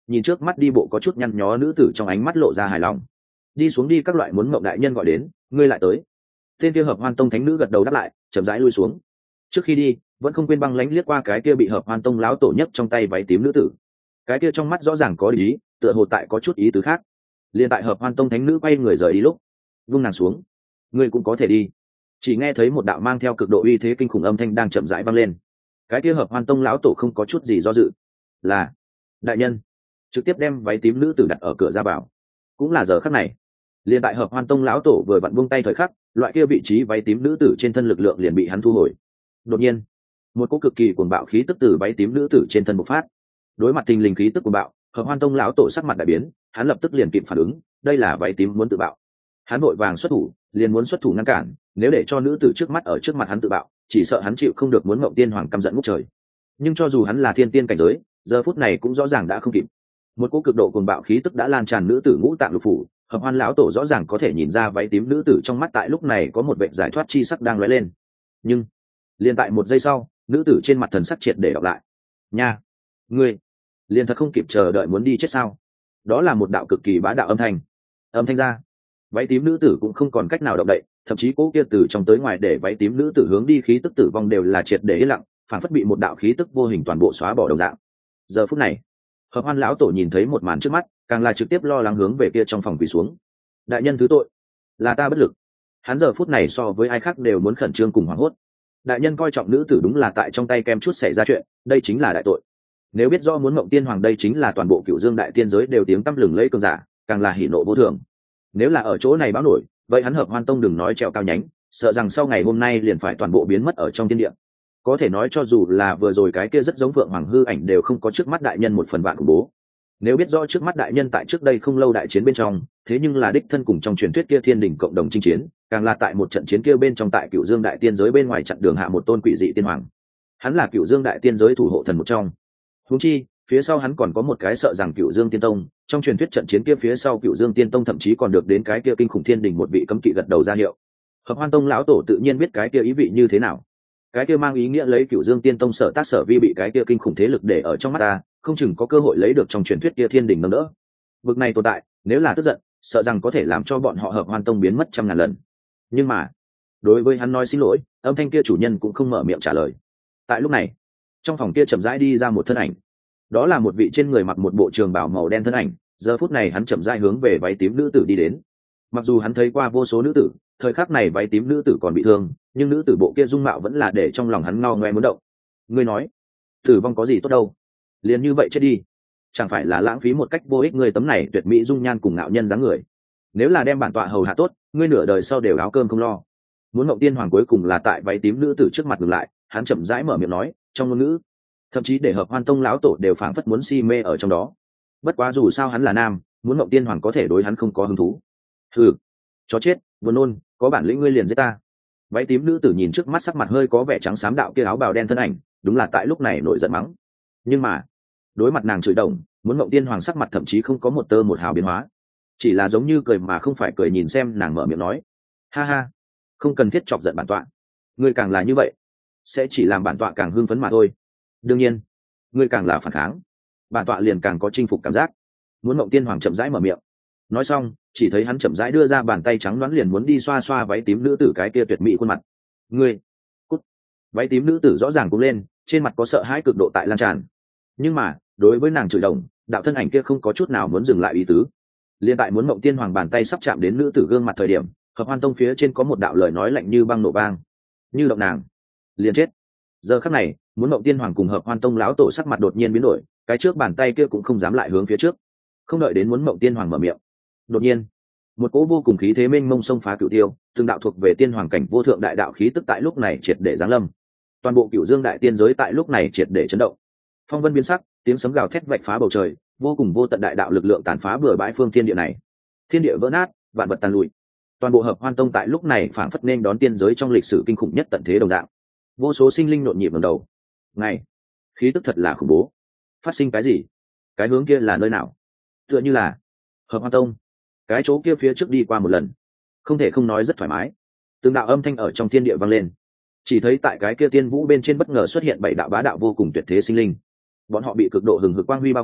nhìn trước mắt đi bộ có chút nhăn nhó nữ tử trong ánh mắt lộ ra hài lòng. Đi xuống đi, các loại muốn mộng đại nhân gọi đến, ngươi lại tới. Tên kia Hợp Hoan Tông thánh nữ gật đầu đáp lại, chậm rãi lui xuống. Trước khi đi vẫn không quên băng lánh liếc qua cái kia bị Hợp Hoan Tông lão tổ nhấc trong tay váy tím nữ tử. Cái kia trong mắt rõ ràng có ý, tựa hồ tại có chút ý tứ khác. Liên tại Hợp Hoan Tông thánh nữ quay người rời đi lúc, vung nàng xuống. Ngươi cũng có thể đi. Chỉ nghe thấy một đạo mang theo cực độ uy thế kinh khủng âm thanh đang chậm rãi vang lên. Cái kia Hợp Hoan Tông lão tổ không có chút gì do dự, là đại nhân, trực tiếp đem váy tím nữ tử đặt ở cửa ra vào. Cũng là giờ khắc này, liền tại Hợp Hoan Tông lão tổ vừa vặn buông tay thời khắc, loại kia vị trí váy tím nữ tử trên thân lực lượng liền bị hắn thu hồi. Đột nhiên, một cỗ cực kỳ cuồng bạo khí tức từ váy tím nữ tử trên thân bộc phát. Đối mặt tình linh khí tức cuồng bạo, Hợp Hoan Tông lão tổ sắc mặt đại biến, hắn lập tức liền kịp phản ứng, đây là váy tím muốn tự bạo. Hắn vội vàng xuất thủ, liền muốn xuất thủ ngăn cản, nếu để cho nữ tử trước mắt ở trước mặt hắn tự bạo, chỉ sợ hắn chịu không được muốn Ngộng Tiên Hoàng căm giận ngút trời. Nhưng cho dù hắn là thiên tiên cảnh giới, giờ phút này cũng rõ ràng đã không kịp. Một cỗ cực độ cuồng bạo khí tức đã lan tràn nữ tử ngũ tạng lục phủ, Hợp Hoan lão tổ rõ ràng có thể nhìn ra váy tím nữ tử trong mắt tại lúc này có một vẻ giải thoát chi sắc đang lóe lên. Nhưng liền tại một giây sau, nữ tử trên mặt thần sắc triệt để đọc lại. Nha, ngươi liền thật không kịp chờ đợi muốn đi chết sao? Đó là một đạo cực kỳ bá đạo âm thanh. Âm thanh ra, váy tím nữ tử cũng không còn cách nào động đậy, thậm chí cố kia từ trong tới ngoài để váy tím nữ tử hướng đi khí tức tử vong đều là triệt để yên lặng, phản phất bị một đạo khí tức vô hình toàn bộ xóa bỏ đồng dạng. Giờ phút này, Hợp Hoan lão tổ nhìn thấy một màn trước mắt, càng là trực tiếp lo lắng hướng về kia trong phòng quỳ xuống. Đại nhân thứ tội, là ta bất lực. Hắn giờ phút này so với ai khác đều muốn khẩn trương cùng hoảng hốt. Đại nhân coi trọng nữ tử đúng là tại trong tay kem chút xảy ra chuyện, đây chính là đại tội. Nếu biết rõ muốn Ngộng Tiên Hoàng đây chính là toàn bộ Cửu Dương đại tiên giới đều tiếng tăm lừng lẫy cường giả, càng là hỉ nộ vô thường. Nếu là ở chỗ này báo nổi, vậy hắn Hợp Hoan Tông đừng nói trèo cao nhánh, sợ rằng sau ngày hôm nay liền phải toàn bộ biến mất ở trong thiên địa. Có thể nói cho dù là vừa rồi cái kia rất giống Vượng Hoàng hư ảnh đều không có trước mắt đại nhân một phần vạn khủng bố. Nếu biết rõ trước mắt đại nhân tại trước đây không lâu đại chiến bên trong, thế nhưng là đích thân cùng trong truyền thuyết kia thiên đình cộng đồng chinh chiến, càng là tại một trận chiến kia bên trong tại Cửu Dương đại tiên giới bên ngoài chặn đường hạ một tôn quỷ dị tiên hoàng. Hắn là Cửu Dương đại tiên giới thủ hộ thần một trong. Huống chi, phía sau hắn còn có một cái sợ rằng Cửu Dương tiên tông, trong truyền thuyết trận chiến kia phía sau Cửu Dương tiên tông thậm chí còn được đến cái kia kinh khủng thiên đình một vị cấm kỵ gật đầu ra hiệu. Hợp Hoan Tông lão tổ tự nhiên biết cái kia ý vị như thế nào. Cái kia mang ý nghĩa lấy Cửu Dương tiên tông sở tác sở vi bị cái kia kinh khủng thế lực để ở trong mắt ta, không chừng có cơ hội lấy được trong truyền thuyết kia thiên đình nâng đỡ. Vực này tồn tại, nếu là tức giận, sợ rằng có thể làm cho bọn họ Hợp Hoan Tông biến mất trăm ngàn lần. Nhưng mà, đối với hắn nói xin lỗi, âm thanh kia chủ nhân cũng không mở miệng trả lời. Tại lúc này, trong phòng kia chậm rãi đi ra một thân ảnh. Đó là một vị trên người mặc một bộ trường bào màu đen thân ảnh, giờ phút này hắn chậm rãi hướng về váy tím nữ tử đi đến. Mặc dù hắn thấy qua vô số nữ tử, thời khắc này váy tím nữ tử còn bị thương, nhưng nữ tử bộ kia dung mạo vẫn là để trong lòng hắn ngao ngoe muốn động. Ngươi nói, tử vong có gì tốt đâu, liền như vậy chết đi, chẳng phải là lãng phí một cách vô ích người tấm này tuyệt mỹ dung nhan cùng ngạo nhân dáng người. Nếu là đem bản tọa hầu hạ tốt, ngươi nửa đời sau đều áo cơm không lo. Muốn Ngộng Tiên Hoàng cuối cùng là tại váy tím nữ tử trước mặt ngừng lại, hắn chậm rãi mở miệng nói, trong ngôn ngữ, thậm chí để Hợp Hoan Tông lão tổ đều phảng phất muốn si mê ở trong đó. Bất quá dù sao hắn là nam, muốn Ngộng Tiên Hoàng có thể đối hắn không có hứng thú. Hừ, chó chết, buồn nôn, có bản lĩnh ngươi liền giết ta. Váy tím nữ tử nhìn trước mắt sắc mặt hơi có vẻ trắng xám đạo kia áo bào đen thân ảnh, đúng là tại lúc này nổi giận mắng. Nhưng mà, đối mặt nàng chửi đồng, muốn Ngộng Tiên Hoàng sắc mặt thậm chí không có một tơ một hào biến hóa, chỉ là giống như cười mà không phải cười nhìn xem nàng mở miệng nói, ha ha, không cần thiết chọc giận bản tọa, ngươi càng là như vậy, sẽ chỉ làm bản tọa càng hưng phấn mà thôi. Đương nhiên, ngươi càng là phản kháng, bản tọa liền càng có chinh phục cảm giác. Muốn Ngộng Tiên Hoàng chậm rãi mở miệng, nói xong, chỉ thấy hắn chậm rãi đưa ra bàn tay trắng đoán liền muốn đi xoa xoa váy tím nữ tử cái kia tuyệt mỹ khuôn mặt. Ngươi, cút! Váy tím nữ tử rõ ràng cũng lên, trên mặt có sợ hãi cực độ tại lan tràn. Nhưng mà, đối với nàng chửi đồng, đạo thân ảnh kia không có chút nào muốn dừng lại ý tứ. Liên tại muốn Ngộng Tiên Hoàng bàn tay sắp chạm đến nữ tử gương mặt thời điểm, Hợp Hoan Tông phía trên có một đạo lời nói lạnh như băng nổ vang, như động nàng liền chết. Giờ khắc này, muốn Ngộng Tiên Hoàng cùng Hợp Hoan Tông lão tổ sắc mặt đột nhiên biến đổi, cái trước bàn tay kia cũng không dám lại hướng phía trước. Không đợi đến muốn Ngộng Tiên Hoàng mở miệng, đột nhiên, một cỗ vô cùng khí thế mênh mông xông phá cửu tiêu, từng đạo thuộc về tiên hoàng cảnh vô thượng đại đạo khí tức tại lúc này triệt để giáng lâm. Toàn bộ Cửu Dương đại tiên giới tại lúc này triệt để chấn động. Phong vân biến sắc, tiếng sấm gào thét vạch phá bầu trời, vô cùng vô tận đại đạo lực lượng tàn phá bừa bãi phương thiên địa này. Thiên địa vỡ nát, vạn vật tàn lụi. Toàn bộ Hợp Hoan Tông tại lúc này phảng phất nên đón tiên giới trong lịch sử kinh khủng nhất tận thế đồng dạng. Vô số sinh linh nhộn nhịp ngẩng đầu. Này, khí tức thật là khủng bố. Phát sinh cái gì? Cái hướng kia là nơi nào? Tựa như là Hợp Hoan Tông. Cái chỗ kia phía trước đi qua một lần, không thể không nói rất thoải mái. Từng đạo âm thanh ở trong thiên địa vang lên. Chỉ thấy tại cái kia tiên vũ bên trên bất ngờ xuất hiện bảy đạo bá đạo vô cùng tuyệt thế sinh linh. Bọn họ bị cực độ hừng hực quang huy bao khỏa,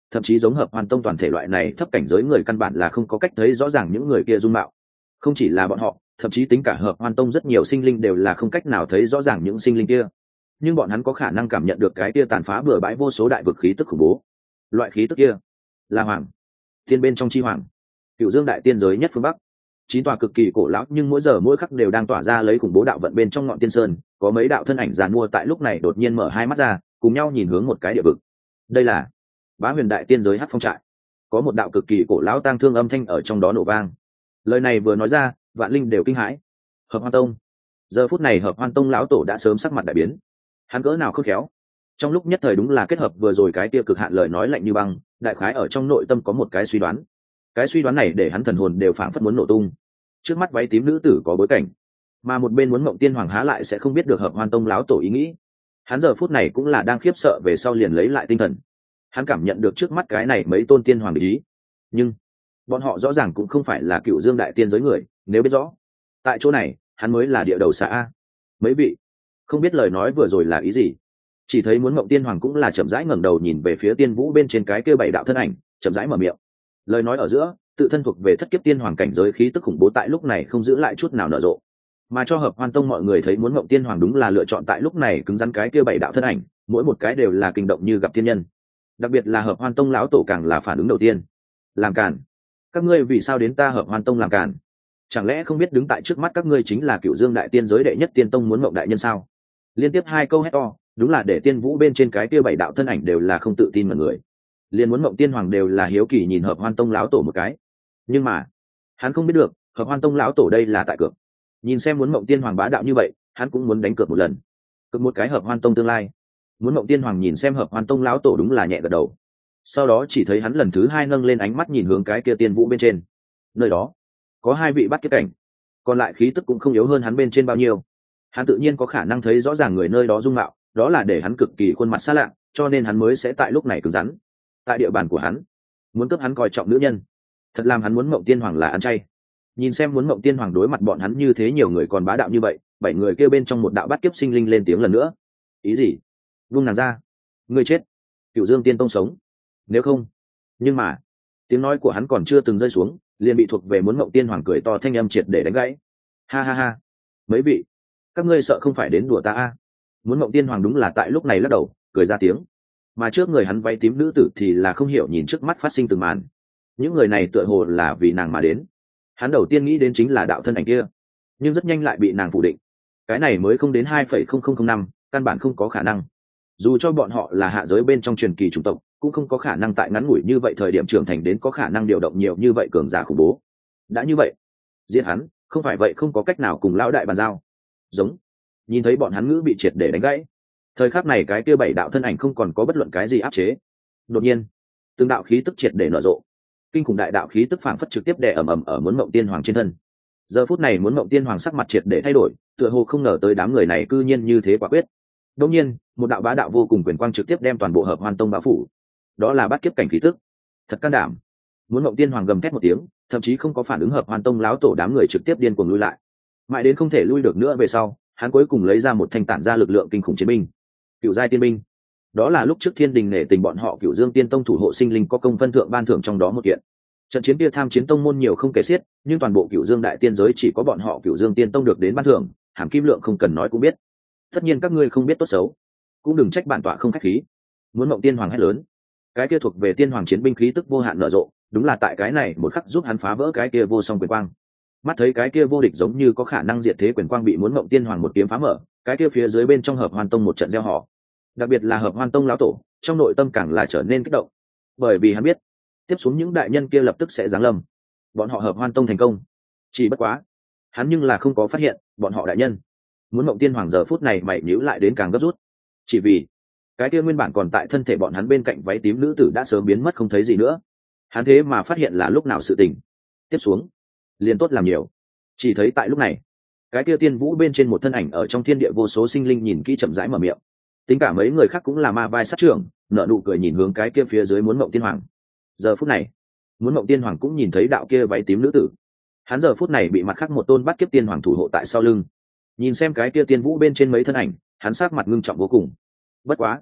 thậm chí giống hợp hoan tông toàn thể loại này thấp cảnh giới người căn bản là không có cách thấy rõ ràng những người kia dung mạo. Không chỉ là bọn họ, thậm chí tính cả hợp hoan tông rất nhiều sinh linh đều là không cách nào thấy rõ ràng những sinh linh kia, nhưng bọn hắn có khả năng cảm nhận được cái kia tàn phá bừa bãi vô số đại vực khí tức khủng bố. Loại khí tức kia là hoàng tiên bên trong chi hoàng, cựu dương đại tiên giới nhất phương bắc, chín tòa cực kỳ cổ lão nhưng mỗi giờ mỗi khắc đều đang tỏa ra lấy khủng bố đạo vận bên trong ngọn tiên sơn. Có mấy đạo thân ảnh giàn mua tại lúc này đột nhiên mở hai mắt ra, cùng nhau nhìn hướng một cái địa vực. Đây là Bá Huyền đại tiên giới Hắc Phong trại. Có một đạo cực kỳ cổ lão tang thương âm thanh ở trong đó nổ vang. Lời này vừa nói ra, vạn linh đều kinh hãi. Hợp Hoan tông. Giờ phút này Hợp Hoan tông lão tổ đã sớm sắc mặt đại biến. Hắn cỡ nào khôn khéo, trong lúc nhất thời đúng là kết hợp vừa rồi cái tia cực hạn lời nói lạnh như băng, đại khái ở trong nội tâm có một cái suy đoán. Cái suy đoán này để hắn thần hồn đều phảng phất muốn nổ tung. Trước mắt váy tím nữ tử có bối cảnh, mà một bên muốn Mộng Tiên Hoàng há lại sẽ không biết được Hợp Hoan tông lão tổ ý nghĩ. Hắn giờ phút này cũng là đang khiếp sợ về sau liền lấy lại tinh thần. Hắn cảm nhận được trước mắt cái này mấy tôn tiên hoàng ý, nhưng bọn họ rõ ràng cũng không phải là cựu dương đại tiên giới người. Nếu biết rõ, tại chỗ này hắn mới là địa đầu xã. Mấy vị không biết lời nói vừa rồi là ý gì, chỉ thấy muốn Mộng Tiên Hoàng cũng là chậm rãi ngẩng đầu nhìn về phía tiên vũ bên trên cái kia bảy đạo thân ảnh, chậm rãi mở miệng. Lời nói ở giữa, tự thân thuộc về thất kiếp tiên hoàng cảnh giới khí tức khủng bố tại lúc này không giữ lại chút nào nở rộ, mà cho Hợp Hoan tông mọi người thấy muốn Mộng Tiên Hoàng đúng là lựa chọn tại lúc này cứng rắn cái kia bảy đạo thân ảnh, mỗi một cái đều là kinh động như gặp tiên nhân. Đặc biệt là Hợp Hoan tông lão tổ càng là phản ứng đầu tiên. Làm cản? Các ngươi vì sao đến ta Hợp Hoan tông làm cản? Chẳng lẽ không biết đứng tại trước mắt các ngươi chính là cựu dương đại tiên giới đệ nhất tiên tông muốn Mộng đại nhân sao? Liên tiếp hai câu hét to, đúng là để tiên vũ bên trên cái kia bảy đạo thân ảnh đều là không tự tin mọi người. Liên muốn Mộng Tiên Hoàng đều là hiếu kỳ nhìn Hợp Hoan tông lão tổ một cái, nhưng mà hắn không biết được Hợp Hoan tông lão tổ đây là tại cược. Nhìn xem muốn Mộng Tiên Hoàng bá đạo như vậy, hắn cũng muốn đánh cược một lần, cược một cái Hợp Hoan tông tương lai. Muốn Mộng Tiên Hoàng nhìn xem Hợp Hoan tông lão tổ đúng là nhẹ gật đầu, sau đó chỉ thấy hắn lần thứ hai nâng lên ánh mắt nhìn hướng cái kia tiên vũ bên trên. Nơi đó có hai vị bắt kiếp cảnh, còn lại khí tức cũng không yếu hơn hắn bên trên bao nhiêu. Hắn tự nhiên có khả năng thấy rõ ràng người nơi đó dung mạo, đó là để hắn cực kỳ khuôn mặt xa lạ, cho nên hắn mới sẽ tại lúc này cứng rắn. Tại địa bàn của hắn, muốn cướp hắn coi trọng nữ nhân, thật làm hắn muốn Mộng Tiên Hoàng là ăn chay. Nhìn xem muốn Mộng Tiên Hoàng đối mặt bọn hắn như thế nhiều người còn bá đạo như vậy, bảy người kêu bên trong một đạo bát kiếp sinh linh lên tiếng lần nữa. Ý gì? Vung nàng ra, ngươi chết. Cửu Dương Tiên Tông sống, nếu không. Nhưng mà tiếng nói của hắn còn chưa từng rơi xuống, liền bị thuộc về muốn Mộng Tiên Hoàng cười to thanh âm triệt để đánh gãy. Ha ha ha, mấy vị, các ngươi sợ không phải đến đùa ta à? Muốn Mộng Tiên Hoàng đúng là tại lúc này lắc đầu cười ra tiếng, mà trước người hắn váy tím nữ tử thì là không hiểu nhìn trước mắt phát sinh từng màn. Những người này tựa hồ là vì nàng mà đến. Hắn đầu tiên nghĩ đến chính là đạo thân ảnh kia, nhưng rất nhanh lại bị nàng phủ định. Cái này mới không đến hai phẩy không không không năm, căn bản không có khả năng. Dù cho bọn họ là hạ giới bên trong truyền kỳ chủng tộc, cũng không có khả năng tại ngắn ngủi như vậy thời điểm trưởng thành đến có khả năng điều động nhiều như vậy cường giả khủng bố. Đã như vậy, giết hắn, không phải vậy không có cách nào cùng lão đại bàn giao. Giống. Nhìn thấy bọn hắn ngữ bị triệt để đánh gãy, thời khắc này cái kia bảy đạo thân ảnh không còn có bất luận cái gì áp chế. Đột nhiên, từng đạo khí tức triệt để nở rộ, kinh khủng đại đạo khí tức phảng phất trực tiếp đè ầm ầm ở muốn Mộng Tiên Hoàng trên thân. Giờ phút này muốn Mộng Tiên Hoàng sắc mặt triệt để thay đổi, tựa hồ không ngờ tới đám người này cư nhiên như thế quả quyết. Đột nhiên, một đạo bá đạo vô cùng quyền quang trực tiếp đem toàn bộ Hợp Hoan tông bao phủ. Đó là bát kiếp cảnh khí tức. Thật can đảm. Muốn Mộng Tiên Hoàng gầm thét một tiếng, thậm chí không có phản ứng Hợp Hoan tông láo tổ đám người trực tiếp điên cuồng lui lại. Mãi đến không thể lui được nữa về sau, hắn cuối cùng lấy ra một thanh tản ra lực lượng kinh khủng chiến binh, Cựu giai tiên binh. Đó là lúc trước Thiên Đình nể tình bọn họ Cựu Dương Tiên Tông thủ hộ sinh linh có công phân thượng ban thưởng trong đó một kiện. Trận chiến kia tham chiến tông môn nhiều không kể xiết, nhưng toàn bộ Cựu Dương đại tiên giới chỉ có bọn họ Cựu Dương Tiên Tông được đến ban thưởng, hàm kim lượng không cần nói cũng biết. Tất nhiên các ngươi không biết tốt xấu, cũng đừng trách bản tọa không khách khí. Muốn Mộng Tiên Hoàng hét lớn, cái kia thuộc về tiên hoàng chiến binh khí tức vô hạn nở rộ, đúng là tại cái này một khắc giúp hắn phá vỡ cái kia vô song quyền quang. Mắt thấy cái kia vô địch giống như có khả năng diệt thế quyền quang bị muốn Mộng Tiên Hoàng một kiếm phá mở, cái kia phía dưới bên trong Hợp Hoan tông một trận gieo họ. Đặc biệt là Hợp Hoan tông lão tổ, trong nội tâm càng là trở nên kích động, bởi vì hắn biết tiếp xuống những đại nhân kia lập tức sẽ giáng lâm, bọn họ Hợp Hoan tông thành công. Chỉ bất quá hắn nhưng là không có phát hiện bọn họ đại nhân muốn Mộng Tiên Hoàng giờ phút này mày nhíu lại đến càng gấp rút, chỉ vì cái kia nguyên bản còn tại thân thể bọn hắn bên cạnh váy tím nữ tử đã sớm biến mất không thấy gì nữa. Hắn thế mà phát hiện là lúc nào sự tình tiếp xuống liền tốt làm nhiều. Chỉ thấy tại lúc này, cái kia tiên vũ bên trên một thân ảnh ở trong thiên địa vô số sinh linh nhìn kỹ chậm rãi mở miệng. Tính cả mấy người khác cũng là ma vai sát trưởng, nở nụ cười nhìn hướng cái kia phía dưới muốn Mộng Tiên Hoàng. Giờ phút này, muốn Mộng Tiên Hoàng cũng nhìn thấy đạo kia váy tím nữ tử. Hắn giờ phút này bị mặt khác một tôn bắt kiếp tiên hoàng thủ hộ tại sau lưng. Nhìn xem cái kia tiên vũ bên trên mấy thân ảnh, hắn sắc mặt ngưng trọng vô cùng. Bất quá,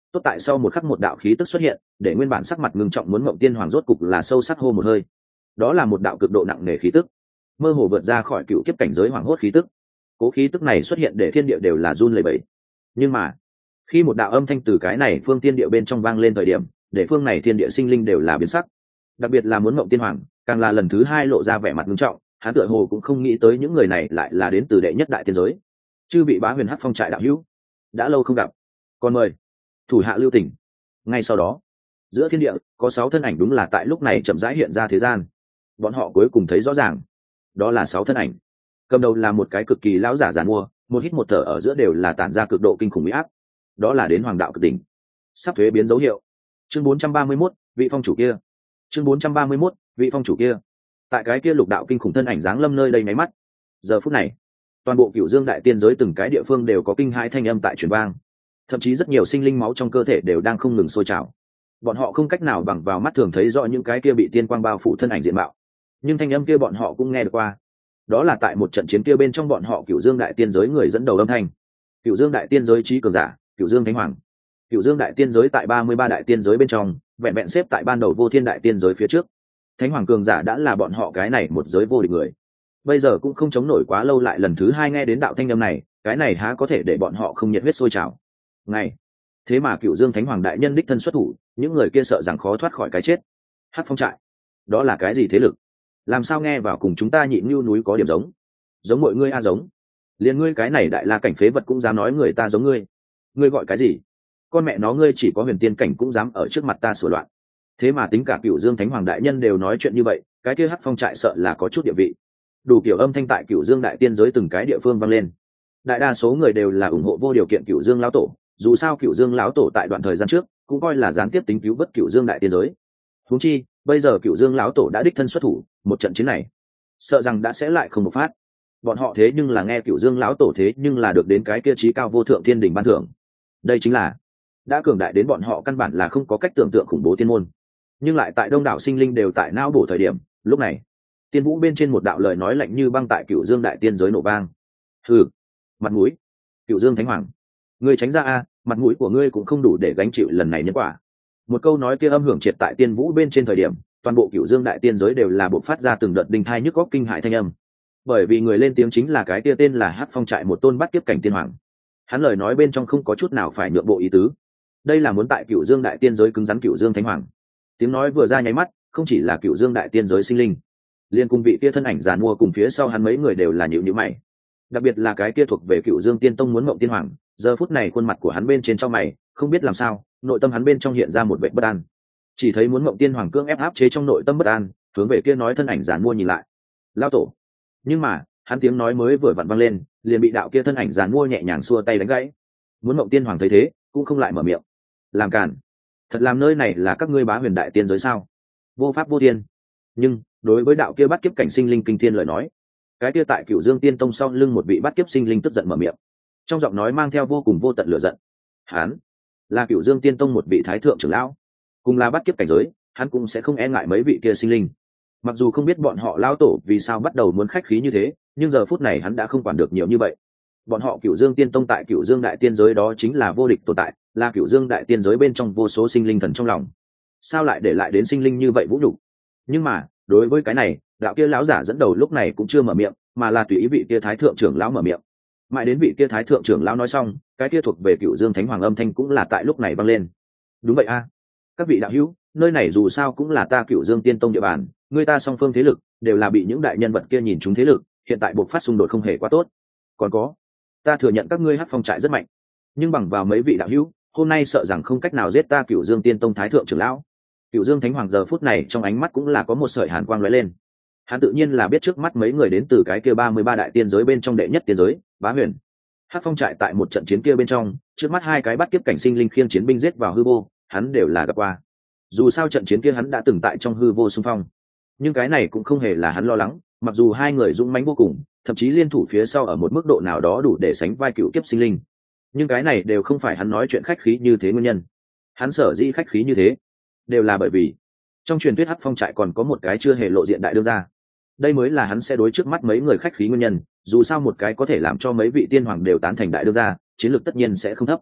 tốt tại sau một khắc một đạo khí tức xuất hiện, để nguyên bản sắc mặt ngưng trọng muốn Mộng Tiên Hoàng rốt cục là sâu sắc hô một hơi. Đó là một đạo cực độ nặng nề khí tức, mơ hồ vượt ra khỏi cựu kiếp cảnh giới hoàng hốt khí tức. Cố khí tức này xuất hiện để thiên địa đều là run lẩy bẩy. Nhưng mà, khi một đạo âm thanh từ cái này phương tiên địa bên trong vang lên thời điểm, để phương này thiên địa sinh linh đều là biến sắc. Đặc biệt là muốn Mộng Tiên Hoàng, càng là lần thứ hai lộ ra vẻ mặt ngưng trọng, hắn tựa hồ cũng không nghĩ tới những người này lại là đến từ đệ nhất đại tiên giới. Chư vị Bá Huyền Hắc Phong trại đạo hữu, đã lâu không gặp, còn mời thủ hạ lưu tình. Ngay sau đó, giữa thiên địa có sáu thân ảnh đúng là tại lúc này chậm rãi hiện ra thế gian. Bọn họ cuối cùng thấy rõ ràng, đó là sáu thân ảnh. Cầm đầu là một cái cực kỳ lão giả giàn mua, một hít một thở ở giữa đều là tản ra cực độ kinh khủng uy áp. Đó là đến hoàng đạo cực đỉnh, sắp thuế biến dấu hiệu. Chương bốn trăm ba mươi mốt, vị phong chủ kia. Chương bốn trăm ba mươi mốt, vị phong chủ kia. Tại cái kia lục đạo kinh khủng thân ảnh giáng lâm nơi đây nháy mắt, giờ phút này, toàn bộ Cửu Dương đại tiên giới từng cái địa phương đều có kinh hãi thanh âm tại truyền vang. Thậm chí rất nhiều sinh linh máu trong cơ thể đều đang không ngừng sôi trào. Bọn họ không cách nào bằng vào mắt thường thấy rõ những cái kia bị tiên quang bao phủ thân ảnh diện mạo, nhưng thanh âm kia bọn họ cũng nghe được qua. Đó là tại một trận chiến kia bên trong bọn họ Cửu Dương đại tiên giới người dẫn đầu âm thanh. Cửu Dương đại tiên giới trí cường giả, Cửu Dương Thánh Hoàng. Cửu Dương đại tiên giới tại ba mươi ba đại tiên giới bên trong, vẹn vẹn xếp tại ban đầu Vô Thiên đại tiên giới phía trước. Thánh Hoàng cường giả đã là bọn họ cái này một giới vô địch người. Bây giờ cũng không chống nổi quá lâu lại lần thứ hai nghe đến đạo thanh âm này, cái này há có thể để bọn họ không nhiệt huyết sôi trào. Ngày, thế mà Cửu Dương Thánh Hoàng đại nhân đích thân xuất thủ, những người kia sợ rằng khó thoát khỏi cái chết. Hắc Phong trại, đó là cái gì thế lực? Làm sao nghe vào cùng chúng ta Nhịn Nưu núi có điểm giống? Giống mọi ngươi a giống. Liên ngươi cái này đại la cảnh phế vật cũng dám nói người ta giống ngươi. Ngươi gọi cái gì? Con mẹ nó ngươi chỉ có huyền tiên cảnh cũng dám ở trước mặt ta sửa loạn. Thế mà tính cả Cửu Dương Thánh Hoàng đại nhân đều nói chuyện như vậy, cái kia Hắc Phong trại sợ là có chút địa vị. Đủ kiểu âm thanh tại Cửu Dương đại tiên giới từng cái địa phương vang lên. Đại đa số người đều là ủng hộ vô điều kiện Cửu Dương lão tổ, dù sao Cửu Dương lão tổ tại đoạn thời gian trước cũng coi là gián tiếp tính cứu vớt Cửu Dương đại tiên giới. Huống chi, bây giờ Cửu Dương lão tổ đã đích thân xuất thủ, một trận chiến này, sợ rằng đã sẽ lại không một phát. Bọn họ thế nhưng là nghe Cửu Dương lão tổ thế nhưng là được đến cái kia chí cao vô thượng thiên đình ban thưởng. Đây chính là đã cường đại đến bọn họ căn bản là không có cách tưởng tượng khủng bố tiên môn. Nhưng lại tại đông đảo sinh linh đều tại não bổ thời điểm, lúc này, tiên vũ bên trên một đạo lời nói lạnh như băng tại Cửu Dương đại tiên giới nổ vang. Hừ, mặt mũi, Cửu Dương Thánh Hoàng, ngươi tránh ra a, mặt mũi của ngươi cũng không đủ để gánh chịu lần này nhân quả. Một câu nói kia âm hưởng triệt tại tiên vũ bên trên thời điểm, toàn bộ Cửu Dương đại tiên giới đều là bộc phát ra từng đợt đinh thai nhức góc kinh hại thanh âm. Bởi vì người lên tiếng chính là cái kia tên là Hắc Phong trại một tôn bắt kiếp cảnh tiên hoàng. Hắn lời nói bên trong không có chút nào phải nhượng bộ ý tứ. Đây là muốn tại Cửu Dương đại tiên giới cứng rắn Cửu Dương Thánh Hoàng. Tiếng nói vừa ra nháy mắt, không chỉ là Cửu Dương đại tiên giới sinh linh, liên cung vị kia thân ảnh giàn mua cùng phía sau hắn mấy người đều là nhíu nhíu mày. Đặc biệt là cái kia thuộc về Cửu Dương Tiên Tông muốn Mộng Tiên Hoàng, giờ phút này khuôn mặt của hắn bên trên trong mày, không biết làm sao, nội tâm hắn bên trong hiện ra một vẻ bất an. Chỉ thấy muốn Mộng Tiên Hoàng cưỡng ép áp chế trong nội tâm bất an, hướng về kia nói thân ảnh giàn mua nhìn lại. Lão tổ. Nhưng mà, hắn tiếng nói mới vừa vặn vang lên, liền bị đạo kia thân ảnh giàn mua nhẹ nhàng xua tay đánh gãy. Muốn Mộng Tiên Hoàng thấy thế, cũng không lại mở miệng. Làm cản. Thật làm nơi này là các ngươi Bá Huyền đại tiên giới sao? Vô pháp vô thiên. Nhưng, đối với đạo kia bắt kiếp cảnh sinh linh kinh thiên lời nói, cái kia tại Cửu Dương Tiên Tông sau lưng một vị bắt kiếp sinh linh tức giận mở miệng, trong giọng nói mang theo vô cùng vô tận lửa giận. Hắn là Cửu Dương Tiên Tông một vị thái thượng trưởng lão, cùng là bắt kiếp cảnh giới, hắn cũng sẽ không e ngại mấy vị kia sinh linh. Mặc dù không biết bọn họ lão tổ vì sao bắt đầu muốn khách khí như thế, nhưng giờ phút này hắn đã không quản được nhiều như vậy. Bọn họ Cửu Dương Tiên Tông tại Cửu Dương đại tiên giới đó chính là vô địch tồn tại, là Cửu Dương đại tiên giới bên trong vô số sinh linh thần trong lòng. Sao lại để lại đến sinh linh như vậy vũ nhục? Nhưng mà, đối với cái này, đạo kia lão giả dẫn đầu lúc này cũng chưa mở miệng, mà là tùy ý vị kia thái thượng trưởng lão mở miệng. Mãi đến vị kia thái thượng trưởng lão nói xong, cái kia thuộc về Cửu Dương Thánh Hoàng âm thanh cũng là tại lúc này vang lên. Đúng vậy a, các vị đạo hữu, nơi này dù sao cũng là ta Cửu Dương Tiên Tông địa bàn, người ta song phương thế lực đều là bị những đại nhân vật kia nhìn trúng thế lực, hiện tại buộc phát xung đột không hề quá tốt. Còn có, ta thừa nhận các ngươi Hắc Phong trại rất mạnh, nhưng bằng vào mấy vị đạo hữu, hôm nay sợ rằng không cách nào giết ta Cửu Dương Tiên Tông thái thượng trưởng lão. Cửu Dương Thánh Hoàng giờ phút này trong ánh mắt cũng là có một sợi hàn quang lóe lên. Hắn tự nhiên là biết trước mắt mấy người đến từ cái kia ba mươi ba đại tiên giới bên trong đệ nhất tiên giới, Bá Huyền. Hắc Phong trại tại một trận chiến kia bên trong, trước mắt hai cái bắt kiếp cảnh sinh linh khiêng chiến binh giết vào hư vô, hắn đều là gặp qua. Dù sao trận chiến kia hắn đã từng tại trong hư vô xung phong, nhưng cái này cũng không hề là hắn lo lắng, mặc dù hai người dũng mãnh vô cùng, thậm chí liên thủ phía sau ở một mức độ nào đó đủ để sánh vai cựu kiếp sinh linh, nhưng cái này đều không phải hắn nói chuyện khách khí như thế nguyên nhân. Hắn sở dĩ khách khí như thế, đều là bởi vì trong truyền thuyết Hắc Phong trại còn có một cái chưa hề lộ diện đại đương gia. Đây mới là hắn sẽ đối trước mắt mấy người khách khí nguyên nhân, dù sao một cái có thể làm cho mấy vị tiên hoàng đều tán thành đại đương gia, chiến lược tất nhiên sẽ không thấp.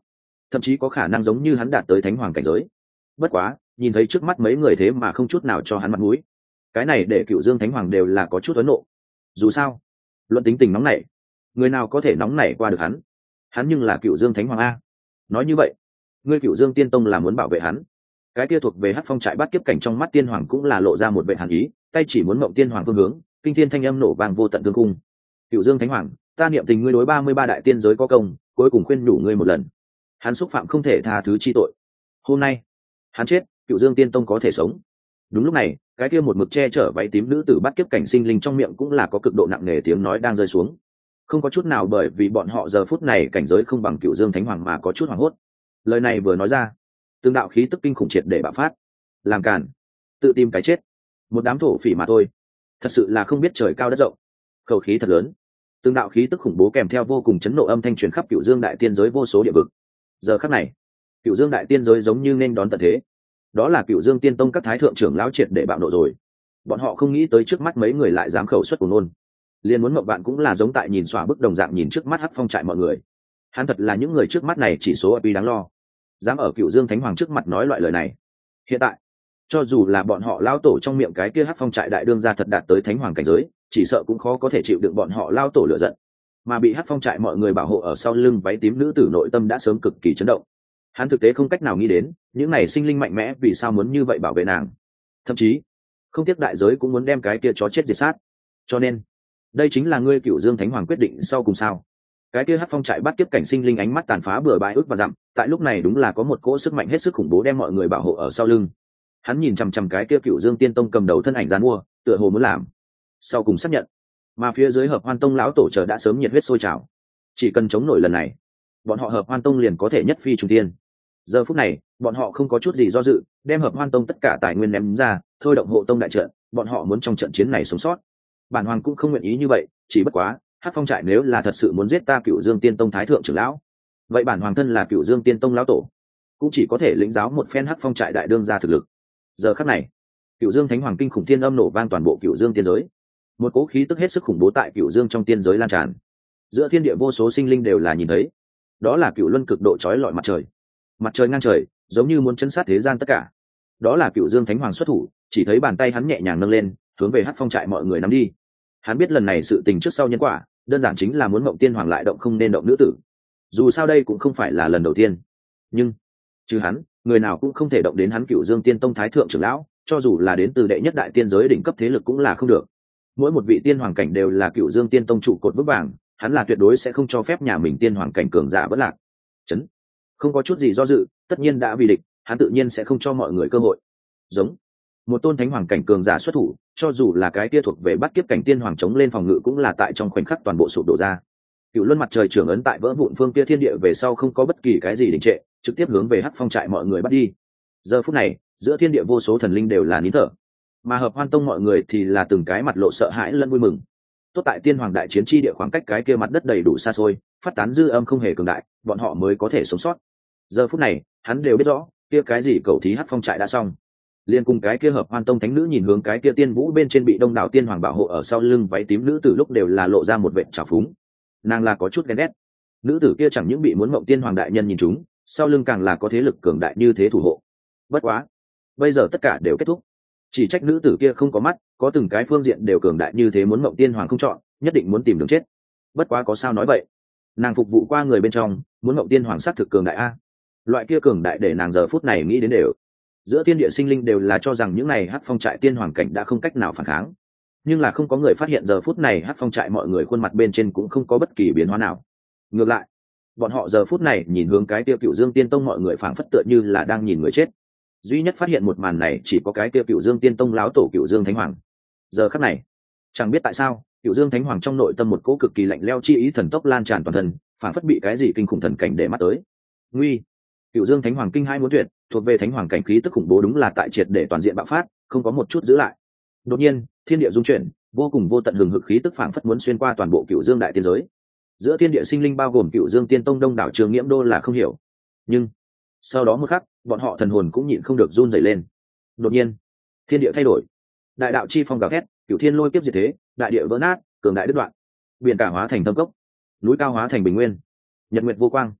thậm chí có khả năng giống như hắn đạt tới thánh hoàng cảnh giới. Bất quá nhìn thấy trước mắt mấy người thế mà không chút nào cho hắn mặt mũi, cái này để Cựu Dương Thánh Hoàng đều là có chút ấn nộ. Dù sao luận tính tình nóng nảy, người nào có thể nóng nảy qua được hắn? Hắn nhưng là Cựu Dương Thánh Hoàng a. Nói như vậy ngươi Cựu Dương Tiên Tông là muốn bảo vệ hắn? Cái kia thuộc về Hắc Phong trại bắt kiếp cảnh trong mắt Tiên Hoàng cũng là lộ ra một vệ hàn ý, tay chỉ muốn Mộng Tiên Hoàng phương hướng, kinh thiên thanh âm nổ vang vô tận thương cung. Cựu Dương Thánh Hoàng, ta niệm tình ngươi đối ba mươi ba đại tiên giới có công, cuối cùng khuyên nhủ ngươi một lần. Hắn xúc phạm không thể tha thứ chi tội. Hôm nay hắn chết, Cựu Dương Tiên Tông có thể sống. Đúng lúc này, cái kia một mực che chở váy tím nữ tử bắt kiếp cảnh sinh linh trong miệng cũng là có cực độ nặng nề tiếng nói đang rơi xuống. Không có chút nào bởi vì bọn họ giờ phút này cảnh giới không bằng Cựu Dương Thánh Hoàng mà có chút hoảng hốt. Lời này vừa nói ra, tương đạo khí tức kinh khủng triệt để bạo phát. Làm cản, tự tìm cái chết, một đám thổ phỉ mà thôi, thật sự là không biết trời cao đất rộng. Khẩu khí thật lớn. Tương đạo khí tức khủng bố kèm theo vô cùng chấn nộ âm thanh truyền khắp Cựu Dương đại tiên giới vô số địa vực. Giờ khắc này, Cựu Dương đại tiên giới giống như nên đón tận thế. Đó là Cựu Dương Tiên Tông các thái thượng trưởng lão triệt để bạo nộ rồi. Bọn họ không nghĩ tới trước mắt mấy người lại dám khẩu xuất của nôn. Liên muốn Mộng Bạn cũng là giống tại nhìn xòa bức đồng dạng nhìn trước mắt Hắc Phong trại mọi người. Hắn thật là những người trước mắt này chỉ số ây pi đáng lo, dám ở Cựu Dương Thánh Hoàng trước mặt nói loại lời này. Hiện tại cho dù là bọn họ lao tổ trong miệng cái kia Hắc Phong trại đại đương gia thật đạt tới thánh hoàng cảnh giới, chỉ sợ cũng khó có thể chịu đựng bọn họ lao tổ lựa giận. Mà bị Hắc Phong trại mọi người bảo hộ ở sau lưng váy tím nữ tử nội tâm đã sớm cực kỳ chấn động. Hắn thực tế không cách nào nghĩ đến những này sinh linh mạnh mẽ vì sao muốn như vậy bảo vệ nàng, thậm chí không tiếc đại giới cũng muốn đem cái kia chó chết diệt sát. Cho nên đây chính là ngươi Cựu Dương Thánh Hoàng quyết định sau cùng sao? Cái kia Hắc Phong trại bắt kiếp cảnh sinh linh ánh mắt tàn phá bừa bãi ước và dặm, tại lúc này đúng là có một cỗ sức mạnh hết sức khủng bố đem mọi người bảo hộ ở sau lưng. Hắn nhìn chằm chằm cái kia Cựu Dương Tiên Tông cầm đầu thân ảnh giàn mua, tựa hồ muốn làm sau cùng xác nhận. Mà phía dưới Hợp Hoan Tông lão tổ chờ đã sớm nhiệt huyết sôi trào, chỉ cần chống nổi lần này, bọn họ Hợp Hoan Tông liền có thể nhất phi trùng tiên. Giờ phút này bọn họ không có chút gì do dự, đem Hợp Hoan Tông tất cả tài nguyên ném ra, thôi động hộ tông đại trận. Bọn họ muốn trong trận chiến này sống sót. Bản hoàng cũng không nguyện ý như vậy, chỉ bất quá Hắc Phong trại nếu là thật sự muốn giết ta Cựu Dương Tiên Tông thái thượng trưởng lão, vậy bản hoàng thân là Cựu Dương Tiên Tông lão tổ cũng chỉ có thể lĩnh giáo một phen Hắc Phong trại đại đương gia thực lực. Giờ khắc này, Cựu Dương Thánh Hoàng kinh khủng thiên âm nổ vang toàn bộ Cựu Dương tiên giới. Một cỗ khí tức hết sức khủng bố tại Cựu Dương trong tiên giới lan tràn. Giữa thiên địa vô số sinh linh đều là nhìn thấy, đó là Cựu Luân cực độ chói lọi mặt trời. Mặt trời ngang trời, giống như muốn chấn sát thế gian tất cả. Đó là Cựu Dương Thánh Hoàng xuất thủ, chỉ thấy bàn tay hắn nhẹ nhàng nâng lên, hướng về Hắc Phong trại mọi người nắm đi. Hắn biết lần này sự tình trước sau nhân quả, đơn giản chính là muốn Mộng Tiên Hoàng lại động không nên động nữ tử. Dù sao đây cũng không phải là lần đầu tiên, nhưng trừ hắn, người nào cũng không thể động đến hắn Cựu Dương Tiên Tông thái thượng trưởng lão, cho dù là đến từ đệ nhất đại tiên giới đỉnh cấp thế lực cũng là không được. Mỗi một vị tiên hoàng cảnh đều là Cựu Dương Tiên Tông trụ cột vững vàng, hắn là tuyệt đối sẽ không cho phép nhà mình tiên hoàng cảnh cường giả bất lạc. Chấn, không có chút gì do dự, tất nhiên đã vì địch, hắn tự nhiên sẽ không cho mọi người cơ hội. Giống một tôn thánh hoàng cảnh cường giả xuất thủ, cho dù là cái kia thuộc về bắt kiếp cảnh tiên hoàng chống lên phòng ngự cũng là tại trong khoảnh khắc toàn bộ sụp đổ ra. Cựu Luân mặt trời trưởng ấn tại vỡ vụn phương kia thiên địa về sau không có bất kỳ cái gì đình trệ, trực tiếp hướng về Hắc Phong trại mọi người bắt đi. Giờ phút này, giữa thiên địa vô số thần linh đều là nín thở, mà Hợp Hoan Tông mọi người thì là từng cái mặt lộ sợ hãi lẫn vui mừng. Tốt tại tiên hoàng đại chiến chi địa khoảng cách cái kia mặt đất đầy đủ xa xôi, phát tán dư âm không hề cường đại, bọn họ mới có thể sống sót. Giờ phút này, hắn đều biết rõ, kia cái gì cầu thí Hắc Phong trại đã xong. Liên cùng cái kia Hợp Hoan Tông thánh nữ nhìn hướng cái kia tiên vũ bên trên bị đông đảo tiên hoàng bảo hộ ở sau lưng váy tím nữ tử lúc đều là lộ ra một vệt trào phúng. Nàng là có chút ghen ghét. Nữ tử kia chẳng những bị muốn Mộng Tiên Hoàng đại nhân nhìn chúng, sau lưng càng là có thế lực cường đại như thế thủ hộ. Bất quá, bây giờ tất cả đều kết thúc. Chỉ trách nữ tử kia không có mắt, có từng cái phương diện đều cường đại như thế muốn Mộng Tiên Hoàng không chọn, nhất định muốn tìm đường chết. Bất quá có sao nói vậy, nàng phục vụ qua người bên trong, muốn Mộng Tiên Hoàng xác thực cường đại a. Loại kia cường đại để nàng giờ phút này nghĩ đến đều. Giữa thiên địa sinh linh đều là cho rằng những này Hắc Phong trại tiên hoàng cảnh đã không cách nào phản kháng, nhưng là không có người phát hiện giờ phút này Hắc Phong trại mọi người khuôn mặt bên trên cũng không có bất kỳ biến hóa nào. Ngược lại, bọn họ giờ phút này nhìn hướng cái tiêu Cựu Dương Tiên Tông mọi người phảng phất tựa như là đang nhìn người chết. Duy nhất phát hiện một màn này chỉ có cái tiêu Cựu Dương Tiên Tông láo tổ Cựu Dương Thánh Hoàng. Giờ khắc này, chẳng biết tại sao, Cựu Dương Thánh Hoàng trong nội tâm một cỗ cực kỳ lạnh lẽo chi ý thần tốc lan tràn toàn thân, phảng phất bị cái gì kinh khủng thần cảnh để mắt tới. Nguy! Cựu Dương Thánh Hoàng kinh hai muốn tuyệt, thuộc về thánh hoàng cảnh khí tức khủng bố đúng là tại triệt để toàn diện bạo phát, không có một chút giữ lại. Đột nhiên, thiên địa rung chuyển, vô cùng vô tận hừng hực khí tức phảng phất muốn xuyên qua toàn bộ Cựu Dương đại tiên giới. Giữa thiên địa sinh linh bao gồm Cựu Dương Tiên Tông đông đảo Trường Nghiễm Đô là không hiểu, nhưng sau đó một khắc, bọn họ thần hồn cũng nhịn không được run rẩy lên. Đột nhiên, thiên địa thay đổi, đại đạo chi phong gào thét, cửu thiên lôi kiếp diệt thế, đại địa vỡ nát, cường đại đứt đoạn, biển cả hóa thành thâm cốc, núi cao hóa thành bình nguyên, nhật nguyệt vô quang.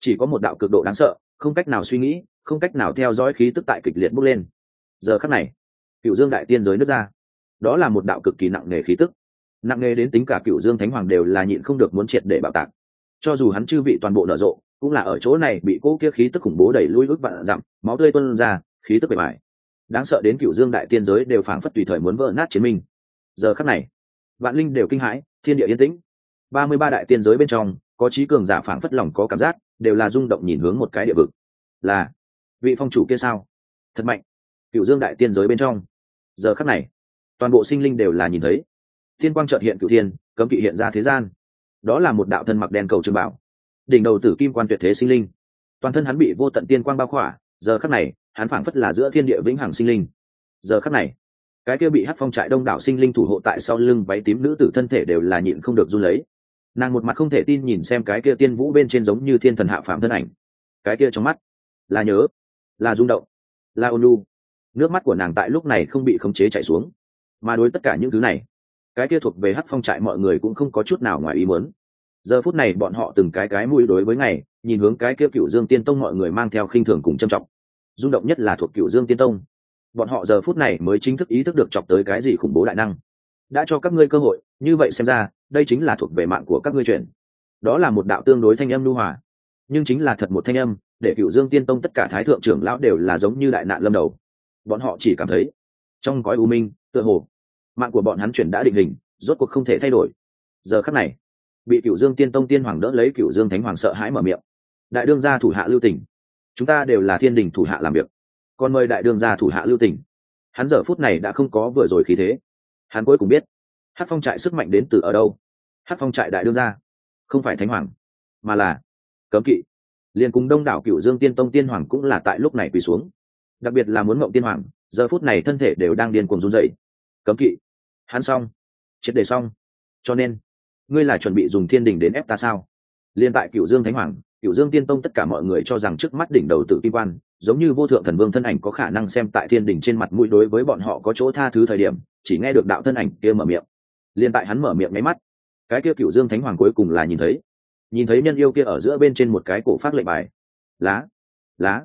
chỉ có một đạo cực độ đáng sợ, không cách nào suy nghĩ, không cách nào theo dõi khí tức tại kịch liệt bốc lên. Giờ khắc này, Cựu Dương đại tiên giới nứt ra, đó là một đạo cực kỳ nặng nề khí tức, nặng nề đến tính cả Cựu Dương Thánh Hoàng đều là nhịn không được muốn triệt để bạo tạc. Cho dù hắn chư vị toàn bộ nở rộ, cũng là ở chỗ này bị cỗ kia khí tức khủng bố đẩy lui ước vạn dặm, máu tươi tuôn ra, khí tức bề mại đáng sợ đến Cựu Dương đại tiên giới đều phảng phất tùy thời muốn vỡ nát chiến minh. Giờ khắc này, vạn linh đều kinh hãi, thiên địa yên tĩnh. ba mươi ba đại tiên giới bên trong, có trí cường giả phảng phất lòng có cảm giác, đều là rung động nhìn hướng một cái địa vực. Là vị phong chủ kia sao? Thật mạnh. Cựu Dương đại tiên giới bên trong, giờ khắc này, toàn bộ sinh linh đều là nhìn thấy thiên quang chợt hiện cửu thiên, cấm kỵ hiện ra thế gian. Đó là một đạo thân mặc đen cầu trường bảo, đỉnh đầu tử kim quan tuyệt thế sinh linh, toàn thân hắn bị vô tận tiên quang bao khỏa. Giờ khắc này, hắn phảng phất là giữa thiên địa vĩnh hằng sinh linh. Giờ khắc này, cái kia bị hắc phong trại đông đảo sinh linh thủ hộ tại sau lưng váy tím nữ tử thân thể đều là nhịn không được run lấy. Nàng một mặt không thể tin nhìn xem cái kia tiên vũ bên trên giống như thiên thần hạ phàm thân ảnh, cái kia trong mắt là nhớ, là rung động, là ôn nhu. Nước mắt của nàng tại lúc này không bị khống chế chảy xuống. Mà đối tất cả những thứ này, cái kia thuộc về hắc phong trại mọi người cũng không có chút nào ngoài ý muốn. Giờ phút này bọn họ từng cái cái mũi đối với ngày nhìn hướng cái kia Cựu Dương Tiên Tông, mọi người mang theo khinh thường cùng trân trọng. Rung động nhất là thuộc Cựu Dương Tiên Tông, bọn họ giờ phút này mới chính thức ý thức được chọc tới cái gì khủng bố đại năng. Đã cho các ngươi cơ hội, như vậy xem ra đây chính là thuộc về mạng của các ngươi chuyện. Đó là một đạo tương đối thanh âm lưu hòa, nhưng chính là thật một thanh âm để Cựu Dương Tiên Tông tất cả thái thượng trưởng lão đều là giống như đại nạn lâm đầu. Bọn họ chỉ cảm thấy trong cõi u minh, tựa hồ mạng của bọn hắn chuyển đã định hình, rốt cuộc không thể thay đổi. Giờ khắc này, bị Cựu Dương Tiên Tông tiên hoàng đỡ lấy, Cựu Dương Thánh Hoàng sợ hãi mở miệng: đại đương gia thủ hạ lưu tình, chúng ta đều là thiên đình thủ hạ làm việc, còn mời đại đương gia thủ hạ lưu tình. Hắn giờ phút này đã không có vừa rồi khí thế, hắn cuối cùng biết hắc phong trại sức mạnh đến từ ở đâu. Hắc phong trại đại đương gia không phải Thánh Hoàng, mà là cấm kỵ. Liên cùng đông đảo Cựu Dương Tiên Tông tiên hoàng cũng là tại lúc này quỳ xuống, đặc biệt là muốn Ngộng Tiên Hoàng, giờ phút này thân thể đều đang điên cuồng run rẩy. Cấm kỵ, hắn xong, triệt để xong. Cho nên ngươi là chuẩn bị dùng thiên đình đến ép ta sao? Liên tại Cựu Dương Thánh Hoàng, Cựu Dương Tiên Tông tất cả mọi người cho rằng trước mắt đỉnh đầu Tử Kim Quan giống như vô thượng thần vương thân ảnh có khả năng xem tại thiên đình trên mặt mũi đối với bọn họ có chỗ tha thứ thời điểm, chỉ nghe được đạo thân ảnh kia mở miệng. Liên tại hắn mở miệng mấy mắt, cái kia Cựu Dương Thánh Hoàng cuối cùng là nhìn thấy, nhìn thấy nhân yêu kia ở giữa bên trên một cái cổ phát lệnh bài, lá, lá,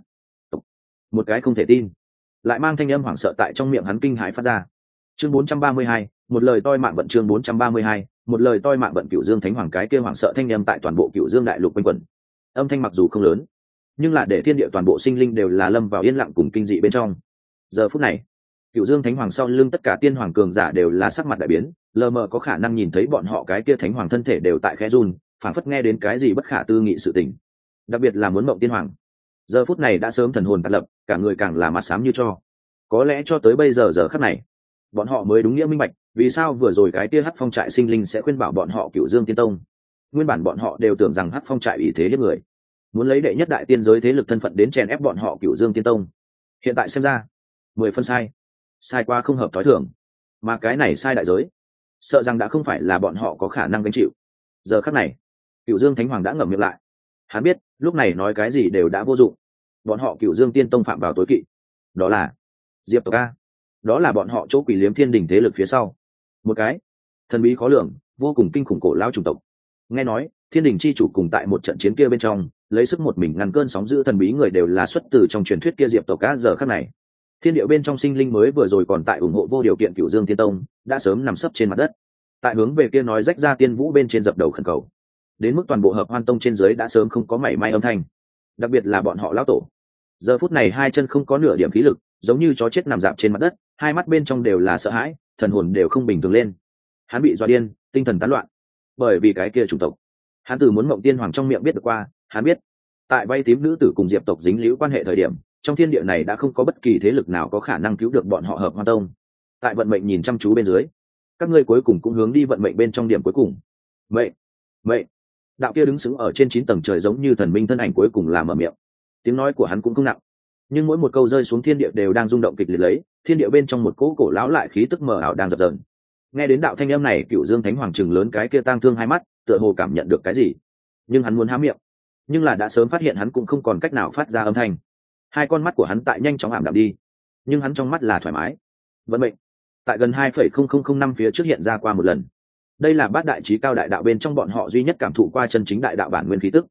một cái không thể tin, lại mang thanh âm hoảng sợ tại trong miệng hắn kinh hãi phát ra. Chương bốn trăm ba mươi hai, một lời toi mạng vận. Chương bốn trăm ba mươi hai, một lời toi mạng vận. Cựu Dương Thánh Hoàng cái kia hoảng sợ thanh âm tại toàn bộ Cựu Dương đại lục quanh quẩn. Âm thanh mặc dù không lớn, nhưng là để thiên địa toàn bộ sinh linh đều là lâm vào yên lặng cùng kinh dị bên trong. Giờ phút này, Cựu Dương Thánh Hoàng sau lưng tất cả tiên hoàng cường giả đều là sắc mặt đại biến, lờ mờ có khả năng nhìn thấy bọn họ cái kia Thánh Hoàng thân thể đều tại khẽ run, phảng phất nghe đến cái gì bất khả tư nghị sự tình. Đặc biệt là muốn Mộng Tiên Hoàng, giờ phút này đã sớm thần hồn tạt lập, cả người càng là mặt xám như tro. Có lẽ cho tới bây giờ giờ khắc này, bọn họ mới đúng nghĩa minh bạch vì sao vừa rồi cái kia hắc phong trại sinh linh sẽ khuyên bảo bọn họ Cựu Dương Tiên Tông. Nguyên bản bọn họ đều tưởng rằng hắc phong trại ủy thế hiếp người, muốn lấy đệ nhất đại tiên giới thế lực thân phận đến chèn ép bọn họ Cựu Dương Tiên Tông. Hiện tại xem ra, mười phân sai, sai qua không hợp thói thường, mà cái này sai đại giới, sợ rằng đã không phải là bọn họ có khả năng gánh chịu. Giờ khắc này, Cựu Dương Thánh Hoàng đã ngậm miệng lại. Hắn biết lúc này nói cái gì đều đã vô dụng. Bọn họ Cựu Dương Tiên Tông phạm vào tối kỵ, đó là Diệp tộc A, đó là bọn họ chỗ quỷ liếm thiên đình thế lực phía sau một cái thần bí khó lường, vô cùng kinh khủng cổ lao chủng tộc. Nghe nói thiên đình chi chủ cùng tại một trận chiến kia bên trong lấy sức một mình ngăn cơn sóng dữ thần bí người đều là xuất từ trong truyền thuyết kia Diệp tộc A. Giờ khắc này, thiên địa bên trong sinh linh mới vừa rồi còn tại ủng hộ vô điều kiện Cựu Dương Tiên Tông đã sớm nằm sấp trên mặt đất, tại hướng về kia nói rách ra tiên vũ bên trên dập đầu khẩn cầu. Đến mức toàn bộ Hợp Hoan Tông trên dưới đã sớm không có mảy may âm thanh, đặc biệt là bọn họ lão tổ. Giờ phút này hai chân không có nửa điểm khí lực, giống như chó chết nằm dạp trên mặt đất, hai mắt bên trong đều là sợ hãi, thần hồn đều không bình thường lên. Hắn bị dọa điên, tinh thần tán loạn, bởi vì cái kia chủng tộc. Hắn từ muốn Mộng Tiên Hoàng trong miệng biết được qua, hắn biết tại vay tím nữ tử cùng Diệp tộc dính líu quan hệ thời điểm, trong thiên địa này đã không có bất kỳ thế lực nào có khả năng cứu được bọn họ Hợp Hoan Tông. Tại vận mệnh nhìn chăm chú bên dưới, các ngươi cuối cùng cũng hướng đi vận mệnh bên trong điểm cuối cùng. Mệnh, mệnh. Đạo kia đứng sững ở trên chín tầng trời giống như thần minh thân ảnh cuối cùng là mở miệng. Tiếng nói của hắn cũng không nặng, nhưng mỗi một câu rơi xuống thiên địa đều đang rung động kịch liệt lấy, thiên địa bên trong một cỗ cổ lão lại khí tức mờ ảo đang dập dờn. Nghe đến đạo thanh âm này, Cựu Dương Thánh Hoàng trừng lớn cái kia tang thương hai mắt, tựa hồ cảm nhận được cái gì, nhưng hắn muốn há miệng, nhưng là đã sớm phát hiện hắn cũng không còn cách nào phát ra âm thanh. Hai con mắt của hắn tại nhanh chóng ảm đạm đi, nhưng hắn trong mắt là thoải mái. Vận mệnh tại gần hai phẩy không không không năm phía trước hiện ra qua một lần. Đây là bát đại trí cao đại đạo bên trong bọn họ duy nhất cảm thụ qua chân chính đại đạo bản nguyên khí tức.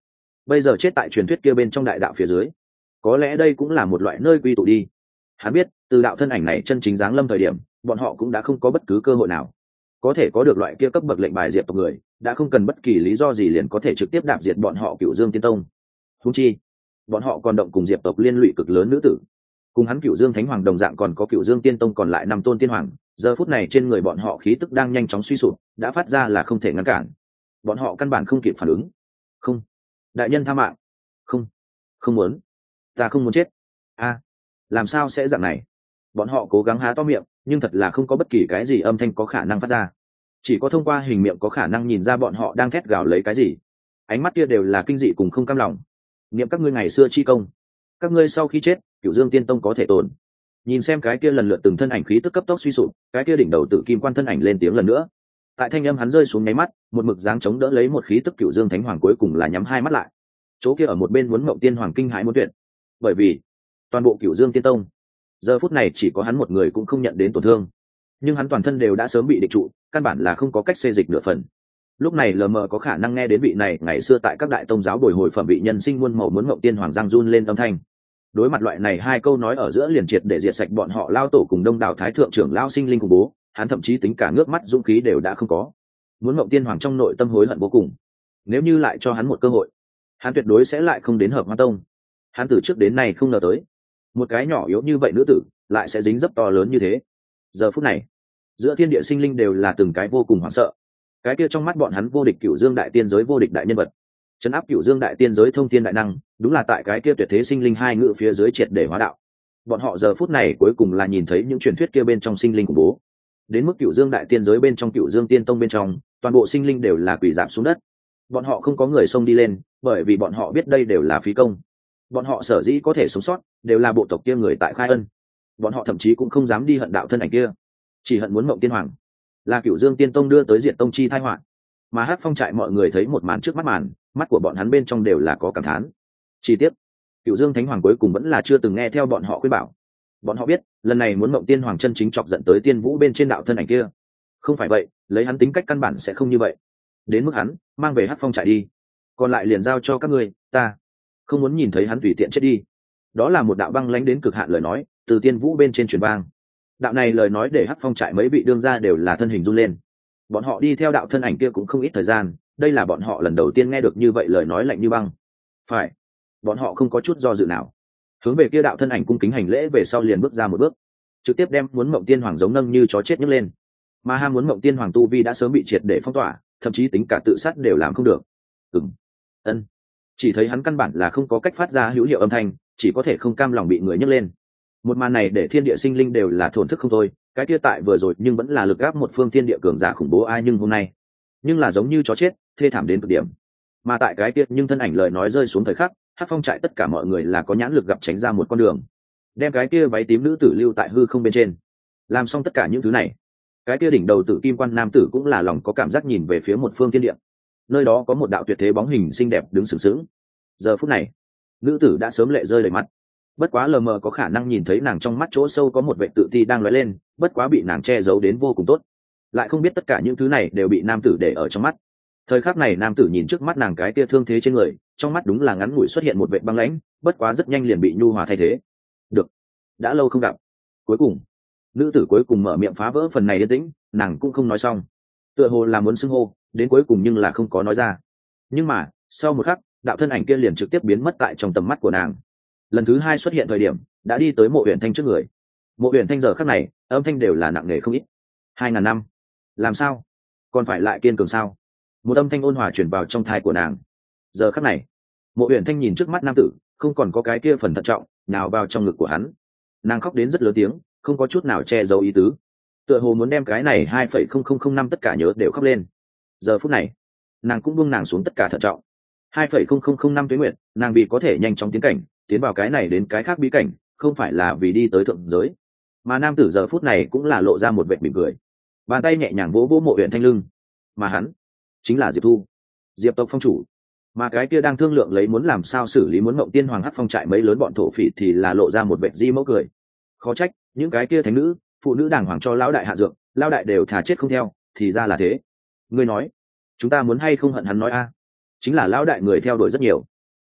bây giờ chết tại truyền thuyết kia bên trong đại đạo phía dưới. Có lẽ đây cũng là một loại nơi quy tụ đi. Hắn biết từ đạo thân ảnh này chân chính giáng lâm thời điểm, bọn họ cũng đã không có bất cứ cơ hội nào có thể có được loại kia cấp bậc lệnh bài diệt tộc người, đã không cần bất kỳ lý do gì liền có thể trực tiếp đạp diệt bọn họ Cửu Dương Tiên Tông. Huống chi bọn họ còn động cùng diệp tộc liên lụy cực lớn nữ tử, cùng hắn Cửu Dương Thánh Hoàng đồng dạng còn có Cửu Dương Tiên Tông còn lại năm tôn tiên hoàng, giờ phút này trên người bọn họ khí tức đang nhanh chóng suy sụp, đã phát ra là không thể ngăn cản. Bọn họ căn bản không kịp phản ứng. Không, đại nhân tha mạng. Không, không muốn, ta không muốn chết. A, làm sao sẽ dạng này? Bọn họ cố gắng há to miệng, nhưng thật là không có bất kỳ cái gì âm thanh có khả năng phát ra, chỉ có thông qua hình miệng có khả năng nhìn ra bọn họ đang thét gào lấy cái gì. Ánh mắt kia đều là kinh dị cùng không cam lòng. Niệm các ngươi ngày xưa chi công, các ngươi sau khi chết Cửu Dương Tiên Tông có thể tồn. Nhìn xem cái kia lần lượt từng thân ảnh khí tức cấp tốc suy sụp, cái kia đỉnh đầu Tử Kim Quan thân ảnh lên tiếng lần nữa. Tại thanh âm hắn rơi xuống nháy mắt, một mực dáng chống đỡ lấy một khí tức Cửu Dương Thánh Hoàng cuối cùng là nhắm hai mắt lại. Chỗ kia ở một bên muốn Ngộng Tiên Hoàng kinh hãi muốn tuyệt, bởi vì toàn bộ Cửu Dương Tiên Tông giờ phút này chỉ có hắn một người cũng không nhận đến tổn thương, nhưng hắn toàn thân đều đã sớm bị địch trụ, căn bản là không có cách xê dịch nửa phần. Lúc này lờ mờ có khả năng nghe đến vị này ngày xưa tại các đại tông giáo bồi hồi phẩm vị nhân sinh muôn màu muốn Ngộng Tiên Hoàng giang run lên âm thanh. Đối mặt loại này hai câu nói ở giữa liền triệt để diệt sạch bọn họ lao tổ cùng đông đảo thái thượng trưởng lao sinh linh cùng bố, hắn thậm chí tính cả nước mắt dũng khí đều đã không có. Muốn Ngộng Tiên Hoàng trong nội tâm hối hận vô cùng, nếu như lại cho hắn một cơ hội, hắn tuyệt đối sẽ lại không đến Hợp Hoa Tông. Hắn từ trước đến nay không ngờ tới một cái nhỏ yếu như vậy nữ tử lại sẽ dính dấp to lớn như thế. Giờ phút này giữa thiên địa sinh linh đều là từng cái vô cùng hoảng sợ. Cái kia trong mắt bọn hắn vô địch Cửu Dương đại tiên giới vô địch đại nhân vật, trấn áp Cửu Dương đại tiên giới thông thiên đại năng, đúng là tại cái kia tuyệt thế sinh linh hai ngự phía dưới triệt để hóa đạo. Bọn họ giờ phút này cuối cùng là nhìn thấy những truyền thuyết kia bên trong sinh linh khủng bố, đến mức Cửu Dương đại tiên giới bên trong Cửu Dương Tiên Tông bên trong, toàn bộ sinh linh đều là quỳ rạp xuống đất. Bọn họ không có người xông đi lên, bởi vì bọn họ biết đây đều là phí công. Bọn họ sở dĩ có thể sống sót đều là bộ tộc kia người tại khai ân. Bọn họ thậm chí cũng không dám đi hận đạo thân ảnh kia, chỉ hận muốn Ngộng Tiên Hoàng, là Cửu Dương Tiên Tông đưa tới diệt tông chi tai họa. Mà Hắc Phong trại mọi người thấy một màn trước mắt màn, mắt của bọn hắn bên trong đều là có cảm thán. Chi tiết, Cửu Dương Thánh Hoàng cuối cùng vẫn là chưa từng nghe theo bọn họ khuyên bảo. Bọn họ biết lần này muốn Ngộng Tiên Hoàng chân chính chọc giận tới Tiên Vũ bên trên đạo thân ảnh kia. Không phải vậy, lấy hắn tính cách căn bản sẽ không như vậy. Đến mức hắn mang về Hắc Phong trại đi, còn lại liền giao cho các ngươi, ta không muốn nhìn thấy hắn tùy tiện chết đi. Đó là một đạo băng lãnh đến cực hạn lời nói từ Tiên Vũ bên trên truyền vang. Đạo này lời nói để Hắc Phong trại mấy vị đương gia đều là thân hình run lên. Bọn họ đi theo đạo thân ảnh kia cũng không ít thời gian, đây là bọn họ lần đầu tiên nghe được như vậy lời nói lạnh như băng. Phải, bọn họ không có chút do dự nào, hướng về kia đạo thân ảnh cung kính hành lễ về sau liền bước ra một bước, trực tiếp đem muốn Ngộng Tiên Hoàng giống nâng như chó chết nhấc lên. Mà ham muốn Ngộng Tiên Hoàng tu vi đã sớm bị triệt để phong tỏa, thậm chí tính cả tự sát đều làm không được. Ừm, ân, chỉ thấy hắn căn bản là không có cách phát ra hữu hiệu âm thanh, chỉ có thể không cam lòng bị người nhấc lên. Một màn này để thiên địa sinh linh đều là thổn thức không thôi. Cái kia tại vừa rồi nhưng vẫn là lực áp một phương thiên địa cường giả khủng bố ai, nhưng hôm nay nhưng là giống như chó chết, thê thảm đến cực điểm. Mà tại cái kia nhưng thân ảnh lời nói rơi xuống thời khắc, Hắc Phong trại tất cả mọi người là có nhãn lực gặp tránh ra một con đường, đem cái kia váy tím nữ tử lưu tại hư không bên trên. Làm xong tất cả những thứ này, cái kia đỉnh đầu Tử Kim Quan nam tử cũng là lòng có cảm giác nhìn về phía một phương thiên địa, nơi đó có một đạo tuyệt thế bóng hình xinh đẹp đứng sừng sững. Giờ phút này nữ tử đã sớm lệ rơi đầy mặt, bất quá lờ mờ có khả năng nhìn thấy nàng trong mắt chỗ sâu có một vệ tự ti đang lóe lên, bất quá bị nàng che giấu đến vô cùng tốt, lại không biết tất cả những thứ này đều bị nam tử để ở trong mắt. Thời khắc này nam tử nhìn trước mắt nàng cái kia thương thế trên người, trong mắt đúng là ngắn ngủi xuất hiện một vệ băng lãnh, bất quá rất nhanh liền bị nhu hòa thay thế. Được, đã lâu không gặp. Cuối cùng nữ tử cuối cùng mở miệng phá vỡ phần này yên tĩnh, nàng cũng không nói xong, tựa hồ là muốn xưng hô đến cuối cùng nhưng là không có nói ra. Nhưng mà sau một khắc, đạo thân ảnh kia liền trực tiếp biến mất tại trong tầm mắt của nàng. Lần thứ hai xuất hiện thời điểm đã đi tới Mộ Uyển Thanh trước người. Mộ Uyển Thanh giờ khắc này âm thanh đều là nặng nề không ít. Hai ngàn năm làm sao còn phải lại kiên cường sao? Một âm thanh ôn hòa truyền vào trong tai của nàng. Giờ khắc này Mộ Uyển Thanh nhìn trước mắt nam tử, không còn có cái kia phần thận trọng nào vào trong ngực của hắn. Nàng khóc đến rất lớn tiếng, không có chút nào che giấu ý tứ, tựa hồ muốn đem cái này hai phẩy không không không năm tất cả nhớ đều khóc lên. Giờ phút này nàng cũng buông nàng xuống tất cả thận trọng. hai phẩy không không không năm tuế nguyện, nàng vì có thể nhanh chóng tiến cảnh, tiến vào cái này đến cái khác bí cảnh, không phải là vì đi tới thượng giới. Mà nam tử giờ phút này cũng là lộ ra một vệt mỉm cười, bàn tay nhẹ nhàng vỗ vỗ Mộ Uyển Thanh lưng. Mà hắn chính là Diệp Thu, Diệp tộc phong chủ. Mà cái kia đang thương lượng lấy muốn làm sao xử lý muốn Ngộng Tiên Hoàng Hắc Phong trại mấy lớn bọn thổ phỉ thì là lộ ra một vệt di mẫu cười. Khó trách những cái kia thánh nữ phụ nữ đàng hoàng cho lão đại hạ dược, lão đại đều thà chết không theo, thì ra là thế. Ngươi nói chúng ta muốn hay không hận hắn nói a, chính là lão đại người theo đuổi rất nhiều,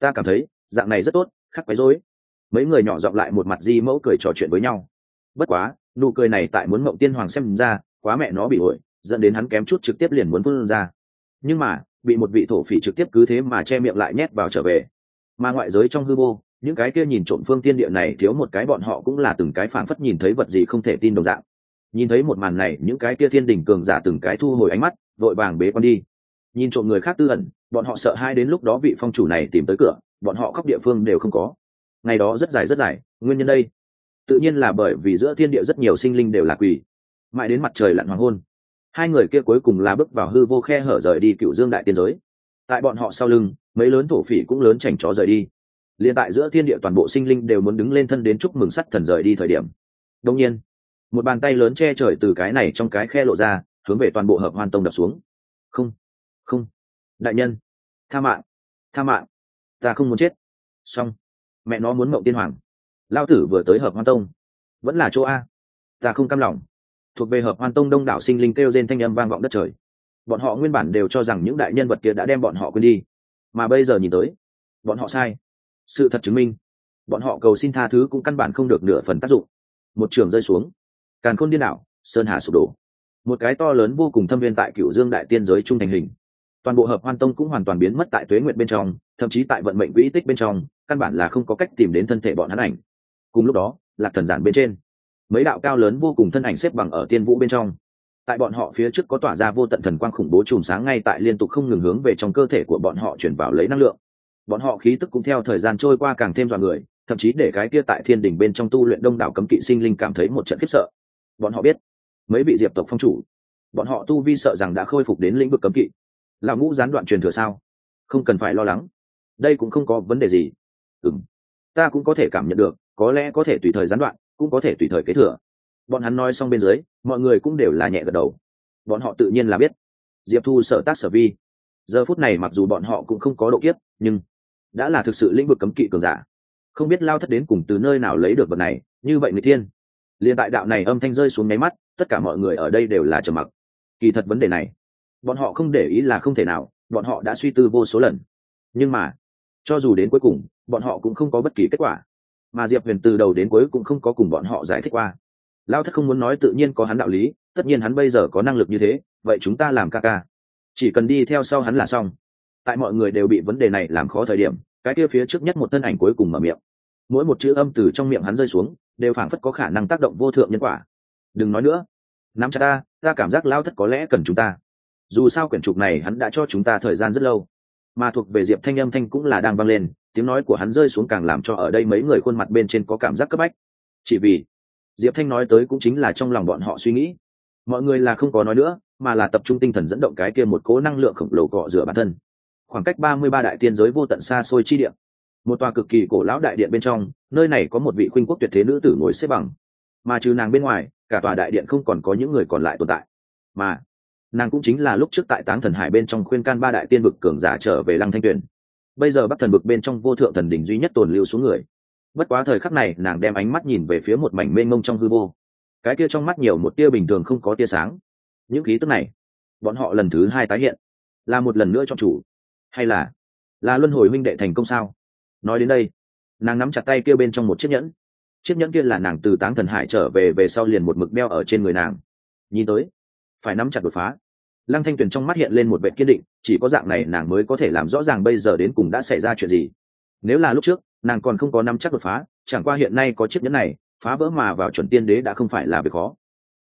ta cảm thấy dạng này rất tốt, khắc quấy rối. Mấy người nhỏ giọng lại một mặt di mẫu cười trò chuyện với nhau. Bất quá nụ cười này tại muốn Mộng Tiên Hoàng xem ra quá mẹ nó bị ổi, dẫn đến hắn kém chút trực tiếp liền muốn phun ra. Nhưng mà bị một vị thổ phỉ trực tiếp cứ thế mà che miệng lại nhét vào trở về. Mà ngoại giới trong hư vô, những cái kia nhìn trộm phương tiên địa này thiếu một cái bọn họ cũng là từng cái phảng phất nhìn thấy vật gì không thể tin đồng dạng. Nhìn thấy một màn này, những cái kia thiên đình cường giả từng cái thu hồi ánh mắt, vội vàng bế quan đi. Nhìn trộm người khác tư ẩn, bọn họ sợ hai đến lúc đó vị phong chủ này tìm tới cửa, bọn họ khóc địa phương đều không có. Ngày đó rất dài rất dài, nguyên nhân đây tự nhiên là bởi vì giữa thiên địa rất nhiều sinh linh đều là quỷ. Mãi đến mặt trời lặn hoàng hôn, hai người kia cuối cùng là bước vào hư vô khe hở rời đi Cựu Dương đại tiên giới. Tại bọn họ sau lưng, mấy lớn thổ phỉ cũng lớn chảnh chó rời đi. Liên tại giữa thiên địa toàn bộ sinh linh đều muốn đứng lên thân đến chúc mừng sắt thần rời đi thời điểm. Đương nhiên, một bàn tay lớn che trời từ cái này trong cái khe lộ ra, hướng về toàn bộ Hợp Hoan Tông đập xuống. Không, không, đại nhân, tha mạng, tha mạng, ta không muốn chết. Xong, mẹ nó muốn Mộng Tiên Hoàng. Lao tử vừa tới Hợp Hoan Tông, vẫn là chỗ a, ta không cam lòng. Thuộc về Hợp Hoan Tông đông đảo sinh linh kêu rên thanh âm vang vọng đất trời. Bọn họ nguyên bản đều cho rằng những đại nhân vật kia đã đem bọn họ quên đi, mà bây giờ nhìn tới, bọn họ sai. Sự thật chứng minh, bọn họ cầu xin tha thứ cũng căn bản không được nửa phần tác dụng. Một trường rơi xuống, càn khôn điên đảo, sơn hà sụp đổ. Một cái to lớn vô cùng thâm viên tại Cửu Dương đại tiên giới trung thành hình. Toàn bộ Hợp Hoan Tông cũng hoàn toàn biến mất tại tuế nguyện bên trong, thậm chí tại vận mệnh quỹ tích bên trong, căn bản là không có cách tìm đến thân thể bọn hắn ảnh. Cùng lúc đó, Lạc Thần giản bên trên, mấy đạo cao lớn vô cùng thân ảnh xếp bằng ở tiên vũ bên trong. Tại bọn họ phía trước có tỏa ra vô tận thần quang khủng bố chùm sáng ngay tại liên tục không ngừng hướng về trong cơ thể của bọn họ chuyển vào lấy năng lượng. Bọn họ khí tức cũng theo thời gian trôi qua càng thêm dọa người, thậm chí để cái kia tại thiên đình bên trong tu luyện đông đảo cấm kỵ sinh linh cảm thấy một trận khiếp sợ. Bọn họ biết, mấy vị diệp tộc phong chủ, bọn họ tu vi sợ rằng đã khôi phục đến lĩnh vực cấm kỵ. Lão Ngũ gián đoạn truyền thừa sao? Không cần phải lo lắng, đây cũng không có vấn đề gì. Ừm, ta cũng có thể cảm nhận được, có lẽ có thể tùy thời gián đoạn, cũng có thể tùy thời kế thừa. Bọn hắn nói xong bên dưới, mọi người cũng đều là nhẹ gật đầu. Bọn họ tự nhiên là biết Diệp Thu sở tác sở vi. Giờ phút này mặc dù bọn họ cũng không có độ kiếp, nhưng đã là thực sự lĩnh vực cấm kỵ cường giả. Không biết Lao Thất đến cùng từ nơi nào lấy được vật này, như vậy người thiên. Liên tại đạo này âm thanh rơi xuống nháy mắt, tất cả mọi người ở đây đều là trầm mặc. Kỳ thật vấn đề này, bọn họ không để ý là không thể nào, bọn họ đã suy tư vô số lần. Nhưng mà, cho dù đến cuối cùng, bọn họ cũng không có bất kỳ kết quả. Mà Diệp Huyền từ đầu đến cuối cũng không có cùng bọn họ giải thích qua. Lao Thất không muốn nói tự nhiên có hắn đạo lý, tất nhiên hắn bây giờ có năng lực như thế, vậy chúng ta làm ca ca, chỉ cần đi theo sau hắn là xong. Tại mọi người đều bị vấn đề này làm khó thời điểm, cái kia phía trước nhất một thân ảnh cuối cùng mở miệng. Mỗi một chữ âm từ trong miệng hắn rơi xuống, đều phảng phất có khả năng tác động vô thượng nhân quả. Đừng nói nữa, nắm chặt ta, ta cảm giác Lao Thất có lẽ cần chúng ta. Dù sao quyển trục này hắn đã cho chúng ta thời gian rất lâu. Mà thuộc về Diệp Thanh âm thanh cũng là đang vang lên, tiếng nói của hắn rơi xuống càng làm cho ở đây mấy người khuôn mặt bên trên có cảm giác cấp bách. Chỉ vì Diệp Thanh nói tới cũng chính là trong lòng bọn họ suy nghĩ. Mọi người là không có nói nữa, mà là tập trung tinh thần dẫn động cái kia một cố năng lượng khổng lồ cọ rửa bản thân. Khoảng cách ba mươi ba đại tiên giới vô tận xa xôi chi địa, một tòa cực kỳ cổ lão đại điện bên trong, nơi này có một vị khuynh quốc tuyệt thế nữ tử ngồi xếp bằng. Mà trừ nàng bên ngoài, cả tòa đại điện không còn có những người còn lại tồn tại. Mà nàng cũng chính là lúc trước tại Táng Thần Hải bên trong khuyên can ba đại tiên vực cường giả trở về Lăng Thanh Tuyền. Bây giờ Bắc Thần vực bên trong vô thượng thần đỉnh duy nhất tồn lưu xuống người. Bất quá thời khắc này, nàng đem ánh mắt nhìn về phía một mảnh mênh mông trong hư vô. Cái kia trong mắt nhiều một tia bình thường không có tia sáng. Những khí tức này, bọn họ lần thứ hai tái hiện, là một lần nữa cho chủ, hay là là luân hồi huynh đệ thành công sao? Nói đến đây, nàng nắm chặt tay kia bên trong một chiếc nhẫn. Chiếc nhẫn kia là nàng từ Táng Thần Hải trở về về sau liền một mực đeo ở trên người nàng. Nhìn tới, phải nắm chặt đột phá. Lăng Thanh Tuyền trong mắt hiện lên một vẻ kiên định, chỉ có dạng này nàng mới có thể làm rõ ràng bây giờ đến cùng đã xảy ra chuyện gì. Nếu là lúc trước, nàng còn không có nắm chắc đột phá, chẳng qua hiện nay có chiếc nhẫn này, phá vỡ mà vào chuẩn tiên đế đã không phải là việc khó.